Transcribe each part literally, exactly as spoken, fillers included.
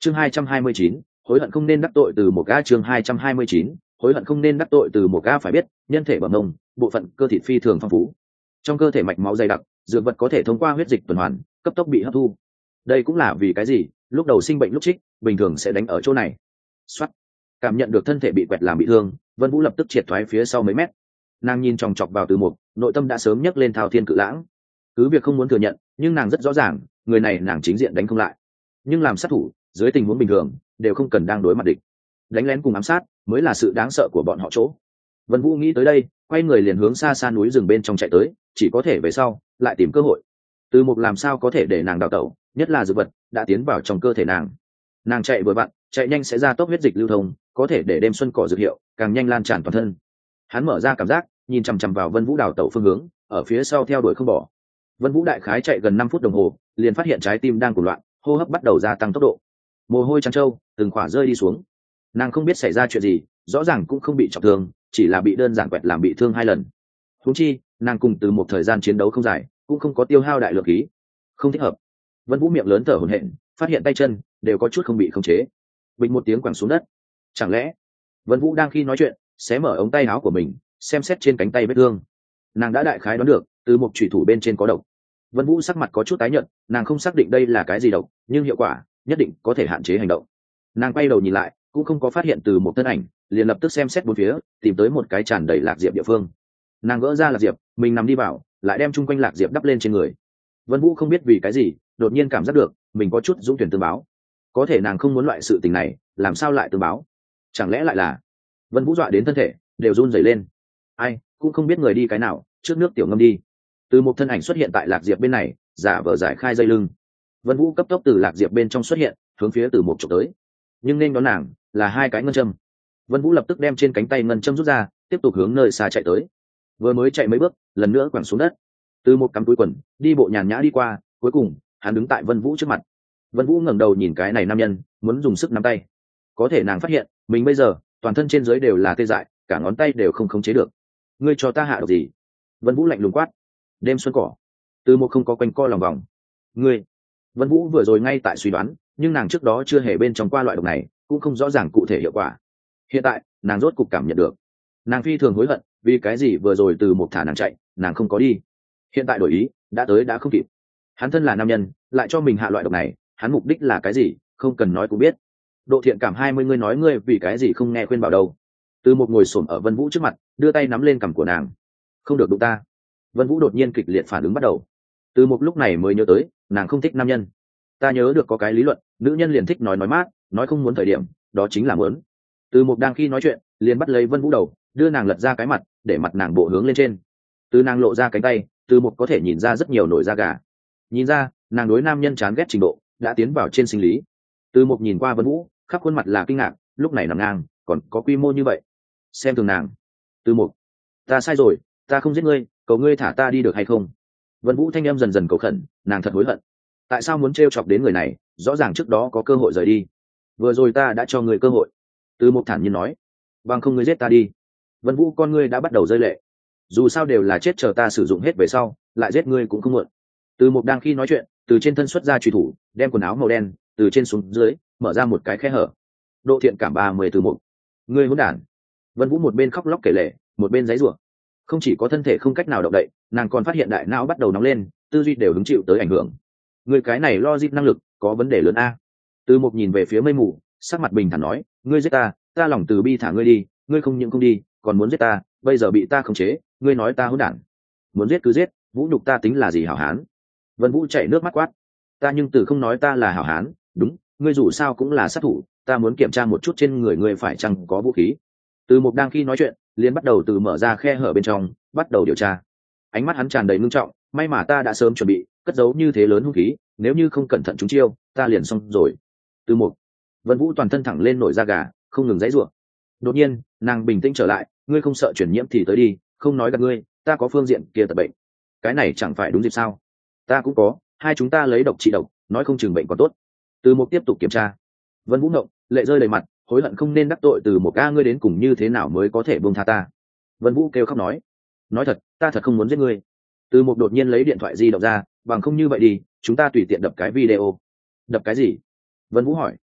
chương hai trăm hai mươi chín, hối hận không nên đắc tội từ một ga. Chương hai trăm hai mươi chín, hối hận không nên đắc tội từ một ga. Phải biết nhân thể bẩm mông, bộ phận cơ thịt phi thường phong phú, trong cơ thể mạch máu dày đặc, dược vật có thể thông qua huyết dịch tuần hoàn cấp tốc bị hấp thu. Đây cũng là vì cái gì lúc đầu sinh bệnh lúc trích bình thường sẽ đánh ở chỗ này. Soát. Cảm nhận được thân thể bị quẹt làm bị thương, Vân Vũ lập tức triệt thoái phía sau mấy mét. Nàng nhìn chòng chọc vào Từ Mục, nội tâm đã sớm nhấc lên thao thiên cự lãng. Cứ việc không muốn thừa nhận, nhưng nàng rất rõ ràng người này nàng chính diện đánh không lại. Nhưng làm sát thủ dưới tình huống bình thường đều không cần đang đối mặt địch, đánh lén cùng ám sát mới là sự đáng sợ của bọn họ chỗ. Vân Vũ nghĩ tới đây, quay người liền hướng xa xa núi rừng bên trong chạy tới, chỉ có thể về sau lại tìm cơ hội. Từ Mục làm sao có thể để nàng đào tẩu, nhất là dược vật đã tiến vào trong cơ thể nàng. Nàng chạy vừa vặn, chạy nhanh sẽ ra tốc huyết dịch lưu thông, có thể để đêm xuân cỏ dược hiệu càng nhanh lan tràn toàn thân. Hắn mở ra cảm giác, nhìn chằm chằm vào Vân Vũ đào tẩu phương hướng, ở phía sau theo đuổi không bỏ. Vân Vũ đại khái chạy gần năm phút đồng hồ, liền phát hiện trái tim đang cuồng loạn, hô hấp bắt đầu gia tăng tốc độ, mồ hôi trắng trâu từng khỏa rơi đi xuống. Nàng không biết xảy ra chuyện gì, rõ ràng cũng không bị trọng thương, chỉ là bị đơn giản quẹt làm bị thương hai lần. Huống chi nàng cùng từ một thời gian chiến đấu không dài, cũng không có tiêu hao đại lượng khí, không thích hợp. Vân Vũ miệng lớn thở hổn hển, phát hiện tay chân đều có chút không bị khống chế, bình một tiếng quẳng xuống đất. Chẳng lẽ Vân Vũ đang khi nói chuyện xé mở ống tay áo của mình, xem xét trên cánh tay vết thương. Nàng đã đại khái đoán được từ một chủy thủ bên trên có độc. Vân Vũ sắc mặt có chút tái nhợt, nàng không xác định đây là cái gì độc, nhưng hiệu quả nhất định có thể hạn chế hành động. Nàng quay đầu nhìn lại, cũng không có phát hiện từ một thân ảnh, liền lập tức xem xét bốn phía, tìm tới một cái tràn đầy lạc diệp địa phương. Nàng gỡ ra lạc diệp, mình nằm đi vào, lại đem chung quanh lạc diệp đắp lên trên người. Vân Vũ không biết vì cái gì, đột nhiên cảm giác được mình có chút dũng tuyển tương báo. Có thể nàng không muốn loại sự tình này, làm sao lại tương báo? Chẳng lẽ lại là? Vân Vũ dọa đến thân thể đều run rẩy lên. Ai cũng không biết người đi cái nào, trước nước tiểu ngâm đi. Từ một thân ảnh xuất hiện tại lạc diệp bên này, giả vờ giải khai dây lưng. Vân Vũ cấp tốc từ lạc diệp bên trong xuất hiện, hướng phía từ một chụp tới. Nhưng nên đón nàng là hai cái ngân châm. Vân Vũ lập tức đem trên cánh tay ngân châm rút ra, tiếp tục hướng nơi xa chạy tới. Vừa mới chạy mấy bước, lần nữa quẳng xuống đất. Từ một cắm túi quần, đi bộ nhàn nhã đi qua, cuối cùng hắn đứng tại Vân Vũ trước mặt. Vân Vũ ngẩng đầu nhìn cái này nam nhân, muốn dùng sức nắm tay. Có thể nàng phát hiện, mình bây giờ toàn thân trên dưới đều là tê dại, cả ngón tay đều không khống chế được. Ngươi cho ta hạ độc gì? Vân Vũ lạnh lùng quát. Đêm xuân cỏ. Từ một không có quanh co lòng vòng. Ngươi. Vân Vũ vừa rồi ngay tại suy đoán, nhưng nàng trước đó chưa hề bên trong qua loại độc này, cũng không rõ ràng cụ thể hiệu quả. Hiện tại nàng rốt cục cảm nhận được. Nàng phi thường hối hận, vì cái gì vừa rồi từ một thả nàng chạy, nàng không có đi. Hiện tại đổi ý, đã tới đã không kịp. Hắn thân là nam nhân, lại cho mình hạ loại độc này, hắn mục đích là cái gì, không cần nói cũng biết. Độ thiện cảm hai mươi, ngươi nói ngươi vì cái gì không nghe khuyên bảo đâu? Từ một ngồi xổm ở Vân Vũ trước mặt, đưa tay nắm lên cằm của nàng. Không được đụng ta. Vân Vũ đột nhiên kịch liệt phản ứng bắt đầu. Từ một lúc này mới nhớ tới, nàng không thích nam nhân. Ta nhớ được có cái lý luận, nữ nhân liền thích nói nói mát, nói không muốn thời điểm, đó chính là muốn. Từ một đang khi nói chuyện, liền bắt lấy Vân Vũ đầu, đưa nàng lật ra cái mặt, để mặt nàng bộ hướng lên trên. Từ nàng lộ ra cánh tay, từ một có thể nhìn ra rất nhiều nổi da gà. Nhìn ra, nàng đối nam nhân chán ghét trình độ đã tiến vào trên sinh lý. Từ một nhìn qua Vân Vũ, khắp khuôn mặt là kinh ngạc, lúc này nằm ngang, còn có quy mô như vậy. Xem thường nàng. Từ một, ta sai rồi, ta không giết ngươi, cầu ngươi thả ta đi được hay không? Vân Vũ thanh âm dần dần cầu khẩn, nàng thật hối hận. Tại sao muốn trêu chọc đến người này, rõ ràng trước đó có cơ hội rời đi. Vừa rồi ta đã cho ngươi cơ hội. Từ một thản nhiên nói. Bằng không ngươi giết ta đi. Vân Vũ con ngươi đã bắt đầu rơi lệ. Dù sao đều là chết, chờ ta sử dụng hết về sau, lại giết ngươi cũng không muộn. Từ một đang khi nói chuyện, từ trên thân xuất ra truy thủ, đem quần áo màu đen từ trên xuống dưới mở ra một cái khe hở. Độ thiện cảm ba mươi từ một. Ngươi hỗn đản. Vân Vũ một bên khóc lóc kể lể, một bên giãy giụa. Không chỉ có thân thể không cách nào động đậy, nàng còn phát hiện đại não bắt đầu nóng lên, tư duy đều hứng chịu tới ảnh hưởng. Ngươi cái này logic năng lực có vấn đề lớn a. Từ một nhìn về phía mây mù, sắc mặt bình thản nói, ngươi giết ta, ta lòng từ bi thả ngươi đi, ngươi không những không đi, còn muốn giết ta, bây giờ bị ta khống chế, ngươi nói ta hỗn đản. Muốn giết cứ giết, vũ nhục ta tính là gì hảo hán? Vân Vũ chảy nước mắt quát. Ta nhưng từ không nói ta là hảo hán, đúng, ngươi dù sao cũng là sát thủ, ta muốn kiểm tra một chút trên người ngươi phải chăng có vũ khí. Từ một đang khi nói chuyện, liền bắt đầu từ mở ra khe hở bên trong, bắt đầu điều tra. Ánh mắt hắn tràn đầy ngưng trọng, may mà ta đã sớm chuẩn bị, cất giấu như thế lớn hung khí, nếu như không cẩn thận trúng chiêu, ta liền xong rồi. Từ một, Vân Vũ toàn thân thẳng lên nổi da gà, không ngừng giãy giụa. Đột nhiên, nàng bình tĩnh trở lại, ngươi không sợ truyền nhiễm thì tới đi, không nói gặp ngươi, ta có phương diện kia tật bệnh. Cái này chẳng phải đúng dịp sao? Ta cũng có, hai chúng ta lấy độc trị độc, nói không chừng bệnh còn tốt. Từ một tiếp tục kiểm tra. Vân Vũ ngộng, lệ rơi đầy mặt, hối hận không nên đắc tội từ một. A, ngươi đến cùng như thế nào mới có thể buông tha ta? Vân Vũ kêu khóc nói. Nói thật, ta thật không muốn giết ngươi. Từ một đột nhiên lấy điện thoại di động ra, bằng không như vậy đi, chúng ta tùy tiện đập cái video. Đập cái gì? Vân Vũ hỏi.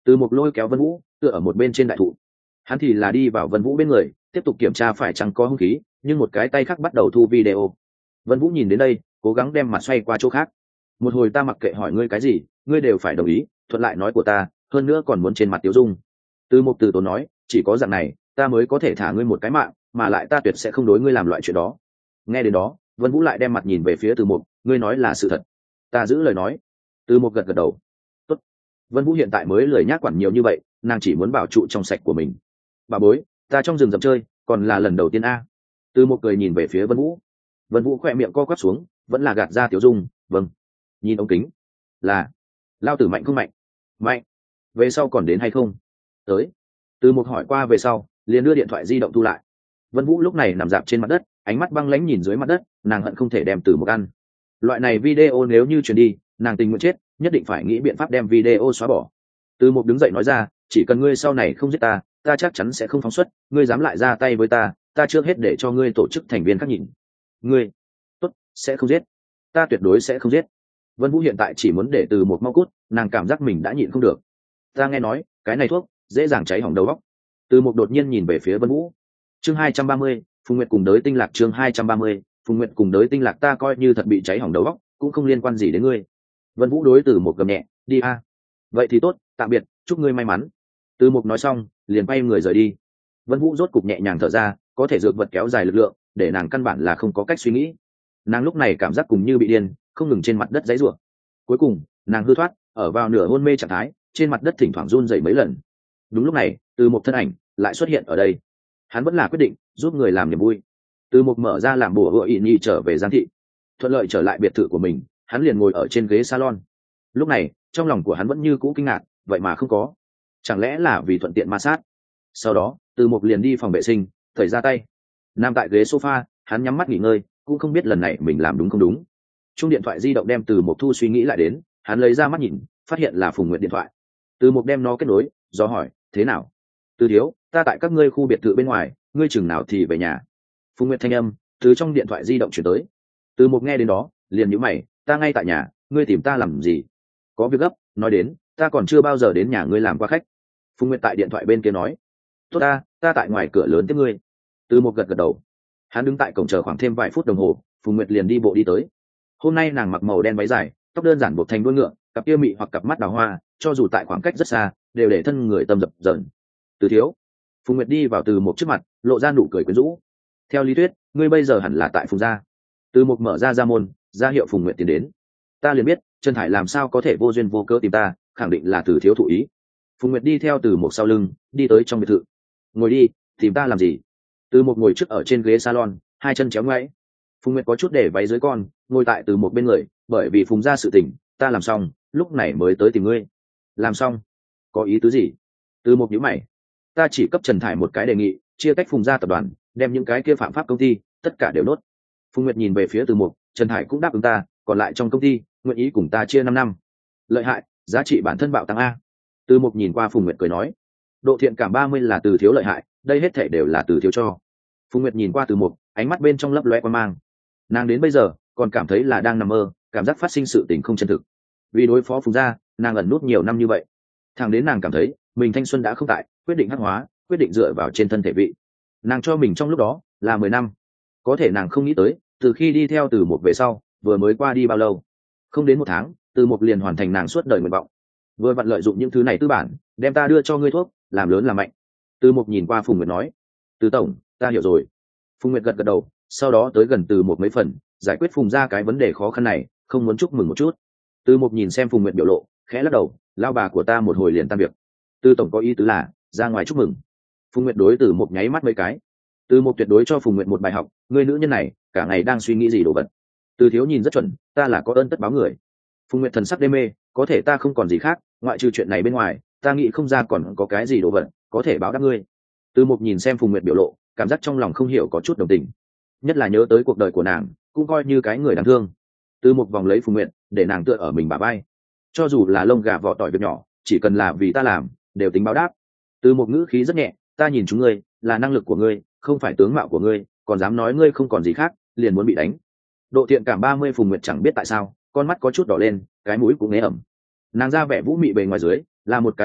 Từ một lôi kéo Vân Vũ tựa ở một bên trên đại thụ, hắn thì là đi vào Vân Vũ bên người tiếp tục kiểm tra phải chăng có hung khí, nhưng một cái tay khác bắt đầu thu video. Vân Vũ nhìn đến đây cố gắng đem mặt xoay qua chỗ khác. Một hồi ta mặc kệ hỏi ngươi cái gì ngươi đều phải đồng ý thuận lại nói của ta, hơn nữa còn muốn trên mặt tiêu dung. Từ một từ tốn nói, chỉ có dạng này ta mới có thể thả ngươi một cái mạng, mà lại ta tuyệt sẽ không đối ngươi làm loại chuyện đó. Nghe đến đó Vân Vũ lại đem mặt nhìn về phía Từ Mục, ngươi nói là sự thật. Ta giữ lời nói. Từ Mục gật gật đầu. Tốt. Vân Vũ hiện tại mới lười nhác quản nhiều như vậy, nàng chỉ muốn bảo trụ trong sạch của mình. Bà bối, ta trong rừng rậm chơi còn là lần đầu tiên a. Từ Mục cười nhìn về phía Vân Vũ. Vân Vũ khỏe miệng co quắp xuống, vẫn là gạt ra tiểu dung. Vâng. Nhìn ống kính. Là lao tử mạnh không mạnh? Mạnh. Về sau còn đến hay không? Tới. Từ Mục hỏi qua về sau liền đưa điện thoại di động thu lại. Vân Vũ lúc này nằm dạp trên mặt đất, ánh mắt băng lãnh nhìn dưới mặt đất, nàng hận không thể đem Từ Mục ăn. Loại này video nếu như truyền đi, nàng tình nguyện chết, nhất định phải nghĩ biện pháp đem video xóa bỏ. Từ Mục đứng dậy nói ra, chỉ cần ngươi sau này không giết ta, ta chắc chắn sẽ không phóng xuất, ngươi dám lại ra tay với ta, ta trước hết để cho ngươi tổ chức thành viên khác nhìn. Ngươi, tốt, sẽ không giết. Ta tuyệt đối sẽ không giết. Vân Vũ hiện tại chỉ muốn để Từ Mục mau cút, nàng cảm giác mình đã nhịn không được. Ta nghe nói, cái này thuốc dễ dàng cháy hỏng đầu óc. Từ Mục đột nhiên nhìn về phía Vân Vũ. Chương hai trăm ba mươi, Phùng Nguyệt cùng đới tinh lạc. Chương hai trăm ba mươi, Phùng Nguyệt cùng đới tinh lạc. Ta coi như thật bị cháy hỏng đầu óc, cũng không liên quan gì đến ngươi. Vân Vũ đối Từ Mục gầm nhẹ, đi a. Vậy thì tốt, tạm biệt, chúc ngươi may mắn. Từ Mục nói xong liền bay người rời đi. Vân Vũ rốt cục nhẹ nhàng thở ra, có thể dược vật kéo dài lực lượng để nàng căn bản là không có cách suy nghĩ. Nàng lúc này cảm giác cùng như bị điên, không ngừng trên mặt đất giãy giụa. Cuối cùng nàng hư thoát, ở vào nửa hôn mê trạng thái, trên mặt đất thỉnh thoảng run rẩy mấy lần. Đúng lúc này Từ Mục thân ảnh lại xuất hiện ở đây. Hắn vẫn là quyết định giúp người làm niềm vui. Từ Mục mở ra làm bùa hựa ị nhi trở về Giang thị, thuận lợi trở lại biệt thự của mình. Hắn liền ngồi ở trên ghế salon. Lúc này trong lòng của hắn vẫn như cũ kinh ngạc, vậy mà không có, chẳng lẽ là vì thuận tiện ma sát. Sau đó Từ Mục liền đi phòng vệ sinh thầy ra tay, nằm tại ghế sofa, hắn nhắm mắt nghỉ ngơi, cũng không biết lần này mình làm đúng không đúng. Chung điện thoại di động đem Từ Mục thu suy nghĩ lại đến, hắn lấy ra mắt nhìn, phát hiện là Phùng Nguyệt điện thoại. Từ Mục đem nó kết nối, do hỏi, thế nào? Từ thiếu, ta tại các ngươi khu biệt thự bên ngoài, ngươi chừng nào thì về nhà? Phùng Nguyệt thanh âm từ trong điện thoại di động chuyển tới. Từ Mục nghe đến đó liền nhíu mày, ta ngay tại nhà, ngươi tìm ta làm gì? Có việc gấp, nói đến, ta còn chưa bao giờ đến nhà ngươi làm qua khách. Phùng Nguyệt tại điện thoại bên kia nói, tốt, ta ta tại ngoài cửa lớn tiếp ngươi. Từ Mục gật gật đầu. Hắn đứng tại cổng chờ khoảng thêm vài phút đồng hồ, Phùng Nguyệt liền đi bộ đi tới. Hôm nay nàng mặc màu đen váy dài, tóc đơn giản buộc thành đuôi ngựa, cặp kia mị hoặc cặp mắt đào hoa, cho dù tại khoảng cách rất xa đều để thân người tâm dập dờn. Từ thiếu. Phùng Nguyệt đi vào Từ Mục trước mặt, lộ ra nụ cười quyến rũ. Theo lý thuyết ngươi bây giờ hẳn là tại Phùng gia. Từ Mục mở ra ra môn, ra hiệu Phùng Nguyệt tiến đến. Ta liền biết Trần Thải làm sao có thể vô duyên vô cớ tìm ta, khẳng định là Từ thiếu thụ ý. Phùng Nguyệt đi theo Từ Mục sau lưng đi tới trong biệt thự. Ngồi đi, tìm ta làm gì? Từ Mục ngồi trước ở trên ghế salon, hai chân chéo ngoáy. Phùng Nguyệt có chút để váy dưới con, ngồi tại Từ Mục bên người, bởi vì Phùng gia sự tình ta làm xong lúc này mới tới tìm ngươi. Làm xong? Có ý tứ gì? Từ Mục nhíu mày. Ta chỉ cấp Trần Thải một cái đề nghị, chia tách Phùng gia tập đoàn, đem những cái kia phạm pháp công ty tất cả đều nốt. Phùng Nguyệt nhìn về phía Từ Mục, Trần Thải cũng đáp ứng ta, còn lại trong công ty nguyện ý cùng ta chia năm năm. Lợi hại, giá trị bản thân bạo tăng a. Từ Mục nhìn qua Phùng Nguyệt cười nói, độ thiện cảm ba mươi là Từ thiếu lợi hại, đây hết thể đều là Từ thiếu cho. Phùng Nguyệt nhìn qua Từ Mục, ánh mắt bên trong lấp loe quan mang. Nàng đến bây giờ còn cảm thấy là đang nằm mơ, cảm giác phát sinh sự tình không chân thực. Vì đối phó Phùng gia, nàng ẩn nút nhiều năm như vậy, thẳng đến nàng cảm thấy mình thanh xuân đã không tại, quyết định hắc hóa, quyết định dựa vào trên thân thể vị. Nàng cho mình trong lúc đó là mười năm, có thể nàng không nghĩ tới, từ khi đi theo Từ Mục về sau, vừa mới qua đi bao lâu, không đến một tháng, Từ Mục liền hoàn thành nàng suốt đời nguyện vọng. Vừa vặn lợi dụng những thứ này tư bản, đem ta đưa cho ngươi thuốc, làm lớn làm mạnh. Từ Mục nhìn qua Phùng Nguyệt nói, Từ tổng, ta hiểu rồi. Phùng Nguyệt gật gật đầu, sau đó tới gần Từ Mục mấy phần, giải quyết Phùng gia cái vấn đề khó khăn này, không muốn chúc mừng một chút. Từ Mục nhìn xem Phùng Nguyệt biểu lộ, khẽ lắc đầu, lao bà của ta một hồi liền tan việc. Từ tổng có ý tứ là ra ngoài chúc mừng. Phùng Nguyệt đối Từ Mục nháy mắt mấy cái. Từ Mục tuyệt đối cho Phùng Nguyệt một bài học, người nữ nhân này cả ngày đang suy nghĩ gì đồ vật. Từ thiếu nhìn rất chuẩn, ta là có ơn tất báo người. Phùng Nguyệt thần sắc đê mê, có thể ta không còn gì khác, ngoại trừ chuyện này bên ngoài, ta nghĩ không ra còn có cái gì đồ vật có thể báo đáp ngươi. Từ Mục nhìn xem Phùng Nguyệt biểu lộ, cảm giác trong lòng không hiểu có chút đồng tình, nhất là nhớ tới cuộc đời của nàng, cũng coi như cái người đáng thương. Từ Mục vòng lấy Phùng Nguyệt, để nàng tựa ở mình bả vai. Cho dù là lông gà vỏ tỏi việc nhỏ, chỉ cần là vì ta làm, đều tính báo đáp. Từ Mục ngữ khí rất nhẹ, ta nhìn chúng ngươi, là năng lực của ngươi, không phải tướng mạo của ngươi, còn dám nói ngươi không còn gì khác, liền muốn bị đánh. Độ thiện cảm ba mươi. Phùng Nguyệt chẳng biết tại sao, con mắt có chút đỏ lên, cái mũi cũng nghe ẩm. Nàng ra vẻ vũ mị bề ngoài dưới, là một cái yếu ớt,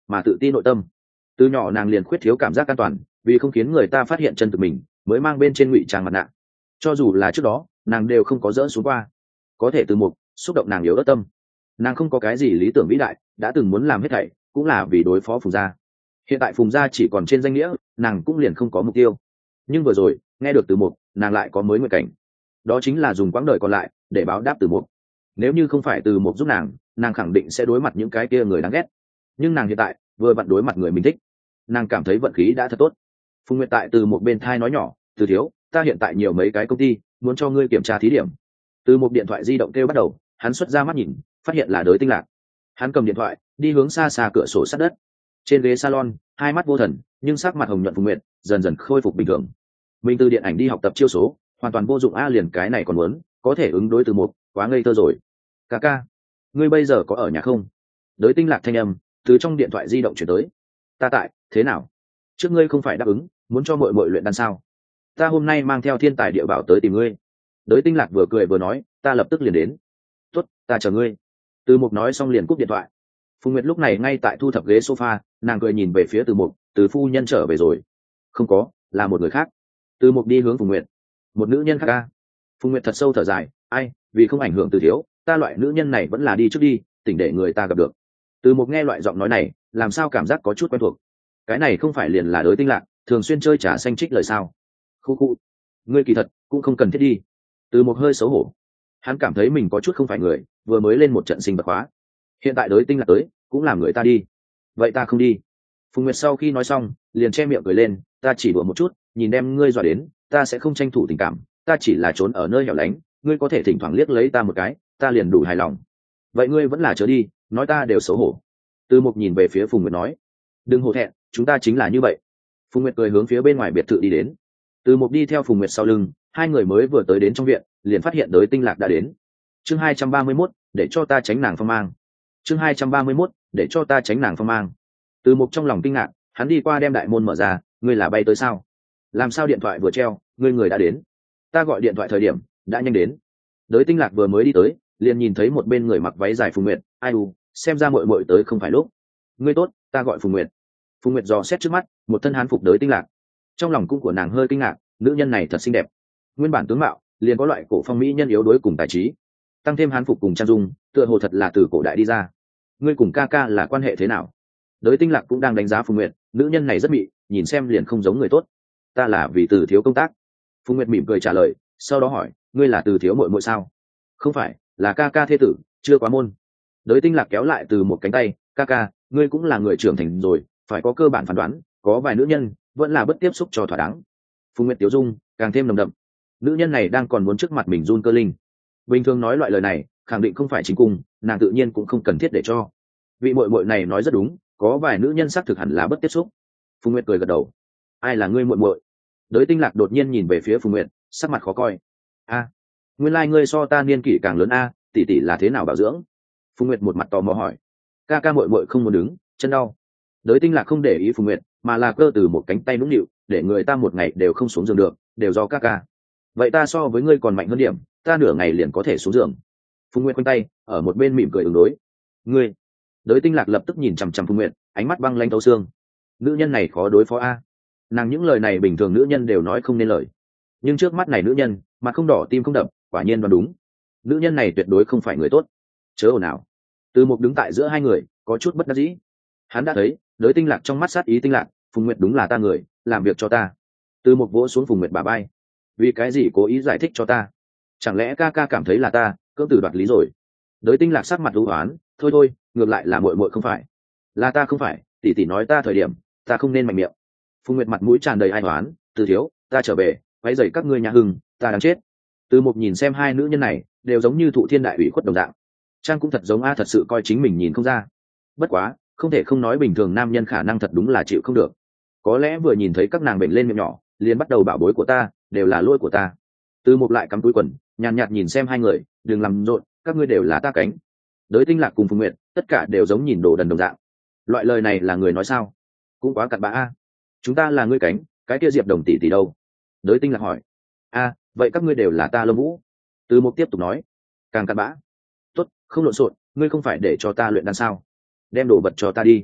mà tự ti nội tâm. Từ nhỏ nàng liền khuyết thiếu cảm giác an toàn, vì không khiến người ta phát hiện chân thực mình mới mang bên trên ngụy trang mặt nạ. Cho dù là trước đó nàng đều không có dỡ xuống qua. Có thể Từ Mục xúc động nàng yếu ớt tâm. Nàng không có cái gì lý tưởng vĩ đại, đã từng muốn làm hết thảy cũng là vì đối phó Phùng gia. Hiện tại Phùng gia chỉ còn trên danh nghĩa, nàng cũng liền không có mục tiêu. Nhưng vừa rồi nghe được Từ Mục, nàng lại có mới nguyện cảnh, đó chính là dùng quãng đời còn lại để báo đáp Từ Mục. Nếu như không phải Từ Mục giúp nàng, nàng khẳng định sẽ đối mặt những cái kia người đáng ghét. Nhưng nàng hiện tại vừa vặn đối mặt người mình thích, nàng cảm thấy vận khí đã thật tốt. Phùng Nguyệt tại Từ Mục bên thai nói nhỏ, Từ thiếu, ta hiện tại nhiều mấy cái công ty muốn cho ngươi kiểm tra thí điểm. Từ Mục điện thoại di động kêu bắt đầu, hắn xuất ra mắt nhìn, phát hiện là Đới Tinh Lạc. Hắn cầm điện thoại đi hướng xa xa cửa sổ sát đất. Trên ghế salon, hai mắt vô thần nhưng sắc mặt hồng nhuận Phùng Nguyệt dần dần khôi phục bình thường. Mình từ điện ảnh đi học tập chiêu số hoàn toàn vô dụng a, liền cái này còn muốn có thể ứng đối Từ Mục, quá ngây thơ rồi. Ca ca, ngươi bây giờ có ở nhà không? Đới Tinh Lạc thanh âm từ trong điện thoại di động chuyển tới. Ta tại, thế nào? Trước ngươi không phải đáp ứng muốn cho muội muội luyện đan sao? Ta hôm nay mang theo thiên tài địa bảo tới tìm ngươi. Đới Tinh Lạc vừa cười vừa nói, ta lập tức liền đến. Tốt, ta chờ ngươi. Từ Mục nói xong liền cúp điện thoại. Phùng Nguyệt lúc này ngay tại thu thập ghế sofa, nàng cười nhìn về phía Từ Mục, Từ phu nhân trở về rồi. Không có, là một người khác. Từ Mục đi hướng Phùng Nguyệt. Một nữ nhân khác a? Phùng Nguyệt thật sâu thở dài, ai, vì không ảnh hưởng Từ thiếu, ta loại nữ nhân này vẫn là đi trước đi, tỉnh để người ta gặp được. Từ Mục nghe loại giọng nói này, làm sao cảm giác có chút quen thuộc. Cái này không phải liền là Đới Tinh Lạc thường xuyên chơi trà xanh trích lời sao? Khu khu, ngươi kỳ thật cũng không cần thiết đi. Từ Mục hơi xấu hổ, hắn cảm thấy mình có chút không phải người, vừa mới lên một trận sinh vật khóa, hiện tại Đới Tinh Lạc tới cũng làm người ta đi, vậy ta không đi. Phùng Nguyệt sau khi nói xong liền che miệng cười lên, ta chỉ đùa một chút, nhìn đem ngươi dọa đến, ta sẽ không tranh thủ tình cảm, ta chỉ là trốn ở nơi hẻo lánh, ngươi có thể thỉnh thoảng liếc lấy ta một cái, ta liền đủ hài lòng. Vậy ngươi vẫn là chớ đi, nói ta đều xấu hổ. Từ Mục nhìn về phía Phùng Nguyệt nói, đừng hổ thẹn, chúng ta chính là như vậy. Phùng Nguyệt cười hướng phía bên ngoài biệt thự đi đến. Từ Mục đi theo Phùng Nguyệt sau lưng, hai người mới vừa tới đến trong viện liền phát hiện Đới Tinh Lạc đã đến. Chương hai trăm ba mươi mốt, để cho ta tránh nàng phong mang. Chương hai trăm ba mươi mốt, để cho ta tránh nàng phong mang. Từ Mục trong lòng kinh ngạc, hắn đi qua đem đại môn mở ra, ngươi là bay tới sao? Làm sao điện thoại vừa treo, ngươi người đã đến? Ta gọi điện thoại thời điểm đã nhanh đến. Đới Tinh Lạc vừa mới đi tới liền nhìn thấy một bên người mặc váy dài Phùng Nguyệt, ai u, xem ra muội muội tới không phải lúc. Ngươi tốt, ta gọi Phùng Nguyệt. Phùng Nguyệt dò xét trước mắt một thân hán phục Đới Tinh Lạc, trong lòng cung của nàng hơi kinh ngạc, nữ nhân này thật xinh đẹp. Nguyên bản tướng mạo liền có loại cổ phong mỹ nhân yếu đuối cùng tài trí, tăng thêm hán phục cùng trang dung, tựa hồ thật là từ cổ đại đi ra. Ngươi cùng ca ca là quan hệ thế nào? Đới Tinh Lạc cũng đang đánh giá Phùng Nguyệt, nữ nhân này rất mị, nhìn xem liền không giống người tốt. Ta là vì Từ thiếu công tác. Phùng Nguyệt mỉm cười trả lời, sau đó hỏi, ngươi là Từ thiếu muội muội sao? Không phải, là ca ca thế tử, chưa quá môn. Đới Tinh Lạc kéo lại Từ một cánh tay, ca ca, ngươi cũng là người trưởng thành rồi, phải có cơ bản phán đoán, có vài nữ nhân vẫn là bất tiếp xúc cho thỏa đáng. Phùng Nguyệt tiểu dung càng thêm nồng đậm, nữ nhân này đang còn muốn trước mặt mình run cơ linh. Bình thường nói loại lời này khẳng định không phải chính cung, nàng tự nhiên cũng không cần thiết để cho. Vị muội muội này nói rất đúng, có vài nữ nhân xác thực hẳn là bất tiếp xúc. Phùng Nguyệt cười gật đầu. Ai là ngươi muội muội? Đới Tinh Lạc đột nhiên nhìn về phía Phùng Nguyệt, sắc mặt khó coi. A, nguyên lai like ngươi so ta niên kỷ càng lớn a, tỷ tỷ là thế nào bảo dưỡng? Phùng Nguyệt một mặt tò mò hỏi. Ca ca muội muội không muốn đứng, chân đau. Đới Tinh Lạc không để ý Phùng Nguyệt, mà là cơ từ một cánh tay nũng nịu, để người ta một ngày đều không xuống giường được, đều do ca ca. Vậy ta so với ngươi còn mạnh hơn điểm, ta nửa ngày liền có thể xuống giường. Phùng Nguyệt quanh tay ở một bên mỉm cười ứng đối. Ngươi? Đới Tinh Lạc lập tức nhìn chằm chằm Phùng Nguyệt, ánh mắt băng lanh thấu xương. Nữ nhân này khó đối phó a. Nàng những lời này bình thường nữ nhân đều nói không nên lời, nhưng trước mắt này nữ nhân mặt không đỏ tim không đập, quả nhiên đoán đúng, nữ nhân này tuyệt đối không phải người tốt. Chớ ồn ào. Từ Mục đứng tại giữa hai người có chút bất đắc dĩ, hắn đã thấy Đới Tinh Lạc trong mắt sát ý. Tinh Lạc, Phùng Nguyệt đúng là ta người, làm việc cho ta. Từ Mục vỗ xuống Phùng Nguyệt bả vai, vì cái gì cố ý giải thích cho ta? Chẳng lẽ ca ca cảm thấy là ta cưỡng từ đoạt lý rồi? Đới Tinh Lạc sắc mặt u hoán, thôi thôi, ngược lại là muội muội không phải, là ta không phải, tỷ tỷ nói ta thời điểm ta không nên mạnh miệng. Phùng Nguyệt mặt mũi tràn đầy ai oán, Từ thiếu, ta trở về quấy rầy các ngươi nhà hưng, ta đáng chết. Từ Mục nhìn xem hai nữ nhân này đều giống như thụ thiên đại ủy khuất đồng dạng, trang cũng thật giống a, thật sự coi chính mình nhìn không ra. Bất quá không thể không nói, bình thường nam nhân khả năng thật đúng là chịu không được, có lẽ vừa nhìn thấy các nàng bệnh lên miệng nhỏ liền bắt đầu bảo bối của ta, đều là lỗi của ta. Từ Mục lại cắm túi quần, nhàn nhạt nhìn xem hai người, đừng làm rộn, các ngươi đều là ta cánh. Đới Tinh Lạc cùng Phùng Nguyệt tất cả đều giống nhìn đồ đần đồng dạng. Loại lời này là người nói sao? Cũng quá cặn bã a. Chúng ta là ngươi cánh, cái kia Diệp Đồng tỷ tỷ đâu? Đới Tinh Lạc hỏi. A, vậy các ngươi đều là ta Lâm Vũ. Từ Mục tiếp tục nói. Càng cặn bã. Tốt, không lộn xộn, ngươi không phải để cho ta luyện đan sao? Đem đồ vật cho ta đi.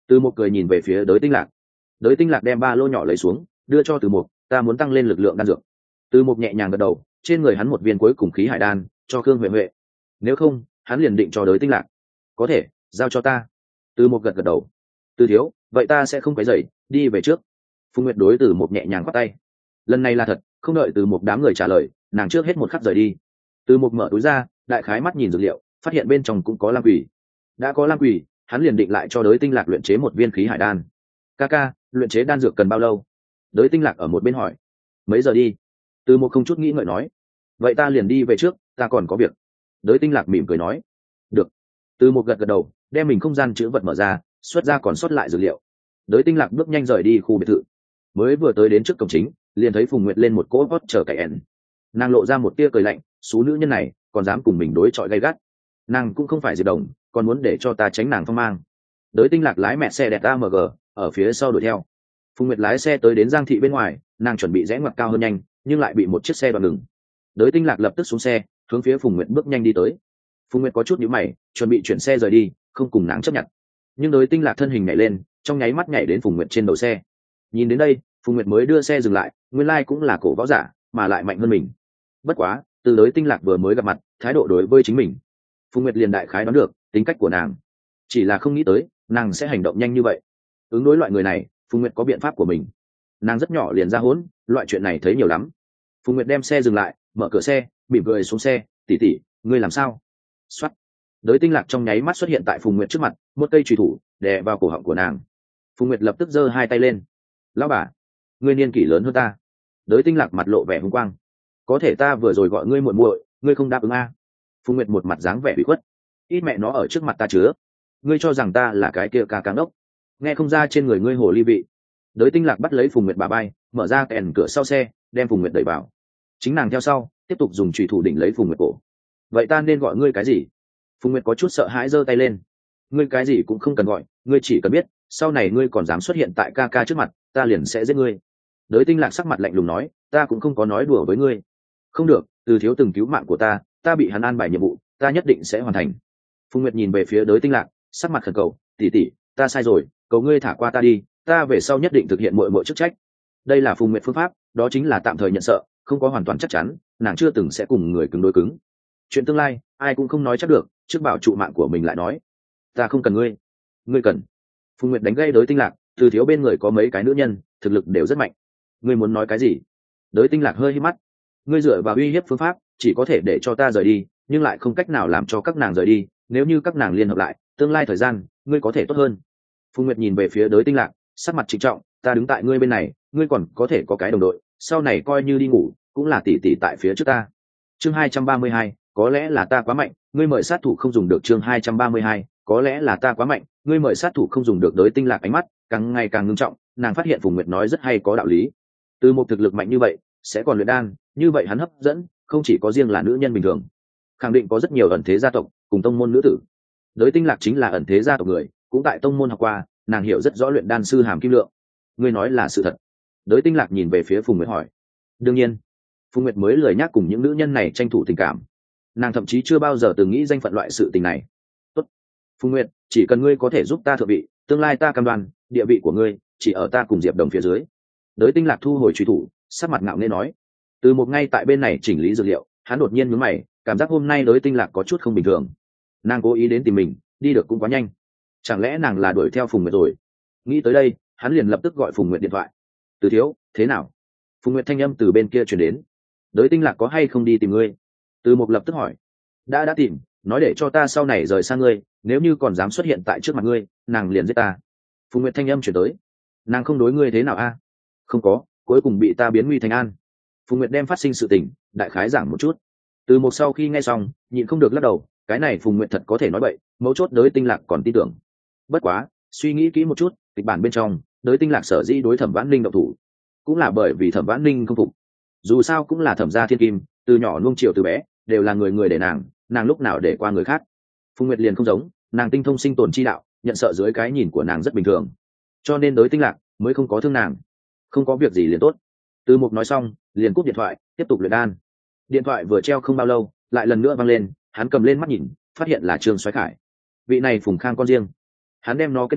Từ một cười nhìn về phía Đới Tinh Lạc. Đới Tinh Lạc đem ba lô nhỏ lấy xuống đưa cho Từ một, ta muốn tăng lên lực lượng đan dược. Từ một nhẹ nhàng gật đầu, trên người hắn một viên cuối cùng khí hải đan cho Khương Huệ Huệ, nếu không hắn liền định cho Đới Tinh Lạc. Có thể giao cho ta. Từ một gật gật đầu. Từ thiếu, vậy ta sẽ không quấy rầy, đi về trước. Phùng Nguyệt đối Từ một nhẹ nhàng khoác tay. Lần này là thật, không đợi Từ một đám người trả lời, nàng trước hết một khắc rời đi. Từ một mở túi ra, đại khái mắt nhìn dược liệu, phát hiện bên trong cũng có lam quỷ. Đã có lam quỷ, hắn liền định lại cho Đới Tinh Lạc luyện chế một viên khí hải đan. Kaka, luyện chế đan dược cần bao lâu? Đới Tinh Lạc ở một bên hỏi. Mấy giờ đi? Từ một không chút nghĩ ngợi nói. Vậy ta liền đi về trước, ta còn có việc. Đới Tinh Lạc mỉm cười nói. Được. Từ một gật gật đầu, đem mình không gian chữ vật mở ra, xuất ra còn sót lại dược liệu. Đới Tinh Lạc bước nhanh rời đi khu biệt thự. Mới vừa tới đến trước cổng chính, liền thấy Phùng Nguyệt lên một cỗ hót chờ cậy ẻn. Nàng lộ ra một tia cười lạnh, số nữ nhân này còn dám cùng mình đối chọi gay gắt. Nàng cũng không phải Diệp Đồng, còn muốn để cho ta tránh nàng phong mang. Đới Tinh Lạc lái mẹ xe đẹp a em giê ở phía sau đuổi theo. Phùng Nguyệt lái xe tới đến Giang thị bên ngoài, nàng chuẩn bị rẽ ngoặt cao hơn nhanh, nhưng lại bị một chiếc xe đoạt ngừng. Đới Tinh Lạc lập tức xuống xe, hướng phía Phùng Nguyệt bước nhanh đi tới. Phùng Nguyệt có chút nhíu mày, chuẩn bị chuyển xe rời đi, không cùng nàng chấp nhận. Nhưng Đới Tinh Lạc thân hình nhảy lên, trong nháy mắt nhảy đến Phùng Nguyệt trên đầu xe. Nhìn đến đây, Phùng Nguyệt mới đưa xe dừng lại, nguyên lai cũng là cổ võ giả, mà lại mạnh hơn mình. Bất quá, từ Đới Tinh Lạc vừa mới gặp mặt, thái độ đối với chính mình, Phùng Nguyệt liền đại khái đoán được tính cách của nàng, chỉ là không nghĩ tới nàng sẽ hành động nhanh như vậy. Ứng đối loại người này, Phùng Nguyệt có biện pháp của mình. Nàng rất nhỏ liền ra hỗn, loại chuyện này thấy nhiều lắm. Phùng Nguyệt đem xe dừng lại, mở cửa xe, mỉm cười xuống xe, tỷ tỷ, ngươi làm sao? Xoát. Đới Tinh Lạc trong nháy mắt xuất hiện tại Phùng Nguyệt trước mặt, một cây chùy thủ đè vào cổ họng của nàng. Phùng Nguyệt lập tức giơ hai tay lên. Lão bà, ngươi niên kỷ lớn hơn ta. Đới Tinh Lạc mặt lộ vẻ hung quang. Có thể ta vừa rồi gọi ngươi muội muội, ngươi không đáp ứng a? Phùng Nguyệt một mặt dáng vẻ bị khuất. Ít mẹ nó ở trước mặt ta chứa. Ngươi cho rằng ta là cái kia ca cáng ốc? Nghe không ra trên người ngươi hồ ly vị. Đới Tinh Lạc bắt lấy Phùng Nguyệt bà bay, mở ra kèn cửa sau xe, đem Phùng Nguyệt đẩy vào. Chính nàng theo sau, tiếp tục dùng chùy thủ đỉnh lấy Phùng Nguyệt cổ. Vậy ta nên gọi ngươi cái gì? Phùng Nguyệt có chút sợ hãi giơ tay lên. Ngươi cái gì cũng không cần gọi, ngươi chỉ cần biết, sau này ngươi còn dám xuất hiện tại ca ca trước mặt, ta liền sẽ giết ngươi. Đới Tinh Lạc sắc mặt lạnh lùng nói, ta cũng không có nói đùa với ngươi. Không được, Từ thiếu từng cứu mạng của ta, ta bị hắn an bài nhiệm vụ, ta nhất định sẽ hoàn thành. Phùng Nguyệt nhìn về phía Đới Tinh Lạc, sắc mặt khẩn cầu, tỷ tỷ, ta sai rồi, cầu ngươi thả qua ta đi, ta về sau nhất định thực hiện mọi mọi chức trách. Đây là Phùng Nguyệt phương pháp, đó chính là tạm thời nhận sợ, không có hoàn toàn chắc chắn, nàng chưa từng sẽ cùng người cứng đối cứng. Chuyện tương lai, ai cũng không nói chắc được, trước bảo trụ mạng của mình lại nói. Ta không cần ngươi, ngươi cần. Phùng Nguyệt đánh gây Đới Tinh Lạc, Từ thiếu bên người có mấy cái nữ nhân, thực lực đều rất mạnh. Ngươi muốn nói cái gì? Đới Tinh Lạc hơi hí mắt. Ngươi dựa vào uy hiếp phương pháp, chỉ có thể để cho ta rời đi, nhưng lại không cách nào làm cho các nàng rời đi, nếu như các nàng liên hợp lại, tương lai thời gian, ngươi có thể tốt hơn. Phùng Nguyệt nhìn về phía Đới Tinh Lạc, sắc mặt trịnh trọng, ta đứng tại ngươi bên này, ngươi còn có thể có cái đồng đội, sau này coi như đi ngủ, cũng là tỷ tỷ tại phía trước ta. Chương hai trăm ba mươi hai, có lẽ là ta quá mạnh, ngươi mời sát thủ không dùng được. Chương hai trăm ba mươi hai, có lẽ là ta quá mạnh, ngươi mời sát thủ không dùng được. Đới Tinh Lạc ánh mắt càng ngày càng ngưng trọng, nàng phát hiện Phùng Nguyệt nói rất hay có đạo lý. Từ một thực lực mạnh như vậy, sẽ còn luyện đan, như vậy hắn hấp dẫn, không chỉ có riêng là nữ nhân bình thường, khẳng định có rất nhiều ẩn thế gia tộc cùng tông môn nữ tử. Đới Tinh Lạc chính là ẩn thế gia tộc người, cũng tại tông môn học qua, nàng hiểu rất rõ luyện đan sư Hàm Kim Lượng. Ngươi nói là sự thật? Đới Tinh Lạc nhìn về phía Phùng Nguyệt hỏi. Đương nhiên. Phùng Nguyệt mới lười nhắc cùng những nữ nhân này tranh thủ tình cảm, nàng thậm chí chưa bao giờ từng nghĩ danh phận loại sự tình này. Tốt, Phùng Nguyệt, chỉ cần ngươi có thể giúp ta thượng vị, tương lai ta cam đoan, địa vị của ngươi chỉ ở ta cùng Diệp Đồng phía dưới. Đới Tinh Lạc thu hồi truy thủ, sắc mặt ngạo nghễ nói. Từ một ngay tại bên này chỉnh lý dược liệu, hắn đột nhiên nhướng mày, cảm giác hôm nay Đới Tinh Lạc có chút không bình thường. Nàng cố ý đến tìm mình, đi được cũng quá nhanh, chẳng lẽ nàng là đuổi theo Phùng Nguyệt rồi? Nghĩ tới đây, hắn liền lập tức gọi Phùng Nguyệt điện thoại. Từ thiếu, thế nào? Phùng Nguyệt thanh âm từ bên kia truyền đến. Đới Tinh Lạc có hay không đi tìm ngươi? Từ một lập tức hỏi. Đã đã tìm, nói để cho ta sau này rời xa ngươi, nếu như còn dám xuất hiện tại trước mặt ngươi, nàng liền giết ta. Phùng Nguyệt thanh âm chuyển tới. Nàng không đối ngươi thế nào a? Không có, cuối cùng bị ta biến nguy thành an. Phùng Nguyệt đem phát sinh sự tình đại khái giảng một chút. Từ một sau khi nghe xong, nhịn không được lắc đầu, cái này Phùng Nguyệt thật có thể nói bậy, mấu chốt Đới Tinh Lạc còn tin tưởng. Bất quá, suy nghĩ kỹ một chút, kịch bản bên trong, Đới Tinh Lạc sở dĩ đối Thẩm Vãn Ninh động thủ, cũng là bởi vì Thẩm Vãn Ninh không phục. Dù sao cũng là Thẩm gia thiên kim, từ nhỏ nuông chiều từ bé, đều là người người để nàng, nàng lúc nào để qua người khác. Phùng Nguyệt liền không giống, nàng tinh thông sinh tồn chi đạo, nhận sợ dưới cái nhìn của nàng rất bình thường, cho nên Đới Tinh Lạc mới không có thương nàng. Không có việc gì liền tốt. Từ Mục nói xong, liền cúp điện thoại, tiếp tục luyện đan. Điện thoại vừa treo không bao lâu, lại lần nữa vang lên, hắn cầm lên mắt nhìn, phát hiện là Trương Soái Khải. Vị này Phùng Khang con riêng. Hắn đem nó kết nối,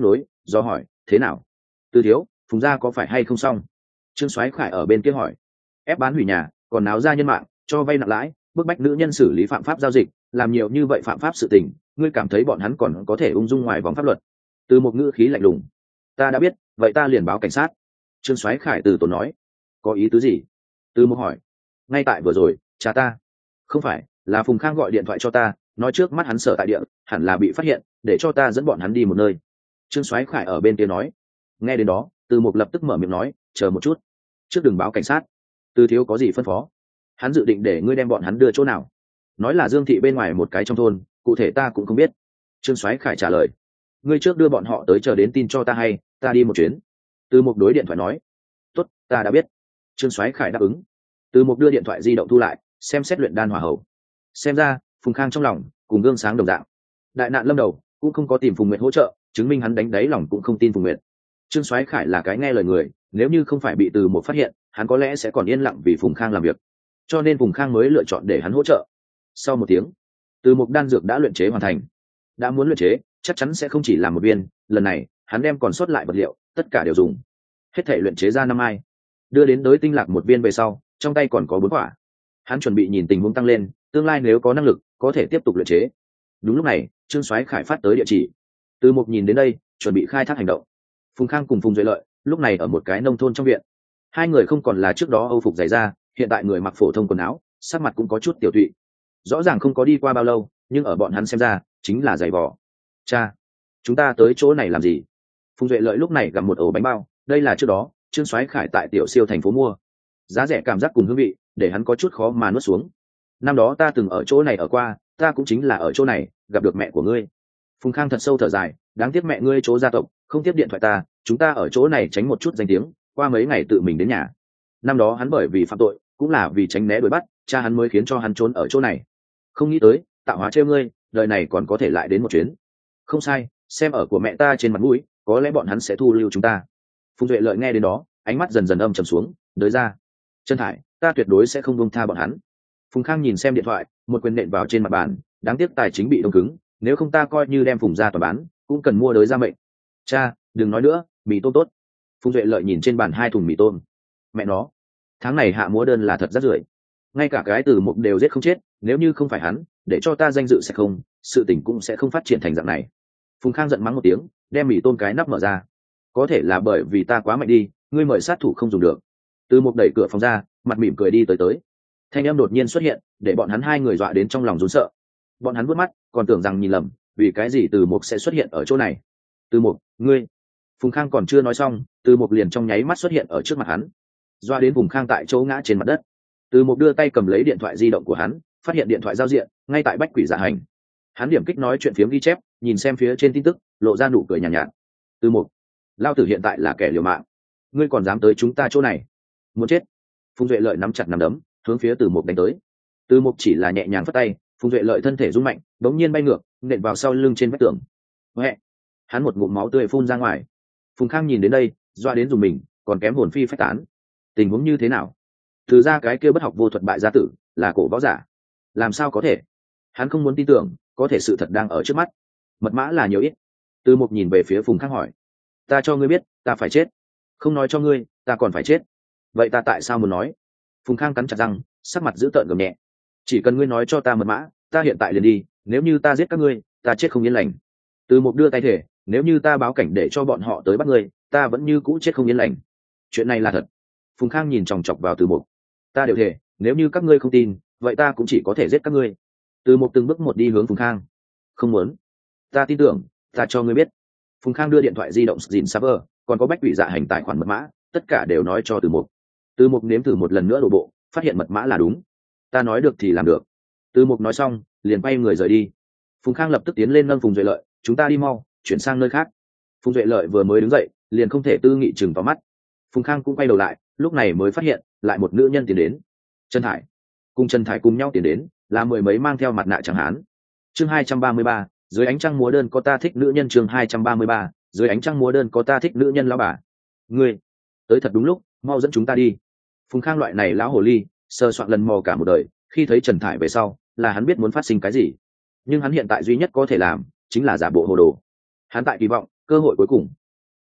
do hỏi thế nào. Từ thiếu, Phùng gia có phải hay không xong? Trương Soái Khải ở bên kia hỏi. Ép bán hủy nhà, còn náo ra nhân mạng, cho vay nặng lãi, bức bách nữ nhân xử lý phạm pháp giao dịch, làm nhiều như vậy phạm pháp sự tình, ngươi cảm thấy bọn hắn còn có thể ung dung ngoài vòng pháp luật? Từ một ngữ khí lạnh lùng. Ta đã biết, vậy ta liền báo cảnh sát. Trương Soái Khải từ tốn nói. Có ý tứ gì? Từ một hỏi. Ngay tại vừa rồi, cha ta. Không phải, là Phùng Khang gọi điện thoại cho ta, nói trước mắt hắn sở tại địa, hẳn là bị phát hiện, để cho ta dẫn bọn hắn đi một nơi. Trương Soái Khải ở bên kia nói. Nghe đến đó, Từ Mục lập tức mở miệng nói, chờ một chút, trước đừng báo cảnh sát. Từ thiếu có gì phân phó? Hắn dự định để ngươi đem bọn hắn đưa chỗ nào? Nói là Dương thị bên ngoài một cái trong thôn, cụ thể ta cũng không biết. Trương Soái Khải trả lời. Ngươi trước đưa bọn họ tới chờ đến tin cho ta hay, ta đi một chuyến. Từ Mục đối điện thoại nói. Tốt, ta đã biết. Trương Soái Khải đáp ứng. Từ Mục đưa điện thoại di động thu lại, xem xét luyện đan hỏa hậu. Xem ra, Phùng Khang trong lòng cùng gương sáng đồng dạng. Đại nạn lâm đầu, cũng không có tìm Phùng Nguyệt hỗ trợ, chứng minh hắn đánh đáy lòng cũng không tin Phùng Nguyệt. Trương Soái Khải là cái nghe lời người, nếu như không phải bị Từ Mục phát hiện, hắn có lẽ sẽ còn yên lặng vì Phùng Khang làm việc. Cho nên Phùng Khang mới lựa chọn để hắn hỗ trợ. Sau một tiếng, Từ Mục đan dược đã luyện chế hoàn thành. Đã muốn luyện chế, chắc chắn sẽ không chỉ làm một viên, lần này, hắn đem còn sót lại vật liệu, tất cả đều dùng. Hết thể luyện chế ra năm ai. Đưa đến đối tinh lạc một viên về sau, trong tay còn có bốn quả. Hắn chuẩn bị nhìn tình huống tăng lên, tương lai nếu có năng lực, có thể tiếp tục luyện chế. Đúng lúc này, Trương Soái Khải phát tới địa chỉ. Từ Mục nhìn đến đây, chuẩn bị khai thác hành động. Phùng Khang cùng Phùng Duệ Lợi lúc này ở một cái nông thôn trong viện. Hai người không còn là trước đó âu phục dày da, hiện tại người mặc phổ thông quần áo, sắc mặt cũng có chút tiểu tụy. Rõ ràng không có đi qua bao lâu, nhưng ở bọn hắn xem ra, chính là giày vò. Cha, chúng ta tới chỗ này làm gì? Phùng Duệ Lợi lúc này gặp một ổ bánh bao, đây là trước đó Trương Soái Khải tại tiểu siêu thành phố mua. Giá rẻ cảm giác cùng hương vị, để hắn có chút khó mà nuốt xuống. Năm đó ta từng ở chỗ này ở qua, ta cũng chính là ở chỗ này gặp được mẹ của ngươi. Phùng Khang thật sâu thở dài, đáng tiếc mẹ ngươi chỗ gia tộc không tiếp điện thoại ta, chúng ta ở chỗ này tránh một chút danh tiếng, qua mấy ngày tự mình đến nhà. Năm đó hắn bởi vì phạm tội, cũng là vì tránh né đuổi bắt, cha hắn mới khiến cho hắn trốn ở chỗ này. Không nghĩ tới, tạo hóa trêu ngươi, đời này còn có thể lại đến một chuyến. Không sai, xem ở của mẹ ta trên mặt mũi, có lẽ bọn hắn sẽ thu lưu chúng ta. Phùng Duệ Lợi nghe đến đó, ánh mắt dần dần âm trầm xuống, đới ra. Chân Thải, ta tuyệt đối sẽ không buông tha bọn hắn. Phùng Khang nhìn xem điện thoại, một quyền nện vào trên mặt bàn, đáng tiếc tài chính bị đông cứng, nếu không ta coi như đem Phùng ra tòa bán, cũng cần mua đới ra mệnh. Cha, đừng nói nữa, mì tôm tốt. Phùng Duệ Lợi nhìn trên bàn hai thùng mì tôm. Mẹ nó, tháng này hạ múa đơn là thật rất rưởi, ngay cả cái Từ Mục đều giết không chết, nếu như không phải hắn, để cho ta danh dự sẽ không, sự tình cũng sẽ không phát triển thành dạng này. Phùng Khang giận mắng một tiếng, đem mì tôm cái nắp mở ra. Có thể là bởi vì ta quá mạnh đi, ngươi mời sát thủ không dùng được. Từ Mục đẩy cửa phòng ra, mặt mỉm cười đi tới tới. Thanh âm đột nhiên xuất hiện, để bọn hắn hai người dọa đến trong lòng run sợ. Bọn hắn vuốt mắt, còn tưởng rằng nhìn lầm, vì cái gì Từ Mục sẽ xuất hiện ở chỗ này. Từ Mục, ngươi. Phùng Khang còn chưa nói xong, Từ Mục liền trong nháy mắt xuất hiện ở trước mặt hắn, dọa đến Phùng Khang tại chỗ ngã trên mặt đất. Từ Mục đưa tay cầm lấy điện thoại di động của hắn, phát hiện điện thoại giao diện ngay tại Bách Quỷ Dạ Hành. Hắn điểm kích nói chuyện phiếm ghi chép, nhìn xem phía trên tin tức, lộ ra nụ cười nhàn nhạt, nhạt. Từ Mục, lao tử hiện tại là kẻ liều mạng, ngươi còn dám tới chúng ta chỗ này, muốn chết. Phùng Duệ Lợi nắm chặt nắm đấm, hướng phía Từ Mục đánh tới. Từ Mục chỉ là nhẹ nhàng phất tay, Phùng Duệ Lợi thân thể rung mạnh, đống nhiên bay ngược, nện vào sau lưng trên vách tường. Huệ! Hắn một ngụm máu tươi phun ra ngoài. Phùng Khang nhìn đến đây, doa đến dùng mình, còn kém hồn phi phách tán. Tình huống như thế nào? Từ ra cái kia bất học vô thuật bại gia tử, là cổ võ giả. Làm sao có thể? Hắn không muốn tin tưởng, có thể sự thật đang ở trước mắt. Mật mã là nhiều ít. Từ Mục nhìn về phía Phùng Khang hỏi. Ta cho ngươi biết, ta phải chết. Không nói cho ngươi, ta còn phải chết. Vậy ta tại sao muốn nói? Phùng Khang cắn chặt răng, sắc mặt dữ tợn gầm nhẹ. Chỉ cần ngươi nói cho ta mật mã, ta hiện tại liền đi, nếu như ta giết các ngươi, ta chết không yên lành. Từ Mục đưa tay thể, nếu như ta báo cảnh để cho bọn họ tới bắt ngươi, ta vẫn như cũ chết không yên lành. Chuyện này là thật. Phùng Khang nhìn chòng chọc vào Từ Mục. Ta đều thể, nếu như các ngươi không tin, vậy ta cũng chỉ có thể giết các ngươi. Từ Mục từng bước một đi hướng Phùng Khang. Không muốn. Ta tin tưởng, ta cho ngươi biết. Phùng Khang đưa điện thoại di động dìn server, còn có Bách Quỷ Dạ Hành tài khoản mật mã, tất cả đều nói cho Từ Mục. Từ Mục nếm thử một lần nữa đổ bộ, phát hiện mật mã là đúng. Ta nói được thì làm được. Từ Mục nói xong, liền bay người rời đi. Phùng Khang lập tức tiến lên nâng Phùng Duệ Lợi, chúng ta đi mau, chuyển sang nơi khác. Phùng Duệ Lợi vừa mới đứng dậy, liền không thể tư nghị chừng vào mắt. Phùng Khang cũng quay đầu lại, lúc này mới phát hiện lại một nữ nhân tiến đến. Trần Thải. Cùng Trần Thải cùng nhau tiến đến, là mười mấy mang theo mặt nạ chẳng hán. Chương hai trăm ba mươi ba, dưới ánh trăng múa đơn có ta thích nữ nhân. Chương hai trăm ba mươi ba, dưới ánh trăng múa đơn có ta thích nữ nhân lão bà. Ngươi tới thật đúng lúc, mau dẫn chúng ta đi. Phùng Khang loại này lão hồ ly, sơ soạn lần mò cả một đời, khi thấy Trần Thải về sau, là hắn biết muốn phát sinh cái gì. Nhưng hắn hiện tại duy nhất có thể làm, chính là giả bộ hồ đồ. Hắn tại kỳ vọng, cơ hội cuối cùng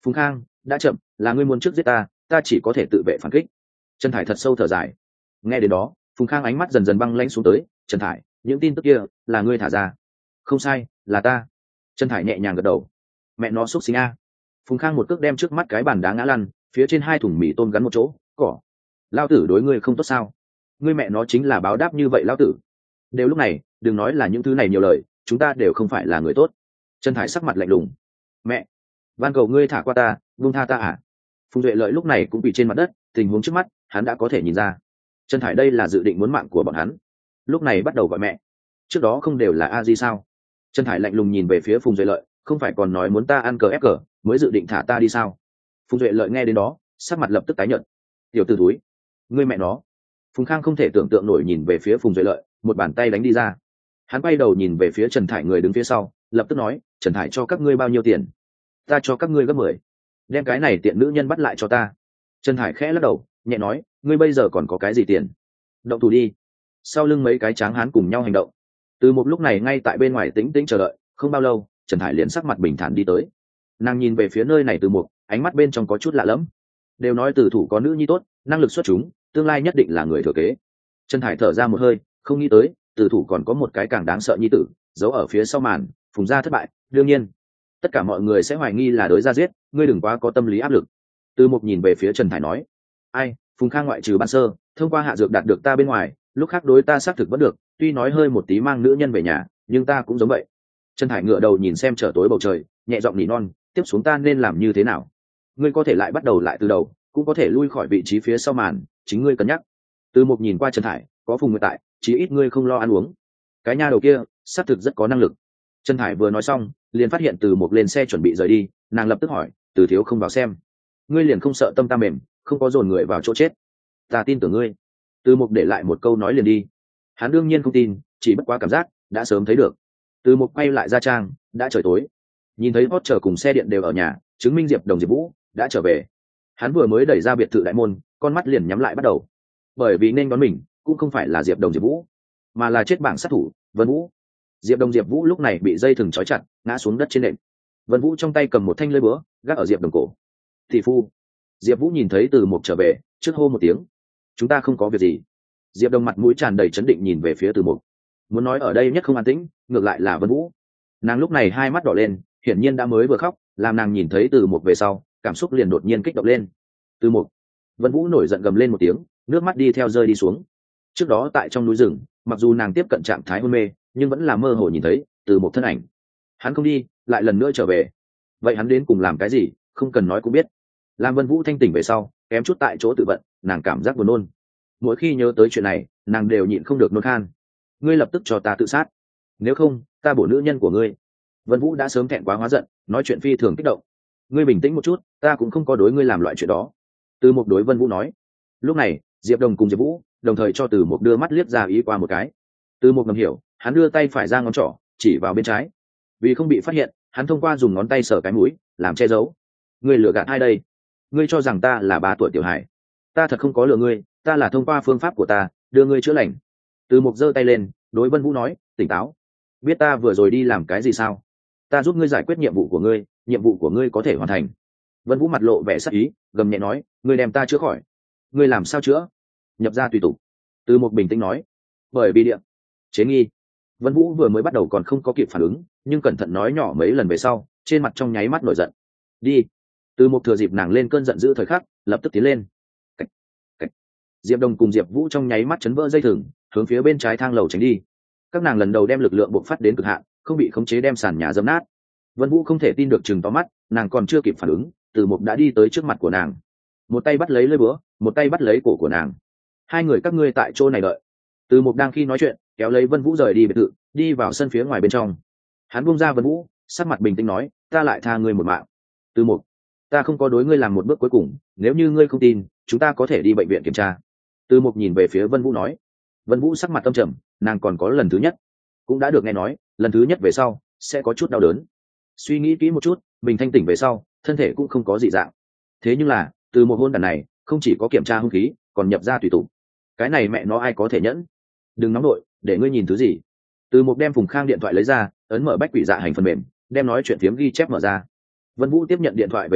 Phùng Khang, đã chậm, là ngươi muốn trước giết ta, ta chỉ có thể tự vệ phản kích. Trần Thải thật sâu thở dài. Nghe đến đó, Phùng Khang ánh mắt dần dần băng lãnh xuống tới. Trần Thải, những tin tức kia là ngươi thả ra? Không sai, là ta. Trần Thải nhẹ nhàng gật đầu. Mẹ nó xúc sinh a. Phùng Khang một cước đem trước mắt cái bàn đá ngã lăn, phía trên hai thùng mì tôm gắn một chỗ. Cỏ, lao tử đối ngươi không tốt sao? Ngươi mẹ nó chính là báo đáp như vậy lao tử. Đều lúc này, đừng nói là những thứ này nhiều lời, chúng ta đều không phải là người tốt. Trần Thải sắc mặt lạnh lùng. Mẹ, van cầu ngươi thả qua ta, buông tha ta à? Phùng Duệ Lợi lúc này cũng bị trên mặt đất, tình huống trước mắt hắn đã có thể nhìn ra. Trần Thải đây là dự định muốn mạng của bọn hắn, lúc này bắt đầu gọi mẹ. Trước đó không đều là a di sao? Trần Thải lạnh lùng nhìn về phía Phùng Duệ Lợi, không phải còn nói muốn ta ăn cờ ép cờ mới dự định thả ta đi sao? Phùng Duệ Lợi nghe đến đó, sắc mặt lập tức tái nhợt. Tiểu tử túi, ngươi mẹ nó. Phùng Khang không thể tưởng tượng nổi nhìn về phía Phùng Duệ Lợi, một bàn tay đánh đi ra. Hắn quay đầu nhìn về phía Trần Thải người đứng phía sau, lập tức nói, Trần Thải cho các ngươi bao nhiêu tiền? Ta cho các ngươi gấp mười. Đem cái này tiện nữ nhân bắt lại cho ta. Trần Thải khẽ lắc đầu, nhẹ nói, ngươi bây giờ còn có cái gì tiền? Động thủ đi. Sau lưng mấy cái tráng hán cùng nhau hành động. Từ một lúc này ngay tại bên ngoài tĩnh tĩnh chờ đợi, không bao lâu, Trần Thải liền sắc mặt bình thản đi tới. Nàng nhìn về phía nơi này từ một, ánh mắt bên trong có chút lạ lẫm. Đều nói Từ thủ có nữ nhi tốt, năng lực xuất chúng, tương lai nhất định là người thừa kế. Trần Thải thở ra một hơi, không nghĩ tới, Từ thủ còn có một cái càng đáng sợ nhi tử, giấu ở phía sau màn, Phùng gia thất bại, đương nhiên, tất cả mọi người sẽ hoài nghi là đối gia giết, ngươi đừng quá có tâm lý áp lực. Từ Mục nhìn về phía Trần Thải nói, ai, Phùng Khang ngoại trừ ban sơ, thông qua hạ dược đạt được ta bên ngoài, lúc khác đối ta xác thực vẫn được, tuy nói hơi một tí mang nữ nhân về nhà, nhưng ta cũng giống vậy. Trần Thải ngựa đầu nhìn xem trở tối bầu trời, nhẹ giọng nỉ non, tiếp xuống ta nên làm như thế nào? Ngươi có thể lại bắt đầu lại từ đầu, cũng có thể lui khỏi vị trí phía sau màn, chính ngươi cân nhắc. Từ Mục nhìn qua Trần Thải, có Phùng Nguyệt tại, chí ít ngươi không lo ăn uống. Cái nha đầu kia, xác thực rất có năng lực. Trần Thải vừa nói xong, liền phát hiện Từ Mục lên xe chuẩn bị rời đi, nàng lập tức hỏi, Từ thiếu không vào xem? Ngươi liền không sợ tâm ta mềm, không có dồn người vào chỗ chết? Ta tin tưởng ngươi. Từ Mục để lại một câu nói liền đi. Hắn đương nhiên không tin, chỉ bất quá cảm giác đã sớm thấy được. Từ Mục quay lại ra trang, đã trời tối. Nhìn thấy Hot chờ cùng xe điện đều ở nhà, chứng minh Diệp Đồng Diệp Vũ đã trở về. Hắn vừa mới đẩy ra biệt thự đại môn, con mắt liền nhắm lại bắt đầu. Bởi vì nên đón mình cũng không phải là Diệp Đồng Diệp Vũ, mà là chết bảng sát thủ Vân Vũ. Diệp Đồng Diệp Vũ lúc này bị dây thừng trói chặt, ngã xuống đất trên nệm. Vân Vũ trong tay cầm một thanh lưỡi búa, gác ở Diệp Đồng cổ. Thị phu. Diệp Vũ nhìn thấy Từ Mục trở về, trước hô một tiếng. Chúng ta không có việc gì. Diệp Đồng mặt mũi tràn đầy chấn định nhìn về phía Từ Mục. Muốn nói ở đây nhất không an tĩnh, ngược lại là Vân Vũ. Nàng lúc này hai mắt đỏ lên, hiển nhiên đã mới vừa khóc, làm nàng nhìn thấy Từ Mục về sau, cảm xúc liền đột nhiên kích động lên. Từ Mục. Vân Vũ nổi giận gầm lên một tiếng, nước mắt đi theo rơi đi xuống. Trước đó tại trong núi rừng, mặc dù nàng tiếp cận trạng thái hôn mê, nhưng vẫn là mơ hồ nhìn thấy Từ Mục thân ảnh. Hắn không đi, lại lần nữa trở về. Vậy hắn đến cùng làm cái gì, không cần nói cũng biết. Làm Vân Vũ thanh tỉnh về sau, kém chút tại chỗ tự vận, nàng cảm giác buồn nôn. Mỗi khi nhớ tới chuyện này, nàng đều nhịn không được nôn khan. Ngươi lập tức cho ta tự sát, nếu không, ta bổ nữ nhân của ngươi. Vân Vũ đã sớm thẹn quá hóa giận, nói chuyện phi thường kích động. Ngươi bình tĩnh một chút, ta cũng không có đối ngươi làm loại chuyện đó. Từ Mục đối Vân Vũ nói. Lúc này, Diệp Đồng cùng Diệp Vũ đồng thời cho Từ Mục đưa mắt liếc ra ý qua một cái. Từ Mục ngầm hiểu, hắn đưa tay phải ra ngón trỏ, chỉ vào bên trái. Vì không bị phát hiện, hắn thông qua dùng ngón tay sờ cái mũi, làm che giấu. Ngươi lừa gạt ai đây? Ngươi cho rằng ta là ba tuổi tiểu hải? Ta thật không có lừa ngươi, ta là thông qua phương pháp của ta đưa ngươi chữa lành. Từ Mục giơ tay lên, đối Vân Vũ nói, tỉnh táo. Biết ta vừa rồi đi làm cái gì sao? Ta giúp ngươi giải quyết nhiệm vụ của ngươi, nhiệm vụ của ngươi có thể hoàn thành. Vân Vũ mặt lộ vẻ sắc ý, gầm nhẹ nói, ngươi đem ta chữa khỏi. Ngươi làm sao chữa? Nhập ra tùy tục. Từ Mục bình tĩnh nói, bởi vì điện chế nghi. Vân Vũ vừa mới bắt đầu còn không có kịp phản ứng, nhưng cẩn thận nói nhỏ mấy lần về sau, trên mặt trong nháy mắt nổi giận. Đi. Từ Mục thừa dịp nàng lên cơn giận dữ thời khắc, lập tức tiến lên. Cách. Cách. Diệp Đồng cùng Diệp Vũ trong nháy mắt chấn vỡ dây thừng, hướng phía bên trái thang lầu tránh đi. Các nàng lần đầu đem lực lượng bộc phát đến cực hạn, không bị khống chế đem sàn nhà dẫm nát. Vân Vũ không thể tin được chừng to mắt, nàng còn chưa kịp phản ứng, Từ Mục đã đi tới trước mặt của nàng, một tay bắt lấy lưỡi búa, một tay bắt lấy cổ của nàng. Hai người các ngươi tại chỗ này đợi. Từ Mục đang khi nói chuyện, kéo lấy Vân Vũ rời đi biệt thự, đi vào sân phía ngoài bên trong. Hắn buông ra Vân Vũ, sắc mặt bình tĩnh nói, ta lại tha ngươi một mạng. Từ Mục, ta không có đối ngươi làm một bước cuối cùng, nếu như ngươi không tin, chúng ta có thể đi bệnh viện kiểm tra. Từ Mục nhìn về phía Vân Vũ nói. Vân Vũ sắc mặt tâm trầm, nàng còn có lần thứ nhất, cũng đã được nghe nói, lần thứ nhất về sau sẽ có chút đau đớn. Suy nghĩ kỹ một chút, mình thanh tỉnh về sau, thân thể cũng không có dị dạng. Thế nhưng là, từ một hôn đàn này, không chỉ có kiểm tra hung khí, còn nhập ra tùy tụ. Cái này mẹ nó ai có thể nhẫn? Đừng nóng nội, để ngươi nhìn thứ gì. Từ một đem Phùng Khang điện thoại lấy ra, ấn mở bách quỷ dạ hành phần mềm, đem nói chuyện phiếm ghi chép mở ra. Vân Vũ tiếp nhận điện thoại về sau,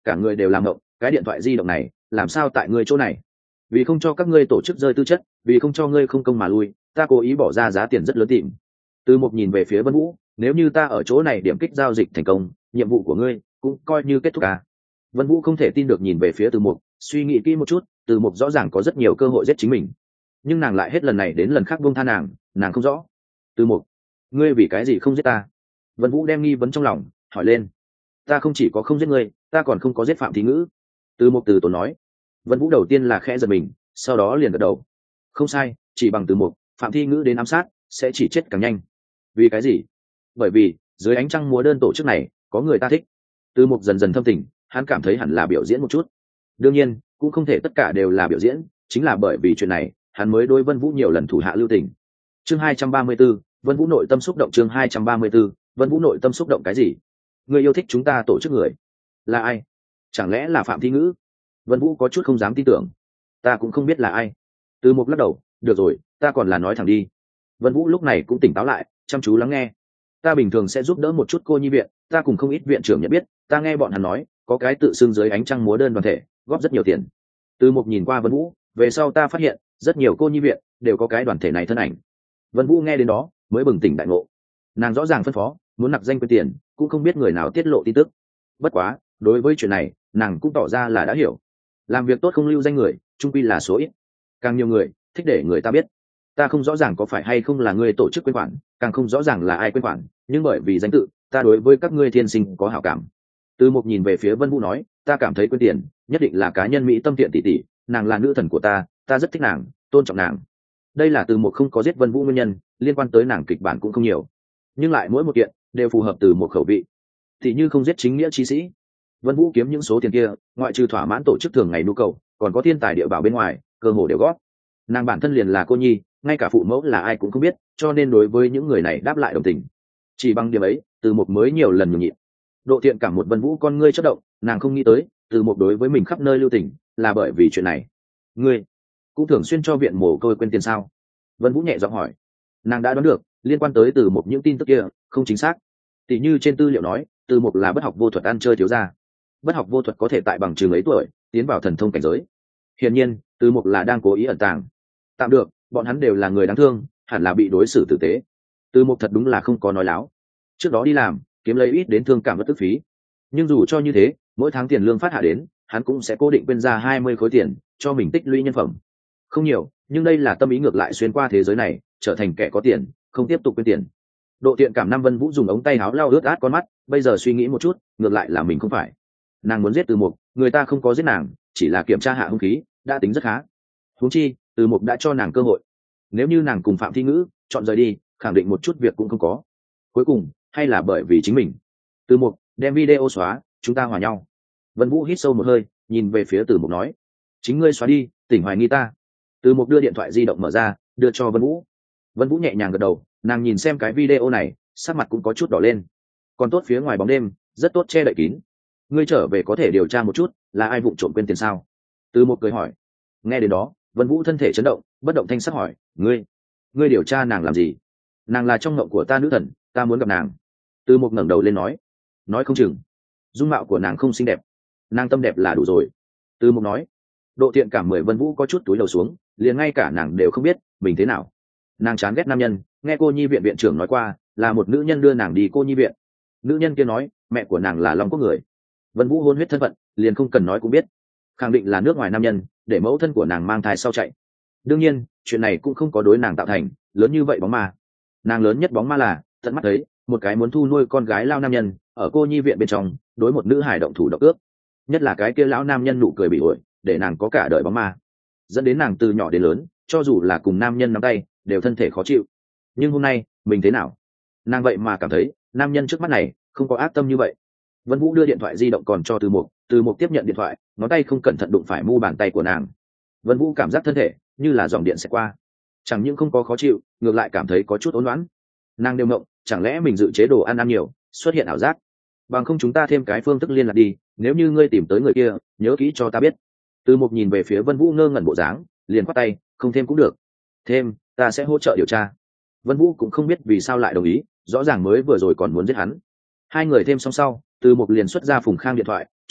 cả người đều làm động. Cái điện thoại di động này làm sao tại ngươi chỗ này? Vì không cho các ngươi tổ chức rơi tư chất, vì không cho ngươi không công mà lui, ta cố ý bỏ ra giá tiền rất lớn tìm. Từ Mục nhìn về phía Vân Vũ, nếu như ta ở chỗ này điểm kích giao dịch thành công, nhiệm vụ của ngươi cũng coi như kết thúc à? Vân Vũ không thể tin được nhìn về phía Từ Mục, suy nghĩ kỹ một chút, Từ Mục rõ ràng có rất nhiều cơ hội giết chính mình, nhưng nàng lại hết lần này đến lần khác buông tha nàng, nàng không rõ. Từ Mục, ngươi vì cái gì không giết ta? Vân Vũ đem nghi vấn trong lòng hỏi lên. Ta không chỉ có không giết ngươi, ta còn không có giết Phạm Thị Ngữ. Từ Mục từ tốn nói. Vân Vũ đầu tiên là khẽ giật mình, sau đó liền gật đầu. Không sai, chỉ bằng Từ Mục, Phạm Thị Ngữ đến ám sát sẽ chỉ chết càng nhanh. Vì cái gì? Bởi vì dưới ánh trăng múa đơn tổ chức này có người ta thích. Từ Mục dần dần thâm tình, hắn cảm thấy hẳn là biểu diễn một chút. Đương nhiên cũng không thể tất cả đều là biểu diễn, chính là bởi vì chuyện này hắn mới đối Vân Vũ nhiều lần thủ hạ lưu tình. Chương hai trăm ba mươi 234, Vân Vũ nội tâm xúc động. Chương hai trăm ba mươi 234, Vân Vũ nội tâm xúc động cái gì? Người yêu thích chúng ta tổ chức người là ai? Chẳng lẽ là Phạm Thị Ngữ? Vân Vũ có chút không dám tin tưởng. Ta cũng không biết là ai. Từ Mục lắc đầu. Được rồi, ta còn là nói thẳng đi. Vân Vũ lúc này cũng tỉnh táo lại, chăm chú lắng nghe. Ta bình thường sẽ giúp đỡ một chút cô nhi viện, ta cùng không ít viện trưởng nhận biết, ta nghe bọn hắn nói có cái tự xưng dưới ánh trăng múa đơn đoàn thể góp rất nhiều tiền. Từ Mục nhìn qua Vân Vũ, về sau ta phát hiện rất nhiều cô nhi viện đều có cái đoàn thể này thân ảnh. Vân Vũ nghe đến đó mới bừng tỉnh đại ngộ. Nàng rõ ràng phân phó muốn nạp danh quên tiền, cũng không biết người nào tiết lộ tin tức. Bất quá đối với chuyện này nàng cũng tỏ ra là đã hiểu. Làm việc tốt không lưu danh người trung quy là số ít, càng nhiều người thích để người ta biết. Ta không rõ ràng có phải hay không là người tổ chức quyên khoản, càng không rõ ràng là ai quyên khoản, nhưng bởi vì danh tự ta đối với các ngươi thiên sinh có hảo cảm. Từ Mục nhìn về phía Vân Vũ nói, ta cảm thấy quyên tiền nhất định là cá nhân mỹ tâm thiện tỷ tỷ, nàng là nữ thần của ta, ta rất thích nàng, tôn trọng nàng. Đây là Từ Mục không có giết Vân Vũ nguyên nhân, liên quan tới nàng kịch bản cũng không nhiều, nhưng lại mỗi một kiện đều phù hợp Từ Mục khẩu vị. Thì như không giết chính nghĩa chi sĩ, Vân Vũ kiếm những số tiền kia ngoại trừ thỏa mãn tổ chức thường ngày nhu cầu, còn có thiên tài địa bảo bên ngoài cơ hồ đều góp. Nàng bản thân liền là cô nhi, ngay cả phụ mẫu là ai cũng không biết, cho nên đối với những người này đáp lại đồng tình. Chỉ bằng điểm ấy Từ Mục mới nhiều lần nhường nhịn. Độ thiện cảm một Vân Vũ con ngươi chớp động, nàng không nghĩ tới Từ Mục đối với mình khắp nơi lưu tình là bởi vì chuyện này. Ngươi cũng thường xuyên cho viện mồ côi quên tiền sao? Vân Vũ nhẹ giọng hỏi. Nàng đã đoán được liên quan tới Từ Mục những tin tức kia không chính xác. Tỷ như trên tư liệu nói Từ Mục là bất học vô thuật ăn chơi thiếu gia. Bất học vô thuật có thể tại bằng trường ấy tuổi tiến vào thần thông cảnh giới. Hiển nhiên Từ Mục là đang cố ý ẩn tàng. Tạm được, bọn hắn đều là người đáng thương, hẳn là bị đối xử tử tế. Từ Mục thật đúng là không có nói láo. Trước đó đi làm kiếm lấy ít đến thương cảm bất tức phí, nhưng dù cho như thế mỗi tháng tiền lương phát hạ đến hắn cũng sẽ cố định quên ra hai mươi khối tiền cho mình tích lũy nhân phẩm. Không nhiều, nhưng đây là tâm ý ngược lại xuyên qua thế giới này, trở thành kẻ có tiền không tiếp tục quên tiền. Độ thiện cảm năm Vân Vũ dùng ống tay áo lau ướt át con mắt, bây giờ suy nghĩ một chút ngược lại là mình không phải. Nàng muốn giết Từ Mục, người ta không có giết nàng, chỉ là kiểm tra hạ hung khí đã tính rất khá. Huống chi Từ Mục đã cho nàng cơ hội, nếu như nàng cùng Phạm Thị Ngữ chọn rời đi khẳng định một chút việc cũng không có. Cuối cùng hay là bởi vì chính mình. Từ Mục đem video xóa, chúng ta hòa nhau. Vân Vũ hít sâu một hơi, nhìn về phía Từ Mục nói, chính ngươi xóa đi, tỉnh hoài nghi ta. Từ Mục đưa điện thoại di động mở ra đưa cho Vân Vũ. Vân Vũ nhẹ nhàng gật đầu, nàng nhìn xem cái video này sắc mặt cũng có chút đỏ lên. Còn tốt phía ngoài bóng đêm rất tốt che đậy kín. Ngươi trở về có thể điều tra một chút là ai vụng trộm quên tiền sao? Từ Mục cười hỏi. Nghe đến đó Vân Vũ thân thể chấn động, bất động thanh sắc hỏi, ngươi ngươi điều tra nàng làm gì? Nàng là trong ngộng của ta nữ thần, ta muốn gặp nàng. Từ Mục ngẩng đầu lên nói, nói không chừng dung mạo của nàng không xinh đẹp, nàng tâm đẹp là đủ rồi. Từ Mục nói. Độ thiện cảm mười Vân Vũ có chút túi đầu xuống, liền ngay cả nàng đều không biết mình thế nào. Nàng chán ghét nam nhân, nghe cô nhi viện viện trưởng nói qua là một nữ nhân đưa nàng đi cô nhi viện. Nữ nhân kia nói mẹ của nàng là Long Quốc người. Vân Vũ hôn huyết thân phận liền không cần nói cũng biết, khẳng định là nước ngoài nam nhân để mẫu thân của nàng mang thai sau chạy. Đương nhiên chuyện này cũng không có đối nàng tạo thành lớn như vậy bóng ma. Nàng lớn nhất bóng ma là tận mắt thấy một cái muốn thu nuôi con gái lao nam nhân ở cô nhi viện bên trong đối một nữ hải động thủ động ước, nhất là cái kia lão nam nhân nụ cười bị ổi để nàng có cả đời bóng ma, dẫn đến nàng từ nhỏ đến lớn cho dù là cùng nam nhân nắm tay đều thân thể khó chịu. Nhưng hôm nay mình thế nào, nàng vậy mà cảm thấy nam nhân trước mắt này không có ác tâm như vậy. Vân Vũ đưa điện thoại di động còn cho Từ Mục, Từ Mục tiếp nhận điện thoại, ngón tay không cẩn thận đụng phải mu bàn tay của nàng. Vân Vũ cảm giác thân thể như là dòng điện sẽ qua, chẳng những không có khó chịu ngược lại cảm thấy có chút ốn loãng. Nàng đều ngộng, chẳng lẽ mình dự chế đồ ăn ăn nhiều xuất hiện ảo giác? Bằng không chúng ta thêm cái phương thức liên lạc đi, nếu như ngươi tìm tới người kia nhớ kỹ cho ta biết. Từ Mục nhìn về phía Vân Vũ ngơ ngẩn bộ dáng, liền quát tay, không thêm cũng được. Thêm, ta sẽ hỗ trợ điều tra. Vân Vũ cũng không biết vì sao lại đồng ý, rõ ràng mới vừa rồi còn muốn giết hắn. Hai người thêm xong sau, Từ Mục liền xuất ra Phùng Khang điện thoại,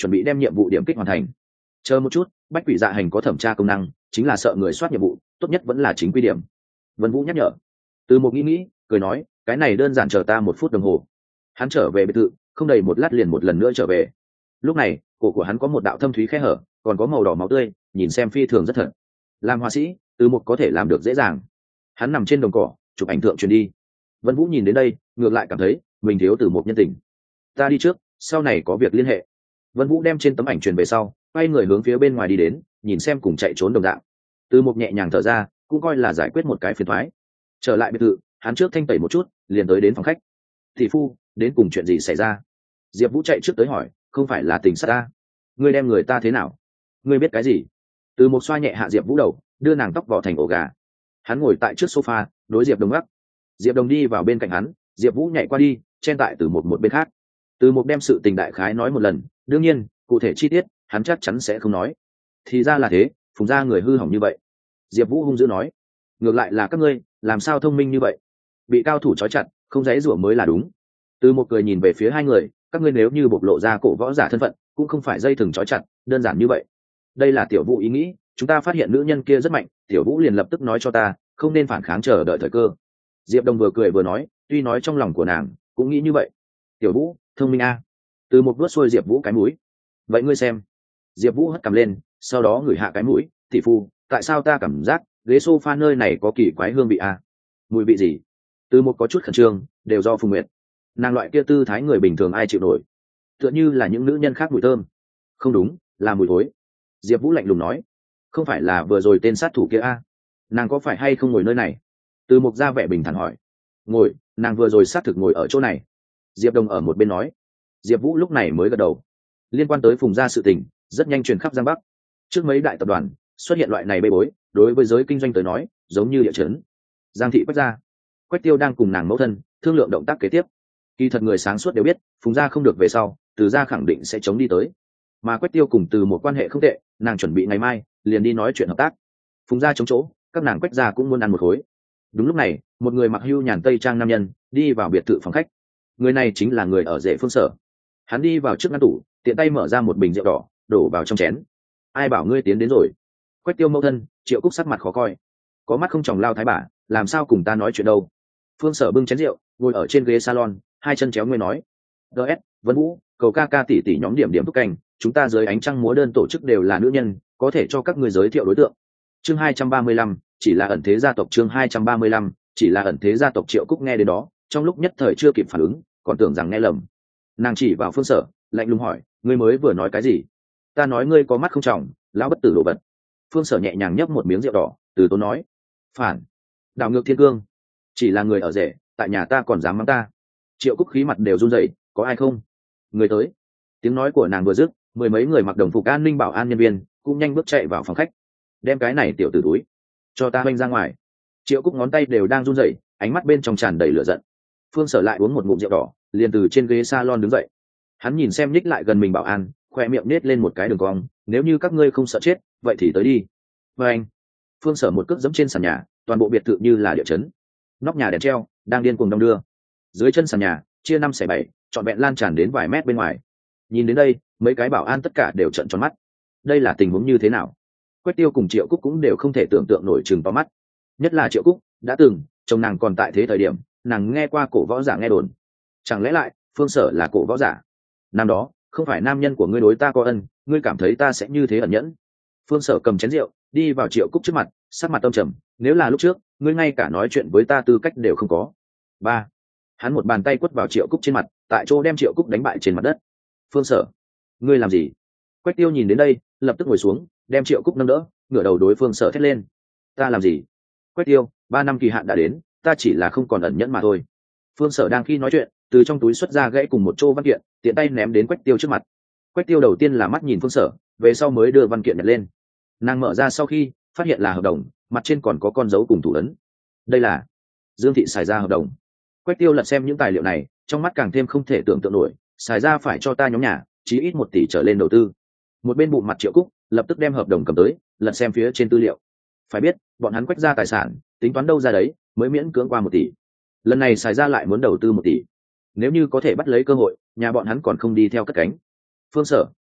chuẩn bị đem nhiệm vụ điểm kích hoàn thành. Chờ một chút, bách quỷ dạ hành có thẩm tra công năng, chính là sợ người soát nhiệm vụ, tốt nhất vẫn là chính quy điểm. Vân Vũ nhắc nhở. Từ một nghĩ nghĩ, cười nói, cái này đơn giản, chờ ta một phút đồng hồ. Hắn trở về biệt thự, không đầy một lát liền một lần nữa trở về. Lúc này, cổ của hắn có một đạo thâm thúy khe hở, còn có màu đỏ máu tươi, nhìn xem phi thường rất thật. Làm họa sĩ, Từ một có thể làm được dễ dàng. Hắn nằm trên đồng cỏ, chụp ảnh tượng truyền đi. Vân Vũ nhìn đến đây, ngược lại cảm thấy mình thiếu Từ một nhân tình. Ta đi trước, sau này có việc liên hệ. Vân Vũ đem trên tấm ảnh truyền về sau, quay người hướng phía bên ngoài đi đến, nhìn xem cùng chạy trốn đồng dạng. Từ một nhẹ nhàng thở ra, cũng coi là giải quyết một cái phiền toái. Trở lại biệt thự, hắn trước thanh tẩy một chút, liền tới đến phòng khách. Thị phu, đến cùng chuyện gì xảy ra? Diệp Vũ chạy trước tới hỏi, không phải là tình sát ta? Ngươi đem người ta thế nào? Ngươi biết cái gì? Từ một xoa nhẹ hạ Diệp Vũ đầu, đưa nàng tóc vỏ thành ổ gà. Hắn ngồi tại trước sofa, đối Diệp Đồng gác. Diệp Đồng đi vào bên cạnh hắn, Diệp Vũ nhảy qua đi, chen tại từ một một bên khác. Từ một đem sự tình đại khái nói một lần, đương nhiên, cụ thể chi tiết, hắn chắc chắn sẽ không nói. Thì ra là thế, Phùng gia người hư hỏng như vậy. Diệp Vũ hung dữ nói, ngược lại là các ngươi, làm sao thông minh như vậy? Bị cao thủ trói chặt, không dễ rủa mới là đúng. Từ một cười nhìn về phía hai người, các ngươi nếu như bộc lộ ra cổ võ giả thân phận, cũng không phải dây thừng trói chặt, đơn giản như vậy. Đây là Tiểu Vũ ý nghĩ, chúng ta phát hiện nữ nhân kia rất mạnh, Tiểu Vũ liền lập tức nói cho ta, không nên phản kháng chờ đợi thời cơ. Diệp Đồng vừa cười vừa nói, tuy nói trong lòng của nàng cũng nghĩ như vậy. Tiểu Vũ, thông minh a. Từ một vuốt xuôi Diệp Vũ cái mũi. Vậy ngươi xem. Diệp Vũ hất cằm lên, sau đó ngửi hạ cái mũi, tỷ phu, tại sao ta cảm giác ghế sofa nơi này có kỳ quái hương vị a? Mùi vị gì? Từ một có chút khẩn trương, đều do Phùng Nguyệt. Nàng loại kia tư thái người bình thường ai chịu nổi? Tựa như là những nữ nhân khác mùi thơm. Không đúng, là mùi thối. Diệp Vũ lạnh lùng nói, không phải là vừa rồi tên sát thủ kia a? Nàng có phải hay không ngồi nơi này? Từ Mục ra vẻ bình thản hỏi. Ngồi, nàng vừa rồi xác thực ngồi ở chỗ này. Diệp Đồng ở một bên nói. Diệp Vũ lúc này mới gật đầu. Liên quan tới Phùng gia sự tình, rất nhanh truyền khắp Giang Bắc. Trước mấy đại tập đoàn xuất hiện loại này bê bối, đối với giới kinh doanh tới nói, giống như địa chấn. Giang thị Quách gia, Quách Tiêu đang cùng nàng mẫu thân thương lượng động tác kế tiếp. Kỳ thật người sáng suốt đều biết, Phùng gia không được về sau, Từ gia khẳng định sẽ chống đi tới. Mà Quách Tiêu cùng Từ một quan hệ không tệ, nàng chuẩn bị ngày mai liền đi nói chuyện hợp tác. Phùng gia chống chỗ, các nàng Quách gia cũng muốn ăn một khối. Đúng lúc này, một người mặc hưu nhàn tây trang nam nhân đi vào biệt thự phòng khách. Người này chính là người ở Rể Phương Sở. Hắn đi vào trước ngăn tủ, tiện tay mở ra một bình rượu đỏ, đổ vào trong chén. Ai bảo ngươi tiến đến rồi? Quách Tiêu mẫu thân, Triệu Cúc sắc mặt khó coi. Có mắt không tròng lao thái bà, làm sao cùng ta nói chuyện đâu? Phương Sở bưng chén rượu, ngồi ở trên ghế salon, hai chân chéo ngươi nói: "ds Vân Vũ, cầu ca ca tỷ tỷ nhóm điểm điểm thúc canh, chúng ta dưới ánh trăng múa đơn tổ chức đều là nữ nhân, có thể cho các ngươi giới thiệu đối tượng." Chương hai trăm ba mươi lăm, chỉ là ẩn thế gia tộc. Chương hai trăm ba mươi lăm, chỉ là ẩn thế gia tộc. Triệu Cúc nghe đến đó, trong lúc nhất thời chưa kịp phản ứng, còn tưởng rằng nghe lầm. Nàng chỉ vào Phương Sở, lạnh lùng hỏi: "Ngươi mới vừa nói cái gì?" "Ta nói ngươi có mắt không tròng, lão bất tử đồ vật." Phương Sở nhẹ nhàng nhấp một miếng rượu đỏ, từ tốn nói: "Phản, đảo ngược thiên cương, chỉ là người ở rể, tại nhà ta còn dám mắng ta." Triệu Cúc khí mặt đều run rẩy, "Có ai không?" Người tới. Tiếng nói của nàng vừa dứt, mười mấy người mặc đồng phục an ninh bảo an nhân viên cũng nhanh bước chạy vào phòng khách. "Đem cái này tiểu tử túi cho ta oanh ra ngoài." Triệu Cúc ngón tay đều đang run rẩy, ánh mắt bên trong tràn đầy lửa giận. Phương Sở lại uống một ngụm rượu đỏ, liền từ trên ghế salon đứng dậy. Hắn nhìn xem nhích lại gần mình bảo an, khoe miệng nết lên một cái đường cong: "Nếu như các ngươi không sợ chết, vậy thì tới đi." Và anh, Phương Sở một cước giẫm trên sàn nhà, toàn bộ biệt thự như là địa chấn. Nóc nhà đèn treo đang điên cuồng đong đưa, dưới chân sàn nhà chia năm xẻ bảy, trọn vẹn lan tràn đến vài mét bên ngoài. Nhìn đến đây, mấy cái bảo an tất cả đều trợn tròn mắt. Đây là tình huống như thế nào? Quách Tiêu cùng Triệu Cúc cũng đều không thể tưởng tượng nổi, chừng to mắt. Nhất là Triệu Cúc, đã từng chồng nàng còn tại thế thời điểm, nàng nghe qua cổ võ giả nghe đồn. Chẳng lẽ lại Phương Sở là cổ võ giả? Năm đó không phải nam nhân của ngươi đối ta có ân, ngươi cảm thấy ta sẽ như thế ẩn nhẫn? Phương Sở cầm chén rượu đi vào Triệu Cúc trước mặt, sắc mặt tâm trầm: "Nếu là lúc trước, ngươi ngay cả nói chuyện với ta tư cách đều không có." Ba, hắn một bàn tay quất vào Triệu Cúc trên mặt, tại chỗ đem Triệu Cúc đánh bại trên mặt đất. "Phương Sở, ngươi làm gì?" Quách Tiêu nhìn đến đây, lập tức ngồi xuống, đem Triệu Cúc nâng đỡ, ngửa đầu đối Phương Sở thét lên: "Ta làm gì?" "Quách Tiêu, ba năm kỳ hạn đã đến, ta chỉ là không còn ẩn nhẫn mà thôi." Phương Sở đang khi nói chuyện, từ trong túi xuất ra gãy cùng một chỗ văn kiện, tiện tay ném đến Quách Tiêu trước mặt. Quách Tiêu đầu tiên là mắt nhìn Phương Sở, về sau mới đưa văn kiện nhặt lên. Nàng mở ra sau khi phát hiện là hợp đồng, mặt trên còn có con dấu cùng thủ ấn. Đây là Dương thị xài ra hợp đồng. Quách Tiêu lật xem những tài liệu này, trong mắt càng thêm không thể tưởng tượng nổi, xài ra phải cho ta nhóm nhà chí ít một tỷ trở lên đầu tư. Một bên bụng mặt Triệu Cúc lập tức đem hợp đồng cầm tới, lật xem phía trên tư liệu. Phải biết, bọn hắn Quách ra tài sản, tính toán đâu ra đấy, mới miễn cưỡng qua một tỷ. Lần này xài ra lại muốn đầu tư một tỷ. Nếu như có thể bắt lấy cơ hội, nhà bọn hắn còn không đi theo cất cánh. "Phương Sở,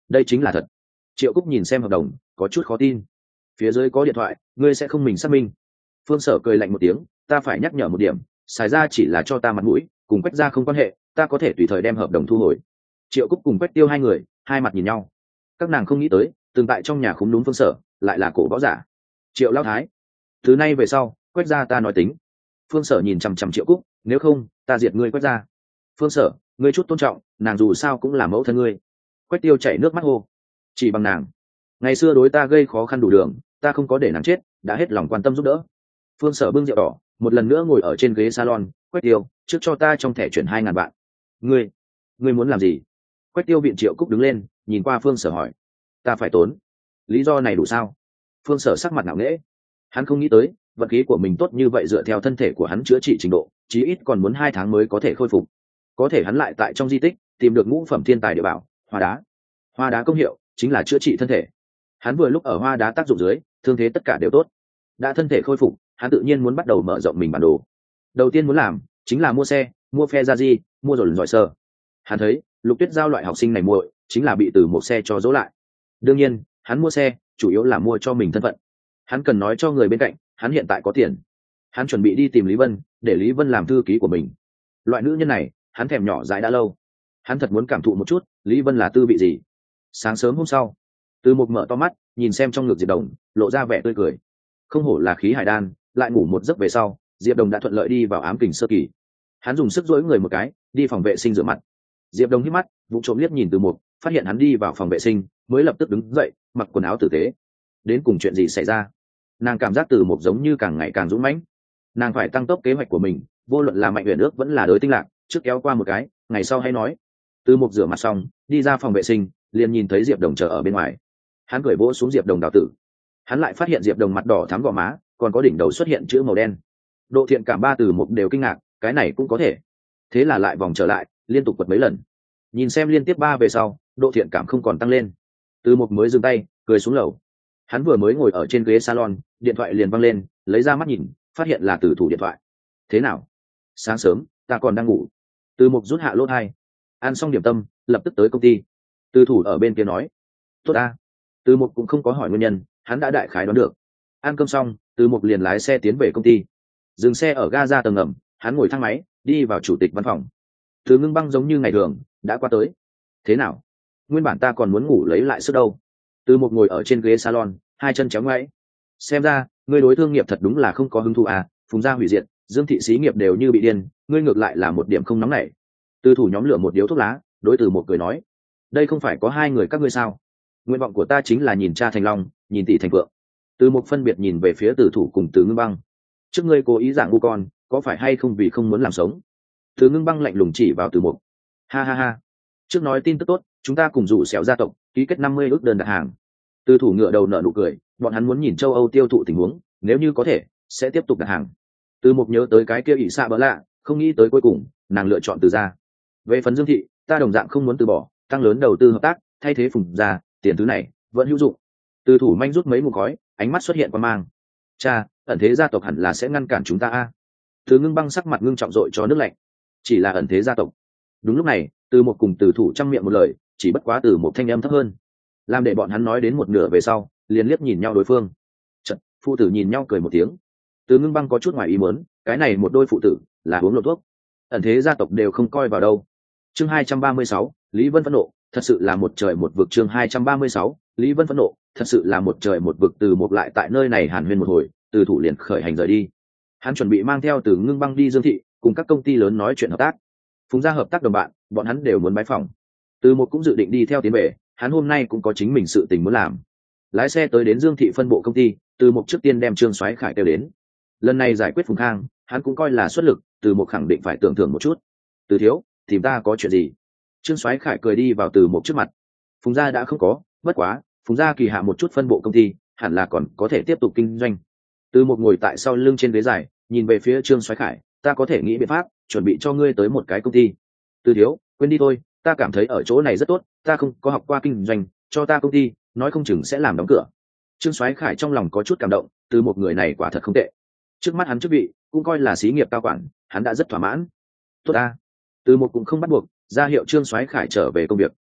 đây chính là thật. Triệu Cúc nhìn xem hợp đồng có chút khó tin. Phía dưới có điện thoại, ngươi sẽ không mình xác minh. Phương Sở cười lạnh một tiếng, ta phải nhắc nhở một điểm, xài ra chỉ là cho ta mặt mũi, cùng Quách gia không quan hệ, ta có thể tùy thời đem hợp đồng thu hồi. Triệu Cúc cùng Quách Tiêu hai người hai mặt nhìn nhau, các nàng không nghĩ tới từng tại trong nhà khúm núm Phương Sở lại là cổ võ giả. Triệu Lão Thái, thứ nay về sau Quách gia ta nói tính. Phương Sở nhìn chằm chằm Triệu Cúc, nếu không ta diệt ngươi Quách gia. Phương Sở, ngươi chút tôn trọng, nàng dù sao cũng là mẫu thân ngươi. Quách Tiêu chảy nước mắt hô, chỉ bằng nàng ngày xưa đối ta gây khó khăn đủ đường, ta không có để nàng chết, đã hết lòng quan tâm giúp đỡ. Phương Sở bưng rượu đỏ một lần nữa ngồi ở trên ghế salon. Quách Tiêu, trước cho ta trong thẻ chuyển hai ngàn vạn. Ngươi, ngươi muốn làm gì? Quách Tiêu viện Triệu Cúc đứng lên, nhìn qua Phương Sở hỏi, ta phải tốn, lý do này đủ sao? Phương Sở sắc mặt ngạo nghễ, hắn không nghĩ tới vận khí của mình tốt như vậy, dựa theo thân thể của hắn chữa trị trình độ chí ít còn muốn hai tháng mới có thể khôi phục, có thể hắn lại tại trong di tích tìm được ngũ phẩm thiên tài địa bảo hoa đá. Hoa đá công hiệu chính là chữa trị thân thể, hắn vừa lúc ở hoa đá tác dụng dưới thương thế tất cả đều tốt. Đã thân thể khôi phục, hắn tự nhiên muốn bắt đầu mở rộng mình bản đồ. Đầu tiên muốn làm chính là mua xe, mua phe ra di, mua rồi giỏi sơ. Hắn thấy Lục Tuyết Giao loại học sinh này muội chính là bị từ một xe cho dỗ lại. Đương nhiên hắn mua xe chủ yếu là mua cho mình thân phận, hắn cần nói cho người bên cạnh hắn hiện tại có tiền. Hắn chuẩn bị đi tìm Lý Vân để Lý Vân làm thư ký của mình. Loại nữ nhân này hắn thèm nhỏ dãi đã lâu, hắn thật muốn cảm thụ một chút Lý Vân là tư vị gì. Sáng sớm hôm sau, Từ Mục mở to mắt nhìn xem trong ngực Diệp Đồng, lộ ra vẻ tươi cười. Không hổ là khí hải đan, lại ngủ một giấc về sau Diệp Đồng đã thuận lợi đi vào ám kình sơ kỳ. Hắn dùng sức duỗi người một cái đi phòng vệ sinh rửa mặt. Diệp Đồng hít mắt vụ trộm liếc nhìn Từ Mục, phát hiện hắn đi vào phòng vệ sinh mới lập tức đứng dậy mặc quần áo tử tế. Đến cùng chuyện gì xảy ra? Nàng cảm giác Từ Mục giống như càng ngày càng dũng mãnh, nàng phải tăng tốc kế hoạch của mình, vô luận là Mạnh Uyển Ước vẫn là Đới Tinh Lạc, trước kéo qua một cái, ngày sau hay nói. Từ Mục rửa mặt xong đi ra phòng vệ sinh, liền nhìn thấy Diệp Đồng chờ ở bên ngoài. Hắn cười vỗ xuống Diệp Đồng đào tử, hắn lại phát hiện Diệp Đồng mặt đỏ thắm gò má, còn có đỉnh đầu xuất hiện chữ màu đen. Độ thiện cảm ba Từ Mục đều kinh ngạc, cái này cũng có thể. Thế là lại vòng trở lại, liên tục quật mấy lần, nhìn xem liên tiếp ba về sau độ thiện cảm không còn tăng lên. Từ Mục mới dừng tay cười xuống lầu. Hắn vừa mới ngồi ở trên ghế salon, điện thoại liền văng lên, lấy ra mắt nhìn, phát hiện là Từ Thủ điện thoại. Thế nào? Sáng sớm ta còn đang ngủ. Từ Mục rút hạ lỗ hai, ăn xong điểm tâm lập tức tới công ty. Từ Thủ ở bên kia nói, tốt ta. Từ Mục cũng không có hỏi nguyên nhân, hắn đã đại khái đoán được. Ăn cơm xong, Từ Mục liền lái xe tiến về công ty. Dừng xe ở ga ra tầng ngầm, hắn ngồi thang máy đi vào chủ tịch văn phòng. Từ Ngưng Băng giống như ngày thường đã qua tới. Thế nào? Nguyên bản ta còn muốn ngủ lấy lại sức đâu. Từ Mục ngồi ở trên ghế salon, hai chân chéo ngoáy. Xem ra ngươi đối thương nghiệp thật đúng là không có hứng thú à? Phùng gia hủy diệt, Dương thị xí nghiệp đều như bị điên, ngươi ngược lại là một điểm không nóng nảy. Từ Thủ nhóm lửa một điếu thuốc lá, đối Từ Mục cười nói, đây không phải có hai người các ngươi sao? Nguyện vọng của ta chính là nhìn cha thành long, nhìn tỷ thành phượng. Từ Mục phân biệt nhìn về phía Từ Thủ cùng Từ Ngưng Băng. Trước ngươi cố ý dạng ngu con, có phải hay không vì không muốn làm sống? Từ Ngưng Băng lạnh lùng chỉ vào Từ Mục. Ha ha ha. Trước nói tin tức tốt, chúng ta cùng rủ Sẹo gia tộc ký kết năm mươi ước đơn đặt hàng. Từ Thủ ngựa đầu nở nụ cười, bọn hắn muốn nhìn châu Âu tiêu thụ tình huống, nếu như có thể sẽ tiếp tục đặt hàng. Từ Mục nhớ tới cái kia ỷ xạ bỡ lạ, không nghĩ tới cuối cùng nàng lựa chọn Từ gia. Về phần Dương thị, ta đồng dạng không muốn từ bỏ, tăng lớn đầu tư hợp tác, thay thế Phùng gia, tiền thứ này vẫn hữu dụng. Từ Thủ manh rút mấy ngụm khói, ánh mắt xuất hiện quan mang. Cha, ẩn thế gia tộc hẳn là sẽ ngăn cản chúng ta a. Từ Ngưng Băng sắc mặt ngưng trọng dội cho nước lạnh. Chỉ là ẩn thế gia tộc. Đúng lúc này, Từ Mục cùng Từ Thủ trăm miệng một lời, chỉ bất quá Từ Mục thanh âm thấp hơn, làm để bọn hắn nói đến một nửa về sau liền liếc nhìn nhau đối phương. Chật, phụ tử nhìn nhau cười một tiếng. Từ Ngưng Băng có chút ngoài ý muốn, cái này một đôi phụ tử là uống lộ thuốc, ẩn thế gia tộc đều không coi vào đâu. Chương hai trăm ba mươi sáu, Lý Vân phẫn nộ, thật sự là một trời một vực. Chương hai trăm ba mươi sáu, Lý Vân phẫn nộ, thật sự là một trời một vực. Từ Mục lại tại nơi này hàn huyên một hồi, Từ Thủ liền khởi hành rời đi. Hắn chuẩn bị mang theo Từ Ngưng Băng đi Dương thị, cùng các công ty lớn nói chuyện hợp tác. Phùng gia hợp tác đồng bạn, bọn hắn đều muốn bái phỏng. Từ Mục cũng dự định đi theo tiến về, hắn hôm nay cũng có chính mình sự tình muốn làm. Lái xe tới đến Dương thị phân bộ công ty, Từ Mục trước tiên đem Trương Soái Khải kêu đến. Lần này giải quyết Phùng Khang, hắn cũng coi là xuất lực, Từ Mục khẳng định phải tưởng thưởng một chút. Từ thiếu, tìm ta có chuyện gì? Trương Soái Khải cười đi vào Từ Mục trước mặt. Phùng gia đã không có, bất quá Phùng gia kỳ hạ một chút phân bộ công ty, hẳn là còn có thể tiếp tục kinh doanh. Từ Mục ngồi tại sau lưng trên ghế dài, nhìn về phía Trương Soái Khải, ta có thể nghĩ biện pháp chuẩn bị cho ngươi tới một cái công ty. Từ thiếu, quên đi thôi, ta cảm thấy ở chỗ này rất tốt, ta không có học qua kinh doanh, cho ta công ty nói không chừng sẽ làm đóng cửa. Trương Soái Khải trong lòng có chút cảm động, từ một người này quả thật không tệ, trước mắt hắn chức vị cũng coi là xí nghiệp cao quản, hắn đã rất thỏa mãn. Tốt ta. Từ một cũng không bắt buộc ra hiệu Trương Soái Khải trở về công việc.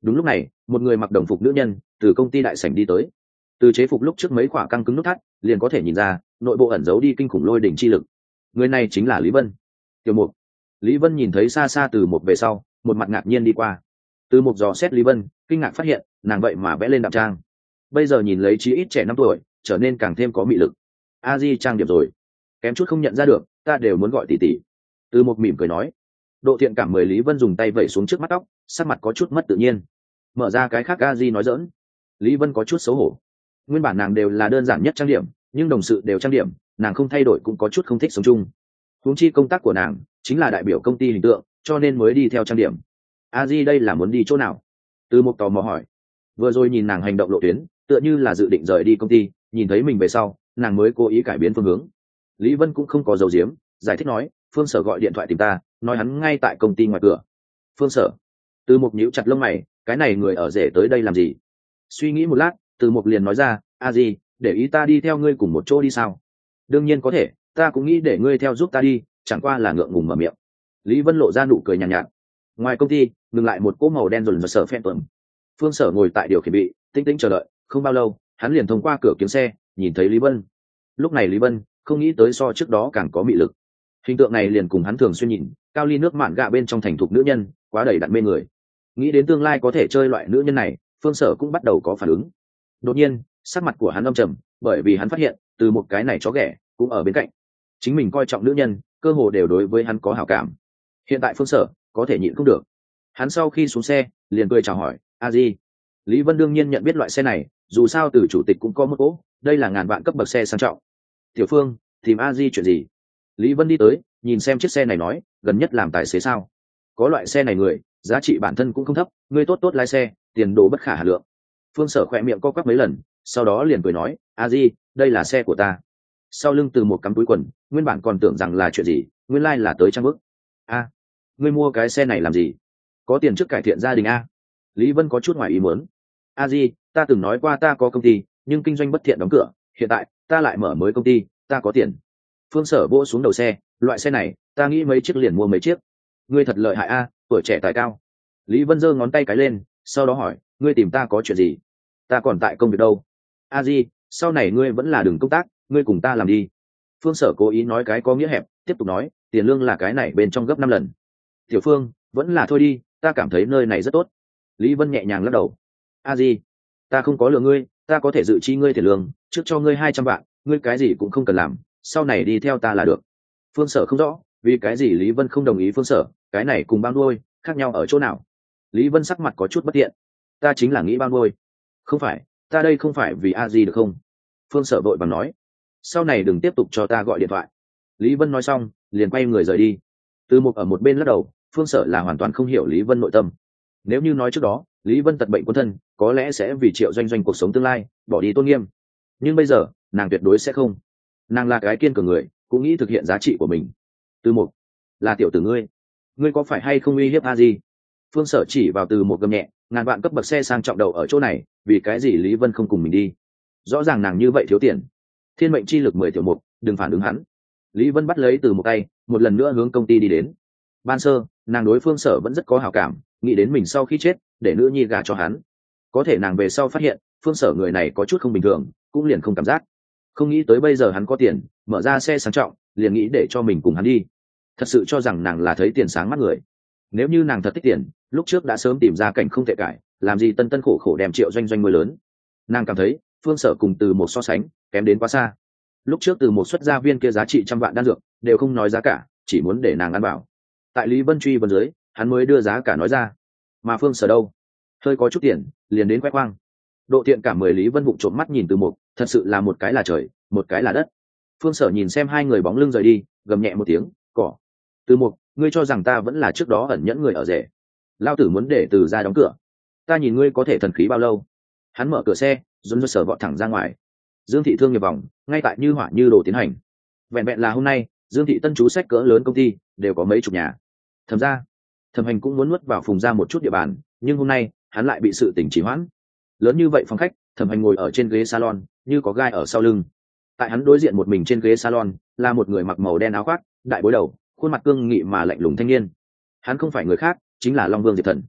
Đúng lúc này một người mặc đồng phục nữ nhân từ công ty đại sảnh đi tới. Từ chế phục lúc trước mấy khoả căng cứng nút thắt liền có thể nhìn ra nội bộ ẩn giấu đi kinh khủng lôi đỉnh chi lực. Người này chính là Lý Vân. Tiểu Mục. Lý Vân nhìn thấy xa xa Từ Mục về sau, một mặt ngạc nhiên đi qua. Từ Mục dò xét Lý Vân, kinh ngạc phát hiện nàng vậy mà vẽ lên đạm trang. Bây giờ nhìn lấy chí ít trẻ năm tuổi, trở nên càng thêm có mị lực. A Di trang điểm rồi, kém chút không nhận ra được, ta đều muốn gọi tỷ tỷ. Từ Mục mỉm cười nói. Độ thiện cảm mời Lý Vân dùng tay vẩy xuống trước mắt tóc, sắc mặt có chút mất tự nhiên. Mở ra cái khác A Di nói giỡn. Lý Vân có chút xấu hổ. Nguyên bản nàng đều là đơn giản nhất trang điểm, nhưng đồng sự đều trang điểm, nàng không thay đổi cũng có chút không thích sống chung. Huống chi công tác của nàng chính là đại biểu công ty hình tượng, cho nên mới đi theo trang điểm. A Di đây là muốn đi chỗ nào? Từ Mục tò mò hỏi. Vừa rồi nhìn nàng hành động lộ tuyến, tựa như là dự định rời đi công ty, nhìn thấy mình về sau, nàng mới cố ý cải biến phương hướng. Lý Vân cũng không có giấu giếm, giải thích nói, Phương Sở gọi điện thoại tìm ta, nói hắn ngay tại công ty ngoài cửa. Phương Sở. Từ Mục nhíu chặt lông mày, cái này người ở rể tới đây làm gì? Suy nghĩ một lát, Từ Mục liền nói ra, A Di, để ý ta đi theo ngươi cùng một chỗ đi sao? Đương nhiên có thể, ta cũng nghĩ để ngươi theo giúp ta đi, chẳng qua là ngượng ngùng mở miệng. Lý Vân lộ ra nụ cười nhàn nhạt, nhạt. Ngoài công ty, ngừng lại một cỗ màu đen rồn rợn sở phen tuẩm. Phương Sở ngồi tại điều khiển vị, tĩnh tĩnh chờ đợi, không bao lâu, hắn liền thông qua cửa kính xe, nhìn thấy Lý Vân. Lúc này Lý Vân không nghĩ tới so trước đó càng có mị lực. Hình tượng này liền cùng hắn thường xuyên nhìn, cao ly nước mạn gạ bên trong thành thục nữ nhân, quá đầy đặn mê người. Nghĩ đến tương lai có thể chơi loại nữ nhân này, Phương Sở cũng bắt đầu có phản ứng. Đột nhiên, sắc mặt của hắn âm trầm, bởi vì hắn phát hiện, từ một cái này chó ghẻ cũng ở bên cạnh. Chính mình coi trọng nữ nhân, cơ hồ đều đối với hắn có hảo cảm. Hiện tại Phương Sở có thể nhịn không được. Hắn sau khi xuống xe, liền cười chào hỏi, "A Di." Lý Vân đương nhiên nhận biết loại xe này, dù sao từ chủ tịch cũng có một cỗ, đây là ngàn vạn cấp bậc xe sang trọng. "Tiểu Phương, tìm A Di chuyện gì?" Lý Vân đi tới, nhìn xem chiếc xe này nói, "Gần nhất làm tài xế sao? Có loại xe này người, giá trị bản thân cũng không thấp, ngươi tốt tốt lái xe, tiền đồ bất khả hà lượng." Phương Sở khỏe miệng co quắp mấy lần, sau đó liền cười nói, "A Di, đây là xe của ta." Sau lưng Từ một cắm túi quần, nguyên bản còn tưởng rằng là chuyện gì, nguyên lai là tới trang bức. "A, ngươi mua cái xe này làm gì? Có tiền trước cải thiện gia đình a?" Lý Vân có chút ngoài ý muốn. "A Di, ta từng nói qua ta có công ty, nhưng kinh doanh bất thiện đóng cửa, hiện tại ta lại mở mới công ty, ta có tiền." Phương Sở vỗ xuống đầu xe, "Loại xe này, ta nghĩ mấy chiếc liền mua mấy chiếc." "Ngươi thật lợi hại a, tuổi trẻ tài cao." Lý Vân giơ ngón tay cái lên, sau đó hỏi, "Ngươi tìm ta có chuyện gì?" "Ta còn tại công việc đâu." "A Di, sau này ngươi vẫn là đừng công tác, ngươi cùng ta làm đi." Phương Sở cố ý nói cái có nghĩa hẹp, tiếp tục nói, "Tiền lương là cái này bên trong gấp năm lần." "Tiểu Phương, vẫn là thôi đi, ta cảm thấy nơi này rất tốt." Lý Vân nhẹ nhàng lắc đầu. "A Di, ta không có lừa ngươi, ta có thể dự chi ngươi tiền lương, trước cho ngươi hai trăm vạn, ngươi cái gì cũng không cần làm, sau này đi theo ta là được." Phương Sở không rõ, vì cái gì Lý Vân không đồng ý Phương Sở, cái này cùng bao nuôi, khác nhau ở chỗ nào? Lý Vân sắc mặt có chút bất tiện. "Ta chính là nghĩ bao nuôi." "Không phải, ta đây không phải vì A Di được không?" Phương Sở vội vàng nói. "Sau này đừng tiếp tục cho ta gọi điện thoại." Lý Vân nói xong, liền quay người rời đi. Từ một ở một bên lắc đầu, Phương Sở là hoàn toàn không hiểu Lý Vân nội tâm. Nếu như nói trước đó, Lý Vân tật bệnh quân thân, có lẽ sẽ vì Triệu Doanh Doanh cuộc sống tương lai, bỏ đi tôn nghiêm. Nhưng bây giờ, nàng tuyệt đối sẽ không. Nàng là cái kiên cường người, cũng nghĩ thực hiện giá trị của mình. Từ một, là tiểu tử ngươi, ngươi có phải hay không uy hiếp A Di? Phương Sở chỉ vào Từ một gầm nhẹ, ngàn vạn cấp bậc xe sang trọng đầu ở chỗ này, vì cái gì Lý Vân không cùng mình đi? Rõ ràng nàng như vậy thiếu tiền. Thiên mệnh chi lực mười tiểu mục, đừng phản ứng hắn. Lý Vân bắt lấy Từ một tay, một lần nữa hướng công ty đi đến. Ban sơ, nàng đối Phương Sở vẫn rất có hảo cảm, nghĩ đến mình sau khi chết, để nữ nhi gả cho hắn. Có thể nàng về sau phát hiện, Phương Sở người này có chút không bình thường, cũng liền không cảm giác. Không nghĩ tới bây giờ hắn có tiền, mở ra xe sang trọng, liền nghĩ để cho mình cùng hắn đi. Thật sự cho rằng nàng là thấy tiền sáng mắt người. Nếu như nàng thật thích tiền, lúc trước đã sớm tìm ra cảnh không thể cải, làm gì tân tân khổ khổ đem Triệu Doanh Doanh nuôi lớn. Nàng cảm thấy, Phương Sở cùng Từ một so sánh, kém đến quá xa. Lúc trước Từ một xuất gia viên kia giá trị trăm vạn đan dược, đều không nói giá cả, chỉ muốn để nàng ăn bảo. Tại Lý Vân truy vấn dưới, hắn mới đưa giá cả nói ra. Mà Phương Sở đâu? Hơi có chút tiền, liền đến khoe khoang. Độ thiện cảm mười Lý Vân vụng trộm mắt nhìn Từ một, thật sự là một cái là trời, một cái là đất. Phương Sở nhìn xem hai người bóng lưng rời đi, gầm nhẹ một tiếng, "Cỏ." "Từ một, ngươi cho rằng ta vẫn là trước đó ẩn nhẫn người ở rể? Lao tử muốn để Từ ra đóng cửa. Ta nhìn ngươi có thể thần khí bao lâu?" Hắn mở cửa xe, dồn dơ Sở vọt thẳng ra ngoài. Dương thị thương nghiệp vòng, ngay tại như hỏa như đồ tiến hành. Vẹn vẹn là hôm nay, Dương thị tân chú sách cỡ lớn công ty đều có mấy chục nhà. Thẩm ra, Thẩm Hành cũng muốn nuốt vào Phùng ra một chút địa bàn, nhưng hôm nay hắn lại bị sự tỉnh trì hoãn. Lớn như vậy phòng khách, Thẩm Hành ngồi ở trên ghế salon, như có gai ở sau lưng. Tại hắn đối diện một mình trên ghế salon, là một người mặc màu đen áo khoác, đại bối đầu, khuôn mặt cương nghị mà lạnh lùng thanh niên. Hắn không phải người khác, chính là Long Vương Diệp Thần.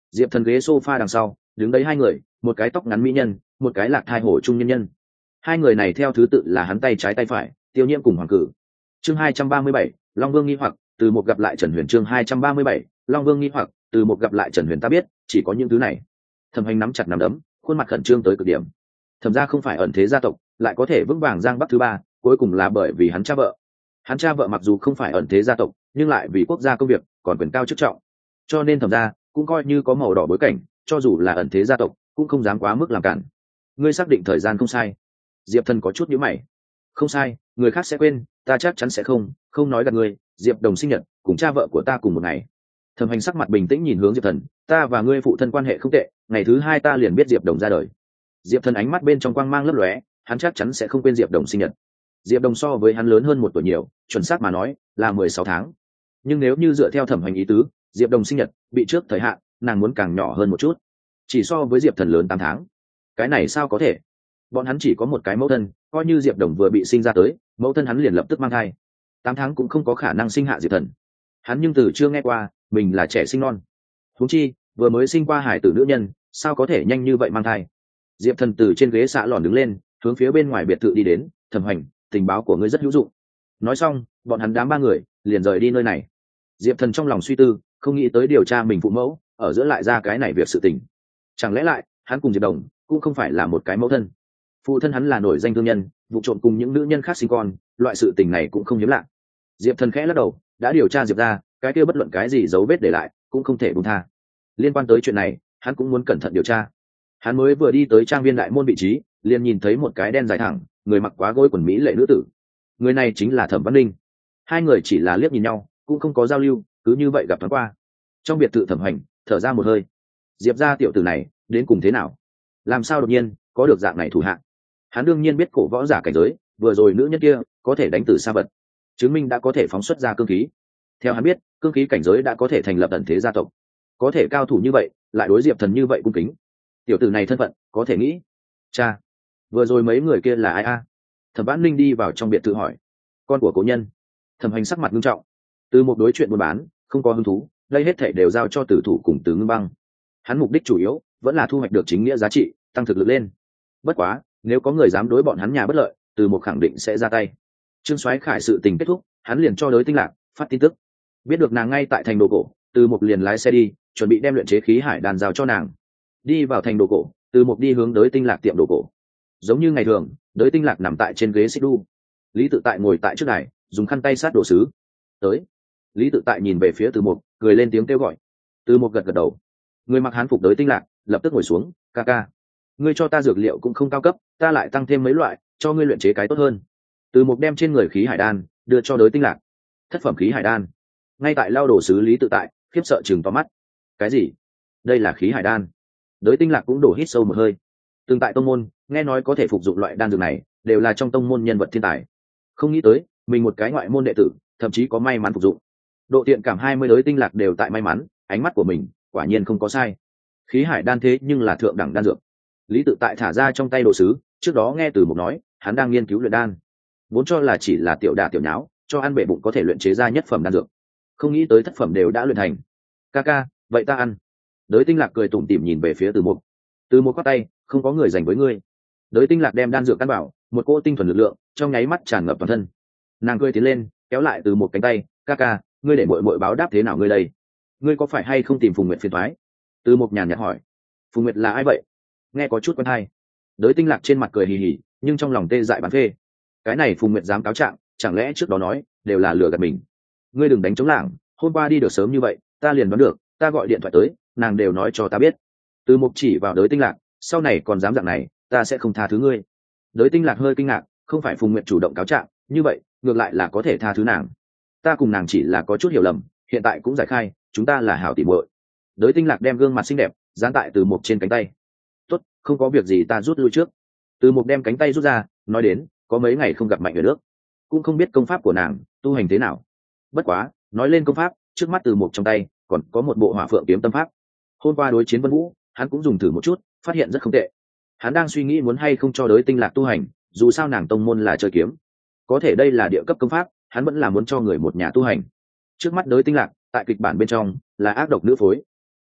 Diệp Thần ghế sofa đằng sau đứng đấy hai người, một cái tóc ngắn mỹ nhân, một cái lạc thai hổ trung nhân nhân. Hai người này theo thứ tự là hắn tay trái tay phải, Tiêu Nhiễm cùng Hoàng Cử. Chương hai trăm ba mươi bảy, Long Vương nghi hoặc, từ một gặp lại Trần Huyền. Chương hai trăm ba mươi bảy, Long Vương nghi hoặc, từ một gặp lại Trần Huyền. Ta biết chỉ có những thứ này. Thẩm Hành nắm chặt nắm đấm, khuôn mặt khẩn trương tới cực điểm. Thẩm gia không phải ẩn thế gia tộc, lại có thể vững vàng giang bắc thứ ba, cuối cùng là bởi vì hắn cha vợ. Hắn cha vợ mặc dù không phải ẩn thế gia tộc, nhưng lại vì quốc gia công việc còn quyền cao chức trọng, cho nên Thẩm gia cũng coi như có màu đỏ bối cảnh, cho dù là ẩn thế gia tộc cũng không dám quá mức làm cản. Ngươi xác định thời gian không sai? Diệp Thần có chút nhíu mày. Không sai, người khác sẽ quên, ta chắc chắn sẽ không, không nói gạt ngươi, Diệp Đồng sinh nhật cùng cha vợ của ta cùng một ngày. Thẩm Hành sắc mặt bình tĩnh nhìn hướng Diệp Thần, ta và ngươi phụ thân quan hệ không tệ, ngày thứ hai ta liền biết Diệp Đồng ra đời. Diệp Thần ánh mắt bên trong quang mang lấp lóe, hắn chắc chắn sẽ không quên Diệp Đồng sinh nhật. Diệp Đồng so với hắn lớn hơn một tuổi nhiều, chuẩn xác mà nói là mười sáu tháng. Nhưng nếu như dựa theo Thẩm Hành ý tứ, Diệp Đồng sinh nhật bị trước thời hạn, nàng muốn càng nhỏ hơn một chút, chỉ so với Diệp Thần lớn tám tháng. Cái này sao có thể? Bọn hắn chỉ có một cái mẫu thân, coi như Diệp Đồng vừa bị sinh ra tới, mẫu thân hắn liền lập tức mang thai, tám tháng cũng không có khả năng sinh hạ Diệp Thần. Hắn nhưng từ chưa nghe qua mình là trẻ sinh non, huống chi vừa mới sinh qua hải tử nữ nhân, sao có thể nhanh như vậy mang thai? Diệp Thần từ trên ghế xạ lòn đứng lên, hướng phía bên ngoài biệt thự đi đến. Thẩm Hành, tình báo của ngươi rất hữu dụng. Nói xong, bọn hắn đám ba người liền rời đi nơi này. Diệp Thần trong lòng suy tư, không nghĩ tới điều tra mình phụ mẫu, ở giữa lại ra cái này việc sự tình. Chẳng lẽ lại hắn cùng Diệp Đồng cũng không phải là một cái mẫu thân? Phụ thân hắn là nổi danh thương nhân, vụ trộm cùng những nữ nhân khác sinh con, loại sự tình này cũng không hiếm lạ. Diệp Thần khẽ lắc đầu, đã điều tra Diệp ra, cái kia bất luận cái gì dấu vết để lại cũng không thể buông tha. Liên quan tới chuyện này, hắn cũng muốn cẩn thận điều tra. Hắn mới vừa đi tới trang viên đại môn vị trí, liền nhìn thấy một cái đen dài thẳng, người mặc quá gối quần mỹ lệ nữ tử. Người này chính là Thẩm Văn Ninh. Hai người chỉ là liếc nhìn nhau, cũng không có giao lưu, cứ như vậy gặp thoáng qua. Trong biệt thự Thẩm Hành thở ra một hơi. Diệp gia tiểu tử này đến cùng thế nào? Làm sao đột nhiên có được dạng này thủ hạng? Hắn đương nhiên biết cổ võ giả cảnh giới, vừa rồi nữ nhân kia có thể đánh từ xa vật, chứng minh đã có thể phóng xuất ra cương khí. Theo hắn biết, cương khí cảnh giới đã có thể thành lập ẩn thế gia tộc, có thể cao thủ như vậy lại đối Diệp Thần như vậy cung kính. Tiểu tử này thân phận có thể nghĩ. Cha, vừa rồi mấy người kia là ai a? Thẩm Vãn Ninh đi vào trong biệt thự hỏi. Con của cố nhân. Thẩm Hành sắc mặt nghiêm trọng. Từ một đối chuyện buôn bán không có hứng thú, đây hết thảy đều giao cho tử thủ cùng Từ Ngưng Băng. Hắn mục đích chủ yếu vẫn là thu hoạch được chính nghĩa giá trị, tăng thực lực lên. Bất quá, nếu có người dám đối bọn hắn nhà bất lợi, Từ một khẳng định sẽ ra tay. Trương Soái Khải sự tình kết thúc, hắn liền cho Đới Tinh Lạc phát tin tức. Biết được nàng ngay tại thành đồ cổ, Từ một liền lái xe đi, chuẩn bị đem luyện chế khí hải đàn giao cho nàng. Đi vào thành đồ cổ, Từ một đi hướng Đới Tinh Lạc tiệm đồ cổ. Giống như ngày thường, Đới Tinh Lạc nằm tại trên ghế xích đu, Lý Tự Tại ngồi tại trước đài, dùng khăn tay sát đồ sứ. Tới. Lý Tự Tại nhìn về phía Từ một, cười lên tiếng kêu gọi. Từ một gật gật đầu. Người mặc hán phục Đới Tinh Lạc lập tức ngồi xuống. Ca ca, ngươi cho ta dược liệu cũng không cao cấp, ta lại tăng thêm mấy loại, cho ngươi luyện chế cái tốt hơn. Từ một đem trên người khí hải đan đưa cho Đới Tinh Lạc. Thất phẩm khí hải đan. Ngay tại lao đồ sứ Lý Tự Tại khiếp sợ chừng to mắt. Cái gì? Đây là khí hải đan? Đới Tinh Lạc cũng đổ hít sâu một hơi. Từng tại tông môn nghe nói có thể phục dụng loại đan dược này, đều là trong tông môn nhân vật thiên tài. Không nghĩ tới mình một cái ngoại môn đệ tử thậm chí có may mắn phục dụng. Độ thiện cảm hai mươi Đới Tinh Lạc đều tại may mắn, ánh mắt của mình quả nhiên không có sai. Khí hải đan thế nhưng là thượng đẳng đan dược. Lý Tự Tại thả ra trong tay đồ sứ, trước đó nghe từ một nói hắn đang nghiên cứu luyện đan, vốn cho là chỉ là tiểu đả tiểu nháo, cho ăn bể bụng có thể luyện chế ra nhất phẩm đan dược, không nghĩ tới thất phẩm đều đã luyện thành. Ca ca, vậy ta ăn. Đới Tinh Lạc cười tủm tỉm nhìn về phía Từ Mục. Từ Mục quát tay, không có người dành với ngươi. Đới Tinh Lạc đem đan dược căn bảo, một cỗ tinh thuần lực lượng trong nháy mắt tràn ngập toàn thân. Nàng cười tiến lên, kéo lại Từ Mục cánh tay, ca ca, ngươi để muội muội báo đáp thế nào ngươi đây? Ngươi có phải hay không tìm Phùng Nguyệt phiền toái? Từ Mục nhàn nhạt hỏi. Phùng Nguyệt là ai vậy? Nghe có chút quen hay. Đới Tinh Lạc trên mặt cười hì hì, nhưng trong lòng tê dại bán phê. Cái này Phùng Nguyệt dám cáo trạng, chẳng lẽ trước đó nói đều là lừa gạt mình? Ngươi đừng đánh trống lảng, hôm qua đi được sớm như vậy, ta liền đoán được, ta gọi điện thoại tới, nàng đều nói cho ta biết. Từ Mục chỉ vào Đới Tinh Lạc, sau này còn dám dạng này, ta sẽ không tha thứ ngươi. Đới Tinh Lạc hơi kinh ngạc, không phải Phùng Nguyệt chủ động cáo trạng, như vậy ngược lại là có thể tha thứ nàng. Ta cùng nàng chỉ là có chút hiểu lầm, hiện tại cũng giải khai, chúng ta là hảo tỉ muội. Đới Tinh Lạc đem gương mặt xinh đẹp dán tại Từ Mục trên cánh tay. Tốt, không có việc gì, ta rút lui trước. Từ Mục đem cánh tay rút ra, nói đến, có mấy ngày không gặp Mạnh Huyền Nước, cũng không biết công pháp của nàng tu hành thế nào. Bất quá, nói lên công pháp, trước mắt Từ Mục trong tay còn có một bộ Hỏa Phượng kiếm tâm pháp. Hôm qua đối chiến Vân Vũ, hắn cũng dùng thử một chút, phát hiện rất không tệ. Hắn đang suy nghĩ muốn hay không cho Đới Tinh Lạc tu hành, dù sao nàng tông môn là chơi kiếm, có thể đây là địa cấp công pháp, hắn vẫn là muốn cho người một nhà tu hành. Trước mắt Đới Tinh Lạc tại kịch bản bên trong là ác độc nữ phối,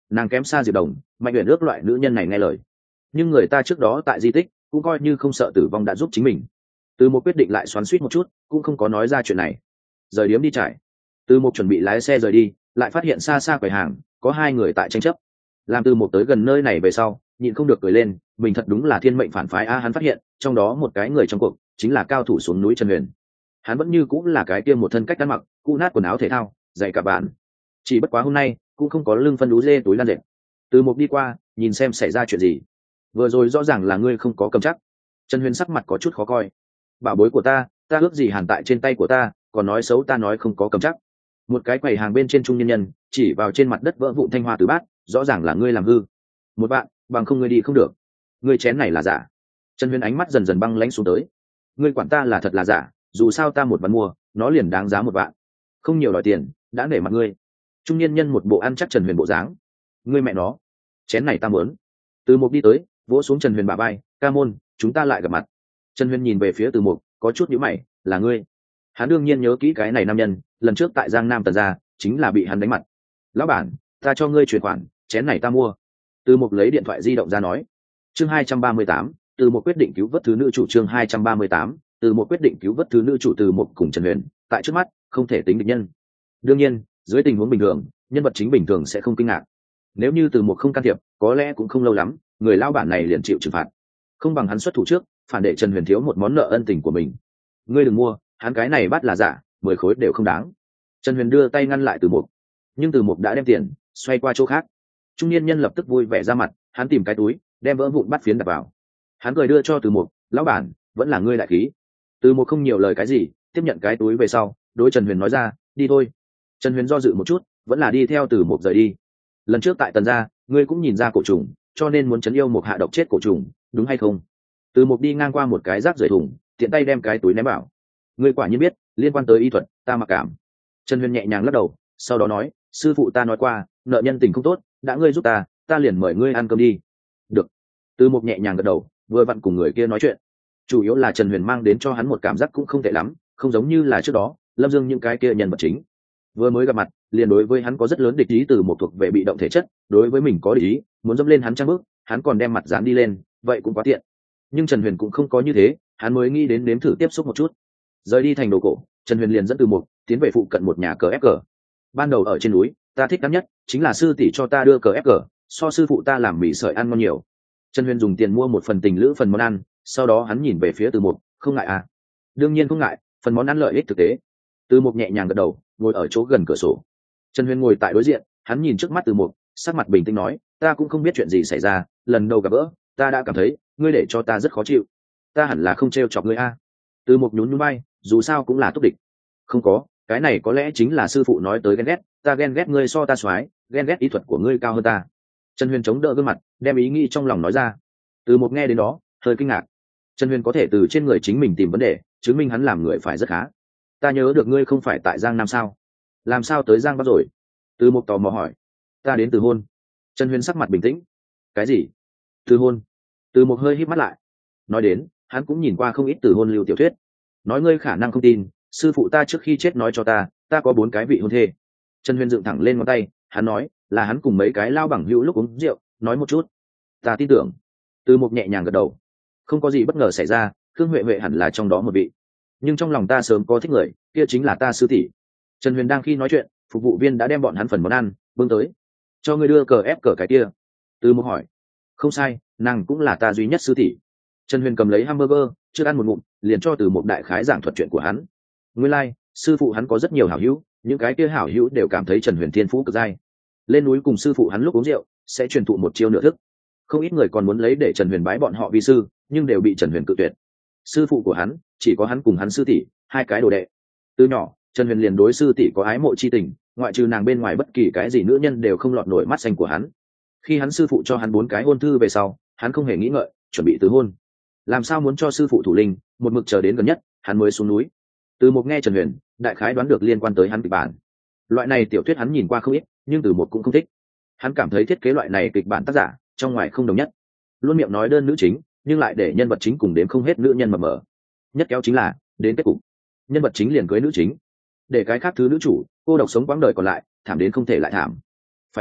nàng kém xa Diệp Đồng, Mạnh Uyển ước loại nữ nhân này nghe lời. Nhưng người ta trước đó tại di tích cũng coi như không sợ tử vong đã giúp chính mình. Từ một quyết định lại xoắn xuýt một chút, cũng không có nói ra chuyện này. Rời điếm đi trải. Từ một chuẩn bị lái xe rời đi, lại phát hiện xa xa quầy hàng có hai người tại tranh chấp. Làm Từ một tới gần nơi này về sau, nhịn không được cười lên, mình thật đúng là thiên mệnh phản phái a. Hắn phát hiện trong đó một cái người trong cuộc chính là cao thủ xuống núi Trần Huyền. Hắn vẫn như cũng là cái kia một thân cách ăn mặc, cũ nát quần áo thể thao, giày cả bạn. Chỉ bất quá hôm nay cũng không có lưng phân đú dê túi lan dệt. Từ một đi qua, nhìn xem xảy ra chuyện gì. Vừa rồi rõ ràng là ngươi không có cầm chắc. Trần Huyền sắc mặt có chút khó coi. Bảo bối của ta, ta ước gì hàn tại trên tay của ta, còn nói xấu ta nói không có cầm chắc. Một cái quầy hàng bên trên trung nhân nhân chỉ vào trên mặt đất vỡ vụn thanh hoa từ bát, rõ ràng là ngươi làm hư. Một bạn, bằng không ngươi đi không được. Ngươi chén này là giả. Trần Huyền ánh mắt dần dần băng lãnh xuống tới. Ngươi quản ta là thật là giả, dù sao ta một vạn mua, nó liền đáng giá một vạn. Không nhiều đòi tiền, đã để mặt ngươi. Trung nhân nhân một bộ ăn chắc Trần Huyền bộ dáng. Ngươi mẹ nó, chén này ta muốn. Từ Mục đi tới, vỗ xuống Trần Huyền bả vai, ca môn, chúng ta lại gặp mặt. Trần Huyền nhìn về phía Từ Mục, có chút nhíu mày, là ngươi. Hắn đương nhiên nhớ kỹ cái này nam nhân, lần trước tại Giang Nam Tần gia, chính là bị hắn đánh mặt. Lão bản, ta cho ngươi chuyển khoản, chén này ta mua. Từ Mục lấy điện thoại di động ra nói. Chương hai trăm ba mươi tám, Từ Mục quyết định cứu vớt thứ nữ chủ. Chương hai trăm ba mươi tám, Từ Mục quyết định cứu vớt thứ nữ chủ. Từ Mục cùng Trần Huyền, tại trước mắt, không thể tính địch nhân. Đương nhiên, dưới tình huống bình thường, nhân vật chính bình thường sẽ không kinh ngạc. Nếu như Từ Mục không can thiệp, có lẽ cũng không lâu lắm, người lão bản này liền chịu trừng phạt. Không bằng hắn xuất thủ trước, phản để Trần Huyền thiếu một món nợ ân tình của mình. Ngươi đừng mua, hắn cái này bắt là giả, mười khối đều không đáng. Trần Huyền đưa tay ngăn lại Từ Mục, nhưng Từ Mục đã đem tiền xoay qua chỗ khác. Trung niên nhân lập tức vui vẻ ra mặt, hắn tìm cái túi, đem vỡ vụn bắt phiến đặt vào. Hắn cười đưa cho Từ Mục, lão bản, vẫn là ngươi đại khí. Từ Mục không nhiều lời cái gì, tiếp nhận cái túi về sau, đối Trần Huyền nói ra, đi thôi. Trần Huyền do dự một chút, vẫn là đi theo Từ Mục rời đi. Lần trước tại Tần gia, ngươi cũng nhìn ra cổ trùng, cho nên muốn chấn yêu một hạ độc chết cổ trùng, đúng hay không? Từ Mục đi ngang qua một cái rác rưởi thùng, tiện tay đem cái túi ném vào. Ngươi quả nhiên biết, liên quan tới y thuật, ta mặc cảm. Trần Huyền nhẹ nhàng lắc đầu, sau đó nói, sư phụ ta nói qua, nợ nhân tình không tốt, đã ngươi giúp ta, ta liền mời ngươi ăn cơm đi. Được. Từ Mục nhẹ nhàng gật đầu, vừa vặn cùng người kia nói chuyện. Chủ yếu là Trần Huyền mang đến cho hắn một cảm giác cũng không tệ lắm, không giống như là trước đó, Lâm Dương những cái kia nhân vật chính. Vừa mới gặp mặt, liền đối với hắn có rất lớn địch ý. Từ Mục thuộc về bị động thể chất, đối với mình có địch ý, muốn dẫm lên hắn trang bước, hắn còn đem mặt dán đi lên, vậy cũng quá tiện. Nhưng Trần Huyền cũng không có như thế, hắn mới nghĩ đến nếm thử tiếp xúc một chút. Rời đi thành đồ cổ, Trần Huyền liền dẫn Từ Mục tiến về phụ cận một nhà cờ ép cờ. Ban đầu ở trên núi, ta thích đắm nhất chính là sư tỷ cho ta đưa cờ ép cờ, so sư phụ ta làm mì sợi ăn ngon nhiều. Trần Huyền dùng tiền mua một phần tình lữ phần món ăn, sau đó hắn nhìn về phía Từ Mục, không ngại à? Đương nhiên không ngại, phần món ăn lợi ích thực tế. Từ Mục nhẹ nhàng gật đầu, ngồi ở chỗ gần cửa sổ. Trần Huyền ngồi tại đối diện, hắn nhìn trước mắt Từ Mục, sắc mặt bình tĩnh nói, ta cũng không biết chuyện gì xảy ra, lần đầu gặp gỡ, ta đã cảm thấy ngươi để cho ta rất khó chịu. Ta hẳn là không trêu chọc ngươi a. Từ Mục nhún nhún vai, dù sao cũng là túc địch. Không có, cái này có lẽ chính là sư phụ nói tới ghen ghét, ta ghen ghét ngươi so ta soái, ghen ghét ý thuật của ngươi cao hơn ta. Trần Huyền chống đỡ gương mặt, đem ý nghĩ trong lòng nói ra. Từ Mục nghe đến đó, hơi kinh ngạc. Trần Huyền có thể từ trên người chính mình tìm vấn đề, chứng minh hắn làm người phải rất khá. Ta nhớ được ngươi không phải tại Giang Nam sao? Làm sao tới Giang Bắc rồi? Từ Mục tò mò hỏi. Ta đến từ hôn. Trần Huyền sắc mặt bình tĩnh. Cái gì? Từ hôn? Từ Mục hơi híp mắt lại. Nói đến, hắn cũng nhìn qua không ít từ hôn lưu tiểu thuyết. Nói ngươi khả năng không tin, sư phụ ta trước khi chết nói cho ta, ta có bốn cái vị hôn thê. Trần Huyền dựng thẳng lên ngón tay, hắn nói, là hắn cùng mấy cái lao bằng hữu lúc uống rượu, nói một chút. Ta tin tưởng. Từ Mục nhẹ nhàng gật đầu. Không có gì bất ngờ xảy ra, Khương Huệ Huệ hẳn là trong đó một vị. Nhưng trong lòng ta sớm có thích người, kia chính là ta sư tỷ. Trần Huyền đang khi nói chuyện, phục vụ viên đã đem bọn hắn phần món ăn bưng tới. Cho ngươi đưa cờ ép cờ cái kia. Từ Mục hỏi. Không sai, nàng cũng là ta duy nhất sư tỷ. Trần Huyền cầm lấy hamburger, chưa ăn một ngụm, liền cho Từ Mục đại khái giảng thuật chuyện của hắn. Nguyên lai, like, sư phụ hắn có rất nhiều hảo hữu, những cái kia hảo hữu đều cảm thấy Trần Huyền thiên phú cực giai. Lên núi cùng sư phụ hắn lúc uống rượu, sẽ truyền thụ một chiêu nửa thức. Không ít người còn muốn lấy để Trần Huyền bái bọn họ vi sư, nhưng đều bị Trần Huyền cự tuyệt. Sư phụ của hắn, chỉ có hắn cùng hắn sư tỷ, hai cái đồ đệ. Từ nhỏ, Trần Huyền liền đối sư tỷ có ái mộ chi tình, ngoại trừ nàng bên ngoài bất kỳ cái gì nữ nhân đều không lọt nổi mắt xanh của hắn. Khi hắn sư phụ cho hắn bốn cái hôn thư về sau, hắn không hề nghĩ ngợi, chuẩn bị từ hôn. Làm sao muốn cho sư phụ thủ linh, một mực chờ đến gần nhất, hắn mới xuống núi. Từ Mục nghe Trần Huyền, đại khái đoán được liên quan tới hắn kịch bản. Loại này tiểu thuyết hắn nhìn qua không ít, nhưng Từ Mục cũng không thích. Hắn cảm thấy thiết kế loại này kịch bản tác giả, trong ngoài không đồng nhất. Luôn miệng nói đơn nữ chính, nhưng lại để nhân vật chính cùng đến không hết nữ nhân mập mờ. Nhất kéo chính là, đến kết cục, nhân vật chính liền cưới nữ chính, để cái khác thứ nữ chủ, cô độc sống quãng đời còn lại, thảm đến không thể lại thảm. Phải biết,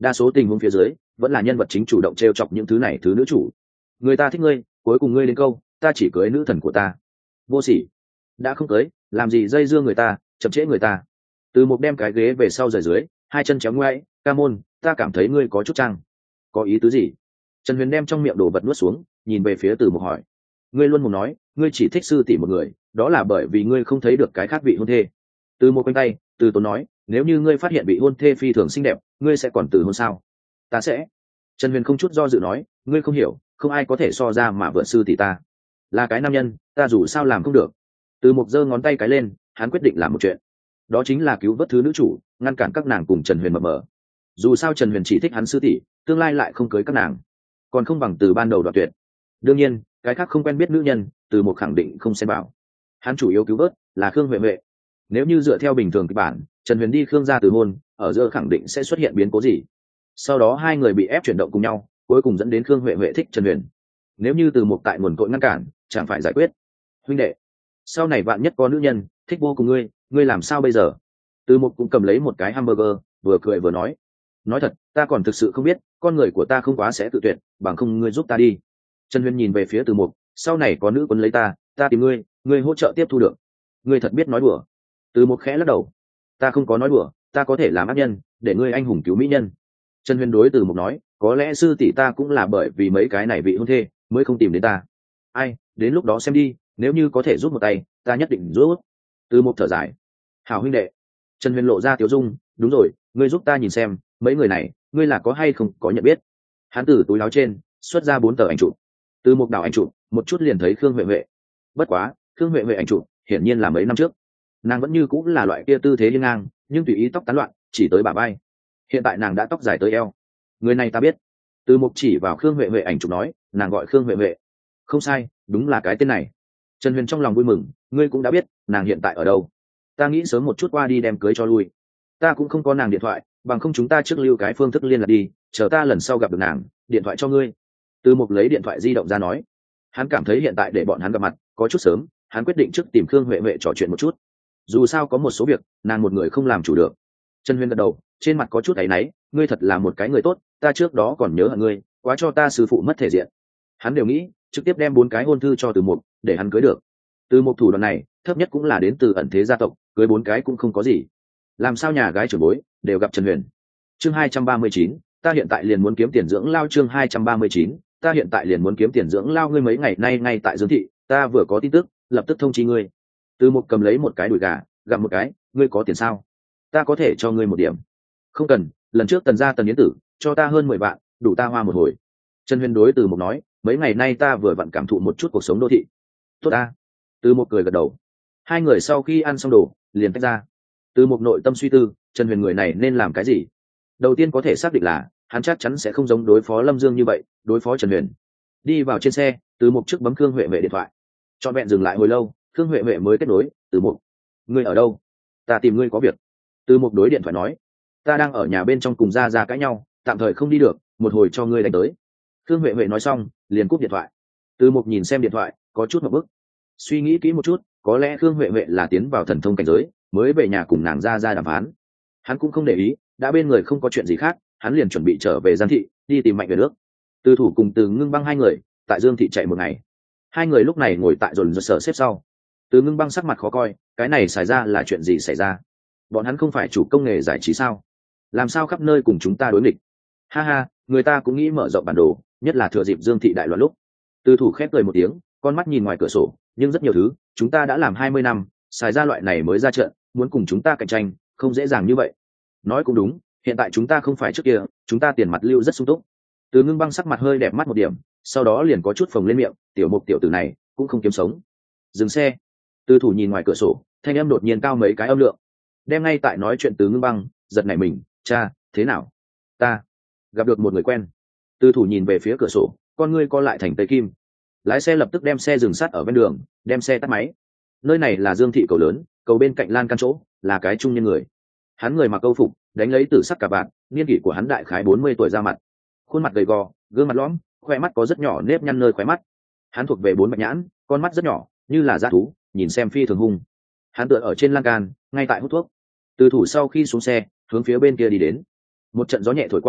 đa số tình huống phía dưới vẫn là nhân vật chính chủ động t r e o chọc những thứ này thứ nữ chủ. Người ta thích ngươi, cuối cùng ngươi đến câu ta chỉ cưới nữ thần của ta. Vô sỉ, đã không cưới làm gì dây dưa người ta, chậm trễ người ta. Từ Mục đem cái ghế về sau rời dưới, hai chân chéo ngoáy. Ca môn, ta cảm thấy ngươi có chút trang. Có ý tứ gì? Trần Huyền đem trong miệng đồ vật nuốt xuống, nhìn về phía Từ Mục hỏi. Ngươi luôn muốn nói ngươi chỉ thích sư tỷ một người, đó là bởi vì ngươi không thấy được cái khác vị hôn thê. Từ Mục quanh tay, Từ Tốn nói, nếu như ngươi phát hiện vị hôn thê phi thường xinh đẹp, ngươi sẽ còn từ hôn sao? Ta sẽ. Trần Huyền không chút do dự nói, ngươi không hiểu, không ai có thể so ra mà vợ sư tỷ ta. Là cái nam nhân, ta dù sao làm không được. Từ Mục giơ ngón tay cái lên, hắn quyết định làm một chuyện, đó chính là cứu vớt thứ nữ chủ, ngăn cản các nàng cùng Trần Huyền mập mờ. Dù sao Trần Huyền chỉ thích hắn sư tỷ, tương lai lại không cưới các nàng, còn không bằng từ ban đầu đoạn tuyệt. Đương nhiên cái khác không quen biết nữ nhân, Từ Mục khẳng định không xem bảo. Hắn chủ yếu cứu vớt là Khương Huệ Huệ. Nếu như dựa theo bình thường kịch bản, Trần Huyền đi Khương gia từ hôn, ở giữa khẳng định sẽ xuất hiện biến cố gì, sau đó hai người bị ép chuyển động cùng nhau, cuối cùng dẫn đến Khương Huệ Huệ thích Trần Huyền. Nếu như Từ Mục tại nguồn cội ngăn cản, chẳng phải giải quyết. Huynh đệ, sau này vạn nhất có nữ nhân thích vô cùng ngươi, ngươi làm sao bây giờ? Từ Mục cũng cầm lấy một cái hamburger, vừa cười vừa nói, nói thật, ta còn thực sự không biết, con người của ta không quá sẽ tự tuyệt, bằng không ngươi giúp ta đi. Trần Huyền nhìn về phía Từ Mục, sau này có nữ quân lấy ta, ta tìm ngươi, ngươi hỗ trợ tiếp thu được. Ngươi thật biết nói đùa. Từ Mục khẽ lắc đầu, ta không có nói đùa, ta có thể làm ác nhân, để ngươi anh hùng cứu mỹ nhân. Trần Huyền đối Từ Mục nói, có lẽ sư tỷ ta cũng là bởi vì mấy cái này vị hôn thê mới không tìm đến ta. Ai, đến lúc đó xem đi, nếu như có thể giúp một tay, ta nhất định giúp. Từ Mục thở dài, hảo huynh đệ. Trần Huyền lộ ra tiếu dung, đúng rồi, ngươi giúp ta nhìn xem, mấy người này, ngươi là có hay không có nhận biết? Hắn từ túi áo trên xuất ra bốn tờ ảnh chụp. Từ Mục đảo ảnh chụp, một chút liền thấy Khương Huệ Huệ. Bất quá, Khương Huệ Huệ ảnh chụp, hiển nhiên là mấy năm trước. Nàng vẫn như cũng là loại kia tư thế hiên ngang, nhưng tùy ý tóc tán loạn, chỉ tới bả vai. Hiện tại nàng đã tóc dài tới eo. Người này ta biết. Từ Mục chỉ vào Khương Huệ Huệ ảnh chụp nói, nàng gọi Khương Huệ Huệ. Không sai, đúng là cái tên này. Trần Huyền trong lòng vui mừng, ngươi cũng đã biết, nàng hiện tại ở đâu? Ta nghĩ sớm một chút qua đi đem cưới cho lui. Ta cũng không có nàng điện thoại, bằng không chúng ta trước lưu cái phương thức liên lạc đi, chờ ta lần sau gặp được nàng, điện thoại cho ngươi. Từ Mục lấy điện thoại di động ra nói, hắn cảm thấy hiện tại để bọn hắn gặp mặt có chút sớm, hắn quyết định trước tìm Khương Huệ Huệ trò chuyện một chút. Dù sao có một số việc nàng một người không làm chủ được. Trần Huyền gật đầu, trên mặt có chút áy náy, ngươi thật là một cái người tốt, ta trước đó còn nhớ hận ngươi, quá cho ta sư phụ mất thể diện. Hắn đều nghĩ trực tiếp đem bốn cái hôn thư cho Từ Mục để hắn cưới được. Từ Mục thủ đoạn này thấp nhất cũng là đến từ ẩn thế gia tộc, cưới bốn cái cũng không có gì. Làm sao nhà gái trưởng bối đều gặp Trần Huyền. Chương hai trăm ba mươi chín, ta hiện tại liền muốn kiếm tiền dưỡng lao. Chương hai trăm ba mươi chín, ta hiện tại liền muốn kiếm tiền dưỡng lao. Ngươi mấy ngày nay ngay tại Dương thị, ta vừa có tin tức, lập tức thông chi ngươi. Từ Mục cầm lấy một cái đùi gà, gặm một cái, ngươi có tiền sao? Ta có thể cho ngươi một điểm. Không cần, lần trước Tần gia Tần Yến Tử cho ta hơn mười vạn, đủ ta hoa một hồi. Trần Huyền đối Từ Mục nói, mấy ngày nay ta vừa vặn cảm thụ một chút cuộc sống đô thị. Tốt ta. Từ Mục cười gật đầu. Hai người sau khi ăn xong đồ, liền tách ra. Từ Mục nội tâm suy tư, Trần Huyền người này nên làm cái gì? Đầu tiên có thể xác định là hắn chắc chắn sẽ không giống đối phó Lâm Dương như vậy, đối phó Trần Huyền. Đi vào trên xe, Từ Mục trước bấm Khương Huệ Huệ điện thoại. Trọn vẹn dừng lại hồi lâu, Khương Huệ Huệ mới kết nối. Từ Mục, ngươi ở đâu? Ta tìm ngươi có việc. Từ Mục đối điện thoại nói, ta đang ở nhà bên trong cùng Gia Gia cãi nhau, tạm thời không đi được, một hồi cho ngươi đánh tới. Khương Huệ Huệ nói xong, liền cúp điện thoại. Từ Mục nhìn xem điện thoại, có chút một bức. Suy nghĩ kỹ một chút, có lẽ Khương Huệ Huệ là tiến vào thần thông cảnh giới, mới về nhà cùng nàng Gia Gia đàm phán. Hắn cũng không để ý, đã bên người không có chuyện gì khác, hắn liền chuẩn bị trở về Giang thị, đi tìm Mạnh về nước. Từ Thủ cùng Từ Ngưng Băng hai người tại Dương thị chạy một ngày. Hai người lúc này ngồi tại dồn dơ sở xếp sau. Từ Ngưng Băng sắc mặt khó coi, cái này xảy ra là chuyện gì xảy ra? Bọn hắn không phải chủ công nghề giải trí sao? Làm sao khắp nơi cùng chúng ta đối nghịch? Ha ha, người ta cũng nghĩ mở rộng bản đồ, nhất là thừa dịp Dương thị đại loạn lúc. Từ Thủ khép cười một tiếng, con mắt nhìn ngoài cửa sổ, nhưng rất nhiều thứ chúng ta đã làm hai mươi năm, xài ra loại này mới ra trận, muốn cùng chúng ta cạnh tranh không dễ dàng như vậy. Nói cũng đúng, hiện tại chúng ta không phải trước kia, chúng ta tiền mặt lưu rất sung túc. Từ Ngưng Băng sắc mặt hơi đẹp mắt một điểm, sau đó liền có chút phồng lên miệng, tiểu Mục tiểu tử này cũng không kiếm sống. Dừng xe. Từ Thủ nhìn ngoài cửa sổ, thanh âm đột nhiên cao mấy cái âm lượng, đem ngay tại nói chuyện Từ Ngưng Băng giật nảy mình. Cha, thế nào? Ta gặp được một người quen. Từ Thủ nhìn về phía cửa sổ, con ngươi co lại thành tây kim. Lái xe lập tức đem xe dừng sát ở bên đường, đem xe tắt máy. Nơi này là Dương thị cầu lớn, cầu bên cạnh lan can chỗ là cái trung nhân người. Hắn người mặc câu phục, đánh lấy tử sắc cả bạn, niên kỷ của hắn đại khái bốn mươi tuổi, ra mặt khuôn mặt gầy gò, gương mặt lõm, khoe mắt có rất nhỏ nếp nhăn nơi khóe mắt. Hắn thuộc về bốn bạch nhãn, con mắt rất nhỏ, như là dã thú, nhìn xem phi thường hung. Hắn tựa ở trên lan can, ngay tại hút thuốc. Từ Thủ sau khi xuống xe, hướng phía bên kia đi đến. Một trận gió nhẹ thổi qua,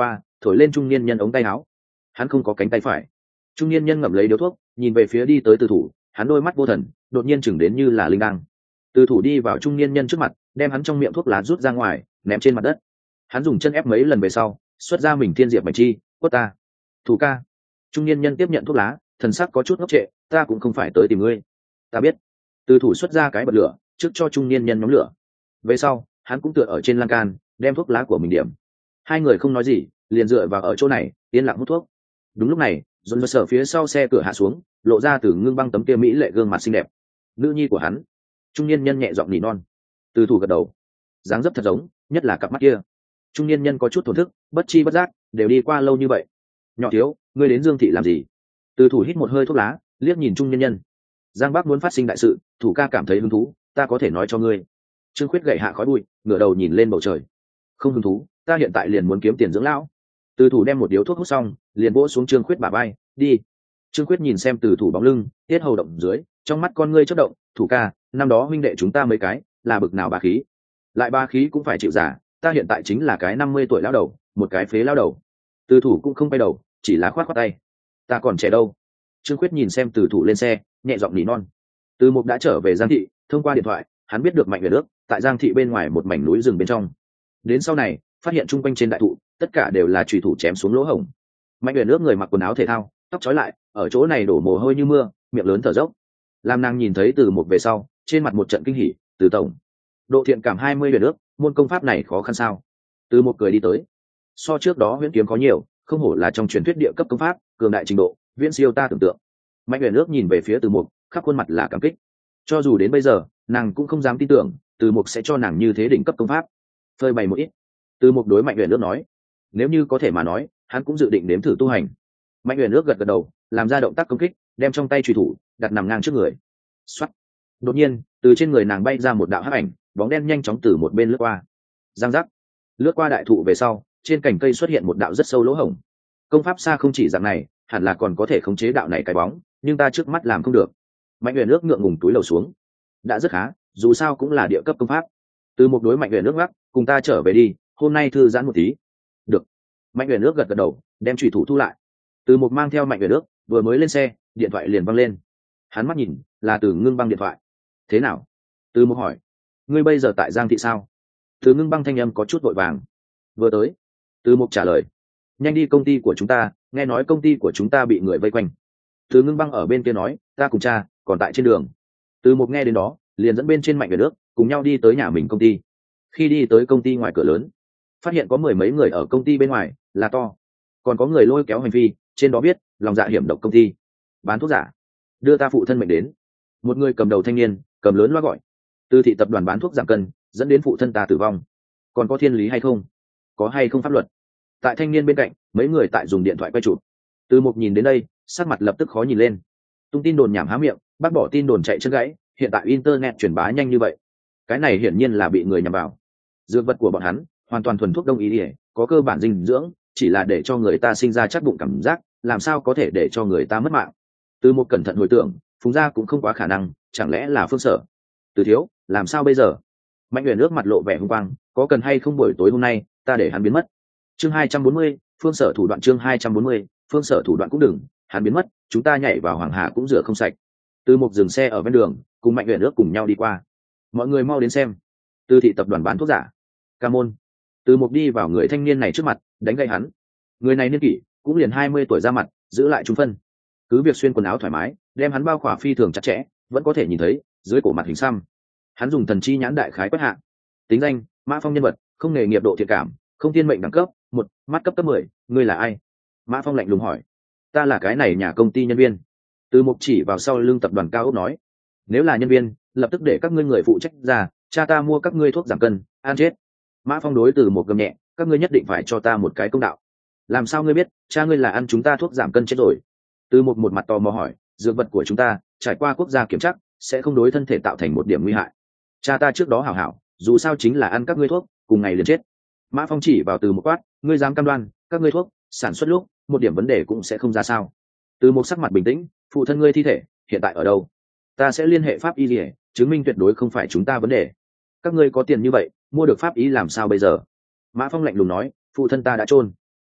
thổi lên trung niên nhân ống tay áo. Hắn không có cánh tay phải. Trung niên nhân ngậm lấy điếu thuốc, nhìn về phía đi tới Từ Thủ, hắn đôi mắt vô thần, đột nhiên chừng đến như là linh đăng. Từ Thủ đi vào trung niên nhân trước mặt, đem hắn trong miệng thuốc lá rút ra ngoài, ném trên mặt đất. Hắn dùng chân ép mấy lần về sau, xuất ra mình thiên diệp bạch chi, quất ta. Thủ ca. Trung niên nhân tiếp nhận thuốc lá, thần sắc có chút ngốc trệ, ta cũng không phải tới tìm ngươi. Ta biết. Từ Thủ xuất ra cái bật lửa, trước cho trung niên nhân nhóm lửa. Về sau, hắn cũng tựa ở trên lan can, đem thuốc lá của mình điểm. Hai người không nói gì, liền dựa vào ở chỗ này, yên lặng hút thuốc. Đúng lúc này, dồn dồn sở phía sau xe cửa hạ xuống, lộ ra từ Ngưng Băng tấm kia mỹ lệ gương mặt xinh đẹp. Nữ nhi của hắn. Trung niên nhân nhẹ giọng nỉ non. Từ Thủ gật đầu. Dáng dấp thật giống, nhất là cặp mắt kia. Trung niên nhân có chút thổn thức, bất chi bất giác, đều đi qua lâu như vậy. Nhỏ thiếu, ngươi đến Dương thị làm gì? Từ Thủ hít một hơi thuốc lá, liếc nhìn trung niên nhân. Giang Bắc muốn phát sinh đại sự, Thủ ca cảm thấy hứng thú, ta có thể nói cho ngươi. Trương Khuyết gậy hạ khói bụi, ngửa đầu nhìn lên bầu trời. Không hứng thú, ta hiện tại liền muốn kiếm tiền dưỡng lão. Từ Thủ đem một điếu thuốc hút xong, liền vỗ xuống Trương Khuyết bả vai, đi. Trương Khuyết nhìn xem Từ Thủ bóng lưng, tiết hầu động dưới, trong mắt con ngươi chớp động, Thủ ca, năm đó huynh đệ chúng ta mấy cái, là bực nào bá khí. Lại bá khí cũng phải chịu giả, ta hiện tại chính là cái năm mươi tuổi lão đầu, một cái phế lão đầu. Từ Thủ cũng không quay đầu, chỉ là khoát khoát tay. Ta còn trẻ đâu. Trương Khuyết nhìn xem Từ Thủ lên xe, nhẹ giọng nỉ non. Từ Mục đã trở về Giang thị, thông qua điện thoại, hắn biết được Mạnh Huyền Ước tại Giang thị bên ngoài một mảnh núi rừng bên trong. Đến sau này, phát hiện chung quanh trên đại thụ, tất cả đều là chùy thủ chém xuống lỗ hổng. Mạnh Huyền Ước người mặc quần áo thể thao, tóc trói lại, ở chỗ này đổ mồ hôi như mưa, miệng lớn thở dốc. Lam nàng nhìn thấy Từ Mục về sau, trên mặt một trận kinh hỉ, Từ tổng, độ thiện cảm hai mươi Huyền Ước, môn công pháp này khó khăn sao? Từ Mục cười đi tới. So trước đó huyễn kiếm có nhiều, không hổ là trong truyền thuyết địa cấp công pháp, cường đại trình độ, viễn siêu ta tưởng tượng. Mạnh Huyền Ước nhìn về phía Từ Mục, khắp khuôn mặt là cảm kích. Cho dù đến bây giờ, nàng cũng không dám tin tưởng, Từ Mục sẽ cho nàng như thế đỉnh cấp công pháp. Phơi bày một ít. Từ Mục đối Mạnh Huyền Ước nói, nếu như có thể mà nói, hắn cũng dự định nếm thử tu hành. Mạnh Huyền Ước gật gật đầu, làm ra động tác công kích, đem trong tay chùy thủ đặt nằm ngang trước người. Xoát. Đột nhiên, từ trên người nàng bay ra một đạo hắc ảnh, bóng đen nhanh chóng từ một bên lướt qua. Giang giác. Lướt qua đại thụ về sau, trên cành cây xuất hiện một đạo rất sâu lỗ hổng. Công pháp xa không chỉ dạng này, hẳn là còn có thể khống chế đạo này cái bóng, nhưng ta trước mắt làm không được. Mạnh Huyền Ước ngượng ngùng túi lầu xuống. Đã rất khá, dù sao cũng là địa cấp công pháp. Từ một đối Mạnh Huyền Ước gắt, cùng ta trở về đi, hôm nay thư giãn một tí. Được. Mạnh Huyền Ước gật gật đầu, đem chủy thủ thu lại. Từ một mang theo Mạnh Huyền Ước, vừa mới lên xe, điện thoại liền văng lên. Hắn mắt nhìn, là Từ Ngưng Băng điện thoại. Thế nào? Từ một hỏi, ngươi bây giờ tại Giang thị sao? Từ Ngưng Băng thanh âm có chút vội vàng. Vừa tới. Từ Mục trả lời, nhanh đi công ty của chúng ta, nghe nói công ty của chúng ta bị người vây quanh. Từ Ngưng Băng ở bên kia nói, ta cùng cha còn tại trên đường. Từ Mục nghe đến đó, liền dẫn bên trên Mạnh Huyền Ước cùng nhau đi tới nhà mình công ty. Khi đi tới công ty ngoài cửa lớn, phát hiện có mười mấy người ở công ty bên ngoài, là to, còn có người lôi kéo hành vi, trên đó viết lòng dạ hiểm độc công ty bán thuốc giả, đưa ta phụ thân mệnh đến. Một người cầm đầu thanh niên cầm lớn loa gọi, Từ thị tập đoàn bán thuốc giảm cân, dẫn đến phụ thân ta tử vong, còn có thiên lý hay không, có hay không pháp luật? Tại thanh niên bên cạnh, mấy người tại dùng điện thoại quay chụp. Từ Mục nhìn đến đây, sắc mặt lập tức khó nhìn lên. Tung tin đồn nhảm há miệng, bác bỏ tin đồn chạy chân gãy, hiện tại internet truyền bá nhanh như vậy, cái này hiển nhiên là bị người nhằm vào. Dược vật của bọn hắn hoàn toàn thuần thuốc đông y, có cơ bản dinh dưỡng, chỉ là để cho người ta sinh ra chắc bụng cảm giác, làm sao có thể để cho người ta mất mạng? Từ một cẩn thận hồi tưởng, Phùng gia cũng không quá khả năng, chẳng lẽ là Phương Sở? Từ thiếu, làm sao bây giờ? Mạnh Huyền Ước mặt lộ vẻ hung quang, có cần hay không buổi tối hôm nay ta để hắn biến mất? Chương hai trăm bốn mươi, Phương Sở thủ đoạn. Chương hai trăm bốn mươi, Phương Sở thủ đoạn cũng đừng, hắn biến mất, chúng ta nhảy vào Hoàng Hà cũng rửa không sạch. Từ một dừng xe ở ven đường, cùng Mạnh Huyền Ước cùng nhau đi qua. Mọi người mau đến xem. Từ thị tập đoàn bán thuốc giả. Ca môn. Từ một đi vào người thanh niên này trước mặt, đánh gậy hắn. Người này niên kỷ cũng liền hai mươi tuổi ra mặt, giữ lại trung phân. Cứ việc xuyên quần áo thoải mái, đem hắn bao khỏa phi thường chặt chẽ, vẫn có thể nhìn thấy dưới cổ mặt hình xăm. Hắn dùng thần chi nhãn đại khái quét hạ. Tính danh: Mã Phong, nhân vật: không nghề nghiệp, độ thiện cảm: không thiên mệnh, đẳng cấp một, mắt cấp cấp mười. Ngươi là ai? Mã Phong lạnh lùng hỏi. Ta là cái này nhà công ty nhân viên. Từ Mục chỉ vào sau lưng tập đoàn cao ốc nói, nếu là nhân viên, lập tức để các ngươi người phụ trách ra, cha ta mua các ngươi thuốc giảm cân, an chết. Mã Phong đối Từ Mục gầm nhẹ, các ngươi nhất định phải cho ta một cái công đạo. Làm sao ngươi biết cha ngươi là ăn chúng ta thuốc giảm cân chết rồi? Từ Mục một mặt tò mò hỏi, dược vật của chúng ta trải qua quốc gia kiểm tra, sẽ không đối thân thể tạo thành một điểm nguy hại. Cha ta trước đó hảo hảo, dù sao chính là ăn các ngươi thuốc, cùng ngày liền chết. Mã Phong chỉ vào Từ Mục quát, ngươi dám cam đoan các ngươi thuốc sản xuất lúc một điểm vấn đề cũng sẽ không ra sao? Từ Mục sắc mặt bình tĩnh, phụ thân ngươi thi thể hiện tại ở đâu? Ta sẽ liên hệ pháp y liề, chứng minh tuyệt đối không phải chúng ta vấn đề. Các ngươi có tiền như vậy, mua được pháp y làm sao bây giờ? Mã Phong lạnh lùng nói, phụ thân ta đã chôn.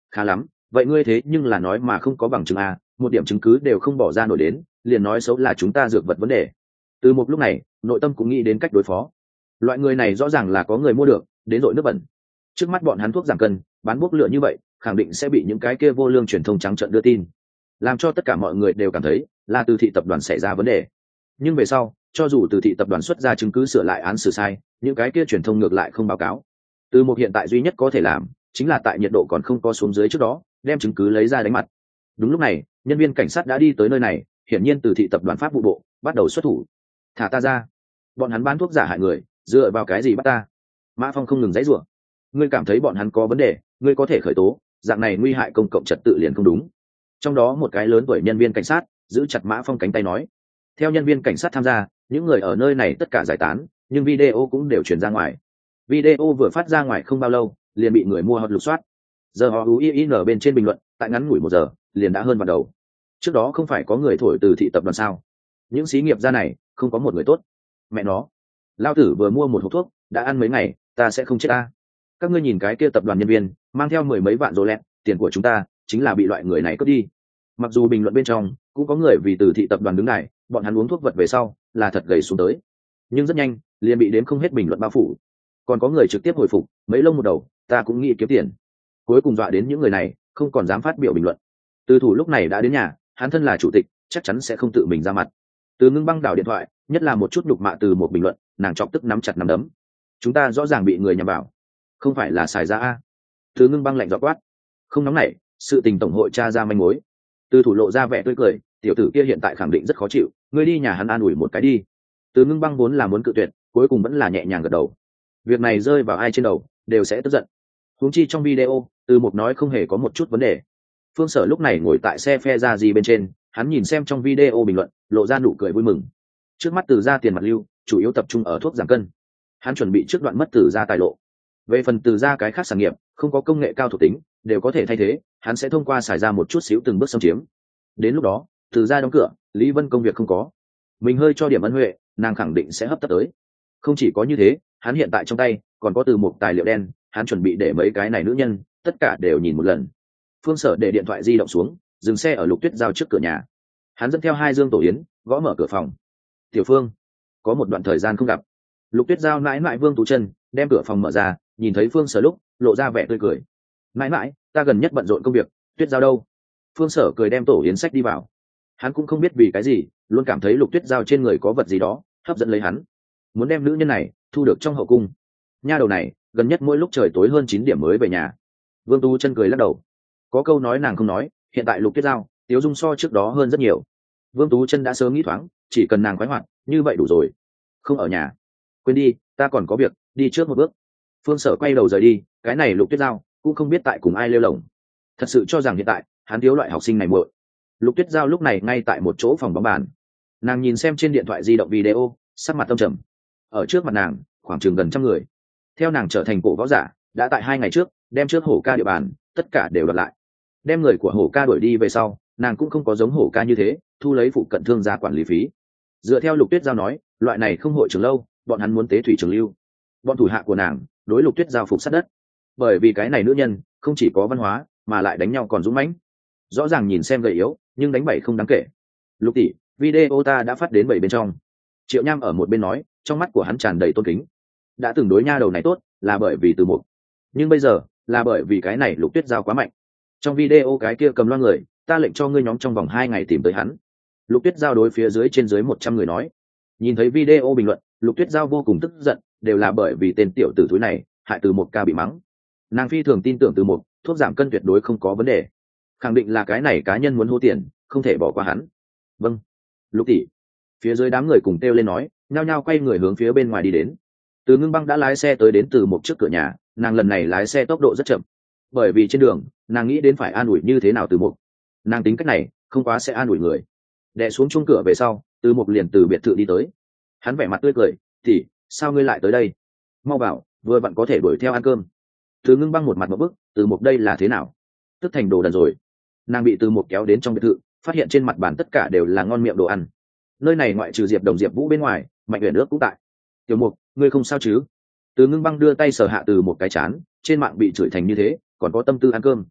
Khá lắm, vậy ngươi thế nhưng là nói mà không có bằng chứng à, một điểm chứng cứ đều không bỏ ra nổi đến, liền nói xấu là chúng ta dược vật vấn đề. Từ một lúc này nội tâm cũng nghĩ đến cách đối phó. Loại người này rõ ràng là có người mua được đến dội nước bẩn, trước mắt bọn hắn thuốc giảm cân bán bốc lửa như vậy khẳng định sẽ bị những cái kia vô lương truyền thông trắng trợn đưa tin, làm cho tất cả mọi người đều cảm thấy là từ thị tập đoàn xảy ra vấn đề. Nhưng về sau cho dù từ thị tập đoàn xuất ra chứng cứ sửa lại án xử sai, những cái kia truyền thông ngược lại không báo cáo. Từ một hiện tại duy nhất có thể làm chính là tại nhiệt độ còn không có xuống dưới trước đó đem chứng cứ lấy ra đánh mặt. Đúng lúc này nhân viên cảnh sát đã đi tới nơi này, hiển nhiên từ thị tập đoàn pháp vụ bộ bắt đầu xuất thủ. Thả ta ra, bọn hắn bán thuốc giả hại người, dựa vào cái gì bắt ta? Mã Phong không ngừng dãy rủa. Ngươi cảm thấy bọn hắn có vấn đề, ngươi có thể khởi tố, dạng này nguy hại công cộng trật tự liền không đúng. Trong đó một cái lớn tuổi nhân viên cảnh sát giữ chặt Mã Phong cánh tay nói. Theo nhân viên cảnh sát tham gia, những người ở nơi này tất cả giải tán, nhưng video cũng đều truyền ra ngoài. Video vừa phát ra ngoài không bao lâu liền bị người mua hoặc lục soát. Giờ họ uin bên trên bình luận tại ngắn ngủi một giờ liền đã hơn vào đầu. Trước đó không phải có người thổi từ thị tập đoàn sao? Những xí nghiệp gia này không có một người tốt. Mẹ nó, lao tử vừa mua một hộp thuốc đã ăn mấy ngày, ta sẽ không chết ta. Các ngươi nhìn cái kia tập đoàn nhân viên mang theo mười mấy vạn đô la, tiền của chúng ta chính là bị loại người này cướp đi. Mặc dù bình luận bên trong cũng có người vì từ thị tập đoàn đứng này, bọn hắn uống thuốc vật về sau là thật gầy xuống tới, nhưng rất nhanh liền bị đếm không hết bình luận bao phủ. Còn có người trực tiếp hồi phục, mấy lông một đầu, ta cũng nghĩ kiếm tiền. Cuối cùng dọa đến những người này không còn dám phát biểu bình luận. Từ thủ lúc này đã đến nhà, hắn thân là chủ tịch chắc chắn sẽ không tự mình ra mặt. Từ Ngưng băng đảo điện thoại, nhất là một chút nhục mạ từ một bình luận, nàng chọc tức nắm chặt nắm đấm. Chúng ta rõ ràng bị người nhằm vào, không phải là xài ra a? Từ Ngưng băng lạnh giọng quát. Không nóng nảy, sự tình tổng hội tra ra manh mối. Từ thủ lộ ra vẻ tươi cười, tiểu tử kia hiện tại khẳng định rất khó chịu, ngươi đi nhà hắn an ủi một cái đi. Từ Ngưng băng vốn là muốn cự tuyệt, cuối cùng vẫn là nhẹ nhàng gật đầu. Việc này rơi vào ai trên đầu đều sẽ tức giận. Huống chi trong video Từ Mục nói không hề có một chút vấn đề. Phương Sở lúc này ngồi tại xe phe ra gì bên trên, hắn nhìn xem trong video bình luận, lộ ra nụ cười vui mừng. Trước mắt Từ gia tiền mặt lưu chủ yếu tập trung ở thuốc giảm cân, hắn chuẩn bị trước đoạn mất Từ gia tài lộ. Về phần Từ gia cái khác sản nghiệp không có công nghệ cao thuộc tính đều có thể thay thế, hắn sẽ thông qua xài ra một chút xíu từng bước xâm chiếm. Đến lúc đó Từ gia đóng cửa, Lý Vân công việc không có, mình hơi cho điểm ân huệ, nàng khẳng định sẽ hấp tấp tới. Không chỉ có như thế, hắn hiện tại trong tay còn có Từ một tài liệu đen, hắn chuẩn bị để mấy cái này nữ nhân tất cả đều nhìn một lần. Phương Sở để điện thoại di động xuống, dừng xe ở Lục Tuyết Giao trước cửa nhà. Hắn dẫn theo hai dương tổ yến, gõ mở cửa phòng. Tiểu Phương, có một đoạn thời gian không gặp. Lục Tuyết Giao mãi mãi Vương Tú Chân đem cửa phòng mở ra, nhìn thấy Phương Sở lúc lộ ra vẻ tươi cười. Mãi mãi, ta gần nhất bận rộn công việc, Tuyết Giao đâu? Phương Sở cười đem tổ yến sách đi vào. Hắn cũng không biết vì cái gì, luôn cảm thấy Lục Tuyết Giao trên người có vật gì đó hấp dẫn lấy hắn, muốn đem nữ nhân này thu được trong hậu cung. Nha đầu này gần nhất mỗi lúc trời tối hơn chín điểm mới về nhà. Vương Tú Chân cười lắc đầu. Có câu nói nàng không nói, hiện tại Lục Tuyết Giao Tiếu Dung so trước đó hơn rất nhiều. Vương Tú Chân đã sớm nghĩ thoáng, chỉ cần nàng khoái hoạt như vậy đủ rồi. Không ở nhà, quên đi, ta còn có việc, đi trước một bước. Phương Sở quay đầu rời đi, cái này Lục Tuyết Giao cũng không biết tại cùng ai lêu lổng, thật sự cho rằng hiện tại hắn thiếu loại học sinh này muội. Lục Tuyết Giao lúc này ngay tại một chỗ phòng bóng bàn, nàng nhìn xem trên điện thoại di động video, sắc mặt tâm trầm. Ở trước mặt nàng khoảng chừng gần trăm người, theo nàng trở thành cổ võ giả, đã tại hai ngày trước đem trước Hổ Ca địa bàn tất cả đều đoạt lại. Đem người của Hổ Ca đuổi đi về sau, nàng cũng không có giống Hổ Ca như thế thu lấy phụ cận thương gia quản lý phí. Dựa theo Lục Tuyết Giao nói, loại này không hội trường lâu, bọn hắn muốn tế thủy trường lưu. Bọn thủ hạ của nàng đối Lục Tuyết Giao phục sát đất, bởi vì cái này nữ nhân không chỉ có văn hóa mà lại đánh nhau còn dũng mãnh. Rõ ràng nhìn xem gầy yếu, nhưng đánh bậy không đáng kể. Lục tỷ, video ta đã phát đến bảy bên trong. Triệu Nham ở một bên nói, trong mắt của hắn tràn đầy tôn kính. Đã từng đối nha đầu này tốt là bởi vì Từ Một, nhưng bây giờ là bởi vì cái này Lục Tuyết Giao quá mạnh. Trong video cái kia cầm loa người, ta lệnh cho ngươi nhóm trong vòng hai ngày tìm tới hắn. Lục Tuyết Giao đối phía dưới trên dưới một trăm người nói. Nhìn thấy video bình luận, Lục Tuyết Giao vô cùng tức giận, đều là bởi vì tên tiểu tử thúi này hại Từ Một ca bị mắng. Nàng phi thường tin tưởng Từ Một thuốc giảm cân tuyệt đối không có vấn đề, khẳng định là cái này cá nhân muốn hô tiền, không thể bỏ qua hắn. Vâng, Lục tỷ. Phía dưới đám người cùng kêu lên nói, nhao nhao quay người hướng phía bên ngoài đi đến. Từ Ngưng băng đã lái xe tới đến Từ Một trước cửa nhà, nàng lần này lái xe tốc độ rất chậm, bởi vì trên đường nàng nghĩ đến phải an ủi như thế nào Từ Một. Nàng tính cách này không quá sẽ an ủi người. Đè xuống chung cửa về sau, Từ Một liền từ biệt thự đi tới. Hắn vẻ mặt tươi cười, thì sao ngươi lại tới đây? Mau bảo, vừa vặn có thể đuổi theo ăn cơm. Từ Ngưng băng một mặt một bức, Từ Một đây là thế nào? Tức thành đồ đần rồi. Nàng bị Từ Một kéo đến trong biệt thự, phát hiện trên mặt bàn tất cả đều là ngon miệng đồ ăn. Nơi này ngoại trừ Diệp Đồng Diệp Vũ bên ngoài, Mạnh Uyển Ước cũng tại. Tiểu Mục, ngươi không sao chứ? Từ Ngưng băng đưa tay sờ hạ Từ một cái chán, trên mạng bị chửi thành như thế, còn có tâm tư ăn cơm.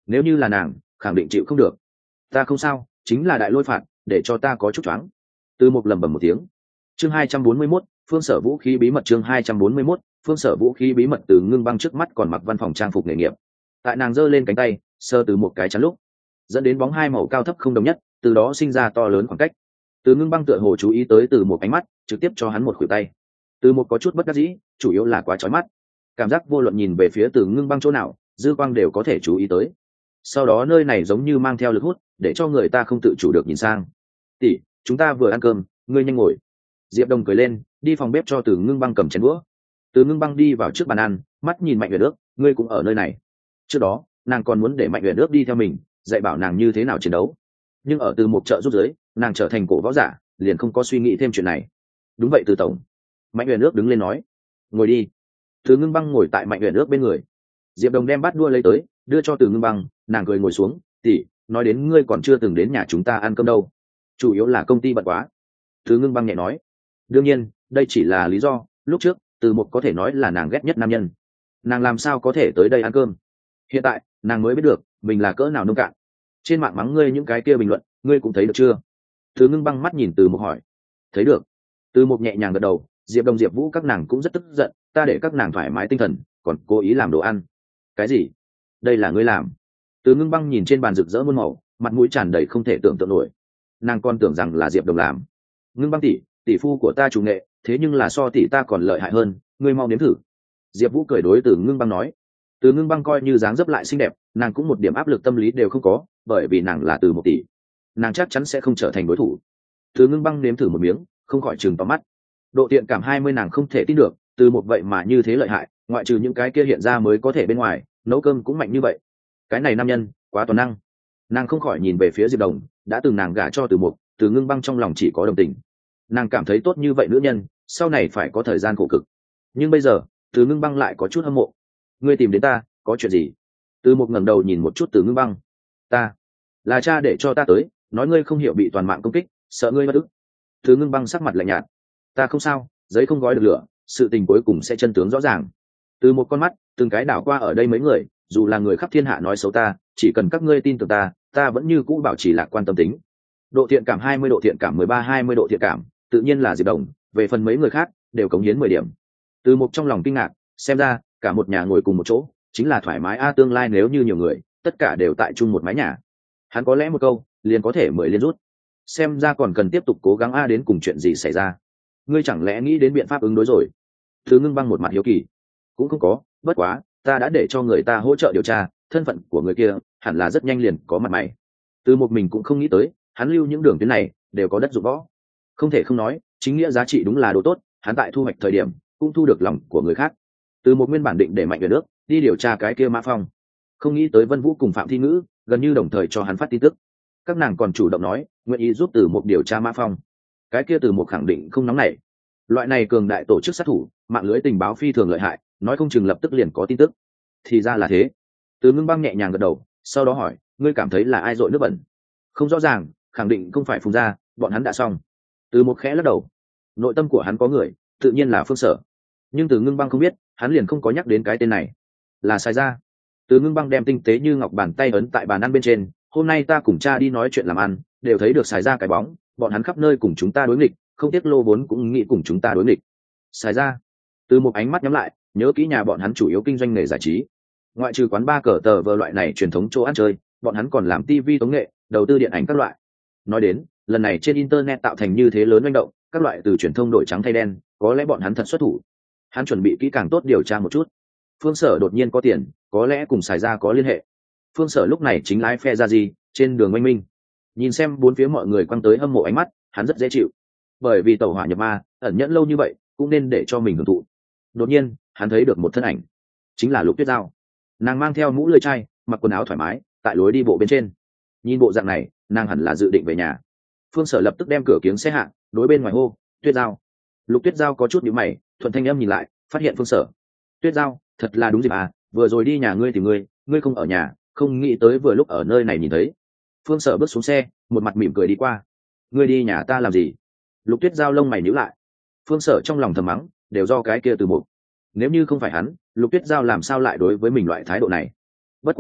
nếu như là nàng khẳng định chịu không được. Ta không sao, chính là đại lôi phạt để cho ta có chút choáng. Từ Mục lẩm bẩm một tiếng. Chương hai trăm bốn mươi mốt, Phương Sở vũ khí bí mật. Chương hai trăm bốn mươi mốt, Phương Sở vũ khí bí mật. Từ Ngưng Băng trước mắt còn mặc văn phòng trang phục nghề nghiệp, tại nàng giơ lên cánh tay sơ từ một cái chắn lúc, dẫn đến bóng hai màu cao thấp không đồng nhất, từ đó sinh ra to lớn khoảng cách. Từ Ngưng Băng tựa hồ chú ý tới Từ Một ánh mắt, trực tiếp cho hắn một khuỷu tay. Từ Một có chút bất đắc dĩ, chủ yếu là quá chói mắt, cảm giác vô luận nhìn về phía Từ Ngưng Băng chỗ nào, dư quang đều có thể chú ý tới. Sau đó nơi này giống như mang theo lực hút, để cho người ta không tự chủ được nhìn sang. Tỷ, chúng ta vừa ăn cơm, ngươi nhanh ngồi. Diệp Đồng cười lên, đi phòng bếp cho Từ Ngưng Băng cầm chén đũa. Từ Ngưng Băng đi vào trước bàn ăn, mắt nhìn Mạnh Uyển Ước, ngươi cũng ở nơi này. Trước đó, nàng còn muốn để Mạnh Uyển Ước đi theo mình, dạy bảo nàng như thế nào chiến đấu. Nhưng ở Từ Một trợ giúp dưới, nàng trở thành cổ võ giả, liền không có suy nghĩ thêm chuyện này. Đúng vậy Từ tổng. Mạnh Uyển Ước đứng lên nói, ngồi đi. Từ Ngưng Băng ngồi tại Mạnh Uyển Ước bên người. Diệp Đồng đem bát đũa lấy tới, đưa cho Từ Ngưng Băng, nàng cười ngồi xuống. Tỷ, nói đến ngươi còn chưa từng đến nhà chúng ta ăn cơm đâu, chủ yếu là công ty bận quá. Từ Ngưng Băng nhẹ nói, đương nhiên đây chỉ là lý do, lúc trước Từ Một có thể nói là nàng ghét nhất nam nhân, nàng làm sao có thể tới đây ăn cơm. Hiện tại nàng mới biết được mình là cỡ nào nông cạn. Trên mạng mắng ngươi những cái kia bình luận, ngươi cũng thấy được chưa? Từ Ngưng Băng mắt nhìn Từ Một hỏi. Thấy được. Từ Một nhẹ nhàng gật đầu. Diệp Đồng Diệp Vũ các nàng cũng rất tức giận, ta để các nàng thoải mái tinh thần, còn cố ý làm đồ ăn. Cái gì? Đây là ngươi làm? Từ Ngưng Băng nhìn trên bàn rực rỡ muôn màu, mặt mũi tràn đầy không thể tưởng tượng nổi. Nàng còn tưởng rằng là Diệp Đồng làm. Ngưng Băng tỷ, tỷ phu của ta chủ nghệ, thế nhưng là so tỷ ta còn lợi hại hơn, ngươi mau nếm thử. Diệp Vũ cười đối Từ Ngưng Băng nói. Từ Ngưng Băng coi như dáng dấp lại xinh đẹp, nàng cũng một điểm áp lực tâm lý đều không có, bởi vì nàng là Từ Một tỷ, nàng chắc chắn sẽ không trở thành đối thủ. Từ Ngưng Băng nếm thử một miếng, không khỏi trừng to mắt. Độ tiện cảm hai mươi nàng không thể tin được, Từ Một vậy mà như thế lợi hại, ngoại trừ những cái kia hiện ra mới có thể bên ngoài, nấu cơm cũng mạnh như vậy. Cái này nam nhân quá toàn năng. Nàng không khỏi nhìn về phía Diệp Đồng, đã từng nàng gả cho Từ Một, Từ Ngưng Băng trong lòng chỉ có đồng tình. Nàng cảm thấy tốt như vậy nữ nhân, sau này phải có thời gian khổ cực. Nhưng bây giờ, Từ Ngưng Băng lại có chút hâm mộ. Ngươi tìm đến ta, có chuyện gì? Từ Một ngẩng đầu nhìn một chút Từ Ngưng Băng. Ta, là cha để cho ta tới, nói ngươi không hiểu bị toàn mạng công kích, sợ ngươi mất ức. Từ Ngưng Băng sắc mặt lạnh nhạt. Ta không sao, giấy không gói được lửa, sự tình cuối cùng sẽ chân tướng rõ ràng. Từ một con mắt, từng cái đảo qua ở đây mấy người, dù là người khắp thiên hạ nói xấu ta, chỉ cần các ngươi tin tưởng ta, ta vẫn như cũ bảo trì lạc quan tâm tính. Độ thiện cảm hai mươi, độ thiện cảm mười ba, hai mươi độ thiện cảm, tự nhiên là Diệp Đồng, về phần mấy người khác, đều cống hiến mười điểm. Từ một trong lòng kinh ngạc, xem ra, cả một nhà ngồi cùng một chỗ, chính là thoải mái a, tương lai nếu như nhiều người, tất cả đều tại chung một mái nhà. Hắn có lẽ một câu, liền có thể mười liên rút. Xem ra còn cần tiếp tục cố gắng a, đến cùng chuyện gì xảy ra. Ngươi chẳng lẽ nghĩ đến biện pháp ứng đối rồi? Từ Ngưng Băng một mặt hiếu kỳ. Cũng không có, bất quá, ta đã để cho người ta hỗ trợ điều tra, thân phận của người kia, hẳn là rất nhanh liền có mặt mày. Từ một mình cũng không nghĩ tới, hắn lưu những đường tuyến này, đều có đất dụng võ. Không thể không nói, chính nghĩa giá trị đúng là đồ tốt, hắn tại thu hoạch thời điểm, cũng thu được lòng của người khác. Từ một nguyên bản định để Mạnh Uyển Ước đi điều tra cái kia Mã Phong, không nghĩ tới Vân Vũ cùng Phạm Thi Ngữ gần như đồng thời cho hắn phát tin tức. Các nàng còn chủ động nói nguyện ý giúp Từ một điều tra Mã Phong. Cái kia Từ một khẳng định không nóng nảy. Loại này cường đại tổ chức sát thủ, mạng lưới tình báo phi thường lợi hại, nói không chừng lập tức liền có tin tức. Thì ra là thế. Từ Ngưng Băng nhẹ nhàng gật đầu, sau đó hỏi, ngươi cảm thấy là ai dội nước bẩn? Không rõ ràng, khẳng định không phải Phùng gia, bọn hắn đã xong. Từ một khẽ lắc đầu. Nội tâm của hắn có người, tự nhiên là Phương Sở. Nhưng Từ Ngưng Băng không biết, hắn liền không có nhắc đến cái tên này. Là Sai Gia. Từ Ngưng Băng đem tinh tế như ngọc bàn tay ấn tại bàn ăn bên trên, hôm nay ta cùng cha đi nói chuyện làm ăn, đều thấy được Sai Gia cái bóng, bọn hắn khắp nơi cùng chúng ta đối nghịch, không tiếc lô vốn cũng nghĩ cùng chúng ta đối nghịch. Sai Gia. Từ một ánh mắt nhắm lại, nhớ kỹ nhà bọn hắn chủ yếu kinh doanh nghề giải trí, ngoại trừ quán bar cờ tờ vờ loại này truyền thống chỗ ăn chơi, bọn hắn còn làm tivi tống nghệ, đầu tư điện ảnh các loại. Nói đến, lần này trên internet tạo thành như thế lớn manh động, các loại từ truyền thông đổi trắng thay đen, có lẽ bọn hắn thật xuất thủ. Hắn chuẩn bị kỹ càng tốt điều tra một chút. Phương Sở đột nhiên có tiền, có lẽ cùng Sài Gia có liên hệ. Phương Sở lúc này chính lái phe ra gì, trên đường Minh Minh. Nhìn xem bốn phía mọi người quăng tới hâm mộ ánh mắt, hắn rất dễ chịu. Bởi vì tẩu hỏa nhập ma, ẩn nhẫn lâu như vậy, cũng nên để cho mình hưởng thụ. Đột nhiên, hắn thấy được một thân ảnh, chính là Lục Tuyết Giao. Nàng mang theo mũ lưỡi chai, mặc quần áo thoải mái, tại lối đi bộ bên trên. Nhìn bộ dạng này, nàng hẳn là dự định về nhà. Phương Sở lập tức đem cửa kiếng xe hạ, đối bên ngoài hô, Tuyết Giao. Lục Tuyết Giao có chút nhíu mày, thuận thanh âm nhìn lại, phát hiện Phương Sở. Tuyết Giao, thật là đúng dịp à, vừa rồi đi nhà ngươi tìm ngươi, ngươi không ở nhà, không nghĩ tới vừa lúc ở nơi này nhìn thấy. Phương Sở bước xuống xe, một mặt mỉm cười đi qua. Ngươi đi nhà ta làm gì? Lục Tuyết Giao lông mày nhíu lại. Phương Sở trong lòng thầm mắng, đều do cái kia Từ Một. Nếu như không phải hắn, Lục Tuyết Giao làm sao lại đối với mình loại thái độ này? Bất quá,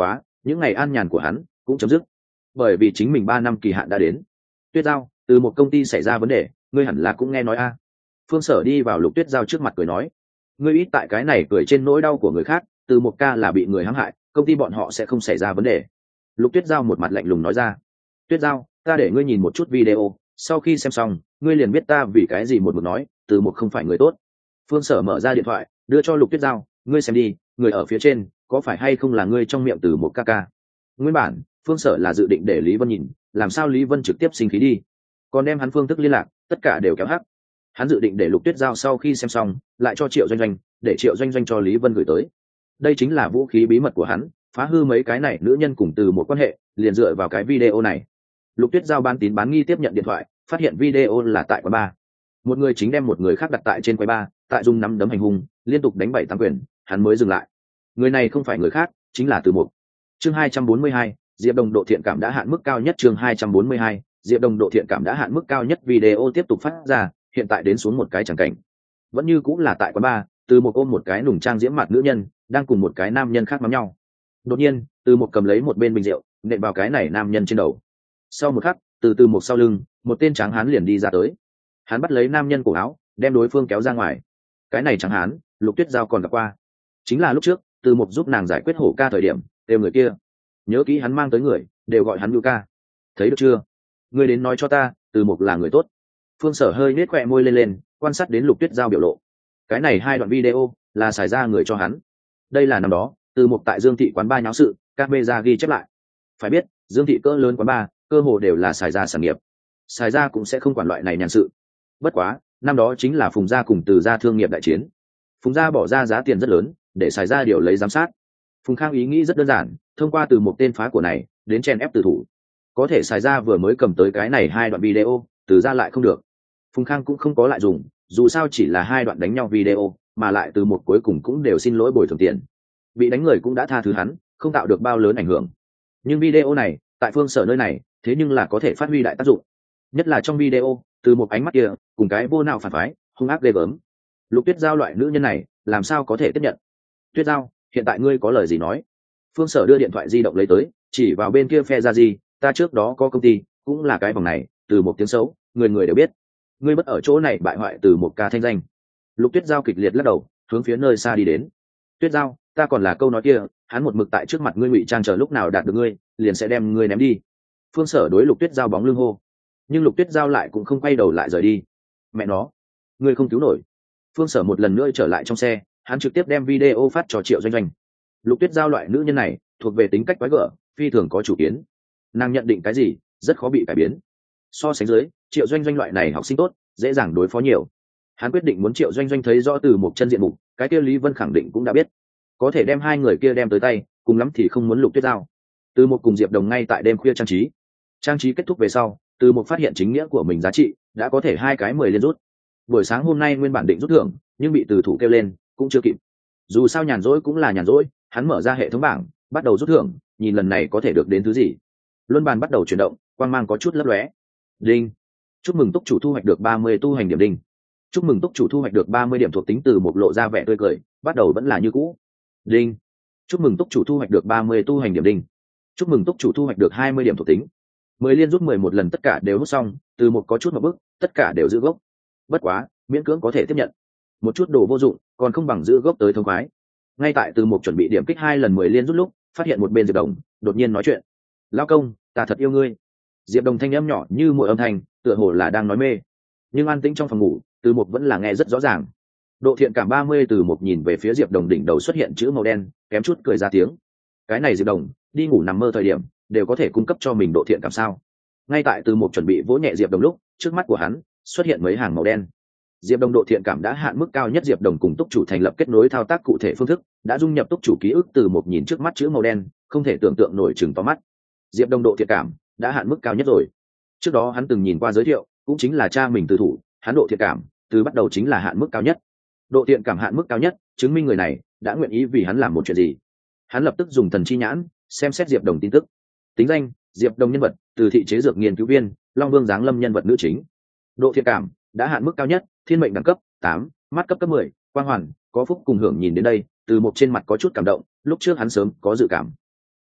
những ngày an nhàn của hắn cũng chấm dứt, bởi vì chính mình ba năm kỳ hạn đã đến. Tuyết Giao, từ một công ty xảy ra vấn đề, ngươi hẳn là cũng nghe nói a. Phương Sở đi vào Lục Tuyết Giao trước mặt cười nói, ngươi ít tại cái này cười trên nỗi đau của người khác, từ một ca là bị người hãm hại, công ty bọn họ sẽ không xảy ra vấn đề. Lục Tuyết Giao một mặt lạnh lùng nói ra. Tuyết Giao, ta để ngươi nhìn một chút video, sau khi xem xong ngươi liền biết ta vì cái gì một mực nói từ một không phải người tốt. Phương Sở mở ra điện thoại đưa cho Lục Tuyết Giao, ngươi xem đi, người ở phía trên có phải hay không là ngươi trong miệng từ một ca ca. Nguyên bản Phương Sở là dự định để Lý Vân nhìn, làm sao Lý Vân trực tiếp sinh khí đi, còn đem hắn phương thức liên lạc tất cả đều kéo hắc. Hắn dự định để Lục Tuyết Giao sau khi xem xong lại cho Triệu Doanh Doanh, để Triệu Doanh Doanh cho Lý Vân gửi tới. Đây chính là vũ khí bí mật của hắn, phá hư mấy cái này nữ nhân cùng từ một quan hệ liền dựa vào cái video này. Lục Tuyết Giao bán tín bán nghi tiếp nhận điện thoại, phát hiện video là tại quán bar, một người chính đem một người khác đặt tại trên quầy bar, tại dùng nắm đấm hành hung, liên tục đánh bảy tám quyền, hắn mới dừng lại. Người này không phải người khác, chính là Từ Mục. Chương hai trăm bốn mươi hai, Diệp Đồng độ thiện cảm đã hạn mức cao nhất. Chương hai trăm bốn mươi hai, Diệp Đồng độ thiện cảm đã hạn mức cao nhất. Video tiếp tục phát ra, hiện tại đến xuống một cái chẳng cảnh, vẫn như cũng là tại quán bar, Từ Mục ôm một cái nùng trang diễm mặt nữ nhân, đang cùng một cái nam nhân khác mắm nhau. Đột nhiên, Từ Mục cầm lấy một bên bình rượu, nện vào cái này nam nhân trên đầu. Sau một khắc, từ Từ Mục sau lưng, một tên tráng hán liền đi ra tới. Hắn bắt lấy nam nhân cổ áo, đem đối phương kéo ra ngoài. Cái này tráng hán, Lục Tuyết Giao còn gặp qua, chính là lúc trước Từ Mục giúp nàng giải quyết hổ ca thời điểm đều người kia. Nhớ kỹ hắn mang tới người đều gọi hắn Nhu ca. Thấy được chưa? Ngươi đến nói cho ta, Từ Mục là người tốt. Phương Sở hơi nết khóe môi lên lên, quan sát đến Lục Tuyết Giao biểu lộ. Cái này hai đoạn video là xài ra người cho hắn. Đây là năm đó Từ Mục tại Dương thị quán ba nháo sự, camera ghi chép lại. Phải biết, Dương thị cỡ lớn quán ba, cơ hồ đều là xài ra sản nghiệp, xài ra cũng sẽ không quản loại này nhàn sự. Bất quá năm đó chính là Phùng gia cùng Từ gia thương nghiệp đại chiến, Phùng gia bỏ ra giá tiền rất lớn để xài ra điều lấy giám sát. Phùng Khang ý nghĩ rất đơn giản, thông qua từ một tên phá của này đến chen ép Từ thủ. Có thể xài ra vừa mới cầm tới cái này hai đoạn video, Từ gia lại không được. Phùng Khang cũng không có lại dùng, dù sao chỉ là hai đoạn đánh nhau video, mà lại từ một cuối cùng cũng đều xin lỗi bồi thường tiền, bị đánh người cũng đã tha thứ hắn, không tạo được bao lớn ảnh hưởng. Nhưng video này tại Phương Sở nơi này thế nhưng là có thể phát huy đại tác dụng, nhất là trong video từ một ánh mắt kia cùng cái vô nào phản phái hung ác ghê gớm. Lục Tuyết Giao loại nữ nhân này làm sao có thể tiếp nhận? Tuyết Giao, hiện tại ngươi có lời gì nói? Phương Sở đưa điện thoại di động lấy tới, chỉ vào bên kia phe ra gì, ta trước đó có công ty, cũng là cái vòng này, từ một tiếng xấu người người đều biết, ngươi bất ở chỗ này bại hoại từ một ca thanh danh. Lục Tuyết Giao kịch liệt lắc đầu, hướng phía nơi xa đi đến. Tuyết Giao, ta còn là câu nói kia, hắn một mực tại trước mặt ngươi ngụy trang, chờ lúc nào đạt được ngươi liền sẽ đem ngươi ném đi. Phương Sở đối Lục Tuyết Giao bóng lưng hô, nhưng Lục Tuyết Giao lại cũng không quay đầu lại rời đi. Mẹ nó, ngươi không cứu nổi. Phương Sở một lần nữa trở lại trong xe, hắn trực tiếp đem video phát cho Triệu Doanh Doanh. Lục Tuyết Giao loại nữ nhân này thuộc về tính cách quái gở, phi thường có chủ kiến, nàng nhận định cái gì rất khó bị cải biến. So sánh dưới, Triệu Doanh Doanh loại này học sinh tốt, dễ dàng đối phó nhiều. Hắn quyết định muốn Triệu Doanh Doanh thấy rõ từ một chân diện mục, cái kia Lý Vân khẳng định cũng đã biết, có thể đem hai người kia đem tới tay, cùng lắm thì không muốn Lục Tuyết Giao. Từ một cùng Diệp Đồng ngay tại đêm khuya trang trí, trang trí kết thúc về sau, từ một phát hiện chính nghĩa của mình giá trị đã có thể hai cái mười liên rút. Buổi sáng hôm nay nguyên bản định rút thưởng, nhưng bị từ thủ kêu lên, cũng chưa kịp. Dù sao nhàn rỗi cũng là nhàn rỗi, hắn mở ra hệ thống bảng, bắt đầu rút thưởng, nhìn lần này có thể được đến thứ gì. Luân bàn bắt đầu chuyển động, quang mang có chút lấp lóe. Đinh, chúc mừng túc chủ thu hoạch được ba mươi tu hành điểm. Đinh, chúc mừng túc chủ thu hoạch được ba mươi điểm thuộc tính. Từ một lộ ra vẻ tươi cười, bắt đầu vẫn là như cũ. Đinh, chúc mừng túc chủ thu hoạch được ba mươi tu hành điểm. Đinh, chúc mừng túc chủ thu hoạch được hai mươi điểm thuộc tính. Mười liên rút mười một lần, tất cả đều hút xong, từ một có chút một bước, tất cả đều giữ gốc. Bất quá miễn cưỡng có thể tiếp nhận, một chút đồ vô dụng còn không bằng giữ gốc tới thông khoái. Ngay tại từ một chuẩn bị điểm kích hai lần mười liên rút lúc, phát hiện một bên Diệp Đồng đột nhiên nói chuyện. Lão công, ta thật yêu ngươi. Diệp Đồng thanh âm nhỏ như muội âm thanh, tựa hồ là đang nói mê, nhưng an tĩnh trong phòng ngủ, từ một vẫn là nghe rất rõ ràng. Độ thiện cảm ba mươi. Từ một nhìn về phía Diệp Đồng, đỉnh đầu xuất hiện chữ màu đen, kém chút cười ra tiếng. Cái này Diệp Đồng đi ngủ nằm mơ thời điểm đều có thể cung cấp cho mình độ thiện cảm sao? Ngay tại từ một chuẩn bị vỗ nhẹ Diệp Đồng lúc, trước mắt của hắn xuất hiện mấy hàng màu đen. Diệp Đồng độ thiện cảm đã hạn mức cao nhất. Diệp Đồng cùng túc chủ thành lập kết nối thao tác cụ thể phương thức, đã dung nhập túc chủ ký ức. Từ một nhìn trước mắt chữ màu đen, không thể tưởng tượng nổi, chừng to mắt. Diệp Đồng độ thiện cảm đã hạn mức cao nhất rồi. Trước đó hắn từng nhìn qua giới thiệu, cũng chính là cha mình Từ thủ, hắn độ thiện cảm từ bắt đầu chính là hạn mức cao nhất. Độ thiện cảm hạn mức cao nhất, chứng minh người này đã nguyện ý vì hắn làm một chuyện gì. Hắn lập tức dùng thần chi nhãn xem xét Diệp Đồng tin tức. Tính danh: Diệp Đồng nhân vật, từ thị chế dược nghiên cứu viên, Long Vương giáng lâm nhân vật nữ chính. Độ thiện cảm đã hạn mức cao nhất, thiên mệnh đẳng cấp tám, mắt cấp cấp mười, quang hoàn, có phúc cùng hưởng. Nhìn đến đây, từ một trên mặt có chút cảm động, lúc trước hắn sớm có dự cảm.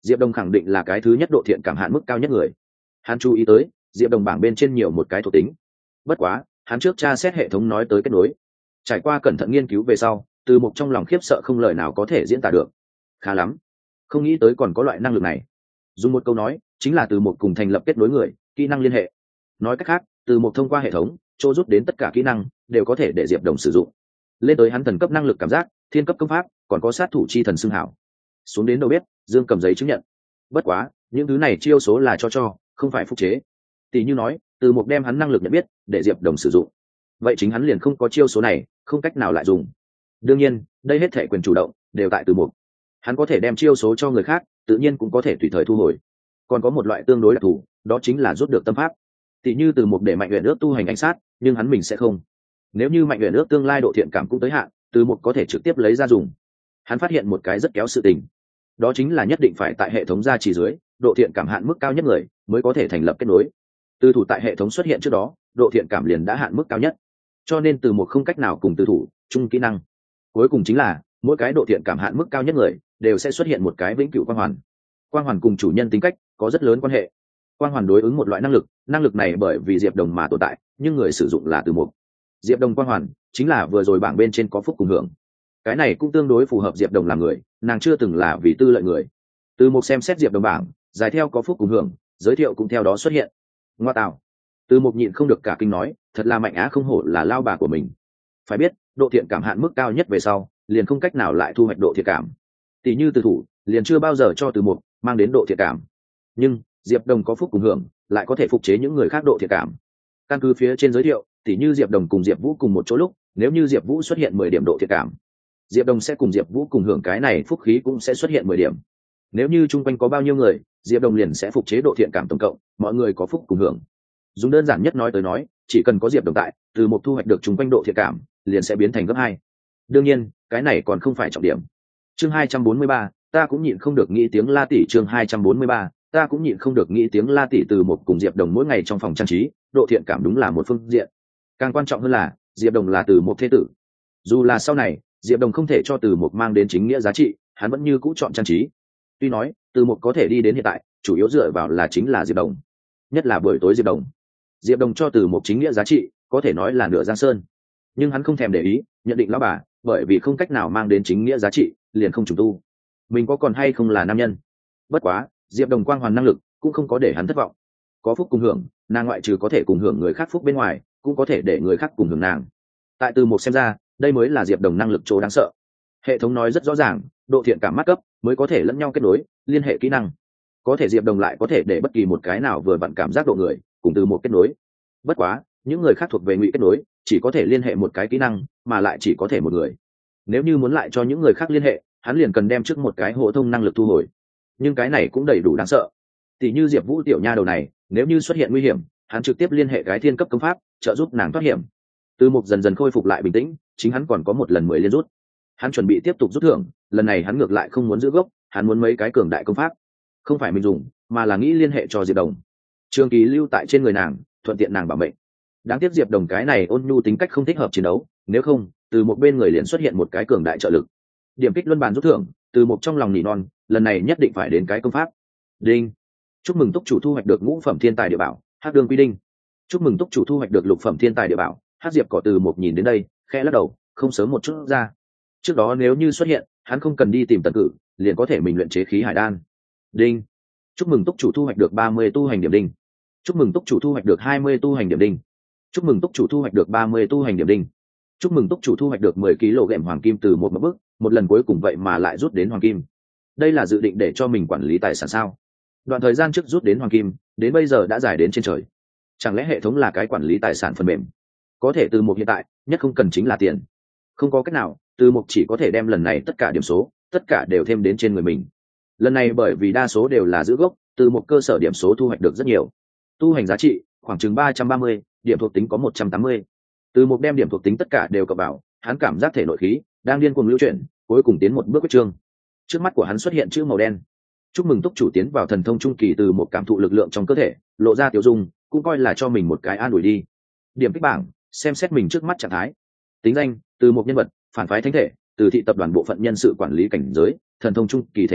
Diệp Đồng khẳng định là cái thứ nhất độ thiện cảm hạn mức cao nhất người. Hắn chú ý tới Diệp Đồng bảng bên trên nhiều một cái thuộc tính. Bất quá hắn trước tra xét hệ thống nói tới kết nối, trải qua cẩn thận nghiên cứu về sau, Từ Mục trong lòng khiếp sợ không lời nào có thể diễn tả được. Khá lắm, không nghĩ tới còn có loại năng lực này. Dùng một câu nói chính là Từ Mục cùng thành lập kết nối người, kỹ năng liên hệ. Nói cách khác, Từ Mục thông qua hệ thống chỗ rút đến tất cả kỹ năng đều có thể để Diệp Đồng sử dụng. Lên tới hắn thần cấp năng lực cảm giác, thiên cấp công pháp, còn có sát thủ chi thần xưng hảo. Xuống đến đâu biết, Dương cầm giấy chứng nhận. Bất quá, những thứ này chiêu số là cho cho, không phải phục chế. Tỷ như nói, Từ Mục đem hắn năng lực nhận biết để Diệp Đồng sử dụng, vậy chính hắn liền không có chiêu số này, không cách nào lại dùng. Đương nhiên, đây hết thể quyền chủ động đều tại Từ Mục. Hắn có thể đem chiêu số cho người khác, tự nhiên cũng có thể tùy thời thu hồi. Còn có một loại tương đối đặc thù, đó chính là rút được tâm pháp. Tỷ như Từ Mục để Mạnh Uyển ước tu hành ảnh sát, nhưng hắn mình sẽ không. Nếu như Mạnh Uyển ước tương lai độ thiện cảm cũng tới hạn, Từ Mục có thể trực tiếp lấy ra dùng. Hắn phát hiện một cái rất kéo sự tình, đó chính là nhất định phải tại hệ thống gia trì dưới, độ thiện cảm hạn mức cao nhất người mới có thể thành lập kết nối. Từ thủ tại hệ thống xuất hiện trước đó, độ thiện cảm liền đã hạn mức cao nhất, cho nên Từ Mục không cách nào cùng từ thủ chung kỹ năng. Cuối cùng chính là mỗi cái độ thiện cảm hạn mức cao nhất người đều sẽ xuất hiện một cái vĩnh cửu quang hoàn. Quang hoàn cùng chủ nhân tính cách có rất lớn quan hệ. Quang hoàn đối ứng một loại năng lực, năng lực này bởi vì Diệp Đồng mà tồn tại, nhưng người sử dụng là Từ Mục. Diệp Đồng quang hoàn chính là vừa rồi bảng bên trên có phúc cùng hưởng. Cái này cũng tương đối phù hợp Diệp Đồng làm người, nàng chưa từng là vì tư lợi người. Từ Mục xem xét Diệp Đồng bảng, dài theo có phúc cùng hưởng, giới thiệu cũng theo đó xuất hiện. Ngoa tạo. Từ Mục nhịn không được cả kinh nói, thật là mạnh á không hổ là lao bà của mình. Phải biết, độ thiện cảm hạn mức cao nhất về sau, liền không cách nào lại thu hoạch độ thiện cảm. Tỷ như từ thủ, liền chưa bao giờ cho Từ Mục mang đến độ thiện cảm. Nhưng Diệp Đồng có phúc cùng hưởng, lại có thể phục chế những người khác độ thiện cảm. Căn cứ phía trên giới thiệu, tỷ như Diệp Đồng cùng Diệp Vũ cùng một chỗ lúc, nếu như Diệp Vũ xuất hiện mười điểm độ thiện cảm, Diệp Đồng sẽ cùng Diệp Vũ cùng hưởng cái này phúc khí cũng sẽ xuất hiện mười điểm. Nếu như chung quanh có bao nhiêu người, Diệp Đồng liền sẽ phục chế độ thiện cảm tổng cộng, mọi người có phúc cùng hưởng. Dùng đơn giản nhất nói tới nói, chỉ cần có Diệp Đồng tại, Từ Mục thu hoạch được chung quanh độ thiện cảm, liền sẽ biến thành gấp hai. Đương nhiên, cái này còn không phải trọng điểm. Chương hai trăm bốn mươi ba, ta cũng nhịn không được nghĩ tiếng La tỷ. Chương hai trăm bốn mươi ba, ta cũng nhịn không được nghĩ tiếng La tỷ. Từ Mục cùng Diệp Đồng mỗi ngày trong phòng trang trí, độ thiện cảm đúng là một phương diện. Càng quan trọng hơn là, Diệp Đồng là Từ Mục thế tử. Dù là sau này, Diệp Đồng không thể cho Từ Mục mang đến chính nghĩa giá trị, hắn vẫn như cũ chọn trang trí. Tuy nói, Từ Mục có thể đi đến hiện tại, chủ yếu dựa vào là chính là Diệp Đồng. Nhất là buổi tối Diệp Đồng. Diệp Đồng cho Từ Mục chính nghĩa giá trị, có thể nói là nửa giang sơn. Nhưng hắn không thèm để ý, nhận định lão bà, bởi vì không cách nào mang đến chính nghĩa giá trị, liền không trùng tu. Mình có còn hay không là nam nhân. Bất quá, Diệp Đồng quang hoàn năng lực cũng không có để hắn thất vọng. Có phúc cùng hưởng, nàng ngoại trừ có thể cùng hưởng người khác phúc bên ngoài, cũng có thể để người khác cùng hưởng nàng. Tại Từ Mục xem ra, đây mới là Diệp Đồng năng lực chỗ đáng sợ. Hệ thống nói rất rõ ràng, độ thiện cảm mắt cấp mới có thể lẫn nhau kết nối, liên hệ kỹ năng. Có thể Diệp Đồng lại có thể để bất kỳ một cái nào vừa vặn cảm giác độ người cùng Từ Mục kết nối. Bất quá, những người khác thuộc về ngụy kết nối, chỉ có thể liên hệ một cái kỹ năng, mà lại chỉ có thể một người. Nếu như muốn lại cho những người khác liên hệ, hắn liền cần đem trước một cái hộ thông năng lực thu hồi. Nhưng cái này cũng đầy đủ đáng sợ. Tỷ như Diệp Vũ tiểu nha đầu này, nếu như xuất hiện nguy hiểm, hắn trực tiếp liên hệ cái thiên cấp công pháp, trợ giúp nàng thoát hiểm. Từ Mục dần dần khôi phục lại bình tĩnh, chính hắn còn có một lần mười liên rút. Hắn chuẩn bị tiếp tục rút thưởng, lần này hắn ngược lại không muốn giữ gốc, hắn muốn mấy cái cường đại công pháp. Không phải mình dùng, mà là nghĩ liên hệ cho Diệp Đồng. Trường kỳ lưu tại trên người nàng, thuận tiện nàng bảo mệnh. Đáng tiếc Diệp Đồng cái này ôn nhu tính cách không thích hợp chiến đấu, nếu không, từ một bên người liền xuất hiện một cái cường đại trợ lực. Điểm kích luân bàn rút thưởng, từ một trong lòng nỉ non, lần này nhất định phải đến cái công pháp. Đinh. Chúc mừng túc chủ thu hoạch được ngũ phẩm thiên tài địa bảo, Hắc Đường Quy Đinh. Chúc mừng túc chủ thu hoạch được lục phẩm thiên tài địa bảo, Hắc Diệp Cỏ. Từ một nhìn đến đây, khẽ lắc đầu, không sớm một chút ra. Trước đó nếu như xuất hiện, hắn không cần đi tìm tần cử, liền có thể mình luyện chế khí hải đan. Đinh. Chúc mừng túc chủ thu hoạch được ba mươi tu hành điểm đinh. Chúc mừng túc chủ thu hoạch được hai mươi tu hành điểm đinh. Chúc mừng túc chủ thu hoạch được ba mươi tu hành điểm đinh. Chúc mừng túc chủ thu hoạch được mười ki lô gam hoàng kim từ một mẫu bước, một lần cuối cùng vậy mà lại rút đến hoàng kim. Đây là dự định để cho mình quản lý tài sản sao? Đoạn thời gian trước rút đến hoàng kim, đến bây giờ đã dài đến trên trời. Chẳng lẽ hệ thống là cái quản lý tài sản phần mềm? Có thể từ một hiện tại, nhất không cần chính là tiền. Không có cách nào, từ một chỉ có thể đem lần này tất cả điểm số, tất cả đều thêm đến trên người mình. Lần này bởi vì đa số đều là giữ gốc, từ một cơ sở điểm số thu hoạch được rất nhiều. Tu hành giá trị khoảng chừng ba trăm ba mươi, điểm thuộc tính có một trăm tám mươi. Từ một đem điểm thuộc tính tất cả đều cộng vào, hắn cảm giác thể nội khí đang điên cuồng lưu chuyển, cuối cùng tiến một bước quyết trương. Trước mắt của hắn xuất hiện chữ màu đen. Chúc mừng túc chủ tiến vào thần thông trung kỳ. Từ một cảm thụ lực lượng trong cơ thể, lộ ra tiểu dung, cũng coi là cho mình một cái an ủi đi. Điểm kích bảng, xem xét mình trước mắt trạng thái. Tính danh, từ một nhân vật, phản phái thánh thể, từ thị tập đoàn bộ phận nhân sự quản lý cảnh giới, thần thông trung kỳ thể phách,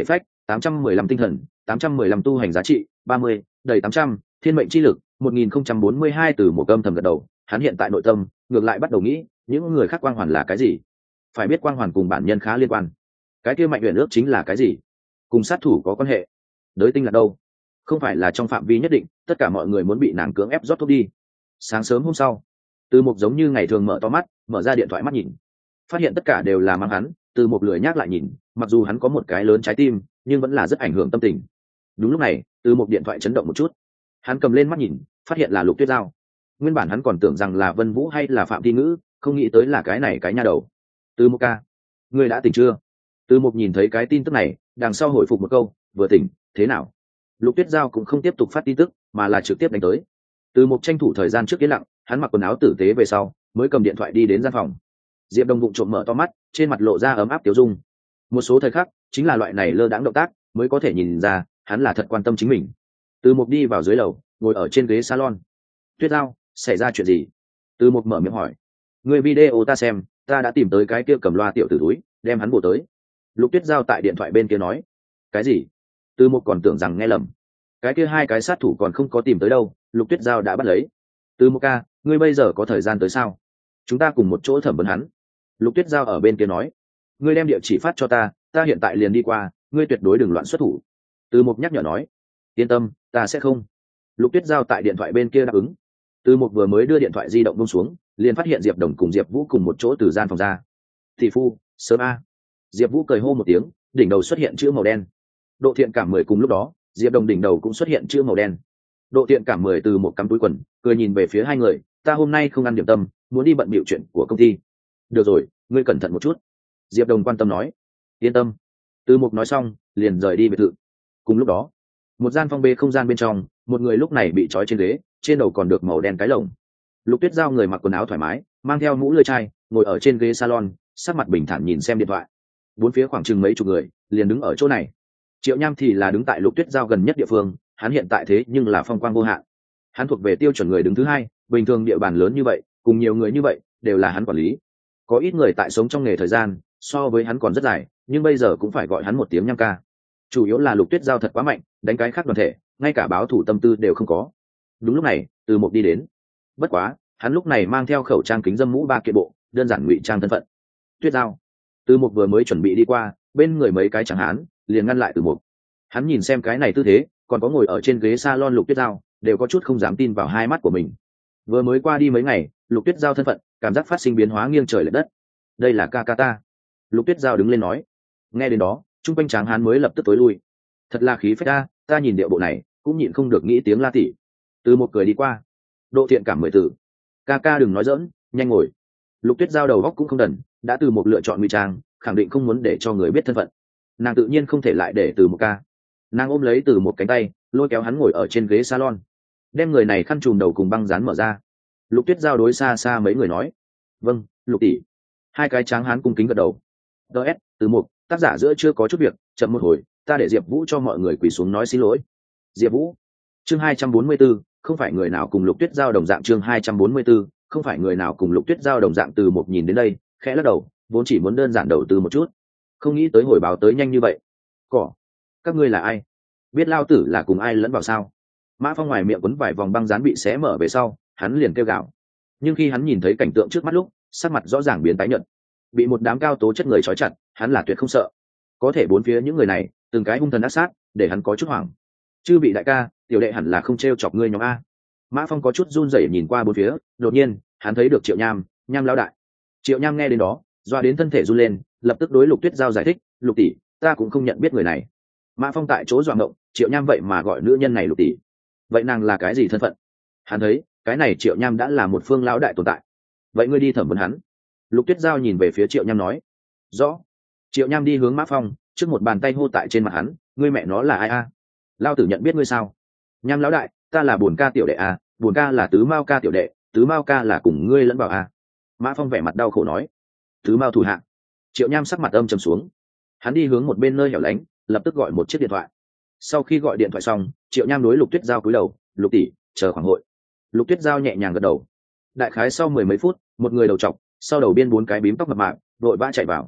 tám trăm mười lăm tinh thần, tám trăm mười lăm tu hành giá trị, ba mươi, đầy tám trăm, thiên mệnh chi lực, một nghìn không trăm bốn mươi hai. Từ một âm thầm gật đầu, hắn hiện tại nội tâm ngược lại bắt đầu nghĩ những người khác quang hoàn là cái gì. Phải biết quang hoàn cùng bản nhân khá liên quan. Cái kia mạnh uyển ước chính là cái gì? Cùng sát thủ có quan hệ. Đới tinh là đâu? Không phải là trong phạm vi nhất định tất cả mọi người muốn bị nàng cưỡng ép rót thuốc đi. Sáng sớm hôm sau, Từ Mục giống như ngày thường mở to mắt, mở ra điện thoại mắt nhìn, phát hiện tất cả đều là mang hắn. Từ Mục lười nhác lại nhìn, mặc dù hắn có một cái lớn trái tim nhưng vẫn là rất ảnh hưởng tâm tình. Đúng lúc này, Từ Mục điện thoại chấn động một chút, hắn cầm lên mắt nhìn, phát hiện là Lục Tuyết Giao. Nguyên bản hắn còn tưởng rằng là Vân Vũ hay là Phạm Thi Ngữ, không nghĩ tới là cái này cái nha đầu. Từ Mục ca, ngươi đã tỉnh chưa? Từ Mục nhìn thấy cái tin tức này, đằng sau hồi phục một câu, vừa tỉnh, thế nào? Lục Tuyết Giao cũng không tiếp tục phát tin tức, mà là trực tiếp đánh tới. Từ Mục tranh thủ thời gian trước yên lặng, hắn mặc quần áo tử tế về sau, mới cầm điện thoại đi đến gian phòng. Diệp Đông vụng trộm mở to mắt, trên mặt lộ ra ấm áp tiểu dung. Một số thời khắc, chính là loại này lơ đãng động tác, mới có thể nhìn ra, hắn là thật quan tâm chính mình. Từ Mục đi vào dưới lầu, ngồi ở trên ghế salon. Tuyết Giao, xảy ra chuyện gì? Từ Mục mở miệng hỏi. Người video ta xem, ta đã tìm tới cái kia cầm loa tiểu tử túi, đem hắn bổ tới. Lục Tuyết Giao tại điện thoại bên kia nói. Cái gì? Từ Mục còn tưởng rằng nghe lầm. Cái kia hai cái sát thủ còn không có tìm tới đâu, Lục Tuyết Giao đã bắt lấy. Từ Mục ca, ngươi bây giờ có thời gian tới sao? Chúng ta cùng một chỗ thẩm vấn hắn. Lục Tuyết Giao ở bên kia nói. Ngươi đem địa chỉ phát cho ta, ta hiện tại liền đi qua, ngươi tuyệt đối đừng loạn xuất thủ. Từ Mục nhắc nhở nói. Yên tâm, ta sẽ không. Lục Tuyết Giao tại điện thoại bên kia đáp ứng. Từ Mục vừa mới đưa điện thoại di động buông xuống, liền phát hiện Diệp Đồng cùng Diệp Vũ cùng một chỗ từ gian phòng ra. Thị phu, sớm a. Diệp Vũ cười hô một tiếng, đỉnh đầu xuất hiện chữ màu đen. Độ thiện cảm mười cùng lúc đó, Diệp Đồng đỉnh đầu cũng xuất hiện chữ màu đen. Độ thiện cảm mười từ một cắm túi quần, cười nhìn về phía hai người, ta hôm nay không ăn điểm tâm, muốn đi bận bịu chuyện của công ty. Được rồi, ngươi cẩn thận một chút. Diệp Đồng quan tâm nói. Yên tâm. Từ Mục nói xong, liền rời đi biệt thự. Cùng lúc đó, một gian phong bê không gian bên trong, một người lúc này bị trói trên ghế, trên đầu còn được màu đen cái lồng. Lục Tuyết Giao người mặc quần áo thoải mái, mang theo mũ lưỡi chai, ngồi ở trên ghế salon, sắc mặt bình thản nhìn xem điện thoại. Bốn phía khoảng chừng mấy chục người liền đứng ở chỗ này. Triệu Nham thì là đứng tại Lục Tuyết Giao gần nhất địa phương, hắn hiện tại thế nhưng là phong quang vô hạn. Hắn thuộc về tiêu chuẩn người đứng thứ hai, bình thường địa bàn lớn như vậy, cùng nhiều người như vậy, đều là hắn quản lý. Có ít người tại sống trong nghề thời gian, so với hắn còn rất dài, nhưng bây giờ cũng phải gọi hắn một tiếng Nham ca. Chủ yếu là Lục Tuyết Giao thật quá mạnh, đánh cái khác đoàn thể, ngay cả báo thủ tâm tư đều không có. Đúng lúc này, Từ Mục đi đến. Bất quá, hắn lúc này mang theo khẩu trang kính dâm mũ ba kiện bộ, đơn giản ngụy trang thân phận. Tuyết Giao. Từ Mục vừa mới chuẩn bị đi qua, bên người mấy cái chẳng hán liền ngăn lại Từ Mục. Hắn nhìn xem cái này tư thế, còn có ngồi ở trên ghế salon Lục Tuyết Giao, đều có chút không dám tin vào hai mắt của mình. Vừa mới qua đi mấy ngày, Lục Tuyết Giao thân phận cảm giác phát sinh biến hóa nghiêng trời lệch đất. Đây là ca ca ta. Lục Tuyết Giao đứng lên nói. Nghe đến đó, trung quanh tráng hán mới lập tức tối lui. Thật là khí phách ta, ta nhìn điệu bộ này, cũng nhịn không được nghĩ tiếng la tỷ. Từ Một cười đi qua. Độ thiện cảm mười tử. Ca ca đừng nói dỡn, nhanh ngồi. Lục Tuyết Giao đầu góc cũng không đần, đã Từ Một lựa chọn ngụy trang, khẳng định không muốn để cho người biết thân phận. Nàng tự nhiên không thể lại để Từ Một ca. Nàng ôm lấy Từ Một cánh tay, lôi kéo hắn ngồi ở trên ghế salon, đem người này khăn trùm đầu cùng băng dán mở ra. Lục Tuyết Giao đối xa xa mấy người nói. Vâng, Lục tỷ. Hai cái tráng hán cung kính gật đầu. ds Từ Một, tác giả giữa chưa có chút việc, chậm một hồi, ta để Diệp Vũ cho mọi người quỳ xuống nói xin lỗi. Diệp Vũ. Chương hai trăm bốn mươi 44, không phải người nào cùng Lục Tuyết Giao đồng dạng. Chương hai trăm bốn mươi 44, không phải người nào cùng Lục Tuyết Giao đồng dạng. Từ Một nhìn đến đây, khẽ lắc đầu, vốn chỉ muốn đơn giản đầu tư một chút, không nghĩ tới hồi báo tới nhanh như vậy. Cỏ, các ngươi là ai? Biết lao tử là cùng ai lẫn vào sao? Mã Phong ngoài miệng quấn vài vòng băng dán bị xé mở về sau, hắn liền kêu gào. Nhưng khi hắn nhìn thấy cảnh tượng trước mắt lúc, sắc mặt rõ ràng biến tái nhợt. Bị một đám cao tố chất người trói chặt, hắn là tuyệt không sợ. Có thể bốn phía những người này, từng cái hung thần ác sát, để hắn có chút hoảng. Chư bị đại ca, tiểu đệ hẳn là không trêu chọc ngươi nhóm a. Mã Phong có chút run rẩy nhìn qua bốn phía, đột nhiên, hắn thấy được Triệu Nham, Nham lão đại. Triệu Nham nghe đến đó, doa đến thân thể run lên, lập tức đối Lục Tuyết Giao giải thích, "Lục tỷ, ta cũng không nhận biết người này." Mã Phong tại chỗ dọa ngộng, Triệu Nham vậy mà gọi nữ nhân này Lục tỷ. Vậy nàng là cái gì thân phận? Hắn thấy, cái này Triệu Nham đã là một phương lão đại tồn tại. Vậy ngươi đi thẩm vấn hắn. Lục Tuyết Giao nhìn về phía Triệu Nham nói. Rõ. Triệu Nham đi hướng Mã Phong, trước một bàn tay hô tại trên mặt hắn, ngươi mẹ nó là ai a? Lao tử nhận biết ngươi sao? Nham lão đại, ta là Buồn ca tiểu đệ a, Buồn ca là Tứ Mao ca tiểu đệ, Tứ Mao ca là cùng ngươi lẫn vào a. Mã Phong vẻ mặt đau khổ nói. Tứ Mao thủ hạ. Triệu Nham sắc mặt âm trầm xuống. Hắn đi hướng một bên nơi hẻo lánh, lập tức gọi một chiếc điện thoại. Sau khi gọi điện thoại xong, Triệu Nham đối Lục Tuyết Giao cúi đầu, "Lục tỷ, chờ khoảng hội." Lục Tuyết Giao nhẹ nhàng gật đầu. Đại khái sau mười mấy phút, một người đầu trọc, sau đầu biên bốn cái bím tóc mập mạp, vội vã chạy vào.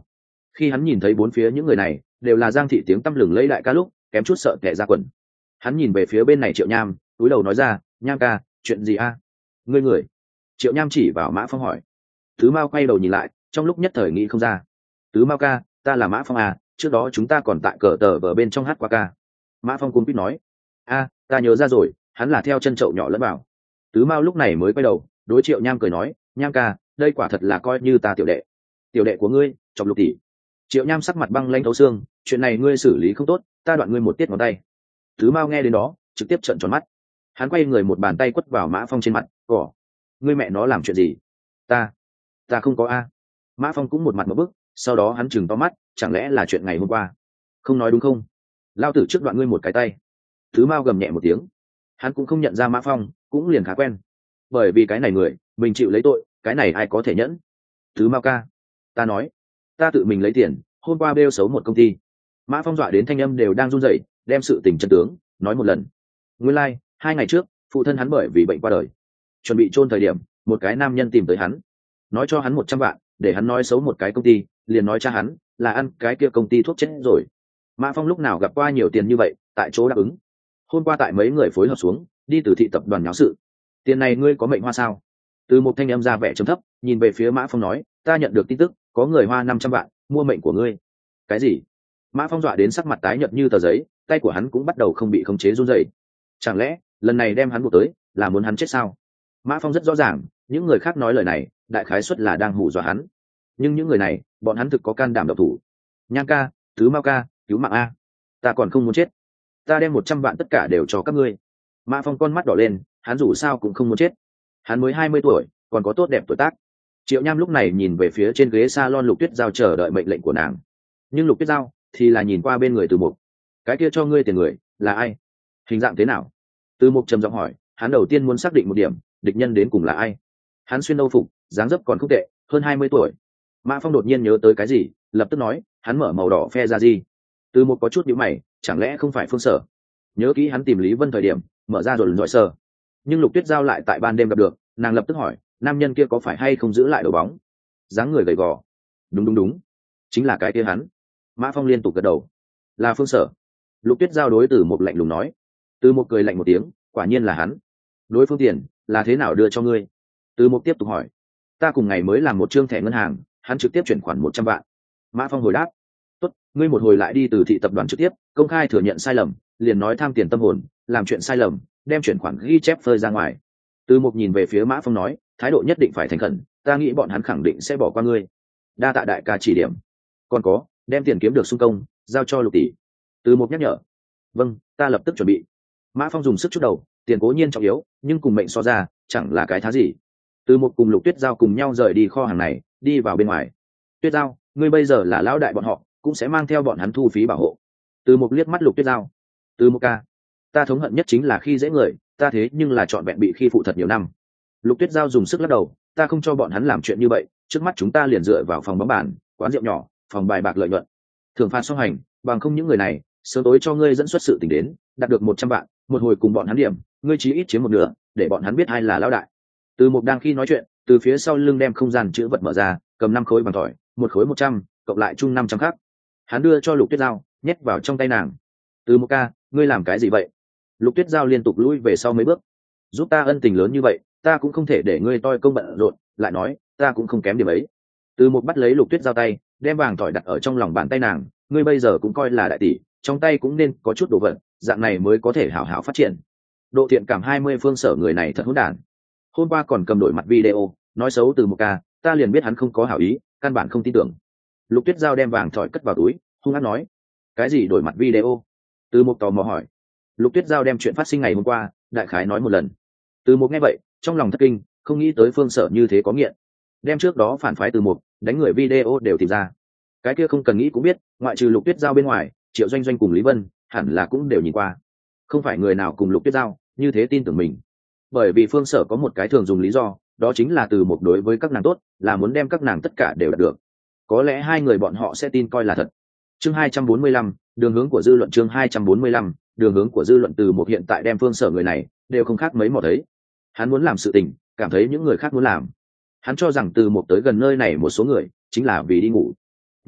khi hắn nhìn thấy bốn phía những người này đều là Giang thị tiếng tăm lừng lấy đại ca lúc kém chút sợ tẻ ra quần. Hắn nhìn về phía bên này Triệu Nham, túi đầu nói ra, Nham ca, chuyện gì a? Ngươi người? Triệu Nham chỉ vào Mã Phong hỏi. Tứ Mao quay đầu nhìn lại, trong lúc nhất thời nghĩ không ra. Tứ Mao ca, ta là Mã Phong à, trước đó chúng ta còn tại cờ tờ vở bên trong hát qua ca. Mã Phong cung quýt nói, a, ta nhớ ra rồi, hắn là theo chân chậu nhỏ lẫn vào. Tứ Mao lúc này mới quay đầu, đối Triệu Nham cười nói, Nham ca, đây quả thật là coi như ta tiểu đệ. Tiểu đệ của ngươi, chọc Lục tỷ. Triệu Nham sắc mặt băng lãnh thấu xương, chuyện này ngươi xử lý không tốt, ta đoạn ngươi một tiết ngón tay. Tứ Mao nghe đến đó, trực tiếp trợn tròn mắt. Hắn quay người một bàn tay quất vào Mã Phong trên mặt, cỏ, ngươi mẹ nó làm chuyện gì? Ta, ta không có a. Mã Phong cũng một mặt một bức, sau đó hắn chừng to mắt, chẳng lẽ là chuyện ngày hôm qua? Không nói đúng không? Lao tử trước đoạn ngươi một cái tay. Tứ Mao gầm nhẹ một tiếng. Hắn cũng không nhận ra Mã Phong, cũng liền khá quen. Bởi vì cái này người, mình chịu lấy tội, cái này ai có thể nhẫn? Tứ Mao ca, ta nói, ta tự mình lấy tiền, hôm qua bêu xấu một công ty. Mã Phong dọa đến thanh âm đều đang run rẩy, đem sự tình chân tướng nói một lần. Nguyên lai, like, hai ngày trước, phụ thân hắn bởi vì bệnh qua đời, chuẩn bị chôn thời điểm, một cái nam nhân tìm tới hắn, nói cho hắn một trăm vạn, để hắn nói xấu một cái công ty, liền nói cha hắn là ăn cái kia công ty thuốc chết rồi. Mã Phong lúc nào gặp qua nhiều tiền như vậy, tại chỗ đáp ứng. Hôm qua tại mấy người phối hợp xuống, đi từ thị tập đoàn nháo sự. Tiền này ngươi có mệnh hoa sao? Từ một thanh em ra vẻ trầm thấp, nhìn về phía Mã Phong nói, ta nhận được tin tức, có người hoa năm trăm vạn mua mệnh của ngươi. Cái gì? Mã Phong dọa đến sắc mặt tái nhợt như tờ giấy, tay của hắn cũng bắt đầu không bị khống chế run rẩy. Chẳng lẽ lần này đem hắn buộc tới là muốn hắn chết sao? Mã Phong rất rõ ràng, những người khác nói lời này đại khái suất là đang hù dọa hắn, nhưng những người này bọn hắn thực có can đảm độc thủ. Nham ca, Tứ Mao ca, cứu mạng a, ta còn không muốn chết, ta đem một trăm vạn tất cả đều cho các ngươi. Mã Phong con mắt đỏ lên, hắn dù sao cũng không muốn chết, hắn mới hai mươi tuổi, còn có tốt đẹp tuổi tác. Triệu Nham lúc này nhìn về phía trên ghế salon Lục Tuyết Giao chờ đợi mệnh lệnh của nàng, nhưng Lục Tuyết Giao thì là nhìn qua bên người Từ Mục. Cái kia cho ngươi tiền người là ai, hình dạng thế nào? Từ Mục trầm giọng hỏi. Hắn đầu tiên muốn xác định một điểm, địch nhân đến cùng là ai. Hắn xuyên âu phục, dáng dấp còn không tệ, hơn hai mươi tuổi. Mã Phong đột nhiên nhớ tới cái gì, lập tức nói, hắn mở màu đỏ phe ra gì. Từ Mục có chút nhíu mày, chẳng lẽ không phải Phương Sở? Nhớ kỹ hắn tìm Lý Vân thời điểm, mở ra rồi dọi sờ. Nhưng Lục Tuyết Giao lại tại ban đêm gặp được, nàng lập tức hỏi, nam nhân kia có phải hay không giữ lại đầu bóng, dáng người gầy gò? Đúng đúng đúng, chính là cái kia hắn. Mã Phong liên tục gật đầu, là Phương Sở. Lục Tuyết Giao đối Từ Mục lạnh lùng nói. Từ Mục cười lạnh một tiếng, quả nhiên là hắn. Đối phương tiền là thế nào đưa cho ngươi? Từ Mục tiếp tục hỏi. Ta cùng ngày mới làm một trương thẻ ngân hàng, hắn trực tiếp chuyển khoản một trăm vạn. Mã Phong hồi đáp. Tốt, ngươi một hồi lại đi từ thị tập đoàn trực tiếp, công khai thừa nhận sai lầm, liền nói tham tiền tâm hồn, làm chuyện sai lầm, đem chuyển khoản ghi chép phơi ra ngoài. Từ Mục nhìn về phía Mã Phong nói, thái độ nhất định phải thành khẩn, ta nghĩ bọn hắn khẳng định sẽ bỏ qua ngươi. Đa tạ đại ca chỉ điểm. Còn có, đem tiền kiếm được xung công, giao cho Lục tỷ. Từ Mục nhắc nhở. Vâng, ta lập tức chuẩn bị. Mã Phong dùng sức chút đầu, tiền cố nhiên trọng yếu, nhưng cùng mệnh so ra, chẳng là cái thá gì. Từ Mục cùng Lục Tuyết Giao cùng nhau rời đi kho hàng này, đi vào bên ngoài. Tuyết Giao, ngươi bây giờ là lão đại bọn họ, cũng sẽ mang theo bọn hắn thu phí bảo hộ. Từ Mục liếc mắt Lục Tuyết Giao. Từ Mục ca, ta thống hận nhất chính là khi dễ người, ta thế nhưng là trọn vẹn bị khi phụ thật nhiều năm. Lục Tuyết Giao dùng sức lắc đầu, ta không cho bọn hắn làm chuyện như vậy, trước mắt chúng ta liền dựa vào phòng bóng bàn, quán rượu nhỏ, phòng bài bạc lợi nhuận. Thưởng phạt song hành, bằng không những người này, sớm tối cho ngươi dẫn xuất sự tình đến, đạt được một trăm vạn, một hồi cùng bọn hắn điểm, ngươi chí ít chiếm một nửa, để bọn hắn biết ai là lão đại. Từ Mục đang khi nói chuyện, từ phía sau lưng đem không gian chữ vật mở ra, cầm năm khối bằng tỏi, một khối một trăm, cộng lại chung năm trăm khác. Hắn đưa cho Lục Tuyết Giao, nhét vào trong tay nàng. Từ Mục ca, ngươi làm cái gì vậy? Lục Tuyết Giao liên tục lui về sau mấy bước. Giúp ta ân tình lớn như vậy, ta cũng không thể để ngươi toi công bận rộn, lại nói, ta cũng không kém điểm ấy. Từ Mục bắt lấy Lục Tuyết Giao tay, đem vàng tỏi đặt ở trong lòng bàn tay nàng, ngươi bây giờ cũng coi là đại tỷ, trong tay cũng nên có chút đồ vật, dạng này mới có thể hảo hảo phát triển. Độ thiện cảm hai mươi Phương Sở người này thật hỗn đản. Hôm qua còn cầm đổi mặt video, nói xấu Từ Mục ca, ta liền biết hắn không có hảo ý, căn bản không tin tưởng. Lục Tuyết Giao đem vàng thỏi cất vào túi, hung hăng nói, cái gì đổi mặt video? Từ Mục tò mò hỏi. Lục Tuyết Giao đem chuyện phát sinh ngày hôm qua đại khái nói một lần. Từ Mục nghe vậy, trong lòng thất kinh, không nghĩ tới Phương Sở như thế có nghiện, đem trước đó phản phái Từ Mục đánh người video đều tìm ra. Cái kia không cần nghĩ cũng biết, ngoại trừ Lục Tuyết Giao bên ngoài, Triệu Doanh Doanh cùng Lý Vân hẳn là cũng đều nhìn qua. Không phải người nào cùng Lục Tuyết Giao như thế tin tưởng mình, bởi vì Phương Sở có một cái thường dùng lý do, đó chính là Từ Mục đối với các nàng tốt, là muốn đem các nàng tất cả đều đạt được. Có lẽ hai người bọn họ sẽ tin coi là thật. Chương hai trăm bốn mươi lăm, đường hướng của dư luận. Chương hai trăm bốn mươi lăm, đường hướng của dư luận. Từ Mục hiện tại đem Phương Sở người này đều không khác mấy mỏ thấy. Hắn muốn làm sự tình, cảm thấy những người khác muốn làm. Hắn cho rằng Từ Mục tới gần nơi này một số người chính là vì đi ngủ,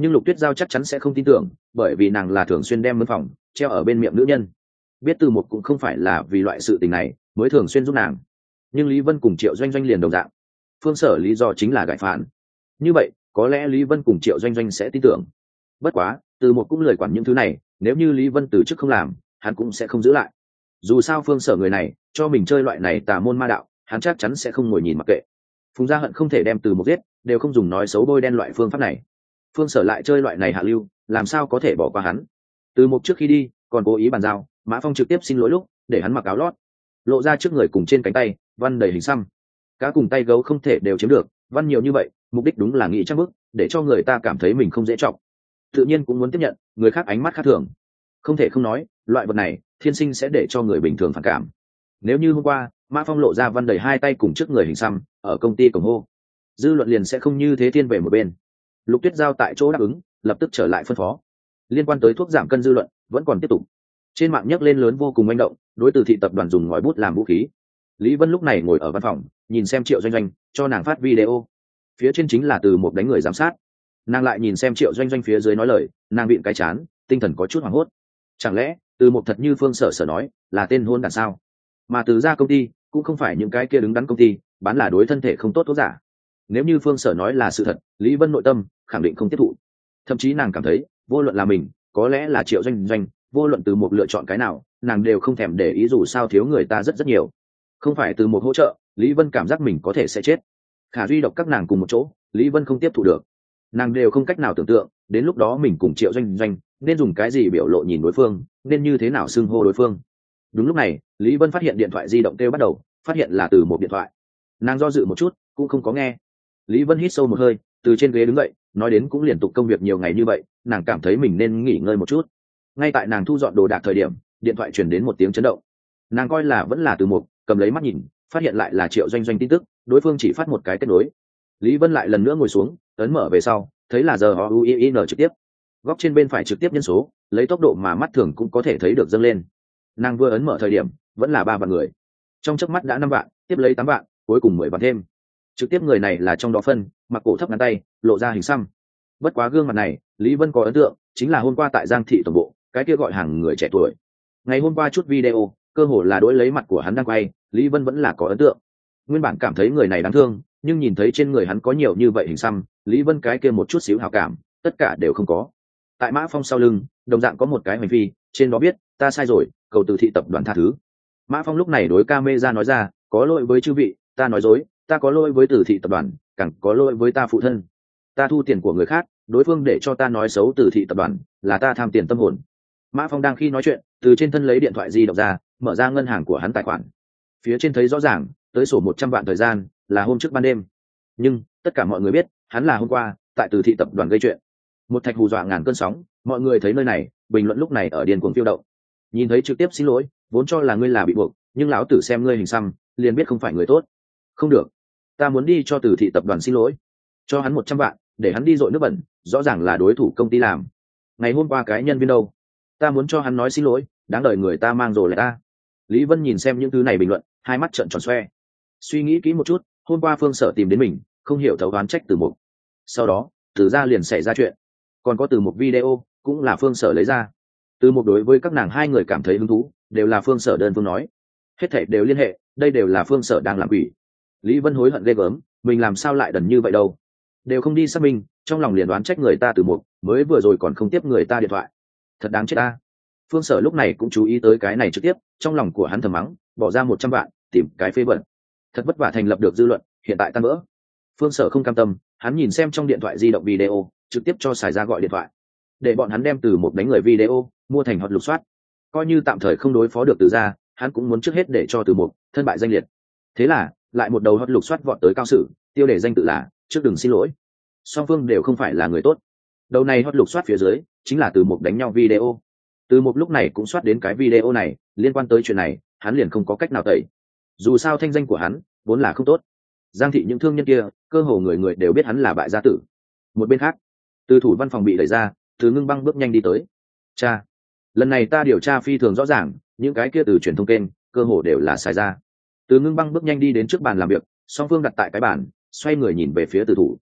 nhưng Lục Tuyết Giao chắc chắn sẽ không tin tưởng, bởi vì nàng là thường xuyên đem mướn phòng treo ở bên miệng nữ nhân, biết Từ Mục cũng không phải là vì loại sự tình này mới thường xuyên giúp nàng. Nhưng Lý Vân cùng Triệu Doanh Doanh liền đồng dạng, Phương Sở lý do chính là gại phản. Như vậy có lẽ Lý Vân cùng Triệu Doanh Doanh sẽ tin tưởng. Bất quá Từ Mục cũng lười quản những thứ này, nếu như Lý Vân từ chức không làm, hắn cũng sẽ không giữ lại. Dù sao Phương Sở người này cho mình chơi loại này tà môn ma đạo, hắn chắc chắn sẽ không ngồi nhìn mặc kệ. Phùng Gia Hận không thể đem Từ Mục giết, đều không dùng nói xấu bôi đen loại phương pháp này. Phương Sở lại chơi loại này hạ lưu, làm sao có thể bỏ qua hắn. Từ Mục trước khi đi còn cố ý bàn giao, Mã Phong trực tiếp xin lỗi lúc để hắn mặc áo lót, lộ ra trước người cùng trên cánh tay văn đầy hình xăm. Cá cùng tay gấu không thể đều chiếm được, văn nhiều như vậy mục đích đúng là nghĩ chắc bức để cho người ta cảm thấy mình không dễ trọng, tự nhiên cũng muốn tiếp nhận người khác ánh mắt khác thường. Không thể không nói, loại vật này thiên sinh sẽ để cho người bình thường phản cảm. Nếu như hôm qua Mã Phong lộ ra văn đầy hai tay cùng trước người hình xăm ở công ty cổng hô, dư luận liền sẽ không như thế thiên về một bên. Lục Tuyết Giao tại chỗ đáp ứng, lập tức trở lại phân phó. Liên quan tới thuốc giảm cân dư luận vẫn còn tiếp tục, trên mạng nhấc lên lớn vô cùng manh động, đối Từ thị tập đoàn dùng ngòi bút làm vũ khí. Lý Vân lúc này ngồi ở văn phòng nhìn xem Triệu Doanh Doanh cho nàng phát video, phía trên chính là Từ Mục đánh người giám sát. Nàng lại nhìn xem Triệu Doanh Doanh phía dưới nói lời, nàng vịn cái chán, tinh thần có chút hoảng hốt. Chẳng lẽ Từ Mục thật như Phương Sở Sở nói là tên hôn đản sao? Mà Từ gia công ty cũng không phải những cái kia đứng đắn công ty bán là đối thân thể không tốt tốt giả. Nếu như Phương Sở nói là sự thật, Lý Vân nội tâm khẳng định không tiếp thụ. Thậm chí nàng cảm thấy vô luận là mình, có lẽ là Triệu Doanh Doanh, vô luận Từ Mục lựa chọn cái nào, nàng đều không thèm để ý, dù sao thiếu người ta rất rất nhiều. Không phải Từ Mục hỗ trợ, Lý Vân cảm giác mình có thể sẽ chết. Khả duy độc các nàng cùng một chỗ, Lý Vân không tiếp thụ được. Nàng đều không cách nào tưởng tượng đến lúc đó mình cùng Triệu Doanh Doanh nên dùng cái gì biểu lộ nhìn đối phương, nên như thế nào xưng hô đối phương. Đúng lúc này Lý Vân phát hiện điện thoại di động kêu bắt đầu, phát hiện là Từ Mục điện thoại. Nàng do dự một chút cũng không có nghe. Lý Vân hít sâu một hơi, từ trên ghế đứng dậy, nói đến cũng liên tục công việc nhiều ngày như vậy, nàng cảm thấy mình nên nghỉ ngơi một chút. Ngay tại nàng thu dọn đồ đạc thời điểm, điện thoại truyền đến một tiếng chấn động. Nàng coi là vẫn là Từ Mục, cầm lấy mắt nhìn, phát hiện lại là Triệu Doanh Doanh tin tức, đối phương chỉ phát một cái kết nối. Lý Vân lại lần nữa ngồi xuống, ấn mở về sau, thấy là giờ o u i n trực tiếp. Góc trên bên phải trực tiếp nhân số, lấy tốc độ mà mắt thường cũng có thể thấy được dâng lên. Nàng vừa ấn mở thời điểm, vẫn là ba vạn người. Trong chớp mắt đã năm vạn, tiếp lấy tám vạn, cuối cùng mười vạn thêm. Trực tiếp người này là trong đó phân, mặc cổ thấp ngắn tay, lộ ra hình xăm. Bất quá gương mặt này, Lý Vân có ấn tượng, chính là hôm qua tại Giang thị tổng bộ, cái kia gọi hàng người trẻ tuổi. Ngày hôm qua chút video, cơ hồ là đối lấy mặt của hắn đang quay, Lý Vân vẫn là có ấn tượng. Nguyên bản cảm thấy người này đáng thương, nhưng nhìn thấy trên người hắn có nhiều như vậy hình xăm, Lý Vân cái kia một chút xíu hảo cảm, tất cả đều không có. Tại Mã Phong sau lưng, đồng dạng có một cái hành vi, trên đó viết, ta sai rồi, cầu Từ thị tập đoàn tha thứ. Mã Phong lúc này đối camera nói ra, có lỗi với chư vị, ta nói dối, ta có lỗi với Từ thị tập đoàn, càng có lỗi với ta phụ thân. Ta thu tiền của người khác, đối phương để cho ta nói xấu Từ thị tập đoàn, là ta tham tiền tâm hồn. Mã Phong đang khi nói chuyện, từ trên thân lấy điện thoại di động ra, mở ra ngân hàng của hắn tài khoản. Phía trên thấy rõ ràng, tới sổ một trăm vạn thời gian, là hôm trước ban đêm. Nhưng tất cả mọi người biết, hắn là hôm qua tại Từ thị tập đoàn gây chuyện. Một thạch hù dọa ngàn cơn sóng, mọi người thấy nơi này, bình luận lúc này ở điên cuồng phiêu động. Nhìn thấy trực tiếp xin lỗi, vốn cho là ngươi là bị buộc, nhưng lão tử xem ngươi hình xăm, liền biết không phải người tốt. Không được, ta muốn đi cho Từ thị tập đoàn xin lỗi, cho hắn một trăm vạn, để hắn đi dội nước bẩn, rõ ràng là đối thủ công ty làm. Ngày hôm qua cái nhân viên đâu, ta muốn cho hắn nói xin lỗi, đáng đời người ta mang rồi lại ta. Lý Vân nhìn xem những thứ này bình luận, hai mắt trợn tròn xoe. Suy nghĩ kỹ một chút, hôm qua Phương Sở tìm đến mình, không hiểu thấu oán trách Từ Mục. Sau đó, Từ gia liền xảy ra chuyện. Còn có Từ Mục video, cũng là Phương Sở lấy ra. Từ Mục đối với các nàng hai người cảm thấy hứng thú, đều là Phương Sở đơn phương nói. Hết thảy đều liên hệ, đây đều là Phương Sở đang làm quỷ. Lý Vân hối hận ghê gớm, mình làm sao lại đần như vậy đâu. Đều không đi xác minh, trong lòng liền đoán trách người ta Từ Mục, mới vừa rồi còn không tiếp người ta điện thoại. Thật đáng chết ta. Phương Sở lúc này cũng chú ý tới cái này trực tiếp, trong lòng của hắn thầm mắng, bỏ ra một trăm vạn, tìm cái phê bẩn. Thật vất vả thành lập được dư luận, hiện tại tan vỡ. Phương Sở không cam tâm, hắn nhìn xem trong điện thoại di động video, trực tiếp cho Sài Gia gọi điện thoại, để bọn hắn đem Từ Mục đánh người video mua thành hot lục soát. Coi như tạm thời không đối phó được Từ gia, hắn cũng muốn trước hết để cho Từ Mục thân bại danh liệt. Thế là lại một đầu hot lục soát vọt tới cao sự, tiêu đề danh tự là trước đừng xin lỗi. Song phương đều không phải là người tốt. Đầu này hot lục soát phía dưới chính là Từ Mục đánh nhau video. Từ Mục lúc này cũng soát đến cái video này, liên quan tới chuyện này, hắn liền không có cách nào tẩy. Dù sao thanh danh của hắn vốn là không tốt. Giang thị những thương nhân kia, cơ hồ người người đều biết hắn là bại gia tử. Một bên khác, Từ thủ văn phòng bị đẩy ra, Từ Ngưng Băng bước nhanh đi tới. Cha, lần này ta điều tra phi thường rõ ràng, những cái kia từ truyền thông kênh, cơ hồ đều là xài ra. Từ Ngưng Băng bước nhanh đi đến trước bàn làm việc, song phương đặt tại cái bàn, xoay người nhìn về phía Từ thủ.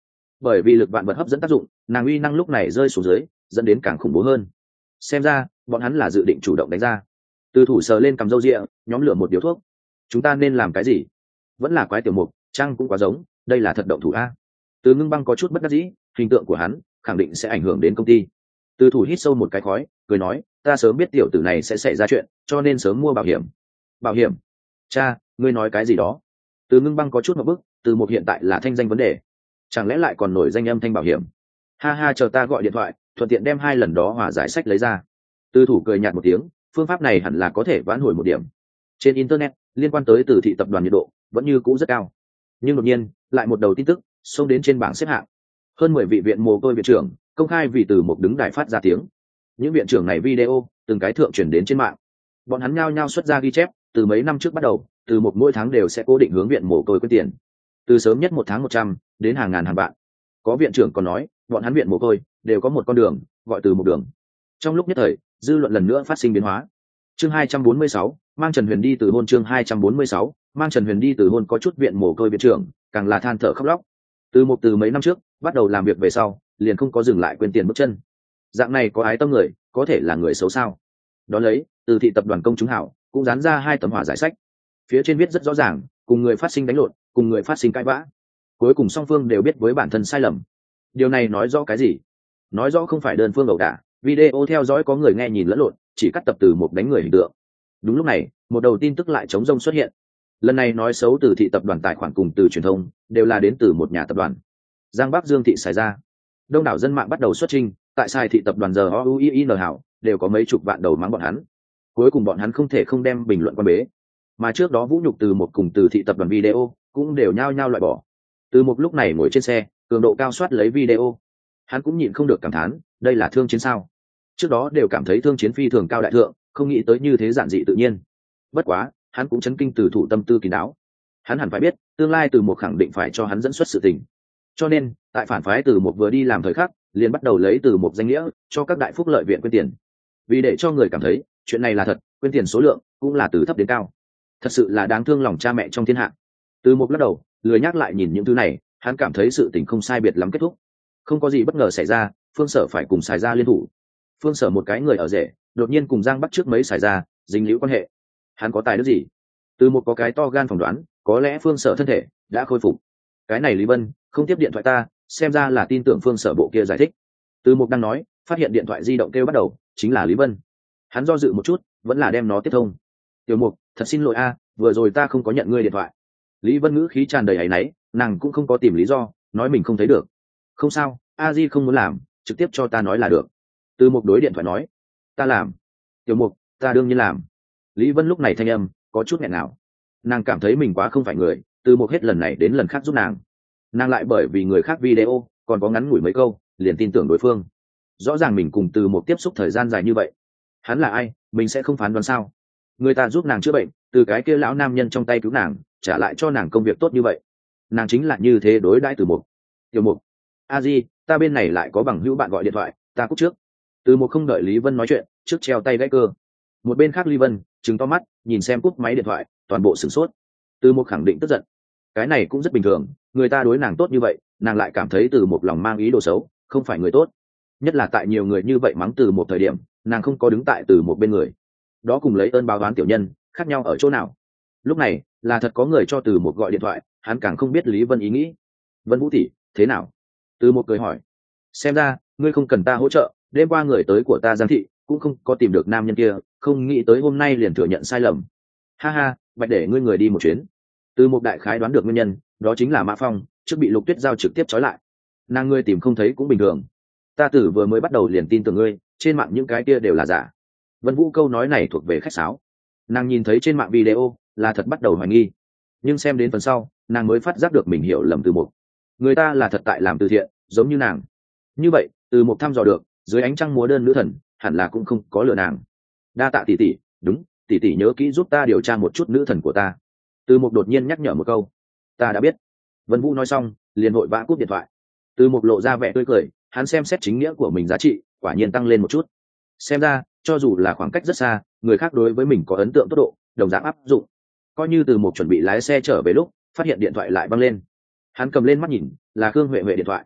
bởi vì lực vạn vật hấp dẫn tác dụng, nàng uy năng lúc này rơi xuống dưới, dẫn đến càng khủng bố hơn. Xem ra bọn hắn là dự định chủ động đánh ra. Từ thủ sờ lên cầm râu rịa, nhóm lửa một điếu thuốc. Chúng ta nên làm cái gì? Vẫn là quái tiểu mục, chăng cũng quá giống, đây là thật động thủ a. Từ Ngưng Băng có chút bất đắc dĩ, hình tượng của hắn khẳng định sẽ ảnh hưởng đến công ty. Từ thủ hít sâu một cái khói, cười nói, ta sớm biết tiểu tử này sẽ xảy ra chuyện, cho nên sớm mua bảo hiểm. Bảo hiểm? Cha, ngươi nói cái gì đó? Từ Ngưng Băng có chút một bức, Từ Mục hiện tại là thanh danh vấn đề, chẳng lẽ lại còn nổi danh âm thanh bảo hiểm? Ha ha, chờ ta gọi điện thoại, thuận tiện đem hai lần đó hòa giải sách lấy ra. Từ thủ cười nhạt một tiếng, phương pháp này hẳn là có thể vãn hồi một điểm. Trên internet liên quan tới Từ thị tập đoàn nhiệt độ vẫn như cũ rất cao, nhưng đột nhiên lại một đầu tin tức xông đến trên bảng xếp hạng. Hơn mười vị viện mồ côi viện trưởng công khai vì Từ Mục đứng đài phát ra tiếng. Những viện trưởng này video từng cái thượng truyền đến trên mạng, bọn hắn nhao nhao xuất ra ghi chép, từ mấy năm trước bắt đầu, Từ Mục mỗi tháng đều sẽ cố định hướng viện mồ côi quyên tiền, từ sớm nhất một tháng một trăm đến hàng ngàn hàng vạn. Có viện trưởng còn nói bọn hắn viện mồ côi đều có một con đường gọi Từ Mục đường. Trong lúc nhất thời, dư luận lần nữa phát sinh biến hóa. Chương hai trăm bốn mươi sáu, mang Trần Huyền đi từ hôn. Chương hai trăm bốn mươi sáu, mang Trần Huyền đi từ hôn. Có chút viện mồ côi viện trưởng càng là than thở khóc lóc. Từ Mục từ mấy năm trước bắt đầu làm việc về sau, liền không có dừng lại quên tiền bước chân. Dạng này có ái tâm người, có thể là người xấu sao? Đó lấy, Từ thị tập đoàn công chúng hảo cũng dán ra hai tấm hòa giải sách. Phía trên viết rất rõ ràng, cùng người phát sinh đánh lộn, cùng người phát sinh cãi vã. Cuối cùng song phương đều biết với bản thân sai lầm. Điều này nói rõ cái gì? Nói rõ không phải đơn phương ẩu đả, video theo dõi có người nghe nhìn lẫn lộn, chỉ cắt tập Từ Mục đánh người hình tượng. Đúng lúc này, một đầu tin tức lại chống rông xuất hiện. Lần này nói xấu Từ thị tập đoàn tài khoản cùng từ truyền thông đều là đến từ một nhà tập đoàn, Giang Bắc Dương thị xài ra. Đông đảo dân mạng bắt đầu xuất trình, tại sai thị tập đoàn giờ o u i n hảo đều có mấy chục vạn đầu mắng bọn hắn. Cuối cùng bọn hắn không thể không đem bình luận quan bế, mà trước đó vũ nhục Từ Mục cùng Từ thị tập đoàn video cũng đều nhao nhao loại bỏ. Từ Mục lúc này ngồi trên xe, cường độ cao soát lấy video, hắn cũng nhịn không được cảm thán, đây là thương chiến sao? Trước đó đều cảm thấy thương chiến phi thường cao đại thượng, không nghĩ tới như thế giản dị tự nhiên. Bất quá, hắn cũng chấn kinh từ thủ tâm tư kín đáo. Hắn hẳn phải biết, tương lai Từ Mục khẳng định phải cho hắn dẫn xuất sự tình. Cho nên, tại phản phái Từ Mục vừa đi làm thời khắc, liền bắt đầu lấy Từ Mục danh nghĩa cho các đại phúc lợi viện quyên tiền. Vì để cho người cảm thấy chuyện này là thật, quyên tiền số lượng cũng là từ thấp đến cao. Thật sự là đáng thương lòng cha mẹ trong thiên hạ. Từ Mục lắc đầu, lười nhắc lại nhìn những thứ này, hắn cảm thấy sự tình không sai biệt lắm kết thúc. Không có gì bất ngờ xảy ra, Phương Sở phải cùng xài ra liên thủ. Phương Sở một cái người ở rể, đột nhiên cùng Giang Bắc trước mấy xài ra dính liễu quan hệ. Hắn có tài đức gì? Từ Mục có cái to gan phỏng đoán, có lẽ Phương Sở thân thể đã khôi phục. Cái này Lý Vân không tiếp điện thoại ta, xem ra là tin tưởng Phương Sở bộ kia giải thích. Từ Mục đang nói, phát hiện điện thoại di động kêu bắt đầu, chính là Lý Vân. Hắn do dự một chút, vẫn là đem nó tiếp thông. Tiểu Mục, thật xin lỗi a, vừa rồi ta không có nhận ngươi điện thoại. Lý Vân ngữ khí tràn đầy áy náy, nàng cũng không có tìm lý do, nói mình không thấy được. Không sao, a di không muốn làm, trực tiếp cho ta nói là được. Từ Mục đối điện thoại nói, ta làm. Tiểu Mục, ta đương nhiên làm. Lý Vân lúc này thanh âm có chút nghẹn nào, nàng cảm thấy mình quá không phải người. Từ Mục hết lần này đến lần khác giúp nàng, nàng lại bởi vì người khác video còn có ngắn ngủi mấy câu liền tin tưởng đối phương. Rõ ràng mình cùng Từ Mục tiếp xúc thời gian dài như vậy, hắn là ai mình sẽ không phán đoán sao? Người ta giúp nàng chữa bệnh, từ cái kia lão nam nhân trong tay cứu nàng, trả lại cho nàng công việc tốt như vậy, nàng chính là như thế đối đãi Từ Mục. Tiểu Mục, a di, ta bên này lại có bằng hữu bạn gọi điện thoại, ta cúp trước. Từ Mục không đợi Lý Vân nói chuyện, trước treo tay gãy cơ. Một bên khác Lý Vân trừng to mắt nhìn xem cúp máy điện thoại, toàn bộ sửng sốt. Từ Mục khẳng định tức giận, cái này cũng rất bình thường, người ta đối nàng tốt như vậy, nàng lại cảm thấy Từ Mục lòng mang ý đồ xấu, không phải người tốt. Nhất là tại nhiều người như vậy mắng Từ Mục thời điểm, nàng không có đứng tại Từ Mục bên người, đó cùng lấy ơn báo oán tiểu nhân khác nhau ở chỗ nào? Lúc này là thật có người cho Từ Mục gọi điện thoại, hắn càng không biết Lý Vân ý nghĩ. Vân Vũ tỷ, thế nào? Từ Mục cười hỏi. Xem ra ngươi không cần ta hỗ trợ, đêm qua người tới của ta Giang thị cũng không có tìm được nam nhân kia, không nghĩ tới hôm nay liền thừa nhận sai lầm. Ha ha, bạch để ngươi người đi một chuyến. Từ Mục đại khái đoán được nguyên nhân, đó chính là Mã Phong trước bị Lục Tuyết Giao trực tiếp trói lại. Nàng ngươi tìm không thấy cũng bình thường, ta tử vừa mới bắt đầu liền tin tưởng ngươi, trên mạng những cái kia đều là giả. Vân Vũ câu nói này thuộc về khách sáo, nàng nhìn thấy trên mạng video là thật bắt đầu hoài nghi, nhưng xem đến phần sau nàng mới phát giác được mình hiểu lầm Từ Mục. Người ta là thật tại làm từ thiện, giống như nàng. Như vậy Từ Mục thăm dò được dưới ánh trăng múa đơn nữ thần hẳn là cũng không có lừa nàng. Đa tạ tỷ tỷ, đúng, tỷ tỷ nhớ kỹ giúp ta điều tra một chút nữ thần của ta. Từ Mục đột nhiên nhắc nhở một câu. Ta đã biết. Vân Vũ nói xong liền vội vã cúp điện thoại. Từ Mục lộ ra vẻ tươi cười, hắn xem xét chính nghĩa của mình giá trị quả nhiên tăng lên một chút. Xem ra cho dù là khoảng cách rất xa, người khác đối với mình có ấn tượng tốt độ đồng dạng áp dụng. Coi như Từ Mục chuẩn bị lái xe trở về lúc phát hiện điện thoại lại văng lên, hắn cầm lên mắt nhìn, là Khương Huệ Huệ điện thoại.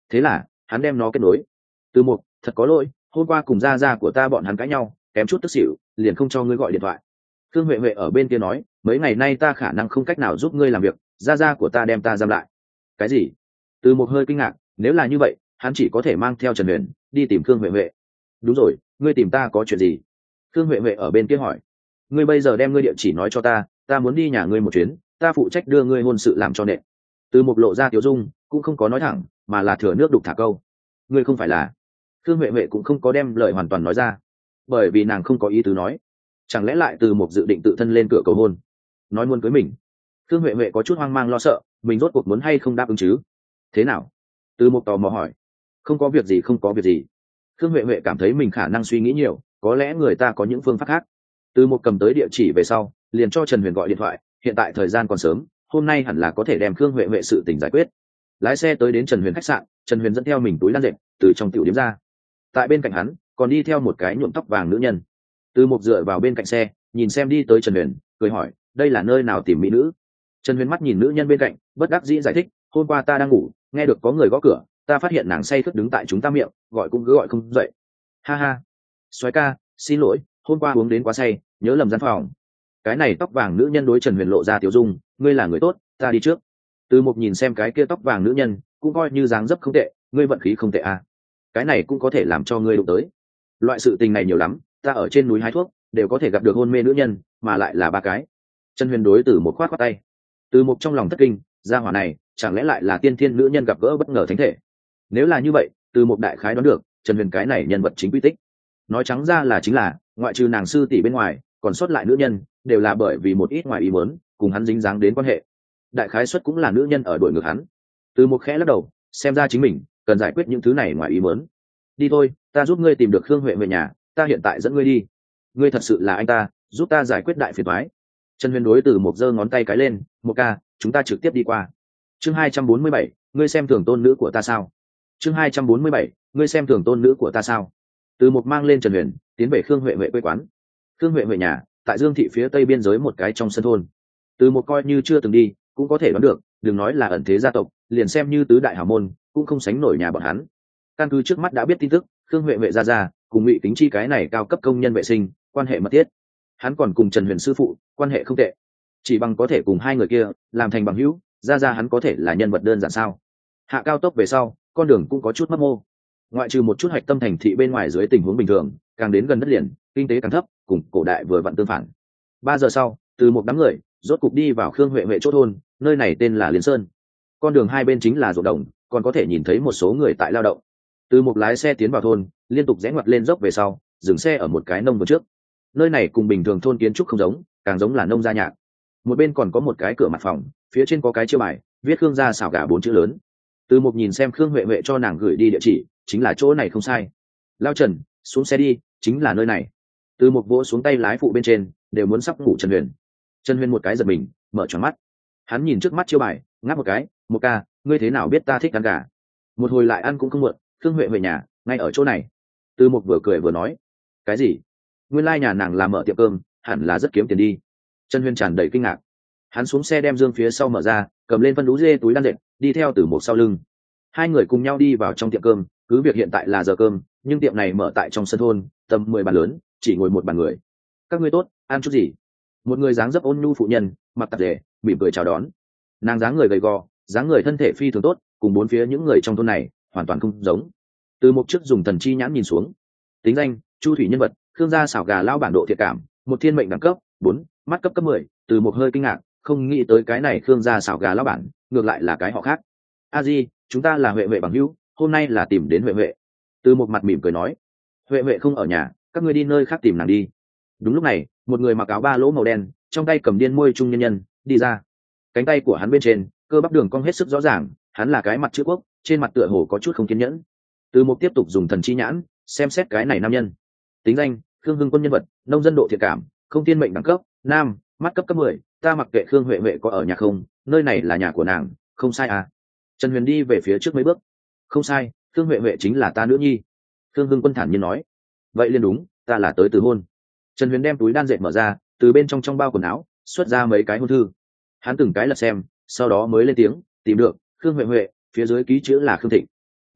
thế là hắn đem nó kết nối. Từ Mục, thật có lỗi, hôm qua cùng gia gia của ta bọn hắn cãi nhau, kém chút tức xỉu, liền không cho ngươi gọi điện thoại. Khương Huệ Huệ ở bên kia nói, mấy ngày nay ta khả năng không cách nào giúp ngươi làm việc, gia gia của ta đem ta giam lại. Cái gì? Từ Mục hơi kinh ngạc, nếu là như vậy, hắn chỉ có thể mang theo Trần Huyền đi tìm Khương Huệ Huệ. Đúng rồi, ngươi tìm ta có chuyện gì? Khương Huệ Huệ ở bên kia hỏi. Ngươi bây giờ đem ngươi địa chỉ nói cho ta, ta muốn đi nhà ngươi một chuyến, ta phụ trách đưa ngươi hôn sự làm cho nện. Từ Mục lộ ra tiểu dung, cũng không có nói thẳng, mà là thừa nước đục thả câu. Ngươi không phải là? Khương Huệ Huệ cũng không có đem lời hoàn toàn nói ra, bởi vì nàng không có ý tứ nói. Chẳng lẽ lại Từ Mục dự định tự thân lên cửa cầu hôn, nói muốn cưới mình? Khương Huệ Huệ có chút hoang mang lo sợ, mình rốt cuộc muốn hay không đáp ứng chứ? Thế nào? Từ Mục tò mò hỏi. Không có việc gì, không có việc gì. Khương Huệ Huệ cảm thấy mình khả năng suy nghĩ nhiều, có lẽ người ta có những phương pháp khác. Từ Mục cầm tới địa chỉ về sau, liền cho Trần Huyền gọi điện thoại, hiện tại thời gian còn sớm, hôm nay hẳn là có thể đem Khương Huệ Huệ sự tình giải quyết. Lái xe tới đến Trần Huyền khách sạn, Trần Huyền dẫn theo mình túi đan dệt từ trong tiểu điểm ra. Tại bên cạnh hắn còn đi theo một cái nhuộm tóc vàng nữ nhân. Từ Mục dựa vào bên cạnh xe, nhìn xem đi tới Trần Huyền, cười hỏi, đây là nơi nào tìm mỹ nữ? Trần Huyền mắt nhìn nữ nhân bên cạnh, bất đắc dĩ giải thích, hôm qua ta đang ngủ, nghe được có người gõ cửa, ta phát hiện nàng say khướt đứng tại chúng ta miệng, gọi cũng cứ gọi không dậy. Ha ha. Soái ca, xin lỗi, hôm qua uống đến quá say, nhớ lầm gian phòng. Cái này tóc vàng nữ nhân đối Trần Huyền lộ ra tiểu dung, ngươi là người tốt, ta đi trước. Từ Mục nhìn xem cái kia tóc vàng nữ nhân, cũng coi như dáng dấp không tệ, ngươi vận khí không tệ à? Cái này cũng có thể làm cho ngươi đụng tới. Loại sự tình này nhiều lắm, ta ở trên núi hái thuốc, đều có thể gặp được hôn mê nữ nhân, mà lại là ba cái. Trần Huyền đối Từ Mục khoát khoát tay. Từ Mục trong lòng thất kinh, gia hỏa này, chẳng lẽ lại là tiên thiên nữ nhân gặp gỡ bất ngờ thánh thể? Nếu là như vậy, Từ Mục đại khái đoán được, Trần Huyền cái này nhân vật chính quy tích. Nói trắng ra là chính là, ngoại trừ nàng sư tỷ bên ngoài, còn sót lại nữ nhân, đều là bởi vì một ít ngoài ý muốn, cùng hắn dính dáng đến quan hệ. Đại khái suất cũng là nữ nhân ở đuổi ngược hắn. Từ Mục khẽ lắc đầu, xem ra chính mình cần giải quyết những thứ này ngoài ý muốn. Đi thôi, ta giúp ngươi tìm được Khương Huệ về nhà, ta hiện tại dẫn ngươi đi. Ngươi thật sự là anh ta, giúp ta giải quyết đại phiền toái. Trần Huyền đối Từ Mục giơ ngón tay cái lên, Mục ca, chúng ta trực tiếp đi qua. Chương hai trăm bốn mươi bảy, ngươi xem thường tôn nữ của ta sao? Chương hai trăm bốn mươi bảy, ngươi xem thường tôn nữ của ta sao? Từ Mục mang lên Trần Huyền, tiến về Khương Huệ Huệ quê quán. Khương Huệ Huệ nhà tại Dương thị phía tây biên giới một cái trong sân thôn. Từ Mục coi như chưa từng đi, cũng có thể đoán được, đừng nói là ẩn thế gia tộc, liền xem như tứ đại hào môn, cũng không sánh nổi nhà bọn hắn. Căn cứ trước mắt đã biết tin tức, Khương Huệ Huệ gia gia cùng Ngụy Kính Chi cái này cao cấp công nhân vệ sinh, quan hệ mật thiết. Hắn còn cùng Trần Huyền sư phụ, quan hệ không tệ. Chỉ bằng có thể cùng hai người kia làm thành bằng hữu, gia gia hắn có thể là nhân vật đơn giản sao? Hạ cao tốc về sau, con đường cũng có chút mấp mô. Ngoại trừ một chút hạch tâm thành thị bên ngoài dưới tình huống bình thường, càng đến gần đất liền, kinh tế càng thấp, cùng cổ đại vừa vặn tương phản. Ba giờ sau, từ một đám người rốt cục đi vào Khương Huệ Huệ chỗ thôn, nơi này tên là Liên Sơn. Con đường hai bên chính là ruộng đồng, còn có thể nhìn thấy một số người tại lao động. Từ một lái xe tiến vào thôn, liên tục rẽ ngoặt lên dốc về sau, dừng xe ở một cái nông vườn trước. Nơi này cùng bình thường thôn kiến trúc không giống, càng giống là nông gia nhạc. Một bên còn có một cái cửa mặt phòng, phía trên có cái chiêu bài, viết Khương gia xảo gà bốn chữ lớn. Từ một nhìn xem Khương Huệ Huệ cho nàng gửi đi địa chỉ, chính là chỗ này không sai. Lao Trần, xuống xe đi, chính là nơi này. Từ một vỗ xuống tay lái phụ bên trên, đều muốn sắp ngủ Trần Huyền. Trần Huyền một cái giật mình, mở tròn mắt. Hắn nhìn trước mắt chiêu bài, ngáp một cái, một ca, ngươi thế nào biết ta thích ăn gà? Một hồi lại ăn cũng không muộn, Khương Huệ Huệ nhà ngay ở chỗ này. Từ một vừa cười vừa nói, cái gì? Nguyên lai nhà nàng làm mở tiệm cơm, hẳn là rất kiếm tiền đi. Trần Huyền tràn đầy kinh ngạc. Hắn xuống xe đem dương phía sau mở ra, cầm lên phân đú dê túi đan dệt, đi theo từ một sau lưng. Hai người cùng nhau đi vào trong tiệm cơm, cứ việc hiện tại là giờ cơm, nhưng tiệm này mở tại trong sân thôn, tầm mười bàn lớn, chỉ ngồi một bàn người. Các ngươi tốt, ăn chút gì? Một người dáng dấp ôn nhu phụ nhân, mặc tạp dề, mỉm cười chào đón. Nàng dáng người gầy gò, dáng người thân thể phi thường tốt, cùng bốn phía những người trong thôn này hoàn toàn không giống. Từ một chức dùng thần chi nhãn nhìn xuống, tính danh Chu Thủy nhân vật, Khương gia xảo gà lao bản độ thiệt cảm, một thiên mệnh đẳng cấp bốn, mắt cấp cấp mười. Từ một hơi kinh ngạc, không nghĩ tới cái này Khương gia xảo gà lao bản, ngược lại là cái họ khác. A Di, chúng ta là Huệ Huệ bằng hữu, hôm nay là tìm đến Huệ Huệ. Từ một mặt mỉm cười nói, Huệ Huệ không ở nhà, các ngươi đi nơi khác tìm nàng đi. Đúng lúc này, một người mặc áo ba lỗ màu đen, trong tay cầm điên môi trung nhân nhân đi ra. Cánh tay của hắn bên trên, cơ bắp đường cong hết sức rõ ràng, hắn là cái mặt chữ quốc, trên mặt tựa hồ có chút không kiên nhẫn. Từ một tiếp tục dùng thần chi nhãn xem xét cái này nam nhân. Tính danh Khương Hưng Quân nhân vật, nông dân độ thiện cảm, không thiên mệnh đẳng cấp nam, mắt cấp cấp mười. Ta mặc kệ Khương Huệ Huệ có ở nhà không, nơi này là nhà của nàng, không sai à? Trần Huyền đi về phía trước mấy bước. Không sai, Khương Huệ Huệ chính là ta nữ nhi. Khương Hưng Quân thản nhiên nói. Vậy liền đúng, ta là tới từ hôn. Trần Huyền đem túi đan dệt mở ra, từ bên trong trong bao quần áo xuất ra mấy cái hôn thư. Hắn từng cái lật xem, sau đó mới lên tiếng, tìm được Khương Huệ Huệ, phía dưới ký chữ là Khương Thịnh.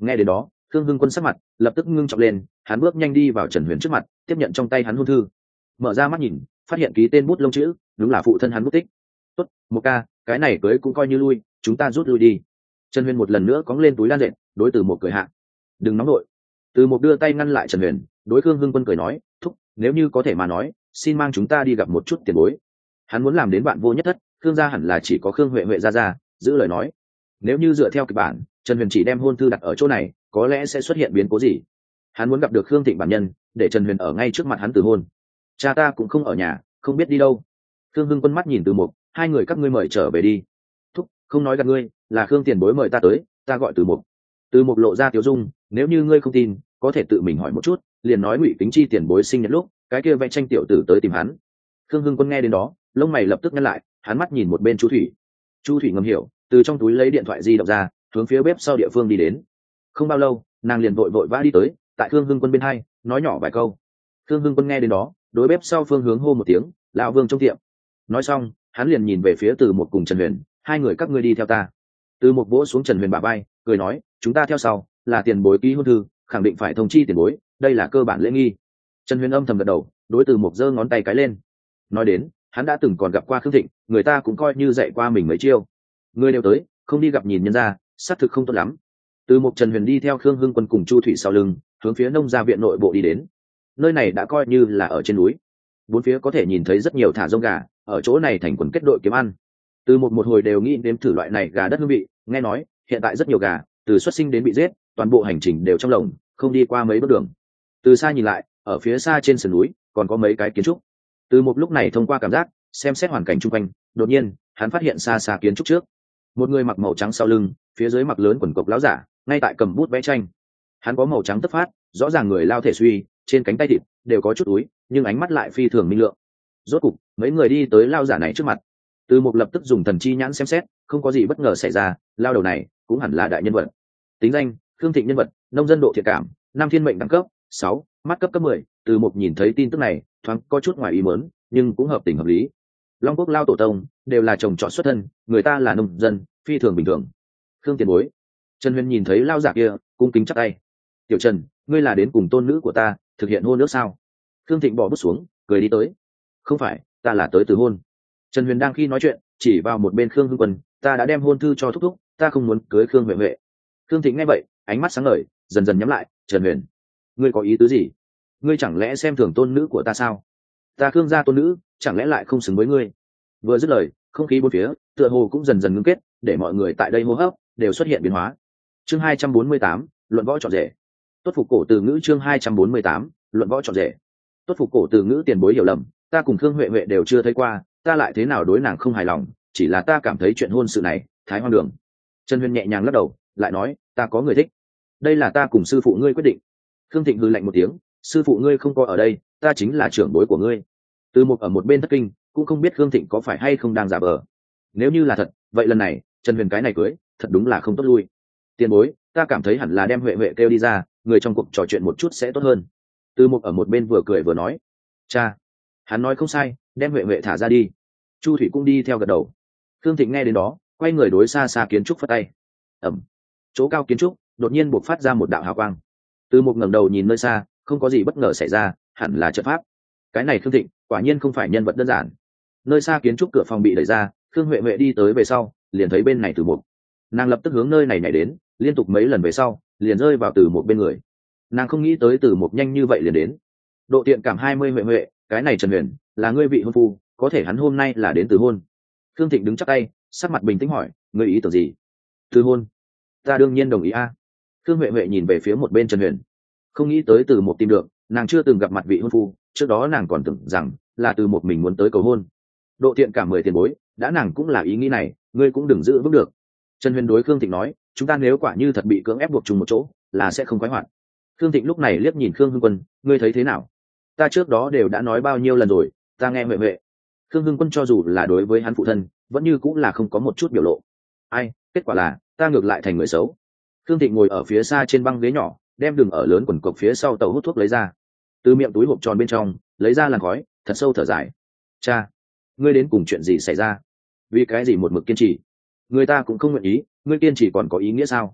Nghe đến đó Khương Hưng Quân sắc mặt lập tức ngưng trọng lên, hắn bước nhanh đi vào Trần Huyền trước mặt, tiếp nhận trong tay hắn hôn thư, mở ra mắt nhìn, phát hiện ký tên bút lông chữ đúng là phụ thân hắn bút tích. Tốt, một ca, cái này cưới cũng coi như lui, chúng ta rút lui đi. Trần Huyền một lần nữa cóng lên túi đan dệt, đối Từ Một cười hạ. Đừng nóng nổi. Từ Một đưa tay ngăn lại Trần Huyền, đối Khương Hưng Quân cười nói, thúc, nếu như có thể mà nói, xin mang chúng ta đi gặp một chút tiền bối. Hắn muốn làm đến bạn vô nhất thất, Khương gia hẳn là chỉ có Khương Huệ Huệ ra ra, giữ lời nói. Nếu như dựa theo kịch bản, Trần Huyền chỉ đem hôn thư đặt ở chỗ này, có lẽ sẽ xuất hiện biến cố gì. Hắn muốn gặp được Khương Thịnh bản nhân, để Trần Huyền ở ngay trước mặt hắn từ hôn. Cha ta cũng không ở nhà, không biết đi đâu. Khương Hưng Quân mắt nhìn Từ Mục, hai người các ngươi mời trở về đi. Thúc, không nói gặp ngươi, là Khương tiền bối mời ta tới, ta gọi Từ Mục. Từ Mục lộ ra tiếu dung, nếu như ngươi không tin, có thể tự mình hỏi một chút, liền nói Ngụy Kính Chi tiền bối sinh nhật lúc, cái kia vẽ tranh tiểu tử tới tìm hắn. Khương Hưng Quân nghe đến đó, lông mày lập tức nhăn lại, hắn mắt nhìn một bên Chu Thủy. Chu Thủy ngầm hiểu, từ trong túi lấy điện thoại di động ra, hướng phía bếp sau địa phương đi đến. Không bao lâu, nàng liền vội vội vã đi tới, tại Khương Hưng Quân bên hai, nói nhỏ vài câu. Khương Hưng Quân nghe đến đó, đối bếp sau phương hướng hô một tiếng, lão Vương trong tiệm. Nói xong, hắn liền nhìn về phía Từ Một cùng Trần Huyền, hai người các ngươi đi theo ta. Từ Một vỗ xuống Trần Huyền bả vai, cười nói, chúng ta theo sau, là tiền bối ký hôn thư, khẳng định phải thông chi tiền bối, đây là cơ bản lễ nghi. Trần Huyền âm thầm gật đầu, đối Từ Một giơ ngón tay cái lên. Nói đến, hắn đã từng còn gặp qua Khương Thịnh, người ta cũng coi như dạy qua mình mấy chiêu. Người đều tới, không đi gặp nhìn nhân ra, xác thực không tốt lắm. Từ Một Trần Huyền đi theo Khương Hưng Quân cùng Chu Thủy sau lưng, hướng phía nông gia viện nội bộ đi đến. Nơi này đã coi như là ở trên núi, bốn phía có thể nhìn thấy rất nhiều thả rông gà, ở chỗ này thành quần kết đội kiếm ăn. Từ một một hồi đều nghĩ đến thử loại này gà đất hương vị, nghe nói hiện tại rất nhiều gà từ xuất sinh đến bị giết, toàn bộ hành trình đều trong lồng, không đi qua mấy bước đường. Từ xa nhìn lại, ở phía xa trên sườn núi còn có mấy cái kiến trúc. Từ một lúc này thông qua cảm giác xem xét hoàn cảnh chung quanh, đột nhiên hắn phát hiện xa xa kiến trúc trước, một người mặc màu trắng sau lưng, phía dưới mặc lớn quần cộc láo giả, ngay tại cầm bút vẽ tranh. Hắn có màu trắng tất phát, rõ ràng người lao thể suy, trên cánh tay thịt đều có chút túi, nhưng ánh mắt lại phi thường minh lượng. Rốt cục mấy người đi tới lao giả này trước mặt. Từ một lập tức dùng thần chi nhãn xem xét, không có gì bất ngờ xảy ra, lao đầu này cũng hẳn là đại nhân vật. Tính danh: Khương Thịnh nhân vật, nông dân độ thiện cảm, nam thiên mệnh đẳng cấp sáu, mắt cấp cấp mười. Từ một nhìn thấy tin tức này, thoáng có chút ngoài ý muốn, nhưng cũng hợp tình hợp lý. Long Quốc lao tổ tông đều là chồng chọn xuất thân, người ta là nông dân, phi thường bình thường. Khương tiền bối. Trần Huyền nhìn thấy lao giả kia, cung kính chắp tay. Tiểu Trần, ngươi là đến cùng tôn nữ của ta thực hiện hôn ước sao? Khương Thịnh bỏ bút xuống, cười đi tới. Không phải, ta là tới từ hôn. Trần Huyền đang khi nói chuyện, chỉ vào một bên Khương Hưng Quân, ta đã đem hôn thư cho thúc thúc, ta không muốn cưới Khương Huệ Huệ. Khương Thịnh nghe vậy, ánh mắt sáng ngời, dần dần nhắm lại. Trần Huyền, ngươi có ý tứ gì? Ngươi chẳng lẽ xem thường tôn nữ của ta sao? Ta Khương gia tôn nữ, chẳng lẽ lại không xứng với ngươi? Vừa dứt lời, không khí bốn phía tựa hồ cũng dần dần ngưng kết, để mọi người tại đây hô hấp đều xuất hiện biến hóa. Chương hai trăm bốn mươi tám, luận võ chọn rể. Tốt phục cổ từ ngữ. Chương hai trăm bốn mươi tám, luận võ chọn rể. Tốt phục cổ từ ngữ. Tiền bối hiểu lầm, ta cùng Khương Huệ Huệ đều chưa thấy qua, ta lại thế nào đối nàng không hài lòng, chỉ là ta cảm thấy chuyện hôn sự này thái hoang đường. Trần Huyền nhẹ nhàng lắc đầu, lại nói, ta có người thích, đây là ta cùng sư phụ ngươi quyết định. Khương Thịnh hừ lạnh một tiếng, sư phụ ngươi không có ở đây, ta chính là trưởng bối của ngươi. Từ một ở một bên thất kinh, cũng không biết Khương Thịnh có phải hay không đang giả vờ. Nếu như là thật, vậy lần này Trần Huyền cái này cưới thật đúng là không tốt lui. Tiền bối, ta cảm thấy hẳn là đem Huệ Huệ kêu đi ra, người trong cuộc trò chuyện một chút sẽ tốt hơn. Từ một ở một bên vừa cười vừa nói, cha, hắn nói không sai, đem Huệ Huệ thả ra đi. Chu Thủy cũng đi theo gật đầu. Khương Thịnh nghe đến đó, quay người đối xa xa kiến trúc phất tay. Ẩm, chỗ cao kiến trúc đột nhiên bộc phát ra một đạo hào quang. Từ một ngẩng đầu nhìn nơi xa, không có gì bất ngờ xảy ra, hẳn là trận pháp. Cái này Khương Thịnh quả nhiên không phải nhân vật đơn giản. Nơi xa kiến trúc cửa phòng bị đẩy ra, Khương Huệ Huệ đi tới về sau, liền thấy bên này Từ một. Nàng lập tức hướng nơi này nhảy đến, liên tục mấy lần về sau, liền rơi vào Từ một bên người. Nàng không nghĩ tới Từ một nhanh như vậy liền đến. Độ tiện cảm hai mươi. Huệ Huệ, cái này Trần Huyền là ngươi vị hôn phu, có thể hắn hôm nay là đến từ hôn. Khương Thịnh đứng chắp tay, sắc mặt bình tĩnh hỏi, ngươi ý tưởng gì? Từ hôn? Ta đương nhiên đồng ý a. À. Khương Huệ Huệ nhìn về phía một bên Trần Huyền, không nghĩ tới Từ một tìm được, nàng chưa từng gặp mặt vị hôn phu, trước đó nàng còn tưởng rằng là Từ một mình muốn tới cầu hôn. Độ thiện cảm mười tiền bối, đã nàng cũng là ý nghĩ này, ngươi cũng đừng giữ vững được. Trần Huyền đối Khương Thịnh nói, chúng ta nếu quả như thật bị cưỡng ép buộc chung một chỗ, là sẽ không khoái hoạt. Khương Thịnh lúc này liếc nhìn Khương Hưng Quân, ngươi thấy thế nào? Ta trước đó đều đã nói bao nhiêu lần rồi, ta nghe Huệ Huệ. Khương Hưng Quân cho dù là đối với hắn phụ thân, vẫn như cũng là không có một chút biểu lộ. Ai, kết quả là ta ngược lại thành người xấu. Khương Thịnh ngồi ở phía xa trên băng ghế nhỏ, đem đường ở lớn quần cộc phía sau tàu hút thuốc lấy ra, từ miệng túi hộp tròn bên trong lấy ra làn khói, thật sâu thở dài. Cha, ngươi đến cùng chuyện gì xảy ra? Vì cái gì một mực kiên trì? Người ta cũng không nguyện ý, ngươi kiên trì còn có ý nghĩa sao?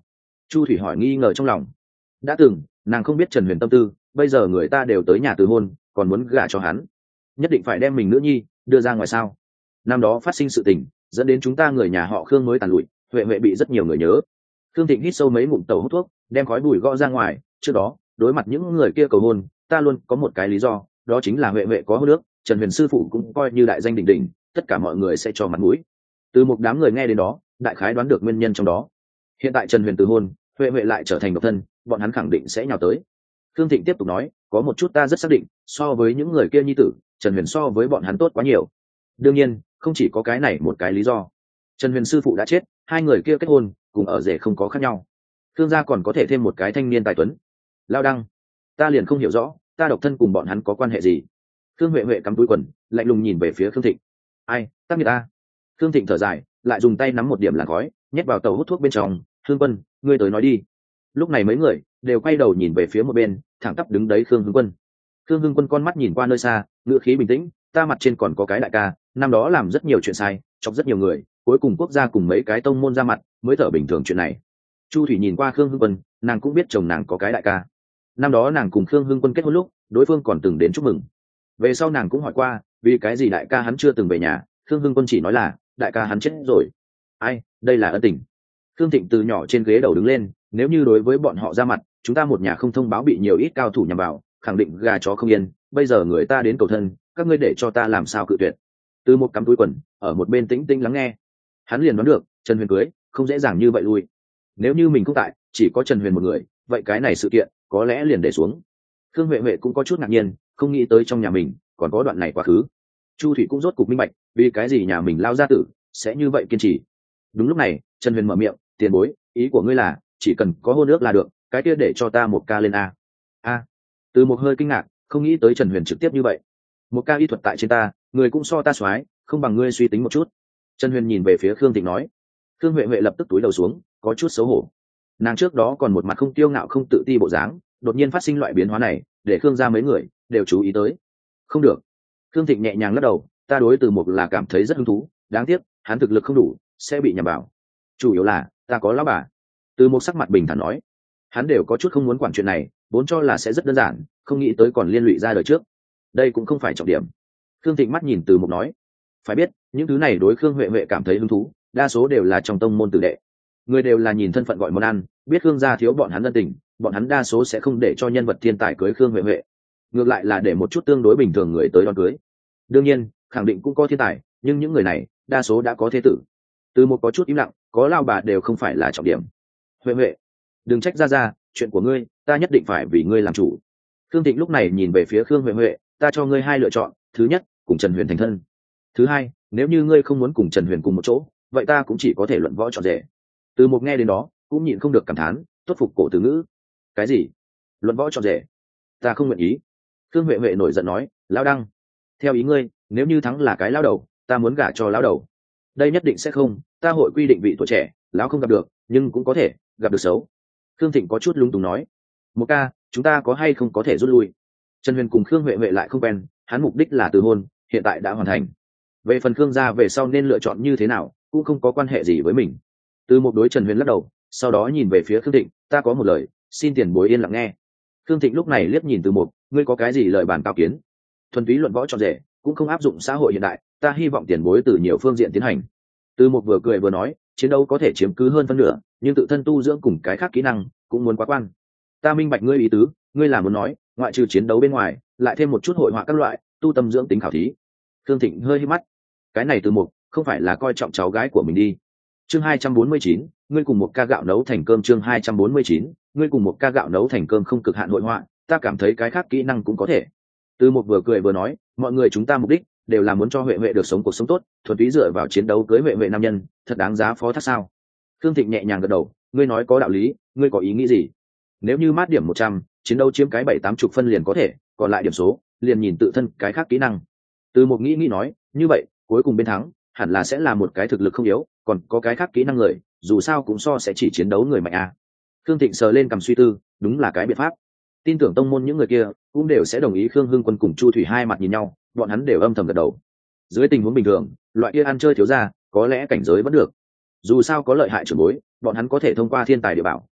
Chu thủy hỏi nghi ngờ trong lòng. Đã từng nàng không biết Trần Huyền tâm tư, bây giờ người ta đều tới nhà từ hôn, còn muốn gả cho hắn, nhất định phải đem mình nữ nhi đưa ra ngoài sao? Năm đó phát sinh sự tình dẫn đến chúng ta người nhà họ Khương mới tàn lụi, huệ huệ bị rất nhiều người nhớ. Khương Thịnh hít sâu mấy ngụm tàu hút thuốc, đem khói bụi gõ ra ngoài. Trước đó đối mặt những người kia cầu hôn, ta luôn có một cái lý do, đó chính là huệ huệ có hôn nước, Trần Huyền sư phụ cũng coi như đại danh đỉnh đỉnh, tất cả mọi người sẽ cho mặt mũi. Từ một đám người nghe đến đó, đại khái đoán được nguyên nhân trong đó. Hiện tại Trần Huyền từ hôn, huệ huệ lại trở thành độc thân, bọn hắn khẳng định sẽ nhào tới. Khương Thịnh tiếp tục nói, có một chút ta rất xác định, so với những người kia nhi tử, Trần Huyền so với bọn hắn tốt quá nhiều. Đương nhiên không chỉ có cái này một cái lý do. Trần Huyền sư phụ đã chết, hai người kia kết hôn cùng ở rể không có khác nhau. Khương gia còn có thể thêm một cái thanh niên tài tuấn. Lao đăng, ta liền không hiểu rõ, ta độc thân cùng bọn hắn có quan hệ gì? Khương huệ huệ cắm túi quần, lạnh lùng nhìn về phía Khương Thịnh. Ai tác nghiệp ta? Khương Thịnh thở dài, lại dùng tay nắm một điểm làn khói, nhét vào tàu hút thuốc bên trong. Hương Quân, ngươi tới nói đi. Lúc này mấy người đều quay đầu nhìn về phía một bên, thẳng tắp đứng đấy Khương Hưng Quân. Khương Hưng Quân con mắt nhìn qua nơi xa, ngữ khí bình tĩnh, ta mặt trên còn có cái đại ca, năm đó làm rất nhiều chuyện sai, chọc rất nhiều người, cuối cùng quốc gia cùng mấy cái tông môn ra mặt mới thở bình thường chuyện này. Chu thủy nhìn qua Khương Hưng Quân, nàng cũng biết chồng nàng có cái đại ca. Năm đó nàng cùng Khương Hưng Quân kết hôn lúc, đối phương còn từng đến chúc mừng. Về sau nàng cũng hỏi qua, vì cái gì đại ca hắn chưa từng về nhà, Khương Hưng Quân chỉ nói là đại ca hắn chết rồi. Ai, đây là ân tình. Khương Thịnh từ nhỏ trên ghế đầu đứng lên, nếu như đối với bọn họ ra mặt, chúng ta một nhà không thông báo bị nhiều ít cao thủ nhằm vào, khẳng định gà chó không yên. Bây giờ người ta đến cầu thân, các ngươi để cho ta làm sao cự tuyệt? Từ một cắm túi quần, ở một bên tĩnh tĩnh lắng nghe. Hắn liền đoán được, Trần Huyền cưới không dễ dàng như vậy lui. Nếu như mình không tại, chỉ có Trần Huyền một người, vậy cái này sự kiện có lẽ liền để xuống. Khương huệ huệ cũng có chút ngạc nhiên, không nghĩ tới trong nhà mình còn có đoạn này quá khứ. Chu thủy cũng rốt cục minh bạch, vì cái gì nhà mình lao gia tử sẽ như vậy kiên trì. Đúng lúc này Trần Huyền mở miệng, tiền bối, ý của ngươi là chỉ cần có hôn ước là được, cái kia để cho ta một ca lên a? A. Từ một hơi kinh ngạc, không nghĩ tới Trần Huyền trực tiếp như vậy. Một ca y thuật tại trên ta, người cũng so ta soái, không bằng ngươi suy tính một chút. Trần Huyền nhìn về phía Khương Thịnh nói. Khương huệ huệ lập tức túi đầu xuống, có chút xấu hổ. Nàng trước đó còn một mặt không tiêu ngạo không tự ti bộ dáng, đột nhiên phát sinh loại biến hóa này, để Khương gia mấy người đều chú ý tới. Không được. Khương Thịnh nhẹ nhàng lắc đầu, ta đối Từ Mục là cảm thấy rất hứng thú, đáng tiếc hắn thực lực không đủ, sẽ bị nhầm vào. Chủ yếu là ta có lão bà. Từ Mục sắc mặt bình thản nói. Hắn đều có chút không muốn quản chuyện này, vốn cho là sẽ rất đơn giản, không nghĩ tới còn liên lụy ra đời trước. Đây cũng không phải trọng điểm. Khương Thịnh mắt nhìn Từ Mục nói, phải biết những thứ này đối Khương huệ huệ cảm thấy hứng thú, đa số đều là trong tông môn tử đệ, người đều là nhìn thân phận gọi món ăn, biết Khương gia thiếu bọn hắn ân tình, bọn hắn đa số sẽ không để cho nhân vật thiên tài cưới Khương huệ huệ, ngược lại là để một chút tương đối bình thường người tới đón cưới. Đương nhiên khẳng định cũng có thiên tài, nhưng những người này đa số đã có thế tử. Từ một có chút im lặng, có lao bà đều không phải là trọng điểm. Huệ huệ, đừng trách ra ra, chuyện của ngươi ta nhất định phải vì ngươi làm chủ. Khương Thịnh lúc này nhìn về phía Khương huệ huệ, ta cho ngươi hai lựa chọn, thứ nhất cùng Trần Huyền thành thân, thứ hai nếu như ngươi không muốn cùng Trần Huyền cùng một chỗ, vậy ta cũng chỉ có thể luận võ chọn rể. Từ một nghe đến đó cũng nhịn không được cảm thán, tốt phục cổ từ ngữ. Cái gì? Luận võ chọn rể? Ta không nguyện ý. Khương huệ huệ nổi giận nói, lão đăng, theo ý ngươi nếu như thắng là cái lão đầu, ta muốn gả cho lão đầu. Đây nhất định sẽ không, ta hội quy định vị tuổi trẻ, lão không gặp được, nhưng cũng có thể gặp được xấu. Khương Thịnh có chút lung túng nói, một ca, chúng ta có hay không có thể rút lui? Trần Huyền cùng Khương huệ huệ lại không quen, hắn mục đích là từ hôn, hiện tại đã hoàn thành. Về phần Khương gia về sau nên lựa chọn như thế nào cũng không có quan hệ gì với mình. Từ một đối Trần Huyền lắc đầu, sau đó nhìn về phía Khương Thịnh, ta có một lời, xin tiền bối yên lặng nghe. Khương Thịnh lúc này liếc nhìn Từ một, ngươi có cái gì lời bàn cao kiến? Thuần túy luận võ chọn rể cũng không áp dụng xã hội hiện đại, ta hy vọng tiền bối từ nhiều phương diện tiến hành. Từ một vừa cười vừa nói, chiến đấu có thể chiếm cứ hơn phân nửa, nhưng tự thân tu dưỡng cùng cái khác kỹ năng cũng muốn quá quan. Ta minh bạch ngươi ý tứ, ngươi là muốn nói ngoại trừ chiến đấu bên ngoài lại thêm một chút hội họa các loại tu tâm dưỡng tính khảo thí. Khương Thịnh hơi hí mắt, cái này Từ một không phải là coi trọng cháu gái của mình đi. Chương hai trăm bốn mươi chín, ngươi cùng một ca gạo nấu thành cơm. Chương hai trăm bốn mươi chín, ngươi cùng một ca gạo nấu thành cơm không cực hạn hội họa, ta cảm thấy cái khác kỹ năng cũng có thể. Từ một vừa cười vừa nói, mọi người chúng ta mục đích đều là muốn cho huệ huệ được sống cuộc sống tốt, thuần túy dựa vào chiến đấu cưới huệ huệ nam nhân, thật đáng giá phó thác sao? Khương Thịnh nhẹ nhàng gật đầu, ngươi nói có đạo lý, ngươi có ý nghĩ gì? Nếu như mát điểm một trăm, chiến đấu chiếm cái bảy tám chục phân liền có thể, còn lại điểm số liền nhìn tự thân cái khác kỹ năng. Từ một nghĩ nghĩ nói, như vậy cuối cùng bên thắng hẳn là sẽ là một cái thực lực không yếu, còn có cái khác kỹ năng người, dù sao cũng so sẽ chỉ chiến đấu người mạnh à. Khương Thịnh sờ lên cầm suy tư, đúng là cái biện pháp. Tin tưởng tông môn những người kia cũng đều sẽ đồng ý. Khương Hưng Quân cùng Chu Thủy hai mặt nhìn nhau, bọn hắn đều âm thầm gật đầu. Dưới tình huống bình thường, loại kia ăn chơi thiếu ra có lẽ cảnh giới vẫn được, dù sao có lợi hại trưởng bối, bọn hắn có thể thông qua thiên tài địa bảo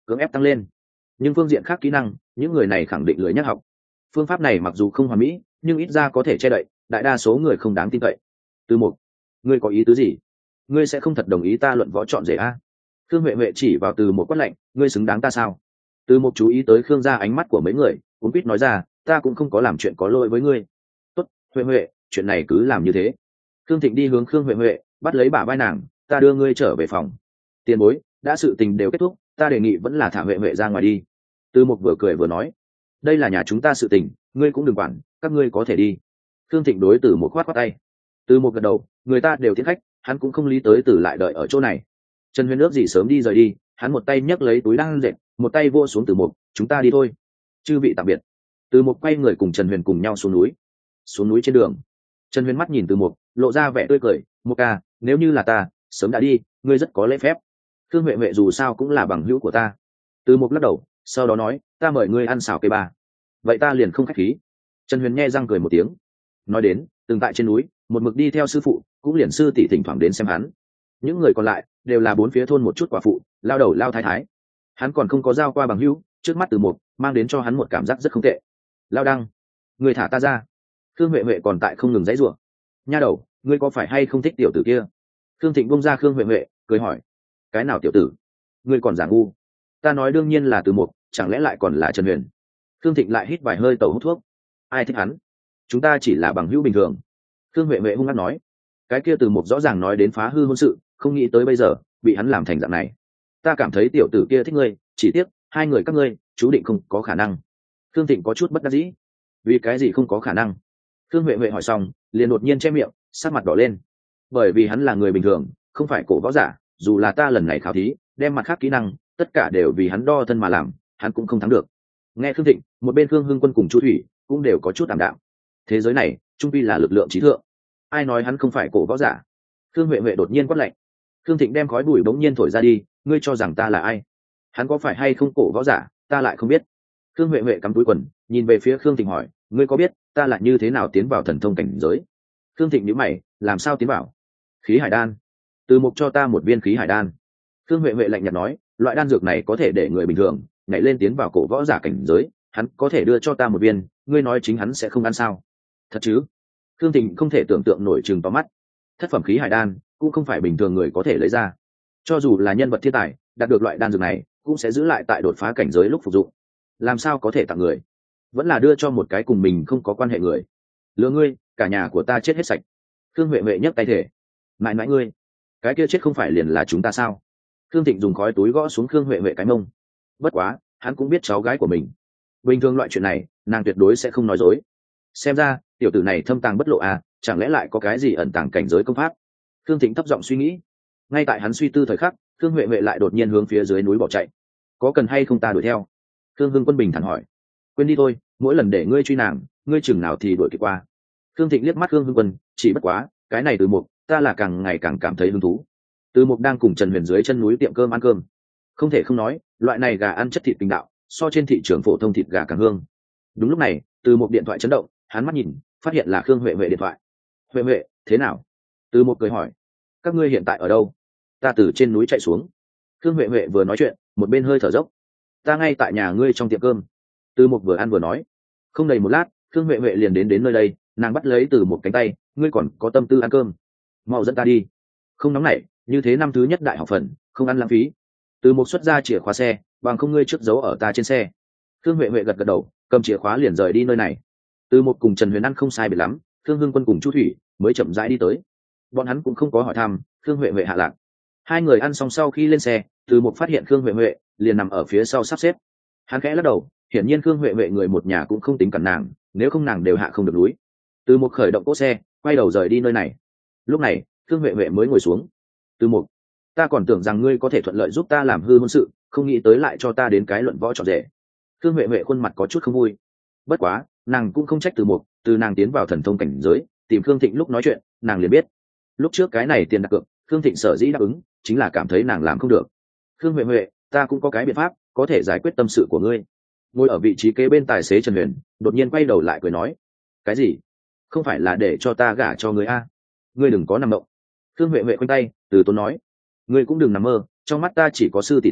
cưỡng ép tăng lên. Nhưng phương diện khác kỹ năng, những người này khẳng định lười nhắc học. Phương pháp này mặc dù không hoàn mỹ, nhưng ít ra có thể che đậy đại đa số người không đáng tin cậy. Từ Mục, ngươi có ý tứ gì? Ngươi sẽ không thật đồng ý ta luận võ chọn rể a? Khương Huệ Huệ chỉ vào Từ Mục quát lạnh, ngươi xứng đáng ta sao? Từ Mục chú ý tới Khương gia ánh mắt của mấy người, cuống quýt nói ra, ta cũng không có làm chuyện có lỗi với ngươi. Tốt, Huệ Huệ, chuyện này cứ làm như thế. Khương Thịnh đi hướng Khương Huệ Huệ, bắt lấy bả vai nàng, ta đưa ngươi trở về phòng. Tiền bối, đã sự tình đều kết thúc, ta đề nghị vẫn là thả Huệ Huệ ra ngoài đi. Từ Mục vừa cười vừa nói, đây là nhà chúng ta sự tình, ngươi cũng đừng quản, các ngươi có thể đi. Khương Thịnh đối Từ Mục khoát khoát tay. Từ Mục gật đầu, người ta đều tiến khách, hắn cũng không lý tới Từ lại đợi ở chỗ này. Trần Huyền ước gì sớm đi rời đi, hắn một tay nhấc lấy túi đang dệt, một tay vô xuống Từ Mục, chúng ta đi thôi. Chư vị tạm biệt. Từ Mục quay người cùng Trần Huyền cùng nhau xuống núi. Xuống núi trên đường, Trần Huyền mắt nhìn Từ Mục, lộ ra vẻ tươi cười, Mục ca, nếu như là ta, sớm đã đi, ngươi rất có lễ phép. Khương Huệ Huệ dù sao cũng là bằng hữu của ta. Từ Mục lắc đầu, sau đó nói, ta mời ngươi ăn xào cây ba. Vậy ta liền không khách khí. Trần Huyền nghe răng cười một tiếng. Nói đến, từng tại trên núi, một mực đi theo sư phụ, cũng liền sư tỷ thỉnh thoảng đến xem hắn. Những người còn lại đều là bốn phía thôn một chút quả phụ, lao đầu lao thái thái. Hắn còn không có giao qua bằng hữu, trước mắt Từ Mục mang đến cho hắn một cảm giác rất không tệ. Lao Đăng, người thả ta ra. Khương Huệ Huệ còn tại không ngừng dãy rủa. Nha đầu, ngươi có phải hay không thích tiểu tử kia? Khương Thịnh bông ra Khương Huệ Huệ, cười hỏi, cái nào tiểu tử? Ngươi còn giả ngu. Ta nói đương nhiên là Từ Mục, chẳng lẽ lại còn là Trần Huyền? Khương Thịnh lại hít vài hơi tẩu hút thuốc. Ai thích hắn? Chúng ta chỉ là bằng hữu bình thường. Khương Huệ Huệ hung hăng nói, cái kia Từ Mục rõ ràng nói đến phá hư hôn sự, không nghĩ tới bây giờ bị hắn làm thành dạng này. Ta cảm thấy tiểu tử kia thích ngươi, chỉ tiếc hai người các ngươi chú định không có khả năng. Khương Thịnh có chút bất đắc dĩ. Vì cái gì không có khả năng? Khương Huệ Huệ hỏi xong, liền đột nhiên che miệng, sắc mặt đỏ lên. Bởi vì hắn là người bình thường, không phải cổ võ giả, dù là ta lần này khảo thí, đem mặt khác kỹ năng, tất cả đều vì hắn đo thân mà làm, hắn cũng không thắng được. Nghe Khương Thịnh, một bên Khương Hưng Quân cùng Chu Thủy cũng đều có chút tạm đạm. Thế giới này, trung quy là lực lượng trí thượng. Ai nói hắn không phải cổ võ giả? Khương Huệ Huệ đột nhiên quát lạnh. Khương Thịnh đem khói bụi bỗng nhiên thổi ra đi, ngươi cho rằng ta là ai? Hắn có phải hay không cổ võ giả, ta lại không biết. Khương Huệ Huệ cắm túi quần, nhìn về phía Khương Thịnh hỏi, ngươi có biết ta là như thế nào tiến vào thần thông cảnh giới? Khương Thịnh nhíu mày, làm sao tiến vào? Khí hải đan. Từ Mục cho ta một viên khí hải đan. Khương Huệ Huệ lạnh nhạt nói, loại đan dược này có thể để người bình thường nhảy lên tiến vào cổ võ giả cảnh giới, hắn có thể đưa cho ta một viên, ngươi nói chính hắn sẽ không ăn sao? Thật chứ? Khương Thịnh không thể tưởng tượng nổi chừng to mắt. Thất phẩm khí hải đan cũng không phải bình thường người có thể lấy ra, cho dù là nhân vật thiên tài đạt được loại đan dược này cũng sẽ giữ lại tại đột phá cảnh giới lúc phục dụng, làm sao có thể tặng người? Vẫn là đưa cho một cái cùng mình không có quan hệ người. Lừa ngươi, cả nhà của ta chết hết sạch. Khương Huệ Huệ nhấc tay thể, mãi mãi ngươi, cái kia chết không phải liền là chúng ta sao? Khương Thịnh dùng khói túi gõ xuống Khương Huệ Huệ cái mông. Bất quá hắn cũng biết cháu gái của mình, bình thường loại chuyện này nàng tuyệt đối sẽ không nói dối. Xem ra tiểu tử này thâm tàng bất lộ à, chẳng lẽ lại có cái gì ẩn tàng cảnh giới công pháp? Khương Thịnh thấp giọng suy nghĩ. Ngay tại hắn suy tư thời khắc, Khương Huệ Huệ lại đột nhiên hướng phía dưới núi bỏ chạy. Có cần hay không ta đuổi theo? Khương Hưng Quân bình thản hỏi. Quên đi thôi, mỗi lần để ngươi truy nàng, ngươi chừng nào thì đuổi kịp qua. Khương Thịnh liếc mắt Khương Hưng Quân, chỉ bất quá cái này Từ Mục ta là càng ngày càng cảm thấy hứng thú. Từ Mục đang cùng Trần Huyền dưới chân núi tiệm cơm ăn cơm. Không thể không nói, loại này gà ăn chất thịt bình đạo, so trên thị trường phổ thông thịt gà càng hương. Đúng lúc này, Từ Mục điện thoại chấn động, hắn mắt nhìn, phát hiện là Khương Huệ Huệ điện thoại. Huệ Huệ, thế nào? Từ Mục cười hỏi. Các ngươi hiện tại ở đâu? Ta từ trên núi chạy xuống. Khương Huệ Huệ vừa nói chuyện, một bên hơi thở dốc. Ta ngay tại nhà ngươi trong tiệm cơm. Từ Mục vừa ăn vừa nói. Không đầy một lát, Khương Huệ Huệ liền đến đến nơi đây, nàng bắt lấy Từ Mục cánh tay, ngươi còn có tâm tư ăn cơm? Mau dẫn ta đi. Không nóng nảy, như thế năm thứ nhất đại học phần, không ăn lãng phí. Từ Mục xuất ra chìa khóa xe, bằng không ngươi trước giấu ở ta trên xe. Khương Huệ Huệ gật gật đầu, cầm chìa khóa liền rời đi nơi này. Từ Mục cùng Trần Huyền ăn không sai biệt lắm, Khương Hưng Quân cùng Chu Thủy mới chậm rãi đi tới. Bọn hắn cũng không có hỏi thăm Khương Huệ Huệ hạ lạc. Hai người ăn xong sau khi lên xe, Từ Mục phát hiện Khương Huệ Huệ liền nằm ở phía sau sắp xếp. Hắn khẽ lắc đầu, hiển nhiên Khương Huệ Huệ người một nhà cũng không tính cẩn nàng, nếu không nàng đều hạ không được núi. Từ Mục khởi động cỗ xe, quay đầu rời đi nơi này. Lúc này Khương Huệ Huệ mới ngồi xuống. Từ Mục, ta còn tưởng rằng ngươi có thể thuận lợi giúp ta làm hư hôn sự, không nghĩ tới lại cho ta đến cái luận võ trọn rể. Khương Huệ Huệ khuôn mặt có chút không vui. Bất quá nàng cũng không trách Từ Mục, từ nàng tiến vào thần thông cảnh giới tìm Khương Thịnh lúc nói chuyện, nàng liền biết lúc trước cái này tiền đặt cược Khương Thịnh sở dĩ đáp ứng chính là cảm thấy nàng làm không được. Khương Huệ Huệ, ta cũng có cái biện pháp có thể giải quyết tâm sự của ngươi. Ngồi ở vị trí kế bên tài xế Trần Huyền đột nhiên quay đầu lại cười nói, cái gì? Không phải là để cho ta gả cho ngươi a? Ngươi đừng có nằm động. Khương Huệ Huệ khoanh tay, từ tốn nói, ngươi cũng đừng nằm mơ, trong mắt ta chỉ có sư tỷ ta,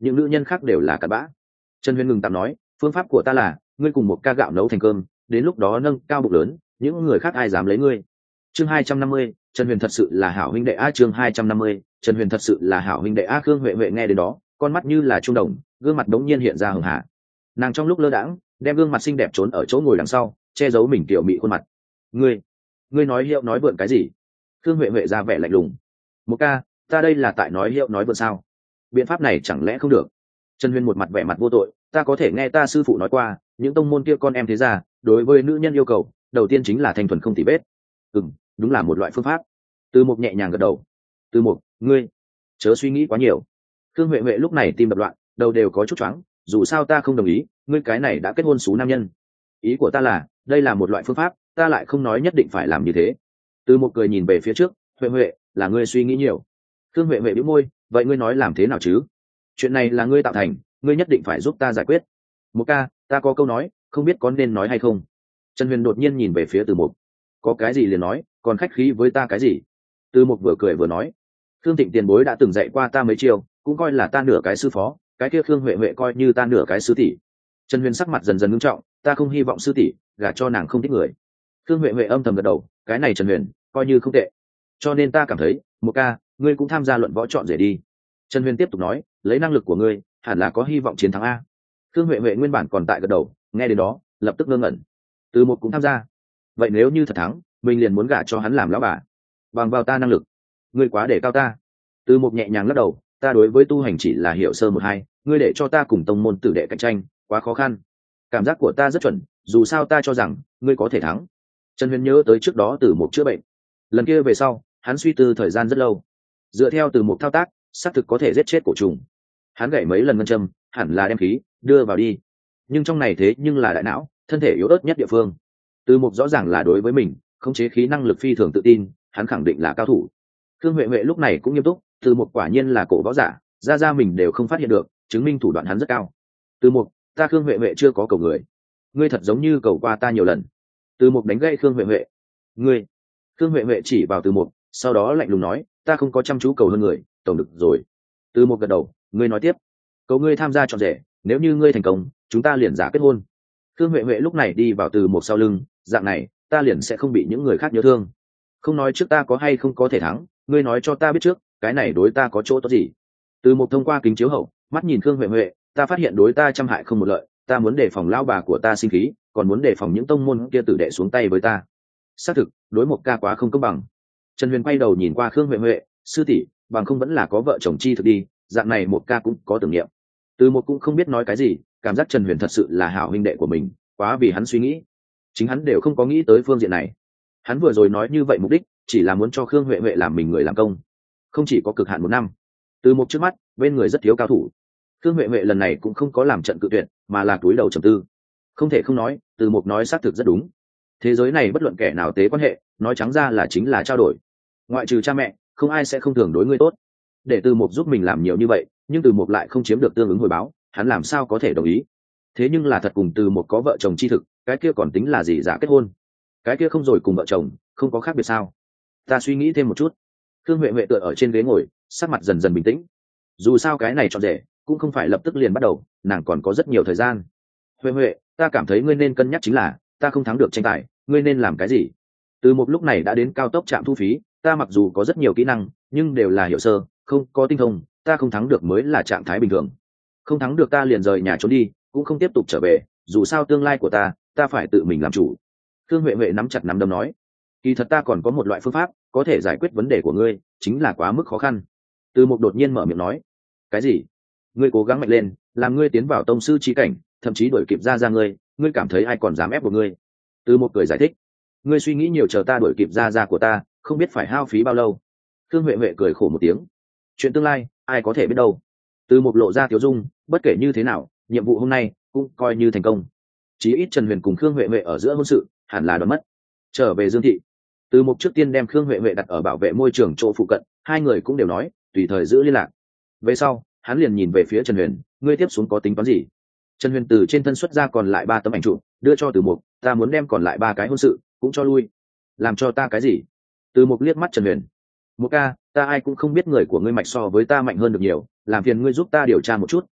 những nữ nhân khác đều là cặn bã. Trần Huyền ngừng tạm nói, phương pháp của ta là ngươi cùng một ca gạo nấu thành cơm, đến lúc đó nâng cao bụng lớn, những người khác ai dám lấy ngươi. Chương hai trăm năm mươi, Trần Huyền thật sự là hảo huynh đệ a. Chương hai trăm năm mươi, Trần Huyền thật sự là hảo huynh đệ a. Khương Huệ Huệ nghe đến đó, con mắt như là trung đồng, gương mặt đống nhiên hiện ra hường hà. Nàng trong lúc lơ đãng, đem gương mặt xinh đẹp trốn ở chỗ ngồi đằng sau, che giấu mình tiểu mị khuôn mặt. Ngươi, ngươi nói hiệu nói vượn cái gì? Khương Huệ Huệ ra vẻ lạnh lùng. Một ca, ta đây là tại nói hiệu nói vượn sao? Biện pháp này chẳng lẽ không được? Trần Huyền một mặt vẻ mặt vô tội, ta có thể nghe ta sư phụ nói qua, những tông môn kia con em thế ra, đối với nữ nhân yêu cầu, đầu tiên chính là thanh thuần không tì vết. Ừm, đúng là một loại phương pháp. Từ Mục nhẹ nhàng gật đầu. Từ Mục, ngươi chớ suy nghĩ quá nhiều. Khương Huệ Huệ lúc này tim đập loạn, đầu đều có chút choáng, dù sao ta không đồng ý, ngươi cái này đã kết hôn xú nam nhân. Ý của ta là, đây là một loại phương pháp, ta lại không nói nhất định phải làm như thế. Từ Mục cười nhìn về phía trước, Huệ Huệ, là ngươi suy nghĩ nhiều. Khương Huệ Huệ bĩu môi, vậy ngươi nói làm thế nào chứ? Chuyện này là ngươi tạo thành, ngươi nhất định phải giúp ta giải quyết. Một ca, ta có câu nói, không biết có nên nói hay không. Trần Huyền đột nhiên nhìn về phía Từ Mục, có cái gì liền nói, còn khách khí với ta cái gì? Từ Mục vừa cười vừa nói, Khương Thịnh tiền bối đã từng dạy qua ta mấy chiêu, cũng coi là ta nửa cái sư phó, cái kia Khương Huệ Huệ coi như ta nửa cái sư tỷ. Trần Huyền sắc mặt dần dần nghiêm trọng, ta không hy vọng sư tỷ gả cho nàng không thích người. Khương Huệ Huệ âm thầm gật đầu, cái này Trần Huyền coi như không tệ, cho nên ta cảm thấy, một ca, ngươi cũng tham gia luận võ chọn rể đi. Trần Huyền tiếp tục nói, lấy năng lực của ngươi, hẳn là có hy vọng chiến thắng a. Khương Huệ Huệ nguyên bản còn tại gật đầu, nghe đến đó, lập tức ngơ ngẩn. Từ Một cũng tham gia. Vậy nếu như thật thắng, mình liền muốn gả cho hắn làm lão bà. Bằng vào ta năng lực, ngươi quá để cao ta. Từ Một nhẹ nhàng lắc đầu, ta đối với tu hành chỉ là hiểu sơ một hai, ngươi để cho ta cùng tông môn tử đệ cạnh tranh, quá khó khăn. Cảm giác của ta rất chuẩn, dù sao ta cho rằng ngươi có thể thắng. Trần Huyền nhớ tới trước đó Từ Một chữa bệnh, lần kia về sau, hắn suy tư thời gian rất lâu. Dựa theo Từ Một thao tác, xác thực có thể giết chết cổ trùng. Hắn gảy mấy lần ngân châm, hẳn là đem khí đưa vào đi, nhưng trong này thế nhưng là đại não, thân thể yếu ớt nhất địa phương. Từ Mục rõ ràng là đối với mình khống chế khí năng lực phi thường tự tin, hắn khẳng định là cao thủ. Khương Huệ Huệ lúc này cũng nghiêm túc, Từ Mục quả nhiên là cổ võ giả, ra ra mình đều không phát hiện được, chứng minh thủ đoạn hắn rất cao. Từ Mục, ta Khương Huệ Huệ chưa có cầu người, ngươi thật giống như cầu qua ta nhiều lần. Từ Mục đánh gãy Khương Huệ Huệ. Ngươi? Khương Huệ Huệ chỉ vào Từ Mục, sau đó lạnh lùng nói, ta không có chăm chú cầu hơn người, tổng được rồi. Từ Mục gật đầu, ngươi nói tiếp. Cầu ngươi tham gia chọn rể, nếu như ngươi thành công, chúng ta liền giả kết hôn. Khương Huệ Huệ lúc này đi vào Từ Mục sau lưng, dạng này, ta liền sẽ không bị những người khác nhớ thương. Không nói trước ta có hay không có thể thắng, ngươi nói cho ta biết trước, cái này đối ta có chỗ tốt gì? Từ Mục thông qua kính chiếu hậu, mắt nhìn Khương Huệ Huệ, ta phát hiện đối ta trăm hại không một lợi, ta muốn đề phòng lão bà của ta sinh khí, còn muốn đề phòng những tông môn kia tử đệ xuống tay với ta. Xác thực, đối Mục ca quá không công bằng. Trần Huyền quay đầu nhìn qua Khương Huệ Huệ, sư tỷ, bằng không vẫn là có vợ chồng chi thực đi, dạng này Mục ca cũng có tưởng niệm. Từ Mục cũng không biết nói cái gì, cảm giác Trần Huyền thật sự là hảo huynh đệ của mình, quá vì hắn suy nghĩ, chính hắn đều không có nghĩ tới phương diện này. Hắn vừa rồi nói như vậy mục đích chỉ là muốn cho Khương Huệ Huệ làm mình người làm công, không chỉ có cực hạn một năm. Từ Mục trước mắt, bên người rất thiếu cao thủ. Khương Huệ Huệ lần này cũng không có làm trận cự tuyệt, mà là túi đầu trầm tư. Không thể không nói, Từ Mục nói xác thực rất đúng. Thế giới này bất luận kẻ nào tế quan hệ, nói trắng ra là chính là trao đổi. Ngoại trừ cha mẹ, không ai sẽ không thường đối ngươi tốt. Để Từ Mục giúp mình làm nhiều như vậy, nhưng Từ Mục lại không chiếm được tương ứng hồi báo, hắn làm sao có thể đồng ý? Thế nhưng là thật cùng Từ Mục có vợ chồng chi thực, cái kia còn tính là gì giả kết hôn? Cái kia không rồi cùng vợ chồng, không có khác biệt sao? Ta suy nghĩ thêm một chút. Khương Huệ Huệ tựa ở trên ghế ngồi, sắc mặt dần dần bình tĩnh. Dù sao cái này chọn rể, cũng không phải lập tức liền bắt đầu, nàng còn có rất nhiều thời gian. Huệ Huệ, ta cảm thấy ngươi nên cân nhắc chính là, ta không thắng được tranh tài, ngươi nên làm cái gì? Từ Mục lúc này đã đến cao tốc trạm thu phí, ta mặc dù có rất nhiều kỹ năng, nhưng đều là hiểu sơ, không có tinh thông, ta không thắng được mới là trạng thái bình thường. Không thắng được ta liền rời nhà trốn đi, cũng không tiếp tục trở về, dù sao tương lai của ta, ta phải tự mình làm chủ. Khương Huệ Huệ nắm chặt nắm đấm nói, kỳ thật ta còn có một loại phương pháp có thể giải quyết vấn đề của ngươi, chính là quá mức khó khăn. Từ Mục đột nhiên mở miệng nói, cái gì? Ngươi cố gắng mạnh lên, làm ngươi tiến vào tông sư chi cảnh, thậm chí đuổi kịp ra ra ngươi, ngươi cảm thấy ai còn dám ép của ngươi? Từ Mục cười giải thích, ngươi suy nghĩ nhiều, chờ ta đuổi kịp ra ra của ta, không biết phải hao phí bao lâu. Khương Huệ Huệ cười khổ một tiếng, chuyện tương lai ai có thể biết đâu. Từ Mục lộ ra tiểu dung, bất kể như thế nào, nhiệm vụ hôm nay cũng coi như thành công. Chí ít Trần Huyền cùng Khương Huệ Huệ ở giữa hôn sự hẳn là đoán mất. Trở về Dương thị, Từ Mục trước tiên đem Khương Huệ Huệ đặt ở bảo vệ môi trường chỗ phụ cận, hai người cũng đều nói tùy thời giữ liên lạc. Về sau, hắn liền nhìn về phía Trần Huyền, ngươi tiếp xuống có tính toán gì? Trần Huyền từ trên thân xuất ra còn lại ba tấm ảnh chụp, đưa cho Từ Mục, ta muốn đem còn lại ba cái hôn sự cũng cho lui. Làm cho ta cái gì? Từ Mục liếc mắt Trần Huyền, Mục ca, ta ai cũng không biết, người của ngươi mạch so với ta mạnh hơn được nhiều, làm phiền ngươi giúp ta điều tra một chút,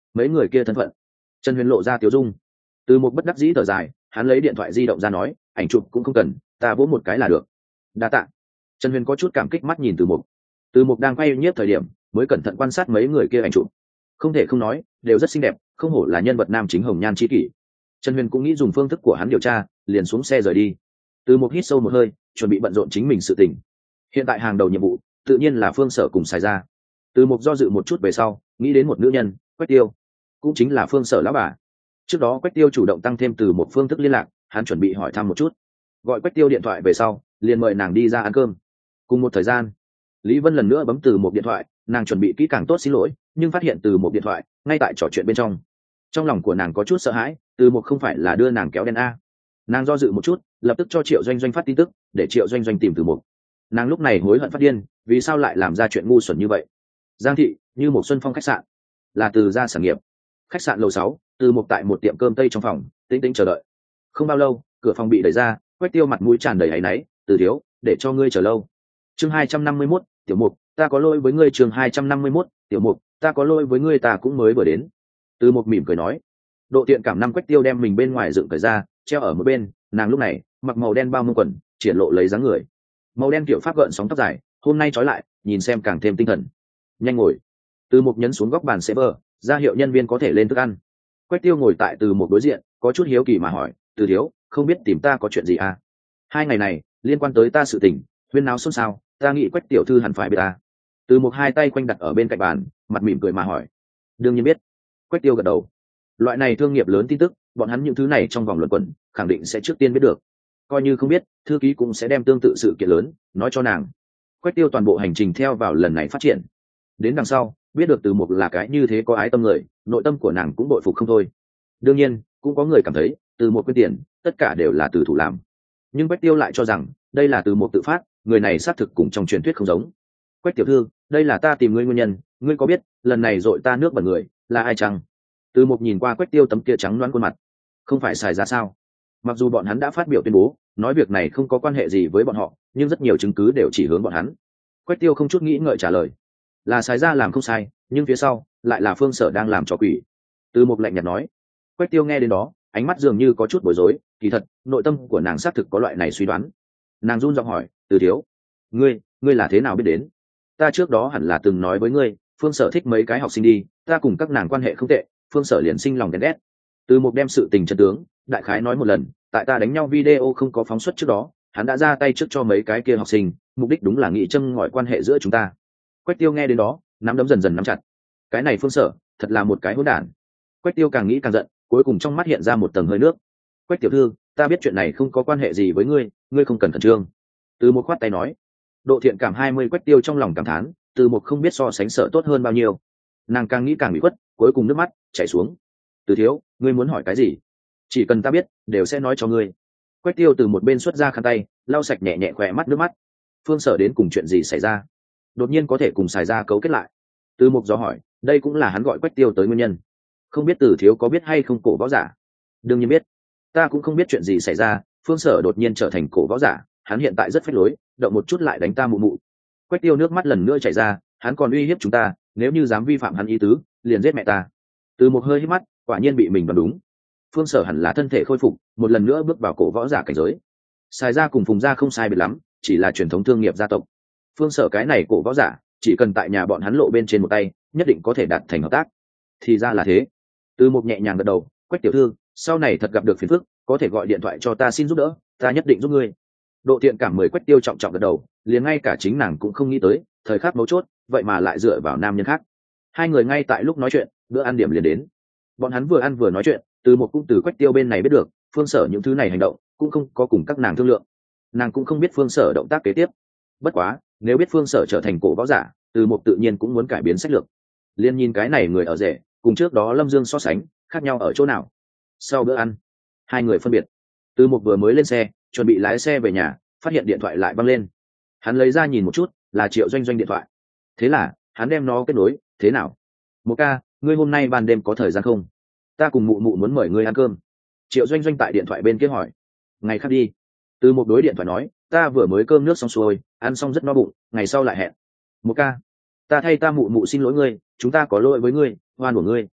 mấy người kia thân phận. Trần Huyền lộ ra tiếu dung. Từ một bất đắc dĩ thở dài, hắn lấy điện thoại di động ra nói, ảnh chụp cũng không cần, ta vỗ một cái là được. Đa tạ. Trần Huyền có chút cảm kích mắt nhìn Từ Mục. Từ Mục đang quay nhiếp thời điểm, mới cẩn thận quan sát mấy người kia ảnh chụp. Không thể không nói, đều rất xinh đẹp, không hổ là nhân vật nam chính hồng nhan chi kỷ. Trần Huyền cũng nghĩ dùng phương thức của hắn điều tra, liền xuống xe rời đi. Từ Mục hít sâu một hơi, chuẩn bị bận rộn chính mình sự tình. Hiện tại hàng đầu nhiệm vụ, tự nhiên là Phương Sở cùng xài ra. Từ Mục do dự một chút về sau, nghĩ đến một nữ nhân, Quách Tiêu, cũng chính là Phương Sở lão bà. Trước đó Quách Tiêu chủ động tăng thêm từ một phương thức liên lạc, hắn chuẩn bị hỏi thăm một chút. Gọi Quách Tiêu điện thoại về sau, liền mời nàng đi ra ăn cơm. Cùng một thời gian, Lý Vân lần nữa bấm từ một điện thoại, nàng chuẩn bị kỹ càng tốt xin lỗi, nhưng phát hiện từ một điện thoại ngay tại trò chuyện bên trong. Trong lòng của nàng có chút sợ hãi, từ một không phải là đưa nàng kéo đen a. Nàng do dự một chút, lập tức cho Triệu Doanh Doanh phát tin tức, để Triệu Doanh Doanh tìm từ một. Nàng lúc này hối hận phát điên, vì sao lại làm ra chuyện ngu xuẩn như vậy. Giang thị, như một Xuân Phong khách sạn, là từ gia sản nghiệp. Khách sạn lầu sáu, từ một tại một tiệm cơm tây trong phòng, tĩnh tĩnh chờ đợi. Không bao lâu, cửa phòng bị đẩy ra, Quách Tiêu mặt mũi tràn đầy áy náy, "Từ thiếu, để cho ngươi chờ lâu." Chương hai trăm năm mươi mốt, tiểu mục, ta có lỗi với ngươi. Chương hai trăm năm mươi mốt, tiểu mục, ta có lỗi với ngươi, ta cũng mới vừa đến. Từ một mỉm cười nói. Độ tiện cảm năm Quách Tiêu đem mình bên ngoài dựng cởi ra, treo ở một bên, nàng lúc này mặc màu đen bao mông quần, triển lộ lấy dáng người. Màu đen kiểu pháp gợn sóng tóc dài, hôm nay trói lại, nhìn xem càng thêm tinh thần. Nhanh ngồi. Từ một nhấn xuống góc bàn server, ra hiệu nhân viên có thể lên thức ăn. Quách Tiêu ngồi tại từ một đối diện, có chút hiếu kỳ mà hỏi, "Từ thiếu, không biết tìm ta có chuyện gì à? Hai ngày này liên quan tới ta sự tình, huyên náo xôn xao, ta nghĩ Quách tiểu thư hẳn phải biết ta." Từ một hai tay quanh đặt ở bên cạnh bàn, mặt mỉm cười mà hỏi. "Đương nhiên biết." Quách Tiêu gật đầu. Loại này thương nghiệp lớn tin tức, bọn hắn những thứ này trong vòng luận quẩn, khẳng định sẽ trước tiên biết được. Coi như không biết, thư ký cũng sẽ đem tương tự sự kiện lớn nói cho nàng. Quách Tiêu toàn bộ hành trình theo vào lần này phát triển. Đến đằng sau, biết được từ một là cái như thế có ái tâm người, nội tâm của nàng cũng bội phục không thôi. Đương nhiên, cũng có người cảm thấy, từ một quyên tiền, tất cả đều là từ thủ làm. Nhưng Quách Tiêu lại cho rằng, đây là từ một tự phát, người này xác thực cùng trong truyền thuyết không giống. "Quách tiểu thư, đây là ta tìm ngươi nguyên nhân, ngươi có biết, lần này dội ta nước bẩn người, là ai chăng?" Từ một nhìn qua Quách Tiêu tấm kia trắng loáng khuôn mặt. Không phải xài ra sao? Mặc dù bọn hắn đã phát biểu tuyên bố, nói việc này không có quan hệ gì với bọn họ, nhưng rất nhiều chứng cứ đều chỉ hướng bọn hắn. Quách Tiêu không chút nghĩ ngợi trả lời, là xài ra làm không sai, nhưng phía sau lại là Phương Sở đang làm trò quỷ. Từ một lạnh nhạt nói. Quách Tiêu nghe đến đó, ánh mắt dường như có chút bối rối, kỳ thật nội tâm của nàng xác thực có loại này suy đoán. Nàng run giọng hỏi, "Từ thiếu, ngươi ngươi là thế nào biết đến? Ta trước đó hẳn là từng nói với ngươi, Phương Sở thích mấy cái học sinh đi, ta cùng các nàng quan hệ không tệ, Phương Sở liền sinh lòng ghen ghét." Từ một đem sự tình chân tướng đại khái nói một lần, tại ta đánh nhau video không có phóng xuất trước đó, hắn đã ra tay trước cho mấy cái kia học sinh, mục đích đúng là nghĩ châm ngòi quan hệ giữa chúng ta. Quách Tiêu nghe đến đó, nắm đấm dần dần nắm chặt. Cái này Phương Sở thật là một cái hỗn đản. Quách Tiêu càng nghĩ càng giận, cuối cùng trong mắt hiện ra một tầng hơi nước. "Quách tiểu thư, ta biết chuyện này không có quan hệ gì với ngươi, ngươi không cần khẩn trương." Từ một khoát tay nói. Độ thiện cảm hai mươi Quách Tiêu trong lòng cảm thán, từ một không biết so sánh Sở tốt hơn bao nhiêu. Nàng càng nghĩ càng bị khuất, cuối cùng nước mắt chảy xuống. "Từ thiếu, ngươi muốn hỏi cái gì? Chỉ cần ta biết, đều sẽ nói cho ngươi." Quách Tiêu từ một bên xuất ra khăn tay, lau sạch nhẹ nhẹ khỏe mắt nước mắt. Phương Sở đến cùng chuyện gì xảy ra? Đột nhiên có thể cùng xài ra cấu kết lại. Từ Mục do hỏi, đây cũng là hắn gọi Quách Tiêu tới nguyên nhân. Không biết Từ thiếu có biết hay không cổ võ giả? Đương nhiên biết. Ta cũng không biết chuyện gì xảy ra, Phương Sở đột nhiên trở thành cổ võ giả, hắn hiện tại rất phách lối, động một chút lại đánh ta mụ mụ. Quách Tiêu nước mắt lần nữa chảy ra, hắn còn uy hiếp chúng ta, nếu như dám vi phạm hắn ý tứ, liền giết mẹ ta. Từ một hơi hít mắt, quả nhiên bị mình đoán đúng. Phương Sở hẳn là thân thể khôi phục, một lần nữa bước vào cổ võ giả cảnh giới. Xài ra cùng Phùng gia không sai biệt lắm, chỉ là truyền thống thương nghiệp gia tộc. Phương Sở cái này cổ võ giả, chỉ cần tại nhà bọn hắn lộ bên trên một tay, nhất định có thể đạt thành hợp tác. Thì ra là thế. Từ một nhẹ nhàng gật đầu, Quách tiểu thư, sau này thật gặp được phiền phức, có thể gọi điện thoại cho ta xin giúp đỡ, ta nhất định giúp ngươi. Độ thiện cảm mười Quách Tiêu trọng trọng gật đầu, liền ngay cả chính nàng cũng không nghĩ tới, thời khắc mấu chốt, vậy mà lại dựa vào nam nhân khác. Hai người ngay tại lúc nói chuyện, bữa ăn điểm liền đến. Bọn hắn vừa ăn vừa nói chuyện, từ một cung từ Quách Tiêu bên này biết được, Phương Sở những thứ này hành động cũng không có cùng các nàng thương lượng. Nàng cũng không biết Phương Sở động tác kế tiếp. Bất quá, nếu biết Phương Sở trở thành cổ võ giả, từ một tự nhiên cũng muốn cải biến sách lược. Liên nhìn cái này người ở rể, cùng trước đó Lâm Dương so sánh, khác nhau ở chỗ nào? Sau bữa ăn, hai người phân biệt. Từ một vừa mới lên xe, chuẩn bị lái xe về nhà, phát hiện điện thoại lại văng lên. Hắn lấy ra nhìn một chút, là Triệu Doanh Doanh điện thoại. Thế là, hắn đem nó kết nối, thế nào? Một ca, ngươi hôm nay ban đêm có thời gian không? Ta cùng mụ mụ muốn mời ngươi ăn cơm. Triệu Doanh Doanh tại điện thoại bên kia hỏi. Ngày khác đi. Từ một đối điện thoại nói, ta vừa mới cơm nước xong xuôi, ăn xong rất no bụng, ngày sau lại hẹn. Một ca, ta thay ta mụ mụ xin lỗi ngươi, chúng ta có lỗi với ngươi, oan của ngươi.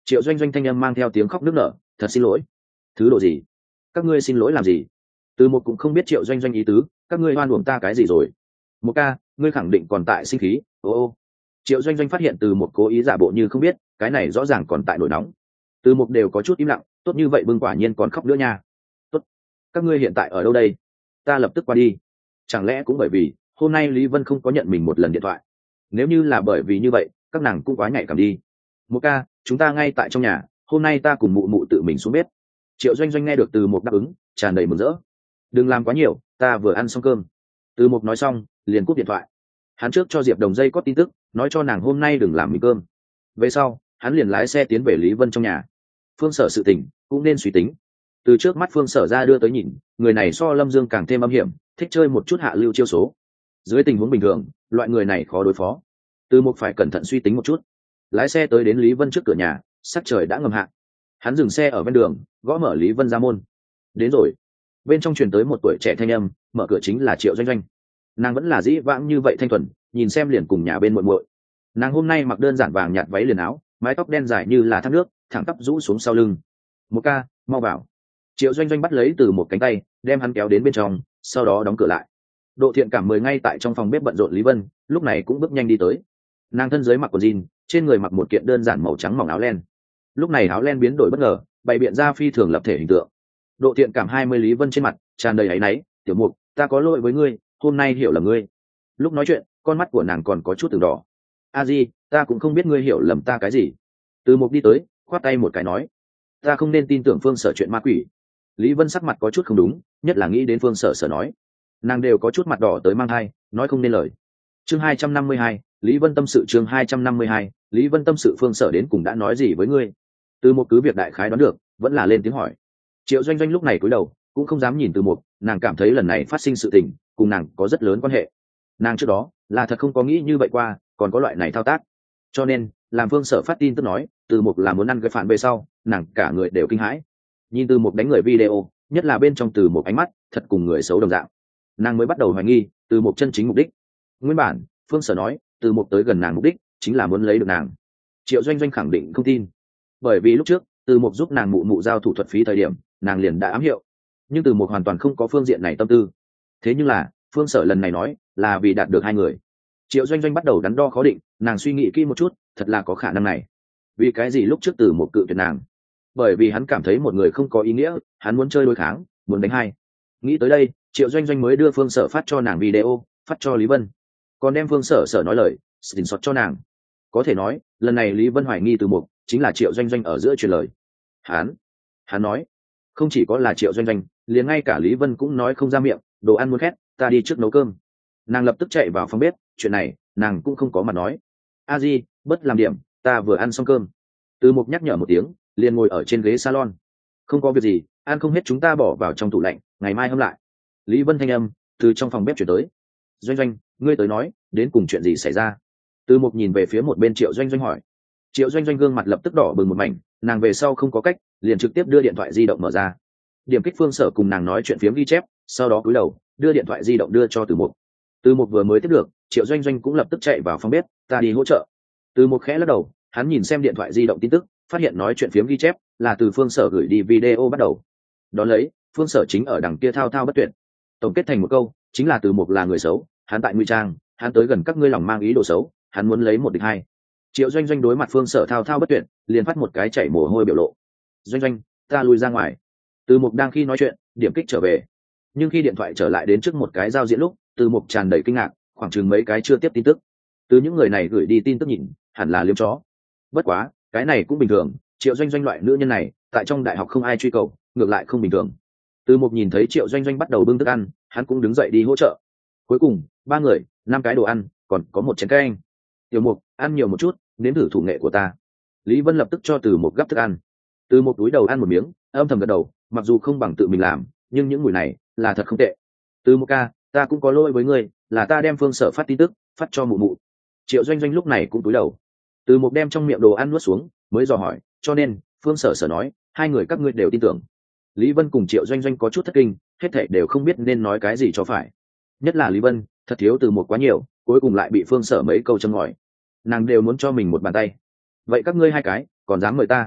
Triệu doanh doanh thanh âm mang theo tiếng khóc nức nở. Thật xin lỗi. Thứ độ gì? Các ngươi xin lỗi làm gì? Từ một cũng không biết triệu doanh doanh ý tứ. Các ngươi oan uổng ta cái gì rồi? Một ca, ngươi khẳng định còn tại sinh khí. Ô ô. Triệu doanh doanh phát hiện từ một cố ý giả bộ như không biết, cái này rõ ràng còn tại nổi nóng. Từ một đều có chút im lặng. Tốt như vậy bưng quả nhiên còn khóc nữa nha. Tốt. Các ngươi hiện tại ở đâu đây? Ta lập tức qua đi. Chẳng lẽ cũng bởi vì hôm nay Lý Vân không có nhận mình một lần điện thoại? Nếu như là bởi vì như vậy, các nàng cũng quá nhạy cảm đi. Một ca, chúng ta ngay tại trong nhà, hôm nay ta cùng mụ mụ tự mình xuống bếp. Triệu doanh doanh nghe được từ một đáp ứng, tràn đầy mừng rỡ. Đừng làm quá nhiều, ta vừa ăn xong cơm. Từ một nói xong liền cúp điện thoại. Hắn trước cho Diệp Đồng dây có tin tức, nói cho nàng hôm nay đừng làm mì cơm. Về sau hắn liền lái xe tiến về Lý Vân trong nhà. Phương Sở sự tình cũng nên suy tính. Từ trước mắt Phương Sở ra đưa tới nhìn, người này so Lâm Dương càng thêm âm hiểm, thích chơi một chút hạ lưu chiêu số. Dưới tình huống bình thường, loại người này khó đối phó. Từ một phải cẩn thận suy tính một chút. Lái xe tới đến Lý Vân trước cửa nhà, sắc trời đã ngầm hạ. Hắn dừng xe ở ven đường, gõ mở Lý Vân ra môn. Đến rồi. Bên trong truyền tới một tuổi trẻ thanh âm, mở cửa chính là Triệu Doanh Doanh. Nàng vẫn là dĩ vãng như vậy thanh thuần, nhìn xem liền cùng nhà bên muội muội. Nàng hôm nay mặc đơn giản vàng nhạt váy liền áo, mái tóc đen dài như là thác nước, thẳng tắp rũ xuống sau lưng. Một ca, mau vào. Triệu Doanh Doanh bắt lấy từ một cánh tay, đem hắn kéo đến bên trong, sau đó đóng cửa lại. Độ Thiện Cảm mười ngay tại trong phòng bếp bận rộn Lý Vân, lúc này cũng bước nhanh đi tới. Nàng thân dưới mặc quần jean, trên người mặc một kiện đơn giản màu trắng mỏng áo len. Lúc này áo len biến đổi bất ngờ, bày biện ra phi thường lập thể hình tượng. Độ Thiện Cảm hai mươi Lý Vân trên mặt tràn đầy áy náy. Tiểu Mục, ta có lỗi với ngươi, hôm nay hiểu lầm ngươi. Lúc nói chuyện, con mắt của nàng còn có chút từng đỏ. A Di, ta cũng không biết ngươi hiểu lầm ta cái gì. Từ Mục đi tới, khoát tay một cái nói, ta không nên tin tưởng Phương Sở chuyện ma quỷ. Lý Vân sắc mặt có chút không đúng, nhất là nghĩ đến Phương Sở Sở nói, nàng đều có chút mặt đỏ tới mang hai, nói không nên lời. Chương hai trăm năm mươi hai, Lý Vân tâm sự. Chương hai trăm năm mươi hai, Lý Vân tâm sự. Phương Sở đến cùng đã nói gì với ngươi? Từ Một cứ việc đại khái đoán được, vẫn là lên tiếng hỏi. Triệu Doanh Doanh lúc này cúi đầu, cũng không dám nhìn Từ Một, nàng cảm thấy lần này phát sinh sự tình, cùng nàng có rất lớn quan hệ. Nàng trước đó là thật không có nghĩ như vậy qua, còn có loại này thao tác. Cho nên, làm Phương Sở phát tin tức nói, Từ Một là muốn ăn cái phản về sau, nàng cả người đều kinh hãi. Nhìn Từ Một đánh người video, nhất là bên trong Từ Một ánh mắt, thật cùng người xấu đồng dạng. Nàng mới bắt đầu hoài nghi Từ Một chân chính mục đích. Nguyên bản, Phương Sở nói, Từ Một tới gần nàng mục đích chính là muốn lấy được nàng. Triệu Doanh Doanh khẳng định không tin, bởi vì lúc trước Từ Một giúp nàng mụ mụ giao thủ thuật phí thời điểm, nàng liền đã ám hiệu. Nhưng Từ Một hoàn toàn không có phương diện này tâm tư. Thế nhưng là, Phương Sở lần này nói là vì đạt được hai người. Triệu Doanh Doanh bắt đầu đắn đo khó định, nàng suy nghĩ kỹ một chút, thật là có khả năng này. Vì cái gì lúc trước Từ Một cự tuyệt nàng? Bởi vì hắn cảm thấy một người không có ý nghĩa, hắn muốn chơi đối kháng, muốn đánh hai. Nghĩ tới đây, Triệu Doanh Doanh mới đưa Phương Sở phát cho nàng video, phát cho Lý Vân, còn đem Phương Sở Sở nói lời screenshot cho nàng. Có thể nói, lần này Lý Vân hoài nghi Từ Một chính là Triệu Doanh Doanh ở giữa truyền lời. Hắn, hắn nói, không chỉ có là Triệu Doanh Doanh, liền ngay cả Lý Vân cũng nói không ra miệng, đồ ăn muốn khét, ta đi trước nấu cơm. Nàng lập tức chạy vào phòng bếp, chuyện này nàng cũng không có mặt nói. A Di, bớt làm điểm, ta vừa ăn xong cơm. Từ Mục nhắc nhở một tiếng, liền ngồi ở trên ghế salon. Không có việc gì, ăn không hết chúng ta bỏ vào trong tủ lạnh, ngày mai hâm lại. Lý Vân thanh âm từ trong phòng bếp chuyển tới. Doanh Doanh, ngươi tới nói, đến cùng chuyện gì xảy ra? Từ Mục nhìn về phía một bên Triệu Doanh Doanh hỏi. Triệu Doanh Doanh gương mặt lập tức đỏ bừng một mảnh, nàng về sau không có cách, liền trực tiếp đưa điện thoại di động mở ra. Điểm kích Phương Sở cùng nàng nói chuyện phiếm ghi chép, sau đó cúi đầu đưa điện thoại di động đưa cho Từ Mục. Từ Mục vừa mới tiếp được, Triệu Doanh Doanh cũng lập tức chạy vào phòng bếp, ta đi hỗ trợ. Từ Mục khẽ lắc đầu, hắn nhìn xem điện thoại di động tin tức, phát hiện nói chuyện phiếm ghi chép là từ Phương Sở gửi đi video bắt đầu. Đón lấy, Phương Sở chính ở đằng kia thao thao bất tuyệt. Tổng kết thành một câu, chính là Từ Mục là người xấu, hắn tại nguy trang, hắn tới gần các ngươi lòng mang ý đồ xấu, hắn muốn lấy một địch hai. Triệu Doanh Doanh đối mặt Phương Sở thao thao bất tuyệt, liền phát một cái chảy mồ hôi biểu lộ. Doanh Doanh, ta lui ra ngoài. Từ Mục đang khi nói chuyện, điểm kích trở về. Nhưng khi điện thoại trở lại đến trước một cái giao diện lúc, Từ Mục tràn đầy kinh ngạc, khoảng chừng mấy cái chưa tiếp tin tức. Từ những người này gửi đi tin tức nhìn, hẳn là liếm chó. Bất quá, cái này cũng bình thường, Triệu Doanh Doanh loại nữ nhân này, tại trong đại học không ai truy cầu, ngược lại không bình thường. Từ Mục nhìn thấy Triệu Doanh Doanh bắt đầu bưng thức ăn, hắn cũng đứng dậy đi hỗ trợ. Cuối cùng, ba người, năm cái đồ ăn, còn có một chén canh. Tiểu Mục, ăn nhiều một chút, nếm thử thủ nghệ của ta. Lý Vân lập tức cho Từ Mục gắp thức ăn. Từ Mục túi đầu ăn một miếng, âm thầm gật đầu, mặc dù không bằng tự mình làm, nhưng những mùi này là thật không tệ. Từ Mục ca, ta cũng có lỗi với ngươi, là ta đem Phương Sở phát tin tức, phát cho mụ mụ. Triệu Doanh Doanh lúc này cũng túi đầu. Từ Mục đem trong miệng đồ ăn nuốt xuống, mới dò hỏi, cho nên Phương Sở Sở nói, hai người các ngươi đều tin tưởng. Lý Vân cùng Triệu Doanh Doanh có chút thất kinh, hết thảy đều không biết nên nói cái gì cho phải. Nhất là Lý Vân, thật thiếu Từ Mục quá nhiều, cuối cùng lại bị Phương Sở mấy câu châm ngòi. Nàng đều muốn cho mình một bàn tay. Vậy các ngươi hai cái, còn dám mời ta?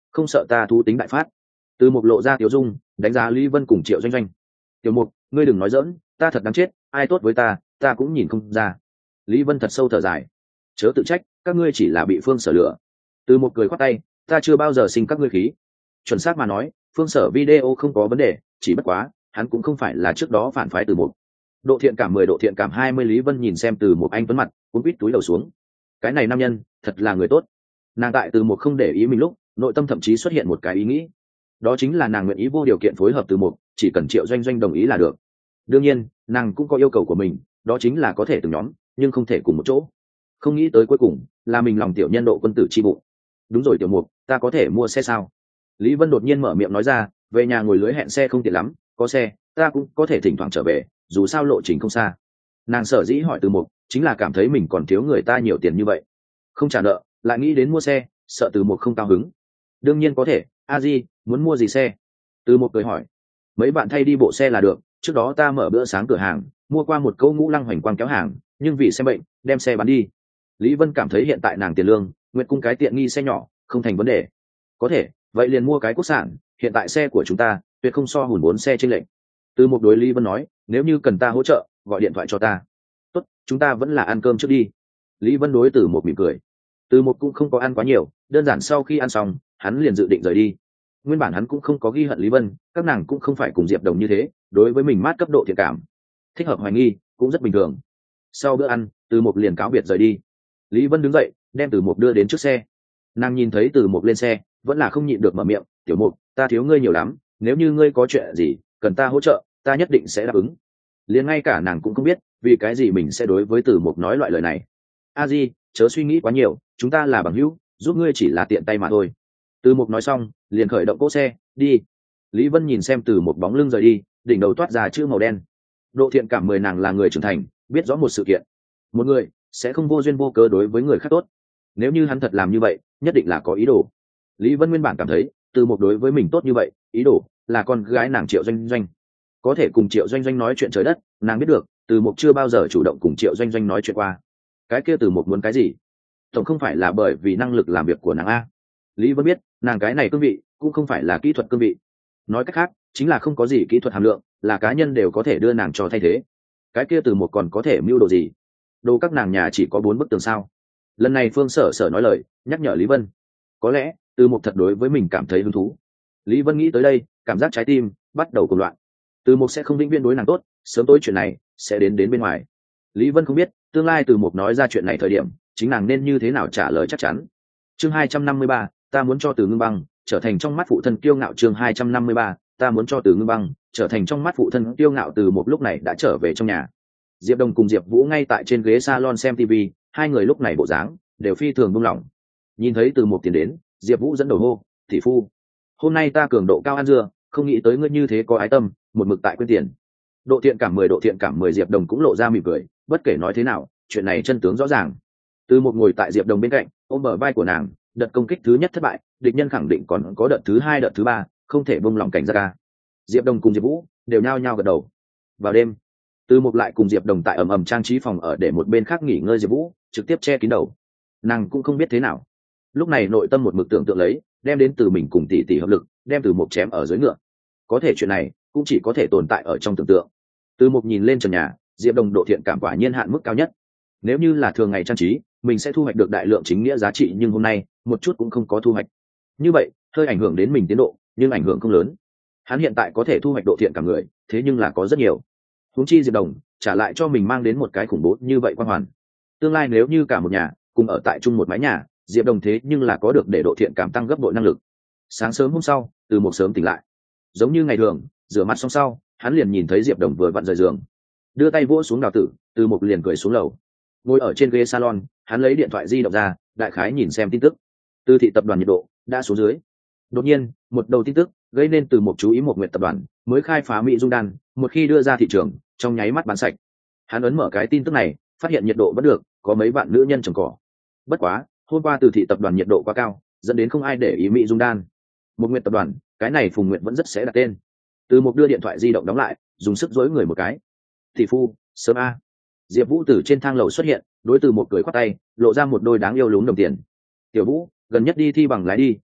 không sợ ta thú tính đại phát. Từ Mục lộ ra tiểu dung, đánh giá Lý Vân cùng Triệu Doanh Doanh. Tiểu Mục, ngươi đừng nói dỡn, ta thật đáng chết, ai tốt với ta ta cũng nhìn không ra. Lý Vân thật sâu thở dài. Chớ tự trách, các ngươi chỉ là bị Phương Sở lừa. Từ Mục cười khoát tay, ta chưa bao giờ sinh các ngươi khí. Chuẩn xác mà nói, Phương Sở video không có vấn đề, chỉ bất quá hắn cũng không phải là trước đó phản phái Từ Mục. Độ thiện cảm mười, độ thiện cảm hai mươi. Lý Vân nhìn xem Từ Mục anh tuấn mặt, cuốn quýt túi đầu xuống. Cái này nam nhân thật là người tốt. Nàng tại Từ Mục không để ý mình lúc, nội tâm thậm chí xuất hiện một cái ý nghĩ, đó chính là nàng nguyện ý vô điều kiện phối hợp Từ Mục, chỉ cần Triệu Doanh Doanh đồng ý là được. Đương nhiên nàng cũng có yêu cầu của mình, đó chính là có thể từng nhóm nhưng không thể cùng một chỗ. Không nghĩ tới cuối cùng là mình lòng tiểu nhân độ quân tử chi bụng. Đúng rồi Tiểu Mục, ta có thể mua xe sao? Lý Vân đột nhiên mở miệng nói ra, về nhà ngồi lưới hẹn xe không tiện lắm, có xe ta cũng có thể thỉnh thoảng trở về, dù sao lộ trình không xa. Nàng sở dĩ hỏi Từ Mục chính là cảm thấy mình còn thiếu người ta nhiều tiền như vậy, không trả nợ lại nghĩ đến mua xe, sợ Từ Mục không cao hứng. Đương nhiên có thể, a di muốn mua gì xe? Từ Mục cười hỏi. Mấy bạn thay đi bộ xe là được, trước đó ta mở bữa sáng cửa hàng, mua qua một câu ngũ lăng hoành quang kéo hàng, nhưng vì xem bệnh đem xe bán đi. Lý Vân cảm thấy hiện tại nàng tiền lương nguyện cung cái tiện nghi xe nhỏ không thành vấn đề. Có thể, vậy liền mua cái quốc sản, hiện tại xe của chúng ta tuyệt không so hùn bốn xe trên lệnh. Từ Một đối Lý Vân nói, nếu như cần ta hỗ trợ gọi điện thoại cho ta. Tốt, chúng ta vẫn là ăn cơm trước đi. Lý Vân đối Từ Một mỉm cười. Từ Một cũng không có ăn quá nhiều, đơn giản sau khi ăn xong hắn liền dự định rời đi. Nguyên bản hắn cũng không có ghi hận Lý Vân, các nàng cũng không phải cùng Diệp Đồng như thế, đối với mình mát cấp độ thiện cảm, thích hợp hoài nghi cũng rất bình thường. Sau bữa ăn, Từ Một liền cáo biệt rời đi. Lý Vân đứng dậy đem Từ Một đưa đến trước xe. Nàng nhìn thấy Từ Một lên xe vẫn là không nhịn được mở miệng, tiểu Một, ta thiếu ngươi nhiều lắm, nếu như ngươi có chuyện gì cần ta hỗ trợ ta nhất định sẽ đáp ứng. Liền ngay cả nàng cũng không biết vì cái gì mình sẽ đối với Từ Một nói loại lời này. A Di, chớ suy nghĩ quá nhiều, chúng ta là bằng hữu, giúp ngươi chỉ là tiện tay mà thôi. Từ Một nói xong liền khởi động cỗ xe đi. Lý Vân nhìn xem Từ Một bóng lưng rời đi, đỉnh đầu toát ra chữ màu đen. Độ thiện cảm mười, nàng là người trưởng thành, biết rõ một sự kiện, một người sẽ không vô duyên vô cớ đối với người khác tốt. Nếu như hắn thật làm như vậy nhất định là có ý đồ. Lý Vân nguyên bản cảm thấy Từ Một đối với mình tốt như vậy, ý đồ là con gái nàng Triệu Doanh Doanh. Có thể cùng Triệu Doanh Doanh nói chuyện trời đất, nàng biết được Từ Một chưa bao giờ chủ động cùng Triệu Doanh Doanh nói chuyện qua. Cái kia Từ Một muốn cái gì? Tổng không phải là bởi vì năng lực làm việc của nàng a. Lý Vân biết nàng cái này cương vị cũng không phải là kỹ thuật cương vị, nói cách khác chính là không có gì kỹ thuật hàm lượng, là cá nhân đều có thể đưa nàng cho thay thế. Cái kia Từ Một còn có thể mưu đồ gì? Đồ các nàng nhà chỉ có bốn bức tường sao? Lần này Phương Sở Sở nói lời nhắc nhở Lý Vân, có lẽ Từ Một thật đối với mình cảm thấy hứng thú. Lý Vân nghĩ tới đây cảm giác trái tim bắt đầu cuồng loạn. Từ Một sẽ không vĩnh viễn đối nàng tốt, sớm tối chuyện này sẽ đến đến bên ngoài. Lý Vân không biết tương lai Từ Một nói ra chuyện này thời điểm chính nàng nên như thế nào trả lời chắc chắn. Chương hai trăm năm mươi ba, ta muốn cho Từ Ngưng Băng trở thành trong mắt phụ thân kiêu ngạo. Chương hai trăm năm mươi ba, ta muốn cho Từ Ngưng Băng trở thành trong mắt phụ thân kiêu ngạo. Từ Một lúc này đã trở về trong nhà. Diệp Đồng cùng Diệp Vũ ngay tại trên ghế salon xem ti vi, hai người lúc này bộ dáng đều phi thường buông lỏng. Nhìn thấy Từ Một tiến đến, Diệp Vũ dẫn đầu hô, "Tỷ phu, hôm nay ta cường độ cao ăn dưa, không nghĩ tới ngươi như thế có ái tâm, một mực tại quyên tiền." Độ thiện cảm mười, độ thiện cảm mười. Diệp Đồng cũng lộ ra mỉm cười, bất kể nói thế nào, chuyện này chân tướng rõ ràng. Từ Một ngồi tại Diệp Đồng bên cạnh, ôm bờ vai của nàng, đợt công kích thứ nhất thất bại, địch nhân khẳng định còn có đợt thứ hai, đợt thứ ba, không thể buông lỏng cảnh giác ca. Diệp Đồng cùng Diệp Vũ đều nhao nhao gật đầu. Vào đêm, Từ Một lại cùng Diệp Đồng tại ầm ầm trang trí phòng ở để một bên khác nghỉ ngơi. Diệp Vũ trực tiếp che kín đầu, nàng cũng không biết thế nào. Lúc này nội tâm một mực tưởng tượng lấy, đem đến từ mình cùng tỷ tỷ hợp lực, đem Từ Một chém ở dưới ngựa. Có thể chuyện này cũng chỉ có thể tồn tại ở trong tưởng tượng. Từ Một nhìn lên trần nhà, Diệp Đồng độ thiện cảm quả nhiên hạn mức cao nhất. Nếu như là thường ngày trang trí, mình sẽ thu hoạch được đại lượng chính nghĩa giá trị, nhưng hôm nay một chút cũng không có thu hoạch. Như vậy hơi ảnh hưởng đến mình tiến độ, nhưng ảnh hưởng không lớn. Hắn hiện tại có thể thu hoạch độ thiện cảm người, thế nhưng là có rất nhiều. Huống chi Diệp Đồng trả lại cho mình mang đến một cái khủng bố như vậy quan hoàn. Tương lai nếu như cả một nhà cùng ở tại chung một mái nhà, Diệp Đồng thế nhưng là có được để độ thiện cảm tăng gấp bội năng lực. Sáng sớm hôm sau, Từ Một sớm tỉnh lại, giống như ngày thường, rửa mặt xong sau, hắn liền nhìn thấy Diệp Đồng vừa vặn rời giường, đưa tay vỗ xuống đào tử. Từ Một liền cười xuống lầu, ngồi ở trên ghế salon, hắn lấy điện thoại di động ra, đại khái nhìn xem tin tức. Từ thị tập đoàn nhiệt độ đã xuống dưới. Đột nhiên, một đầu tin tức gây nên Từ Một chú ý. Một Nguyệt tập đoàn mới khai phá mỹ dung đan, một khi đưa ra thị trường, trong nháy mắt bán sạch. Hắn ấn mở cái tin tức này, phát hiện nhiệt độ vẫn được, có mấy bạn nữ nhân trồng cỏ. Bất quá, hôm qua Từ thị tập đoàn nhiệt độ quá cao, dẫn đến không ai để ý mỹ dung đan. Một Nguyệt tập đoàn, cái này Phùng Nguyệt vẫn rất sẽ đặt tên. Từ Một đưa điện thoại di động đóng lại, dùng sức dối người một cái. "Tỷ phu, sớm a." Diệp Vũ từ trên thang lầu xuất hiện, đối Từ Một cười khoát tay, lộ ra một đôi đáng yêu lún đồng tiền. "Tiểu Vũ, gần nhất đi thi bằng lái đi,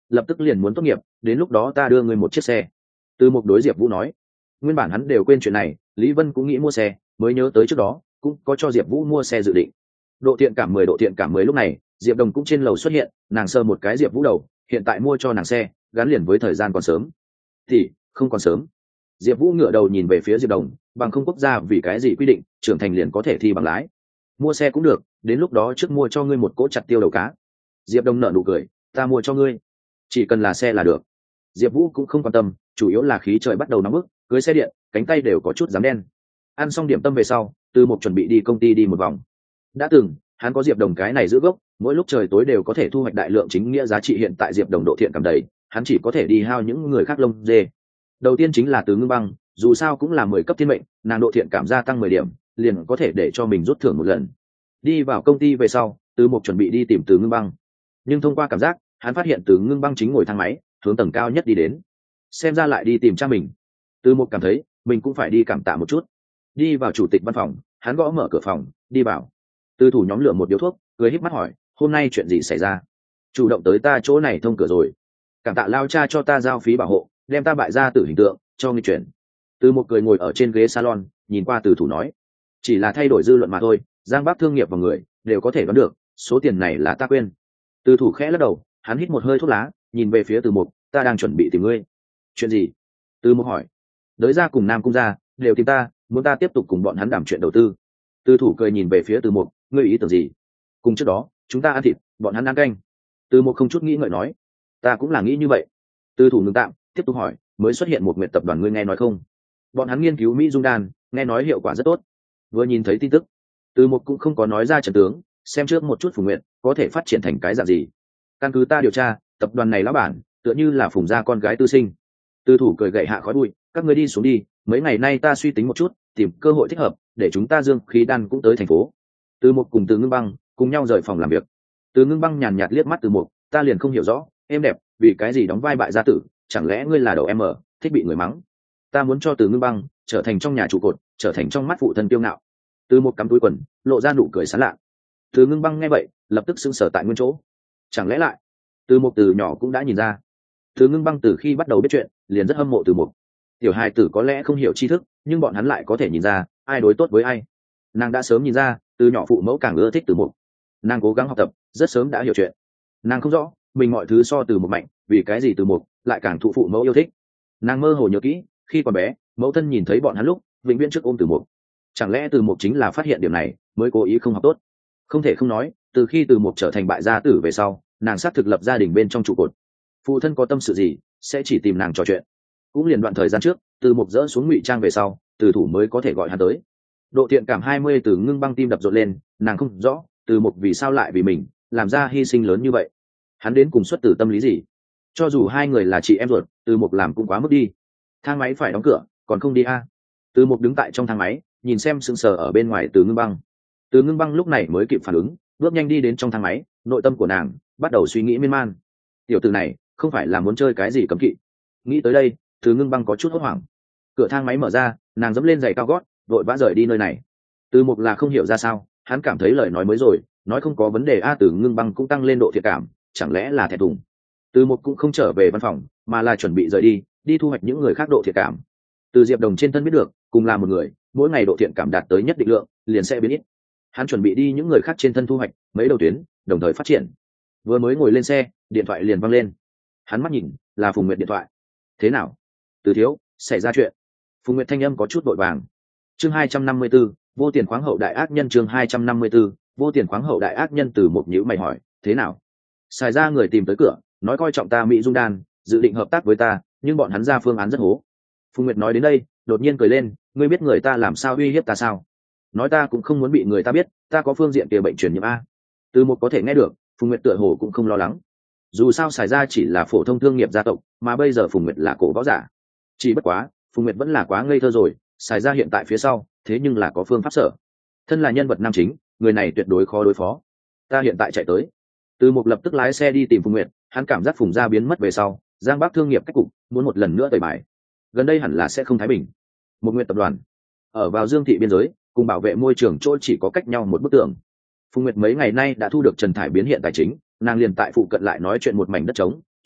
lập tức liền muốn tốt nghiệp, đến lúc đó ta đưa ngươi một chiếc xe. Từ Mục đối Diệp Vũ nói. Nguyên bản hắn đều quên chuyện này, Lý Vân cũng nghĩ mua xe, mới nhớ tới trước đó cũng có cho Diệp Vũ mua xe dự định. Độ thiện cảm mười độ thiện cảm mười lúc này, Diệp Đồng cũng trên lầu xuất hiện, nàng sờ một cái Diệp Vũ đầu, hiện tại mua cho nàng xe, gắn liền với thời gian còn sớm. Thì, không còn sớm. Diệp Vũ ngửa đầu nhìn về phía Diệp Đồng, bằng không quốc gia vì cái gì quy định, trưởng thành liền có thể thi bằng lái. Mua xe cũng được, đến lúc đó trước mua cho ngươi một cỗ chặt tiêu đầu cá. Diệp Đồng nở nụ cười, ta mua cho ngươi, chỉ cần là xe là được. Diệp Vũ cũng không quan tâm, chủ yếu là khí trời bắt đầu nóng bức, cưới xe điện, cánh tay đều có chút rám đen. Ăn xong điểm tâm về sau, Từ Mục chuẩn bị đi công ty đi một vòng. Đã từng, hắn có Diệp Đồng cái này giữ gốc, mỗi lúc trời tối đều có thể thu hoạch đại lượng chính nghĩa giá trị, hiện tại Diệp Đồng độ thiện cảm đầy, hắn chỉ có thể đi hao những người khác lông dê. Đầu tiên chính là Từ Ngưng Băng, dù sao cũng là mười cấp thiên mệnh, nàng độ thiện cảm gia tăng mười điểm, liền có thể để cho mình rút thưởng một lần. Đi vào công ty về sau, Từ Mục chuẩn bị đi tìm Từ Ngưng Băng, nhưng thông qua cảm giác, hắn phát hiện Từ Ngưng Băng chính ngồi thang máy hướng tầng cao nhất đi đến, xem ra lại đi tìm cha mình. Từ Mục cảm thấy mình cũng phải đi cảm tạ một chút. Đi vào chủ tịch văn phòng, hắn gõ mở cửa phòng, đi vào. Từ thủ nhóm lửa một điếu thuốc, cười híp mắt hỏi, hôm nay chuyện gì xảy ra? Chủ động tới ta chỗ này thông cửa rồi. Cảm tạ lao cha cho ta giao phí bảo hộ, đem ta bại ra tử hình tượng cho ngươi chuyển. Từ Một cười ngồi ở trên ghế salon, nhìn qua Từ thủ nói, chỉ là thay đổi dư luận mà thôi, Giang Bắc thương nghiệp và người đều có thể đoán được, số tiền này là ta quên. Từ thủ khẽ lắc đầu, hắn hít một hơi thuốc lá, nhìn về phía Từ Một, ta đang chuẩn bị tìm ngươi. Chuyện gì? Từ Một hỏi. Đới ra cùng Nam cung ra đều tìm ta, muốn ta tiếp tục cùng bọn hắn đảm chuyện đầu tư. Từ thủ cười nhìn về phía Từ Một, ngươi ý tưởng gì? Cùng trước đó, chúng ta ăn thịt, bọn hắn ăn canh. Từ Một không chút nghĩ ngợi nói, ta cũng là nghĩ như vậy. Từ thủ ngừng tạm, tiếp tục hỏi, mới xuất hiện một nguyện tập đoàn ngươi nghe nói không? Bọn hắn nghiên cứu Mỹ dung đan, nghe nói hiệu quả rất tốt. Vừa nhìn thấy tin tức, Từ Một cũng không có nói ra trận tướng, xem trước một chút Phùng Nguyện có thể phát triển thành cái dạng gì. Căn cứ ta điều tra, tập đoàn này lão bản tựa như là Phùng gia con gái tư sinh. Từ thủ cười gậy hạ khói bụi, các ngươi đi xuống đi, mấy ngày nay ta suy tính một chút, tìm cơ hội thích hợp để chúng ta dương khí đan cũng tới thành phố. Từ Một cùng Từ Ngưng Băng cùng nhau rời phòng làm việc. Từ Ngưng Băng nhàn nhạt liếc mắt Từ Một, ta liền không hiểu rõ, em đẹp, vì cái gì đóng vai bại gia tử, chẳng lẽ ngươi là đầu em ở, thích bị người mắng? Ta muốn cho Từ Ngưng Băng trở thành trong nhà trụ cột, trở thành trong mắt phụ thân kiêu ngạo. Từ Một cắm túi quần, lộ ra nụ cười sán lạ. Từ Ngưng Băng nghe vậy, lập tức sững sờ tại nguyên chỗ. Chẳng lẽ lại? Từ Một từ nhỏ cũng đã nhìn ra. Từ Ngưng Băng từ khi bắt đầu biết chuyện, liền rất hâm mộ Từ Một. Tiểu hài tử có lẽ không hiểu tri thức, nhưng bọn hắn lại có thể nhìn ra ai đối tốt với ai. Nàng đã sớm nhìn ra, từ nhỏ phụ mẫu càng ưa thích Từ Một. Nàng cố gắng học tập, rất sớm đã hiểu chuyện. Nàng không rõ mình mọi thứ so Từ Một mạnh, vì cái gì Từ Một lại càng thụ phụ mẫu yêu thích. Nàng mơ hồ nhớ kỹ, khi còn bé, mẫu thân nhìn thấy bọn hắn lúc vĩnh viễn trước ôm Từ Một. Chẳng lẽ Từ Một chính là phát hiện điểm này mới cố ý không học tốt? Không thể không nói, từ khi Từ Một trở thành bại gia tử về sau, nàng xác thực lập gia đình bên trong trụ cột. Phụ thân có tâm sự gì sẽ chỉ tìm nàng trò chuyện. Cũng liền đoạn thời gian trước, Từ Một dỡ xuống ngụy trang về sau, Từ thủ mới có thể gọi hắn tới. Độ thiện cảm hai mươi Từ Ngưng Băng tim đập rộn lên, nàng không rõ Từ Một vì sao lại vì mình làm ra hy sinh lớn như vậy. Hắn đến cùng xuất từ tâm lý gì? Cho dù hai người là chị em ruột, Từ Một làm cũng quá mức đi. Thang máy phải đóng cửa, còn không đi a? À? Từ Một đứng tại trong thang máy, nhìn xem sững sờ ở bên ngoài Từ Ngưng Băng. Từ Ngưng Băng lúc này mới kịp phản ứng, bước nhanh đi đến trong thang máy, nội tâm của nàng bắt đầu suy nghĩ miên man. Tiểu tử này không phải là muốn chơi cái gì cấm kỵ? Nghĩ tới đây, Từ Ngưng Băng có chút hốt hoảng. Cửa thang máy mở ra, nàng dẫm lên giày cao gót, vội vã rời đi nơi này. Từ Mục là không hiểu ra sao, hắn cảm thấy lời nói mới rồi, nói không có vấn đề a. Từ Ngưng Băng cũng tăng lên độ thiện cảm, chẳng lẽ là thẹn thùng? Từ Mục cũng không trở về văn phòng, mà là chuẩn bị rời đi, đi thu hoạch những người khác độ thiện cảm. Từ Diệp Đồng trên thân biết được, cùng là một người, mỗi ngày độ thiện cảm đạt tới nhất định lượng, liền sẽ biến ít. Hắn chuẩn bị đi những người khác trên thân thu hoạch mấy đầu tuyến, đồng thời phát triển. Vừa mới ngồi lên xe, điện thoại liền vang lên. Hắn mắt nhìn, là Phùng Nguyệt điện thoại. Thế nào? Từ thiếu, xảy ra chuyện. Phùng Nguyệt thanh âm có chút vội vàng. Chương hai trăm năm mươi 4, vô tiền khoáng hậu đại ác nhân. Chương hai trăm năm mươi 4, vô tiền khoáng hậu đại ác nhân. Từ một nhữ mày hỏi, thế nào? Xài ra người tìm tới cửa, nói coi trọng ta Mỹ Dung Đan, dự định hợp tác với ta, nhưng bọn hắn ra phương án rất hố. Phùng Nguyệt nói đến đây, đột nhiên cười lên, ngươi biết người ta làm sao uy hiếp ta sao? Nói ta cũng không muốn bị người ta biết, ta có phương diện kia bệnh truyền nhiễm a. Từ một có thể nghe được, Phùng Nguyệt tựa hồ cũng không lo lắng. Dù sao xài ra chỉ là phổ thông thương nghiệp gia tộc, mà bây giờ Phùng Nguyệt là cổ võ giả. Chỉ bất quá, Phùng Nguyệt vẫn là quá ngây thơ rồi, xài ra hiện tại phía sau, thế nhưng là có phương pháp sở. Thân là nhân vật nam chính, người này tuyệt đối khó đối phó. Ta hiện tại chạy tới. Từ một lập tức lái xe đi tìm Phùng Nguyệt, hắn cảm giác Phùng gia biến mất về sau, Giang Bắc thương nghiệp cách cục muốn một lần nữa tẩy bài. Gần đây hẳn là sẽ không thái bình. Một Nguyệt tập đoàn ở vào Dương thị biên giới, cùng bảo vệ môi trường chỗ chỉ có cách nhau một bức tường. Phùng Nguyệt mấy ngày nay đã thu được Trần Thải biến hiện tài chính, nàng liền tại phụ cận lại nói chuyện một mảnh đất trống,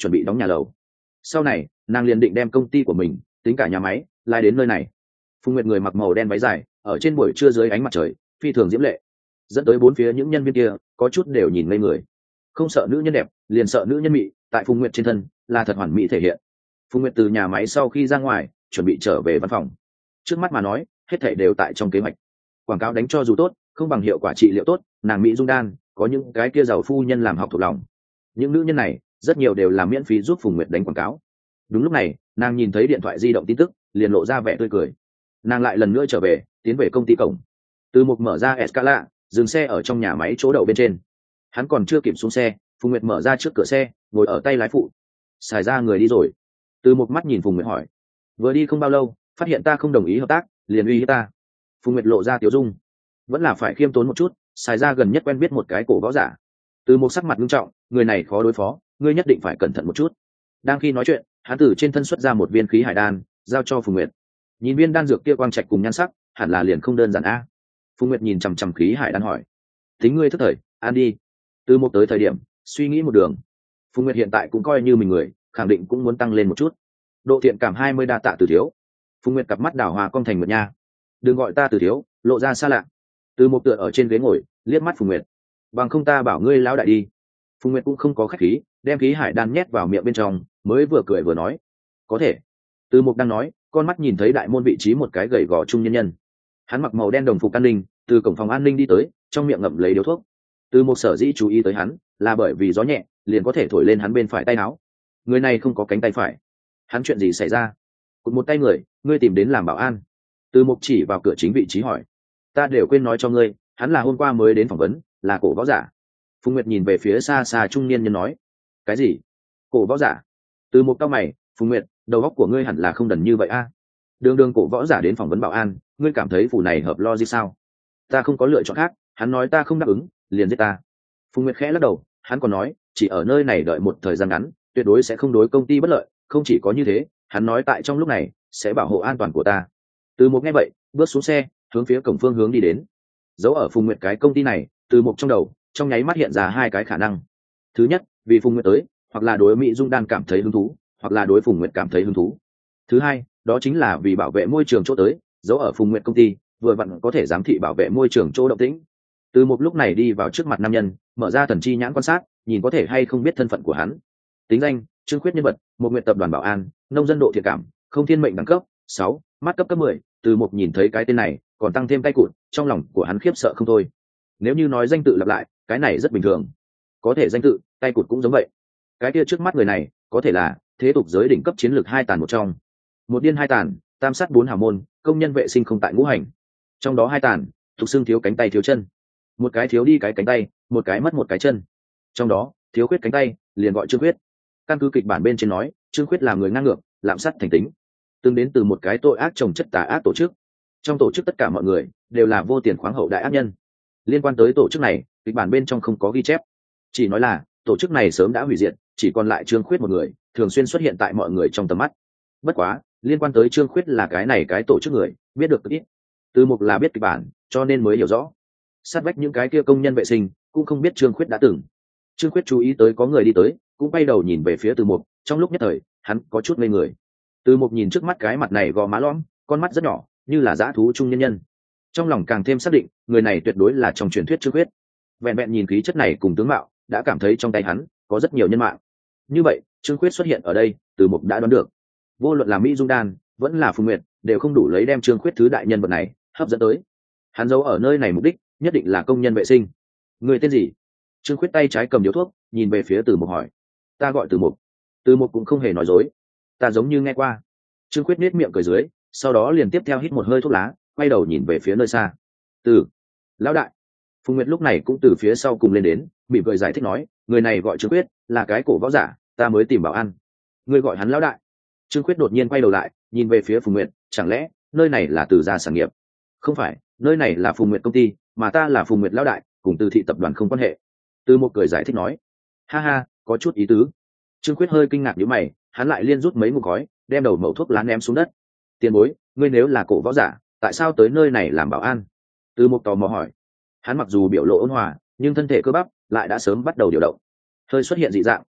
chuẩn bị đóng nhà lầu. Sau này nàng liền định đem công ty của mình tính cả nhà máy lai đến nơi này. Phùng Nguyệt người mặc màu đen váy dài, ở trên buổi trưa dưới ánh mặt trời phi thường diễm lệ, dẫn tới bốn phía những nhân viên kia có chút đều nhìn ngây người. Không sợ nữ nhân đẹp, liền sợ nữ nhân mị, tại Phùng Nguyệt trên thân là thật hoàn mỹ thể hiện. Phùng Nguyệt từ nhà máy sau khi ra ngoài chuẩn bị trở về văn phòng. Trước mắt mà nói hết thảy đều tại trong kế hoạch. Quảng cáo đánh cho dù tốt, không bằng hiệu quả trị liệu tốt. Nàng mỹ dung đan có những cái kia giàu phu nhân làm học thuộc lòng. Những nữ nhân này rất nhiều đều làm miễn phí giúp Phùng Nguyệt đánh quảng cáo. Đúng lúc này nàng nhìn thấy điện thoại di động tin tức, liền lộ ra vẻ tươi cười. Nàng lại lần nữa trở về, tiến về công ty cổng. Từ Mục mở ra Escala, dừng xe ở trong nhà máy chỗ đậu bên trên. Hắn còn chưa kịp xuống xe, Phùng Nguyệt mở ra trước cửa xe, ngồi ở tay lái phụ. Xài ra người đi rồi. Từ Mục mắt nhìn Phùng Nguyệt hỏi. Vừa đi không bao lâu, phát hiện ta không đồng ý hợp tác, liền uy hiếp ta. Phùng Nguyệt lộ ra tiểu dung. Vẫn là phải khiêm tốn một chút, xài ra gần nhất quen biết một cái cổ võ giả. Từ Mục sắc mặt nghiêm trọng, người này khó đối phó, ngươi nhất định phải cẩn thận một chút. Đang khi nói chuyện, hắn từ trên thân xuất ra một viên khí hải đan, giao cho Phùng Nguyệt. Nhìn viên đan dược kia quang trạch cùng nhan sắc, hẳn là liền không đơn giản a. Phùng Nguyệt nhìn chằm chằm khí hải đan hỏi. Tính ngươi thức thời, ăn đi. Từ Mục tới thời điểm suy nghĩ một đường. Phùng Nguyệt hiện tại cũng coi như mình người, khẳng định cũng muốn tăng lên một chút. Độ thiện cảm hai mươi đa tạ Từ thiếu. Phùng Nguyệt cặp mắt đảo hòa cong thành một nha. Đừng gọi ta Từ thiếu, lộ ra xa lạ. Từ Mục tựa ở trên ghế ngồi, liếc mắt Phùng Nguyệt. Bằng không ta bảo ngươi lão đại đi. Phùng Nguyệt cũng không có khách khí, đem khí hải đan nhét vào miệng bên trong, mới vừa cười vừa nói. Có thể. Từ Mục đang nói, con mắt nhìn thấy đại môn vị trí một cái gầy gò trung nhân nhân. Hắn mặc màu đen đồng phục an ninh, từ cổng phòng an ninh đi tới, trong miệng ngậm lấy điếu thuốc. Từ Mục sở dĩ chú ý tới hắn, là bởi vì gió nhẹ, liền có thể thổi lên hắn bên phải tay áo. Người này không có cánh tay phải. Hắn chuyện gì xảy ra? Cụt một tay người, ngươi tìm đến làm bảo an. Từ Mục chỉ vào cửa chính vị trí hỏi. Ta đều quên nói cho ngươi, hắn là hôm qua mới đến phỏng vấn, là cổ võ giả. Phùng Nguyệt nhìn về phía xa xa trung niên nhân nói. Cái gì? Cổ võ giả? Từ Mục cau mày. Phùng Nguyệt, đầu óc của ngươi hẳn là không đần như vậy a. Đường đường cổ võ giả đến phỏng vấn bảo an, ngươi cảm thấy phủ này hợp logic sao? Ta không có lựa chọn khác, hắn nói ta không đáp ứng, liền giết ta. Phùng Nguyệt khẽ lắc đầu, hắn còn nói, chỉ ở nơi này đợi một thời gian ngắn, tuyệt đối sẽ không đối công ty bất lợi. Không chỉ có như thế, hắn nói tại trong lúc này sẽ bảo hộ an toàn của ta. Từ Mục nghe vậy, bước xuống xe, hướng phía cổng phương hướng đi đến. Giấu ở Phùng Nguyệt cái công ty này, Từ Mục trong đầu trong nháy mắt hiện ra hai cái khả năng. Thứ nhất, vì Phùng Nguyệt tới, hoặc là đối Mỹ Dung Đan cảm thấy hứng thú, hoặc là đối Phùng Nguyệt cảm thấy hứng thú. Thứ hai, đó chính là vì bảo vệ môi trường chỗ tới, giấu ở Phùng Nguyệt công ty, vừa vặn có thể giám thị bảo vệ môi trường chỗ động tĩnh. Từ Mục lúc này đi vào trước mặt nam nhân, mở ra thần chi nhãn quan sát, nhìn có thể hay không biết thân phận của hắn. Tính danh: Trương Khuyết, nhân vật: một Nguyệt tập đoàn bảo an, nông dân, độ thiện cảm: không thiên mệnh, đẳng cấp sáu, mắt cấp cấp mười. Từ Mục nhìn thấy cái tên này, còn tăng thêm tay cụt, trong lòng của hắn khiếp sợ không thôi. Nếu như nói danh tự lặp lại, cái này rất bình thường. Có thể danh tự, tay cụt cũng giống vậy. Cái kia trước mắt người này, có thể là thế tục giới đỉnh cấp chiến lược hai tàn một trong. Một điên hai tàn, tam sát bốn hào môn, công nhân vệ sinh không tại ngũ hành. Trong đó hai tàn, thuộc xương thiếu cánh tay thiếu chân. Một cái thiếu đi cái cánh tay, một cái mất một cái chân. Trong đó, thiếu khuyết cánh tay, liền gọi Trương Khuyết. Căn cứ kịch bản bên trên nói, Trương Khuyết là người ngang ngược, lạm sát thành tính, từng đến từ một cái tội ác chồng chất tà ác tổ chức. Trong tổ chức tất cả mọi người đều là vô tiền khoáng hậu đại ác nhân. Liên quan tới tổ chức này, kịch bản bên trong không có ghi chép, chỉ nói là tổ chức này sớm đã hủy diệt, chỉ còn lại Trương Khuyết một người, thường xuyên xuất hiện tại mọi người trong tầm mắt. Bất quá, liên quan tới Trương Khuyết là cái này cái tổ chức người, biết được ít. Từ Mục là biết kịch bản, cho nên mới hiểu rõ. Sát vách những cái kia công nhân vệ sinh cũng không biết Trương Khuyết đã từng. Trương Khuyết chú ý tới có người đi tới, cũng bay đầu nhìn về phía Từ Mục, trong lúc nhất thời, hắn có chút ngây người. Từ Mục nhìn trước mắt cái mặt này gò má lõm, con mắt rất nhỏ, như là dã thú trung nhân nhân. Trong lòng càng thêm xác định, người này tuyệt đối là trong truyền thuyết Trương Khuyết. Vẹn vẹn nhìn khí chất này cùng tướng mạo, đã cảm thấy trong tay hắn có rất nhiều nhân mạng. Như vậy, Trương Khuyết xuất hiện ở đây, Từ Mục đã đoán được. Vô luận là Mỹ Dung Đan, vẫn là Phùng Nguyệt, đều không đủ lấy đem Trương Khuyết thứ đại nhân vật này hấp dẫn tới. Hắn giấu ở nơi này mục đích, nhất định là công nhân vệ sinh. Người tên gì? Trương Khuyết tay trái cầm điếu thuốc, nhìn về phía Từ Mục hỏi. Ta gọi Từ Mục. Từ Mục cũng không hề nói dối. Ta giống như nghe qua. Trương Khuyết nết miệng cười dưới, sau đó liền tiếp theo hít một hơi thuốc lá, quay đầu nhìn về phía nơi xa. Từ lão đại. Phùng Nguyệt lúc này cũng từ phía sau cùng lên đến, mỉm cười giải thích nói, người này gọi Trương Khuyết, là cái cổ võ giả, ta mới tìm bảo an. Người gọi hắn lão đại. Trương Khuyết đột nhiên quay đầu lại, nhìn về phía Phùng Nguyệt, chẳng lẽ nơi này là Từ gia sản nghiệp? Không phải, nơi này là Phùng Nguyệt công ty, mà ta là Phùng Nguyệt lão đại, cùng Từ thị tập đoàn không quan hệ. Từ Mục cười giải thích nói. Ha ha, có chút ý tứ. Trương Khuyết hơi kinh ngạc nhíu mày, hắn lại liên rút mấy ngụm khói, đem đầu mẩu thuốc lá ném xuống đất. Tiền bối, ngươi nếu là cổ võ giả, tại sao tới nơi này làm bảo an? Từ Mục tò mò hỏi. Hắn mặc dù biểu lộ ôn hòa, nhưng thân thể cơ bắp lại đã sớm bắt đầu điều động. Hơi xuất hiện dị dạng,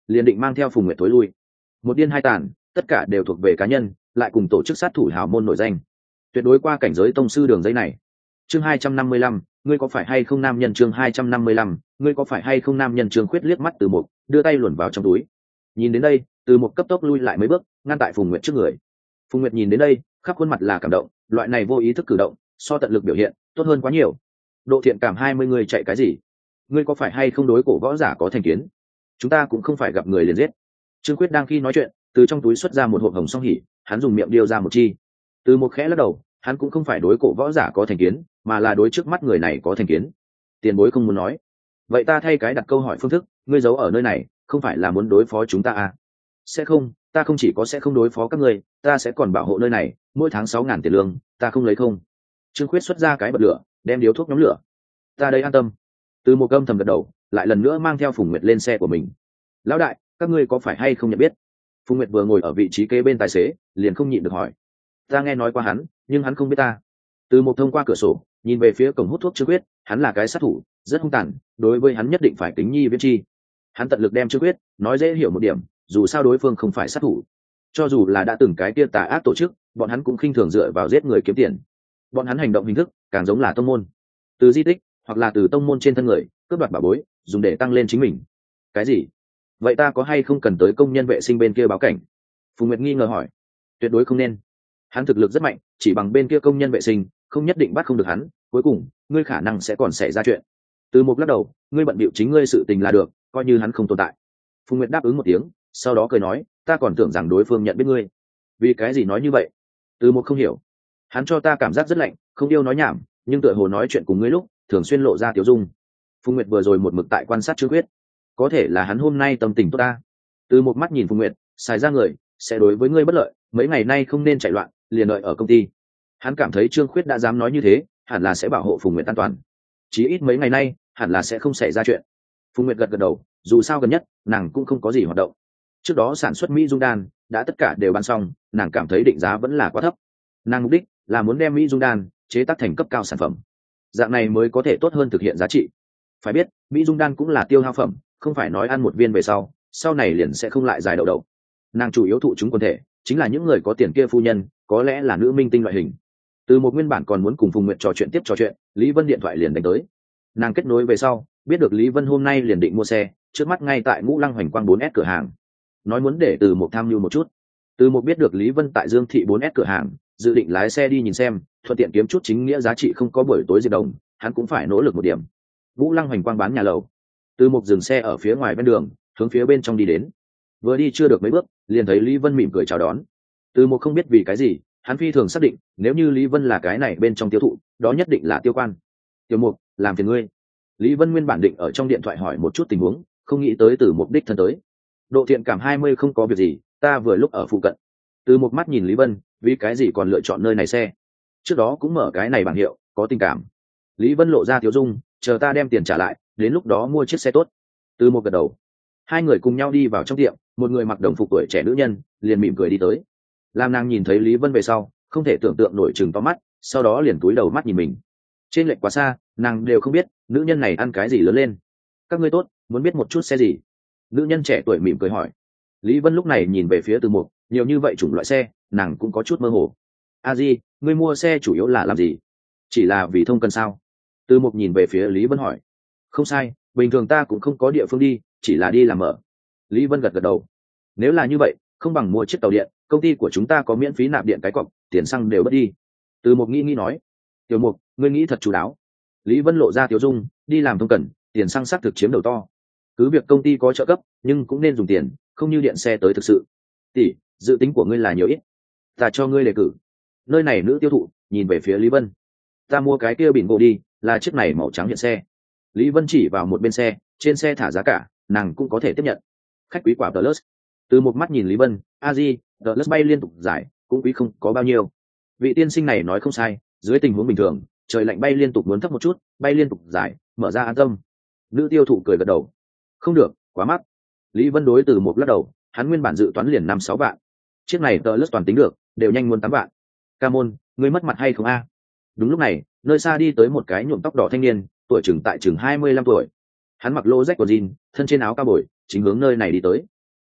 liền định mang theo Phùng Nguyệt tối lui. Một điên hai tàn, tất cả đều thuộc về cá nhân, lại cùng tổ chức sát thủ hào môn nổi danh, tuyệt đối qua cảnh giới tông sư đường dây này. Chương hai trăm năm mươi lăm, ngươi có phải hay không nam nhân? Chương hai trăm năm mươi lăm, ngươi có phải hay không nam nhân? Trương Khuyết liếc mắt Từ Mục, đưa tay luồn vào trong túi. Nhìn đến đây, Từ Mục cấp tốc lui lại mấy bước, ngăn tại Phùng Nguyệt trước người. Phùng Nguyệt nhìn đến đây, khắp khuôn mặt là cảm động, loại này vô ý thức cử động, so tận lực biểu hiện, tốt hơn quá nhiều. Độ thiện cảm hai mươi người chạy cái gì? Ngươi có phải hay không đối cổ võ giả có thành kiến? Chúng ta cũng không phải gặp người liền giết. Trương Khuyết đang khi nói chuyện, từ trong túi xuất ra một hộp hồng song hỉ, hắn dùng miệng điêu ra một chi. Từ Một khẽ lắc đầu, hắn cũng không phải đối cổ võ giả có thành kiến, mà là đối trước mắt người này có thành kiến. Tiền bối không muốn nói, vậy ta thay cái đặt câu hỏi phương thức, ngươi giấu ở nơi này, không phải là muốn đối phó chúng ta à? Sẽ không, ta không chỉ có sẽ không đối phó các ngươi, ta sẽ còn bảo hộ nơi này, mỗi tháng sáu ngàn tiền lương, ta không lấy không. Trương Khuyết xuất ra cái bật lửa, đem điếu thuốc nhóm lửa. Ta đây an tâm. Từ Một âm thầm gật đầu, lại lần nữa mang theo Phùng Nguyệt lên xe của mình. Lão đại, các ngươi có phải hay không nhận biết? Phùng Nguyệt vừa ngồi ở vị trí kế bên tài xế, liền không nhịn được hỏi. Ta nghe nói qua hắn, nhưng hắn không biết ta. Từ Một thông qua cửa sổ nhìn về phía cổng hút thuốc Trương Quyết, hắn là cái sát thủ, rất hung tàn, đối với hắn nhất định phải kính nhi viễn chi. Hắn tận lực đem Trương Quyết nói dễ hiểu một điểm, dù sao đối phương không phải sát thủ, cho dù là đã từng cái kia tà ác tổ chức, bọn hắn cũng khinh thường dựa vào giết người kiếm tiền. Bọn hắn hành động hình thức càng giống là tông môn, từ di tích hoặc là từ tông môn trên thân người cướp đoạt bảo bối, dùng để tăng lên chính mình. Cái gì? Vậy ta có hay không cần tới công nhân vệ sinh bên kia báo cảnh? Phùng Nguyệt nghi ngờ hỏi. Tuyệt đối không nên. Hắn thực lực rất mạnh, chỉ bằng bên kia công nhân vệ sinh không nhất định bắt không được hắn, cuối cùng ngươi khả năng sẽ còn xảy ra chuyện. Từ Một lắc đầu, ngươi bận bịu chính ngươi sự tình là được, coi như hắn không tồn tại. Phùng Nguyệt đáp ứng một tiếng, sau đó cười nói, ta còn tưởng rằng đối phương nhận biết ngươi. Vì cái gì nói như vậy? Từ Một không hiểu. Hắn cho ta cảm giác rất lạnh, không yêu nói nhảm, nhưng tựa hồ nói chuyện cùng ngươi lúc thường xuyên lộ ra tiểu dung. Phùng Nguyệt vừa rồi một mực tại quan sát Trương Quyết, có thể là hắn hôm nay tâm tình tốt ta. Từ Một mắt nhìn Phùng Nguyệt, xài ra người sẽ đối với ngươi bất lợi, mấy ngày nay không nên chạy loạn, liền đợi ở công ty. Hắn cảm thấy Trương Khuyết đã dám nói như thế, hẳn là sẽ bảo hộ Phùng Nguyệt an toàn, chí ít mấy ngày nay hẳn là sẽ không xảy ra chuyện. Phùng Nguyệt gật gật đầu, dù sao gần nhất nàng cũng không có gì hoạt động. Trước đó sản xuất Mỹ Dung Đan đã tất cả đều bán xong, nàng cảm thấy định giá vẫn là quá thấp. Nàng mục đích là muốn đem Mỹ Dung Đan chế tác thành cấp cao sản phẩm, dạng này mới có thể tốt hơn thực hiện giá trị. Phải biết, Mỹ Dung Đan cũng là tiêu hao phẩm, không phải nói ăn một viên về sau sau này liền sẽ không lại dài đậu đậu. Nàng chủ yếu thụ chúng quần thể chính là những người có tiền kia phu nhân, có lẽ là nữ minh tinh loại hình. Từ Một nguyên bản còn muốn cùng Phùng Nguyệt trò chuyện tiếp trò chuyện, Lý Vân điện thoại liền đánh tới. Nàng kết nối về sau biết được Lý Vân hôm nay liền định mua xe, trước mắt ngay tại Ngũ Lăng Hoành Quang bốn S cửa hàng, nói muốn để Từ Một tham mưu một chút. Từ Một biết được Lý Vân tại Dương Thị bốn S cửa hàng, dự định lái xe đi nhìn xem, thuận tiện kiếm chút chính nghĩa giá trị không có buổi tối diệt đồng, hắn cũng phải nỗ lực một điểm. Ngũ Lăng Hoành Quang bán nhà lầu. Từ Một dừng xe ở phía ngoài bên đường, hướng phía bên trong đi đến. Vừa đi chưa được mấy bước, liền thấy Lý Vân mỉm cười chào đón. Từ Một không biết vì cái gì, hắn phi thường xác định, nếu như Lý Vân là cái này bên trong tiêu thụ, đó nhất định là Tiêu Quan. Tiểu Mục, làm phiền ngươi. Lý Vân nguyên bản định ở trong điện thoại hỏi một chút tình huống, không nghĩ tới Từ Mục đích thân tới. Độ thiện cảm hai mươi không có việc gì, ta vừa lúc ở phụ cận. Từ Một mắt nhìn Lý Vân, vì cái gì còn lựa chọn nơi này xe? Trước đó cũng mở cái này bảng hiệu, có tình cảm. Lý Vân lộ ra thiếu dung, chờ ta đem tiền trả lại, đến lúc đó mua chiếc xe tốt. Từ Một gật đầu. Hai người cùng nhau đi vào trong tiệm, một người mặc đồng phục tuổi trẻ nữ nhân liền mỉm cười đi tới. Lam nàng nhìn thấy Lý Vân về sau, không thể tưởng tượng nổi chừng to mắt, sau đó liền cúi đầu mắt nhìn mình. Trên lệch quá xa, nàng đều không biết nữ nhân này ăn cái gì lớn lên. Các ngươi tốt, muốn biết một chút xe gì? Nữ nhân trẻ tuổi mỉm cười hỏi. Lý Vân lúc này nhìn về phía Từ Mục, nhiều như vậy chủng loại xe, nàng cũng có chút mơ hồ. A Di, ngươi mua xe chủ yếu là làm gì? Chỉ là vì thông cần sao? Từ Mục nhìn về phía Lý Vân hỏi. Không sai, bình thường ta cũng không có địa phương đi, chỉ là đi làm mở. Lý Vân gật gật đầu. Nếu là như vậy, không bằng mua chiếc tàu điện, công ty của chúng ta có miễn phí nạp điện cái cọc, tiền xăng đều bớt đi. Từ Mục nghĩ nghĩ nói. Tiểu Mục, ngươi nghĩ thật chú đáo. Lý Vân lộ ra tiểu dung, đi làm thông cần, tiền xăng xác thực chiếm đầu to. Cứ việc công ty có trợ cấp, nhưng cũng nên dùng tiền, không như điện xe tới thực sự. Tỷ, dự tính của ngươi là nhiều ít, ta cho ngươi đề cử. Nơi này nữ tiêu thụ nhìn về phía Lý Vân. Ta mua cái kia biển gỗ đi, là chiếc này màu trắng hiện xe. Lý Vân chỉ vào một bên xe, trên xe thả giá cả, nàng cũng có thể tiếp nhận. Khách quý quả Plus. Từ một mắt nhìn Lý Vân, a di, Plus bay liên tục giải, cũng quý không có bao nhiêu. Vị tiên sinh này nói không sai, dưới tình huống bình thường, trời lạnh bay liên tục muốn thấp một chút, bay liên tục giải, mở ra an tâm. Nữ tiêu thụ cười gật đầu. Không được, quá mắc. Lý Vân đối từ một lắc đầu, hắn nguyên bản dự toán liền năm sáu vạn. Chiếc này Plus toàn tính được, đều nhanh muốn tám vạn. Ca môn, ngươi mất mặt hay không a? Đúng lúc này, nơi xa đi tới một cái nhuộm tóc đỏ thanh niên, tuổi chừng tại chừng hai mươi lăm tuổi. Hắn mặc lô rách của jean, thân trên áo cao bồi, chính hướng nơi này đi tới.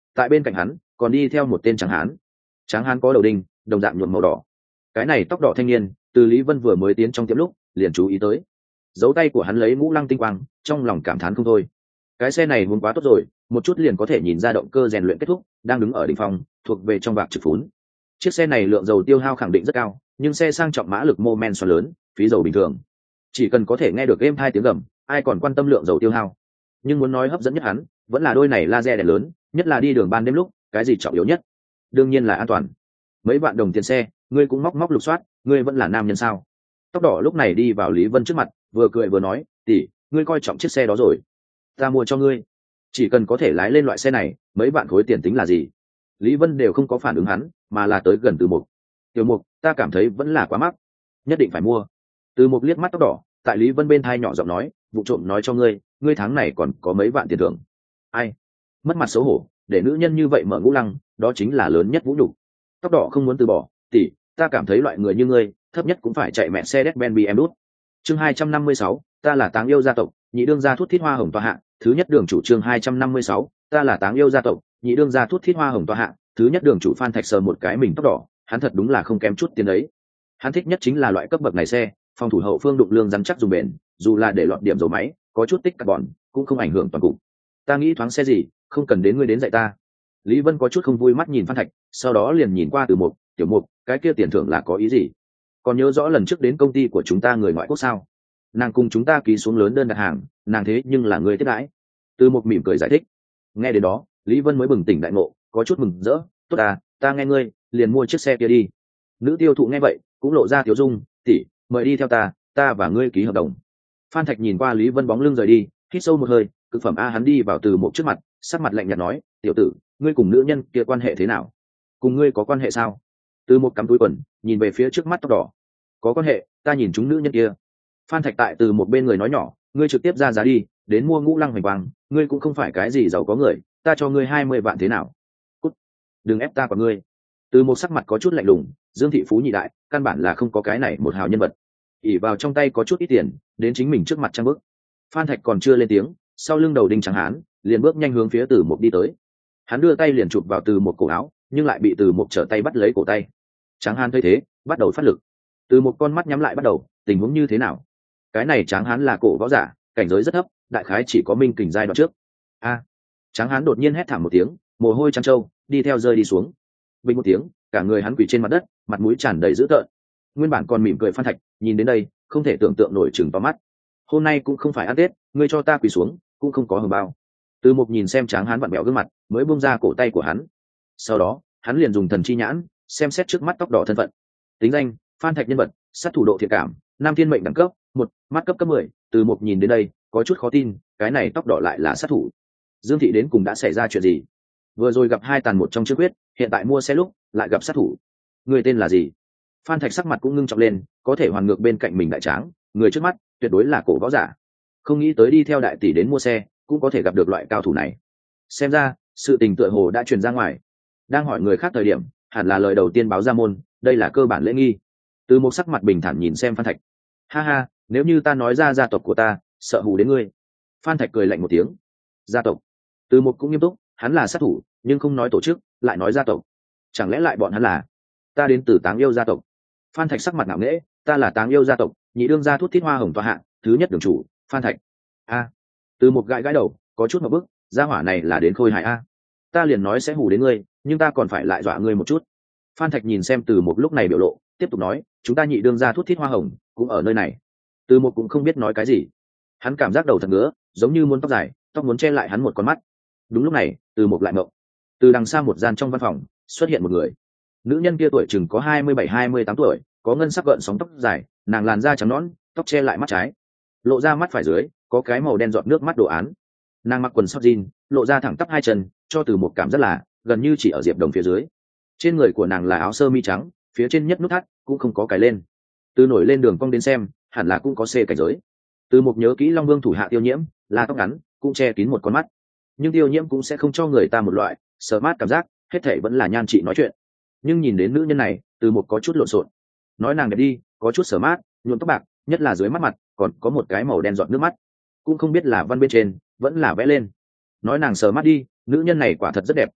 tại bên cạnh hắn còn đi theo một tên tráng hán. Tráng hán có đầu đinh, đồng dạng nhuộm màu đỏ. Cái này tóc đỏ thanh niên từ Lý Vân vừa mới tiến trong tiệm lúc liền chú ý tới. Dấu tay của hắn lấy ngũ lăng tinh quang, trong lòng cảm thán không thôi. Cái xe này muốn quá tốt rồi, một chút liền có thể nhìn ra động cơ rèn luyện kết thúc, đang đứng ở đỉnh phong, thuộc về trong vạc trực phún. Chiếc xe này lượng dầu tiêu hao khẳng định rất cao, nhưng xe sang trọng mã lực mô men xoắn lớn, phí dầu bình thường. Chỉ cần có thể nghe được êm hai tiếng gầm, ai còn quan tâm lượng dầu tiêu hao. Nhưng muốn nói hấp dẫn nhất hắn, vẫn là đôi này laser đèn lớn, nhất là đi đường ban đêm lúc, cái gì trọng yếu nhất? Đương nhiên là an toàn. Mấy vạn đồng tiền xe, ngươi cũng móc móc lục soát, ngươi vẫn là nam nhân sao? Tóc đỏ lúc này đi vào Lý Vân trước mặt, vừa cười vừa nói, tỷ, ngươi coi trọng chiếc xe đó rồi, ta mua cho ngươi. Chỉ cần có thể lái lên loại xe này, mấy vạn khối tiền tính là gì? Lý Vân đều không có phản ứng hắn, mà là tới gần Từ Mục. Tiểu Mục, ta cảm thấy vẫn là quá mắc, nhất định phải mua. Từ Mục liếc mắt tóc đỏ, tại Lý Vân bên thai nhỏ giọng nói, vụ trộm nói cho ngươi, ngươi tháng này còn có mấy vạn tiền thưởng. Ai? Mất mặt xấu hổ, để nữ nhân như vậy mở ngũ lăng, đó chính là lớn nhất vũ nhục. Tóc đỏ không muốn từ bỏ, tỷ, ta cảm thấy loại người như ngươi, thấp nhất cũng phải chạy mẹ xe Mercedes-Benz bê em đút. Chương hai trăm năm mươi sáu, ta là Táng Yêu gia tộc, nhị đương gia thuốc thiết hoa hồng tọa hạ, thứ nhất đường chủ. Chương hai trăm năm mươi sáu, ta là Táng Yêu gia tộc, nhị đương gia thuốc thiết hoa hồng tọa hạ, thứ nhất đường chủ. Phan Thạch sờ một cái mình tóc đỏ, hắn thật đúng là không kém chút tiền đấy. Hắn thích nhất chính là loại cấp bậc này xe, phòng thủ hậu phương đụng lương rắn chắc dùng bền, dù là để lọt điểm dầu máy, có chút tích carbon, cũng không ảnh hưởng toàn cục. Ta nghĩ thoáng xe gì, không cần đến ngươi đến dạy ta. Lý Vân có chút không vui mắt nhìn Phan Thạch, sau đó liền nhìn qua Từ Mục, tiểu Mục, cái kia tiền thưởng là có ý gì? Còn nhớ rõ lần trước đến công ty của chúng ta người ngoại quốc sao? Nàng cùng chúng ta ký xuống lớn đơn đặt hàng, nàng thế nhưng là người tiếp đãi. Từ Mục mỉm cười giải thích. Nghe đến đó, Lý Vân mới bừng tỉnh đại ngộ, có chút mừng rỡ, tốt à, ta nghe ngươi, liền mua chiếc xe kia đi. Nữ tiêu thụ nghe vậy, cũng lộ ra tiểu dung, tỷ, mời đi theo ta, ta và ngươi ký hợp đồng. Phan Thạch nhìn qua Lý Vân bóng lưng rời đi, hít sâu một hơi, cực phẩm a hắn đi vào Từ Mục trước mặt, sắc mặt lạnh nhạt nói, tiểu tử, ngươi cùng nữ nhân kia quan hệ thế nào? Cùng ngươi có quan hệ sao? Từ Mục cắm túi quần, nhìn về phía trước mắt tóc đỏ. Có quan hệ, ta nhìn chúng nữ nhân kia. Phan Thạch tại từ một bên người nói nhỏ, ngươi trực tiếp ra giá đi, đến mua ngũ lăng hoành quang, ngươi cũng không phải cái gì giàu có người, ta cho ngươi hai mươi vạn thế nào? Cút, đừng ép ta của ngươi. Từ một sắc mặt có chút lạnh lùng, Dương thị phú nhị đại, căn bản là không có cái này một hào nhân vật. ỉ vào trong tay có chút ít tiền, đến chính mình trước mặt trang bước. Phan Thạch còn chưa lên tiếng, sau lưng đầu đinh trắng hán, liền bước nhanh hướng phía Từ Mục đi tới. Hắn đưa tay liền chụp vào Từ Mục cổ áo, nhưng lại bị Từ Mục trở tay bắt lấy cổ tay. Tráng hán thấy thế, bắt đầu phát lực. Từ một con mắt nhắm lại bắt đầu, tình huống như thế nào? Cái này Tráng hán là cổ võ giả, cảnh giới rất thấp, đại khái chỉ có minh kình giai đoạn trước. A! Tráng hán đột nhiên hét thảm một tiếng, mồ hôi trăng trâu, đi theo rơi đi xuống. Bình một tiếng, cả người hắn quỳ trên mặt đất, mặt mũi tràn đầy dữ tợn. Nguyên bản còn mỉm cười Phan Thạch, nhìn đến đây, không thể tưởng tượng nổi chừng to mắt. Hôm nay cũng không phải ăn Tết, ngươi cho ta quỳ xuống, cũng không có hờ bao. Từ một nhìn xem Tráng hán vặn bẹo gương mặt, mới buông ra cổ tay của hắn. Sau đó, hắn liền dùng thần chi nhãn, xem xét trước mắt tóc đỏ thân phận. Tính danh: Phan Thạch, nhân vật: sát thủ độ thiện cảm, nam thiên mệnh đẳng cấp một, mắt cấp cấp mười. Từ một nhìn đến đây, có chút khó tin, cái này tóc đỏ lại là sát thủ. Dương thị đến cùng đã xảy ra chuyện gì? Vừa rồi gặp hai tàn một trong trước huyết, hiện tại mua xe lúc lại gặp sát thủ. Người tên là gì? Phan Thạch sắc mặt cũng ngưng trọng lên, có thể hoàn ngược bên cạnh mình đại tráng, người trước mắt tuyệt đối là cổ võ giả. Không nghĩ tới đi theo đại tỷ đến mua xe, cũng có thể gặp được loại cao thủ này. Xem ra, sự tình tựa hồ đã truyền ra ngoài. Đang hỏi người khác thời điểm, hẳn là lời đầu tiên báo ra môn, đây là cơ bản lễ nghi. Từ một sắc mặt bình thản nhìn xem Phan Thạch. Ha ha, nếu như ta nói ra gia tộc của ta, sợ hù đến ngươi. Phan Thạch cười lạnh một tiếng. Gia tộc? Từ một cũng nghiêm túc, hắn là sát thủ, nhưng không nói tổ chức, lại nói gia tộc. Chẳng lẽ lại bọn hắn là? Ta đến từ Táng Yêu gia tộc. Phan Thạch sắc mặt ngạo nghễ, ta là Táng Yêu gia tộc, nhị đương gia thuốc thiết hoa hồng tọa hạ, thứ nhất đường chủ, Phan Thạch. A. Từ một gãi gãi đầu, có chút một bức, gia hỏa này là đến khôi hài a. Ta liền nói sẽ hù đến ngươi, nhưng ta còn phải lại dọa ngươi một chút. Phan Thạch nhìn xem Từ một lúc này biểu lộ, tiếp tục nói, chúng ta nhị đương gia thuốc thiết hoa hồng cũng ở nơi này. Từ một cũng không biết nói cái gì, hắn cảm giác đầu thật ngứa, giống như muốn tóc dài, tóc muốn che lại hắn một con mắt. Đúng lúc này, Từ một lại mộng. Từ đằng xa một gian trong văn phòng xuất hiện một người. Nữ nhân kia tuổi chừng có hai mươi bảy hai mươi tám tuổi, có ngân sắc gợn sóng tóc dài, nàng làn da trắng nõn, tóc che lại mắt trái, lộ ra mắt phải dưới có cái màu đen giọt nước mắt đồ án. Nàng mặc quần sóc jean, lộ ra thẳng tắp hai chân, cho Từ một cảm rất là gần như chỉ ở diệp đồng phía dưới. Trên người của nàng là áo sơ mi trắng, phía trên nhất nút thắt cũng không có cài lên. Từ nổi lên đường cong đến xem, hẳn là cũng có xê cảnh giới. Từ một nhớ kỹ Long Vương thủ hạ Tiêu Nhiễm, là tóc ngắn, cũng che kín một con mắt, nhưng Tiêu Nhiễm cũng sẽ không cho người ta một loại sờ mát cảm giác, hết thảy vẫn là nhan trị nói chuyện. Nhưng nhìn đến nữ nhân này, Từ một có chút lộn xộn. Nói nàng đẹp đi, có chút sờ mát, nhuộm tóc bạc, nhất là dưới mắt mặt còn có một cái màu đen giọt nước mắt, cũng không biết là văn bên trên vẫn là vẽ lên. Nói nàng sờ mát đi, nữ nhân này quả thật rất đẹp,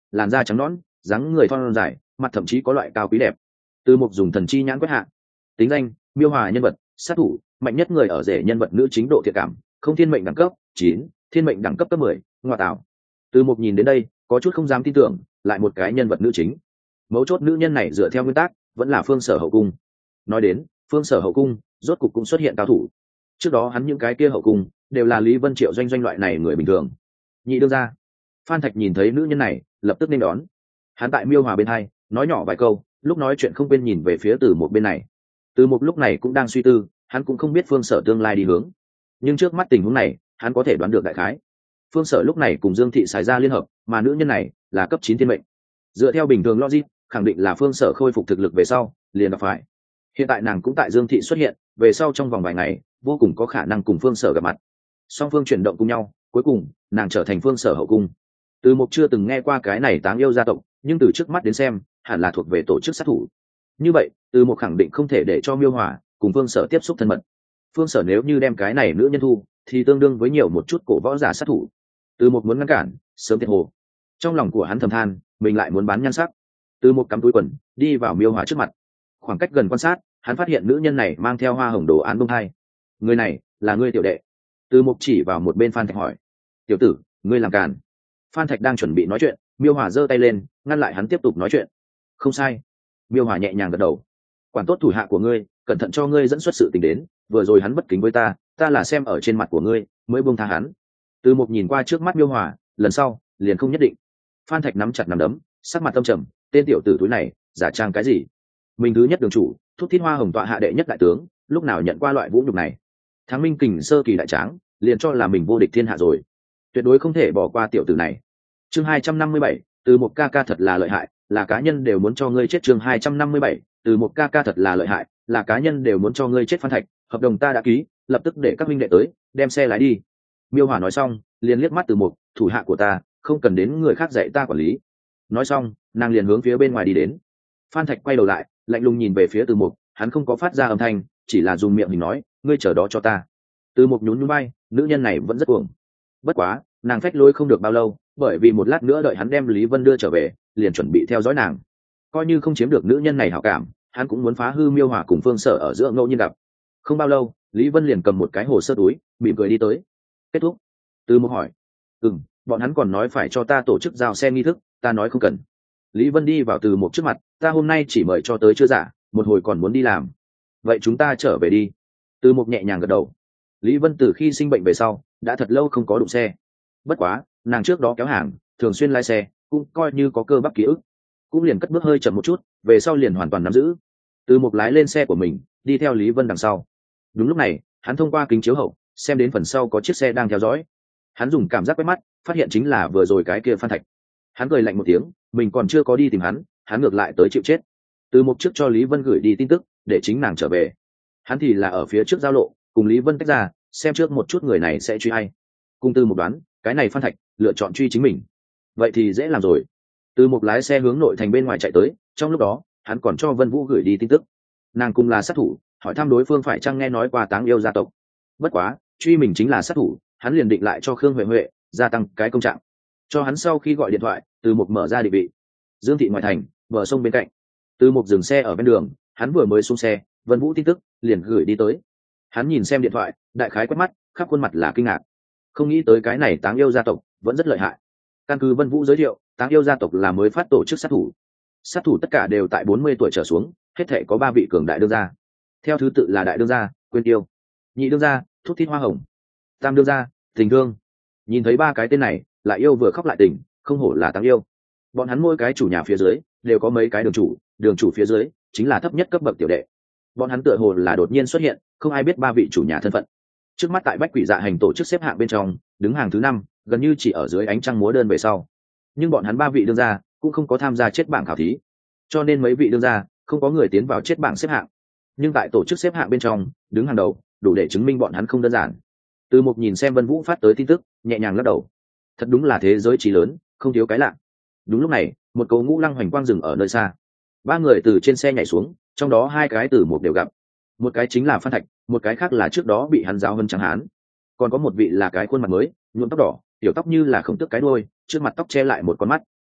làn da trắng nõn, dáng người thon dài, mặt thậm chí có loại cao quý đẹp. Từ Mục dùng thần chi nhãn quét hạ. Tính danh: Miêu Hòa nhân vật, sát thủ, mạnh nhất người ở rể nhân vật nữ chính độ thiện cảm, không thiên mệnh đẳng cấp chín, thiên mệnh đẳng cấp cấp mười, ngoại tạo. Từ Mục nhìn đến đây, có chút không dám tin tưởng, lại một cái nhân vật nữ chính. Mấu chốt nữ nhân này dựa theo nguyên tắc, vẫn là Phương Sở hậu cung. Nói đến, Phương Sở hậu cung, rốt cục cũng xuất hiện cao thủ. Trước đó hắn những cái kia hậu cung, đều là Lý Vân Triệu doanh doanh loại này người bình thường. Nhị đương ra. Phan Thạch nhìn thấy nữ nhân này, lập tức nên đón. Hắn tại Miêu Hòa bên hai, nói nhỏ vài câu, lúc nói chuyện không quên nhìn về phía Từ Mục bên này. Từ Mục lúc này cũng đang suy tư, hắn cũng không biết Phương Sở tương lai đi hướng, nhưng trước mắt tình huống này, hắn có thể đoán được đại khái. Phương Sở lúc này cùng Dương Thị xài ra liên hợp, mà nữ nhân này là cấp chín thiên mệnh. Dựa theo bình thường logic, khẳng định là Phương Sở khôi phục thực lực về sau, liền gặp phải. Hiện tại nàng cũng tại Dương Thị xuất hiện, về sau trong vòng vài ngày, vô cùng có khả năng cùng Phương Sở gặp mặt. Song phương chuyển động cùng nhau, cuối cùng, nàng trở thành Phương Sở hậu cung. Từ Mục chưa từng nghe qua cái này Táng Yêu gia tộc, nhưng từ trước mắt đến xem, hẳn là thuộc về tổ chức sát thủ. Như vậy, Từ Mục khẳng định không thể để cho Miêu Hòa cùng Phương Sở tiếp xúc thân mật. Phương Sở nếu như đem cái này nữ nhân thu, thì tương đương với nhiều một chút cổ võ giả sát thủ. Từ Mục muốn ngăn cản, sớm tiệt hồ. Trong lòng của hắn thầm than, mình lại muốn bán nhan sắc. Từ Mục cắm túi quần, đi vào Miêu Hòa trước mặt. Khoảng cách gần quan sát, hắn phát hiện nữ nhân này mang theo hoa hồng đồ án bông hai. Người này là ngươi tiểu đệ. Từ Mục chỉ vào một bên Phan Thạch hỏi: Tiểu tử, ngươi làm càn. Phan Thạch đang chuẩn bị nói chuyện, Miêu Hòa giơ tay lên, ngăn lại hắn tiếp tục nói chuyện. Không sai. Miêu Hòa nhẹ nhàng gật đầu. Quản tốt thủ hạ của ngươi, cẩn thận cho ngươi dẫn xuất sự tình đến, vừa rồi hắn bất kính với ta, ta là xem ở trên mặt của ngươi mới buông tha hắn. Từ Mục nhìn qua trước mắt Miêu Hòa, lần sau liền không nhất định. Phan Thạch nắm chặt nắm đấm, sắc mặt tâm trầm, tên tiểu tử túi này giả trang cái gì? Mình thứ nhất đường chủ, thúc thiết hoa hồng tọa hạ đệ nhất đại tướng, lúc nào nhận qua loại vũ nhục này? Thắng Minh Kình sơ kỳ đại tráng, liền cho là mình vô địch thiên hạ rồi, tuyệt đối không thể bỏ qua tiểu tử này. Chương hai trăm năm mươi bảy, Từ Mục ca ca thật là lợi hại, là cá nhân đều muốn cho ngươi chết. Chương hai trăm năm mươi bảy, Từ Mục ca ca thật là lợi hại, là cá nhân đều muốn cho ngươi chết. Phan Thạch, hợp đồng ta đã ký, lập tức để các minh đệ tới, đem xe lái đi. Miêu Hòa nói xong, liền liếc mắt Từ Mục, thủ hạ của ta, không cần đến người khác dạy ta quản lý. Nói xong, nàng liền hướng phía bên ngoài đi đến. Phan Thạch quay đầu lại, lạnh lùng nhìn về phía Từ Mục, hắn không có phát ra âm thanh, chỉ là dùng miệng mình nói, ngươi chờ đó cho ta. Từ Mục nhún nhún vai, nữ nhân này vẫn rất cuồng. Bất quá, nàng phách lối không được bao lâu, bởi vì một lát nữa đợi hắn đem Lý Vân đưa trở về, liền chuẩn bị theo dõi nàng. Coi như không chiếm được nữ nhân này hảo cảm, hắn cũng muốn phá hư Miêu Hòa cùng Phương Sở ở giữa ngẫu nhiên gặp. Không bao lâu, Lý Vân liền cầm một cái hồ sơ túi, mỉm cười đi tới. Kết thúc. Từ Mục hỏi: ừm, bọn hắn còn nói phải cho ta tổ chức giao xe nghi thức, ta nói không cần. Lý Vân đi vào Từ Mục trước mặt, ta hôm nay chỉ mời cho tới chưa giả, một hồi còn muốn đi làm. Vậy chúng ta trở về đi. Từ Mục nhẹ nhàng gật đầu. Lý Vân từ khi sinh bệnh về sau, đã thật lâu không có đụng xe. Bất quá, nàng trước đó kéo hàng, thường xuyên lái xe, cũng coi như có cơ bắp ký ức, cũng liền cất bước hơi chậm một chút, về sau liền hoàn toàn nắm giữ. Từ Mục lái lên xe của mình, đi theo Lý Vân đằng sau. Đúng lúc này, hắn thông qua kính chiếu hậu, xem đến phần sau có chiếc xe đang theo dõi. Hắn dùng cảm giác quét mắt, phát hiện chính là vừa rồi cái kia Phan Thạch. Hắn cười lạnh một tiếng, mình còn chưa có đi tìm hắn, hắn ngược lại tới chịu chết. Từ Mục trước cho Lý Vân gửi đi tin tức, để chính nàng trở về. Hắn thì là ở phía trước giao lộ, cùng Lý Vân tách ra, xem trước một chút người này sẽ truy hay. Cung Tư Mục đoán, cái này Phan Thạch lựa chọn truy chính mình. Vậy thì dễ làm rồi. Từ Mục lái xe hướng nội thành bên ngoài chạy tới, trong lúc đó, hắn còn cho Vân Vũ gửi đi tin tức. Nàng cùng là sát thủ, hỏi thăm đối phương phải chăng nghe nói qua Táng Yêu gia tộc. Bất quá, truy mình chính là sát thủ, hắn liền định lại cho Khương Huệ Huệ gia tăng cái công trạng. Cho hắn sau khi gọi điện thoại, Từ Mục mở ra định vị. Dương Thị ngoại thành, bờ sông bên cạnh. Từ Mục dừng xe ở bên đường, hắn vừa mới xuống xe, Vân Vũ tin tức liền gửi đi tới. Hắn nhìn xem điện thoại, đại khái quét mắt, khắp khuôn mặt là kinh ngạc. Không nghĩ tới cái này Táng Yêu gia tộc vẫn rất lợi hại. Căn cứ Vân Vũ giới thiệu, Táng Yêu gia tộc là mới phát tổ chức sát thủ. Sát thủ tất cả đều tại bốn mươi tuổi trở xuống, hết thể có ba vị cường đại đương gia. Theo thứ tự là đại đương gia, Quyên Tiêu, nhị đương gia, Thúc Thiết Hoa Hồng, tam đương gia, Tình Thương. Nhìn thấy ba cái tên này, lại yêu vừa khóc lại tình, không hổ là Táng Yêu. Bọn hắn mỗi cái chủ nhà phía dưới đều có mấy cái đường chủ, đường chủ phía dưới chính là thấp nhất cấp bậc tiểu đệ. Bọn hắn tựa hồ là đột nhiên xuất hiện, không ai biết ba vị chủ nhà thân phận. Trước mắt tại Bách Quỷ Dạ Hành tổ chức xếp hạng bên trong, đứng hàng thứ năm, gần như chỉ ở dưới ánh trăng múa đơn về sau. Nhưng bọn hắn ba vị đương gia cũng không có tham gia chết bảng khảo thí, cho nên mấy vị đương gia không có người tiến vào chết bảng xếp hạng. Nhưng tại tổ chức xếp hạng bên trong, đứng hàng đầu, đủ để chứng minh bọn hắn không đơn giản. Từ Mục nhìn xem Vân Vũ phát tới tin tức, nhẹ nhàng lắc đầu. Thật đúng là thế giới trí lớn, không thiếu cái lạ. Đúng lúc này, một cấu ngũ lăng hoành quang dừng ở nơi xa. Ba người từ trên xe nhảy xuống, trong đó hai cái Từ Mục đều gặp. Một cái chính là Phan Thạch, một cái khác là trước đó bị hắn giáo hơn trắng hán. Còn có một vị là cái khuôn mặt mới, nhuộm tóc đỏ, tiểu tóc như là khổng tước cái đuôi, trước mặt tóc che lại một con mắt.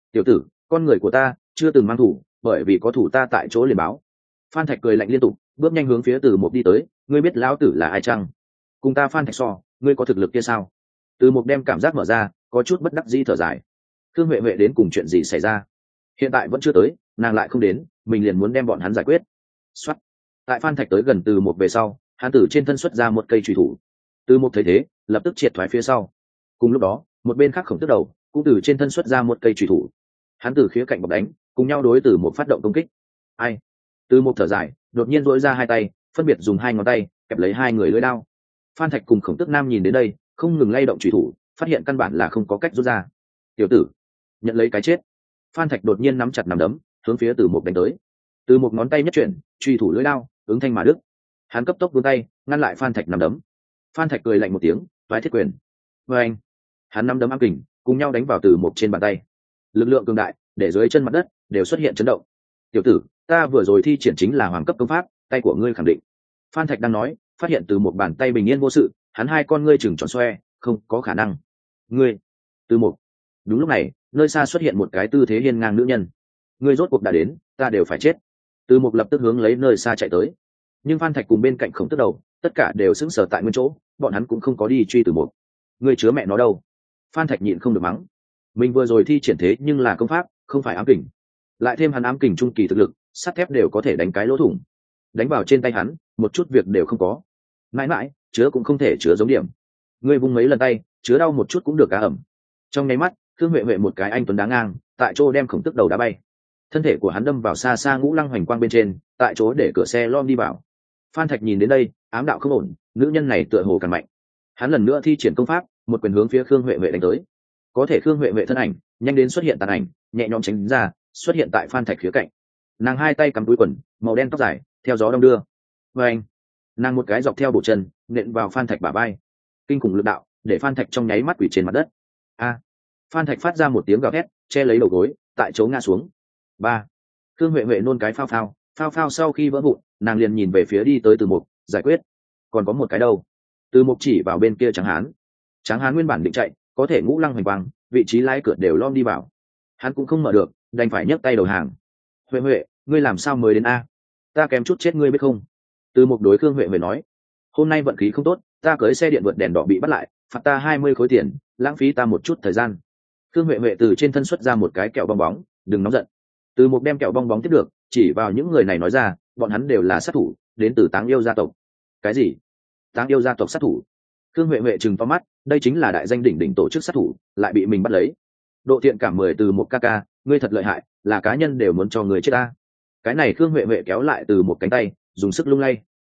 tiểu tử, con người của ta chưa từng mang thủ, bởi vì có thủ ta tại chỗ liền báo. Phan Thạch cười lạnh liên tục, bước nhanh hướng phía Từ Mục đi tới. Ngươi biết lão tử là ai chăng? Cùng ta Phan Thạch so, ngươi có thực lực kia sao? Từ Mục đem cảm giác mở ra, có chút bất đắc dĩ thở dài. Thương Huệ Huệ đến cùng chuyện gì xảy ra? Hiện tại vẫn chưa tới, nàng lại không đến, mình liền muốn đem bọn hắn giải quyết. Soát. Tại Phan Thạch tới gần Từ Mục về sau, hắn từ trên thân xuất ra một cây chùy thủ. Từ Mục thấy thế, lập tức triệt thoái phía sau. Cùng lúc đó, một bên khác Khổng Tước Đầu cũng từ trên thân xuất ra một cây chùy thủ. Hắn từ khía cạnh bọc đánh, cùng nhau đối Từ Mục phát động công kích. Ai? Từ Mục thở dài, đột nhiên duỗi ra hai tay, phân biệt dùng hai ngón tay kẹp lấy hai người lưỡi đao. Phan Thạch cùng Khổng Tước Nam nhìn đến đây, không ngừng lay động chùy thủ, phát hiện căn bản là không có cách rút ra. Tiểu tử, nhận lấy cái chết. Phan Thạch đột nhiên nắm chặt nắm đấm, hướng phía Từ Mục đánh tới. Từ Mục ngón tay nhất chuyển, chùy thủ lưỡi đao ứng thanh mà đứt. Hắn cấp tốc vươn tay ngăn lại Phan Thạch nắm đấm. Phan Thạch cười lạnh một tiếng, vái thiết quyền. Với anh, hắn nắm đấm ám kình cùng nhau đánh vào Từ Mục trên bàn tay. Lực lượng cường đại để dưới chân mặt đất đều xuất hiện chấn động. Tiểu tử, ta vừa rồi thi triển chính là hoàng cấp công pháp, tay của ngươi khẳng định. Phan Thạch đang nói, phát hiện Từ Mục bàn tay bình yên vô sự, hắn hai con ngươi chừng tròn xoe, không có khả năng. Ngươi, Từ Mục. Đúng lúc này, nơi xa xuất hiện một cái tư thế hiên ngang nữ nhân. Ngươi rốt cuộc đã đến, ta đều phải chết. Từ Mục lập tức hướng lấy nơi xa chạy tới. Nhưng Phan Thạch cùng bên cạnh Khổng Tước Đầu tất cả đều sững sờ tại nguyên chỗ, bọn hắn cũng không có đi truy Từ Mục. Ngươi chứa mẹ nó đâu? Phan Thạch nhịn không được mắng. Mình vừa rồi thi triển thế nhưng là công pháp, không phải ám kình. Lại thêm hắn ám kình trung kỳ thực lực, sắt thép đều có thể đánh cái lỗ thủng. Đánh vào trên tay hắn, một chút việc đều không có. Mãi mãi, chứa cũng không thể chứa giống điểm. Ngươi vung mấy lần tay, chứa đau một chút cũng được cá ẩm. Trong nháy mắt, Thương Huệ Huệ một cái anh tuấn đá ngang, tại chỗ đem Khổng Tước Đầu đá bay. Thân thể của hắn đâm vào xa xa ngũ lăng hoành quang bên trên, tại chỗ để cửa xe lom đi vào. Phan Thạch nhìn đến đây, ám đạo không ổn, nữ nhân này tựa hồ càng mạnh. Hắn lần nữa thi triển công pháp, một quyền hướng phía Khương Huệ Huệ đánh tới. Có thể Khương Huệ Huệ thân ảnh nhanh đến xuất hiện tàn ảnh, nhẹ nhõm tránh ra, xuất hiện tại Phan Thạch khía cạnh. Nàng hai tay cắm túi quần, màu đen tóc dài, theo gió đông đưa. Và anh, nàng một cái dọc theo bộ chân, nện vào Phan Thạch bả vai. Kinh khủng lực đạo, để Phan Thạch trong nháy mắt quỳ trên mặt đất. A! Phan Thạch phát ra một tiếng gào thét, che lấy đầu gối, tại chỗ ngã xuống. Ba. Khương Huệ Huệ nôn cái phao phao, phao phao sau khi vỡ vụn, nàng liền nhìn về phía đi tới Từ Mục, giải quyết. Còn có một cái đâu? Từ Mục chỉ vào bên kia Tráng Hán. Tráng Hán nguyên bản định chạy, có thể ngũ lăng hoành quang, vị trí lái cửa đều lom đi vào. Hắn cũng không mở được, đành phải nhấc tay đầu hàng. Huệ Huệ, ngươi làm sao mới đến a? Ta kém chút chết ngươi biết không? Từ Mục đối Khương Huệ Huệ nói. Hôm nay vận khí không tốt, ta cưỡi xe điện vượt đèn đỏ bị bắt lại, phạt ta hai mươi khối tiền, lãng phí ta một chút thời gian. Khương Huệ Huệ từ trên thân xuất ra một cái kẹo bong bóng, đừng nóng giận. Từ Mục đem kẹo bong bóng tiếp được, chỉ vào những người này nói ra, bọn hắn đều là sát thủ, đến từ Táng Yêu gia tộc. Cái gì? Táng Yêu gia tộc sát thủ? Khương Huệ Huệ trừng to mắt, đây chính là đại danh đỉnh đỉnh tổ chức sát thủ, lại bị mình bắt lấy. Độ thiện cảm mười từ một ca ca, ngươi thật lợi hại, là cá nhân đều muốn cho người chết ta. Cái này Khương Huệ Huệ kéo lại từ một cánh tay, dùng sức lung lay.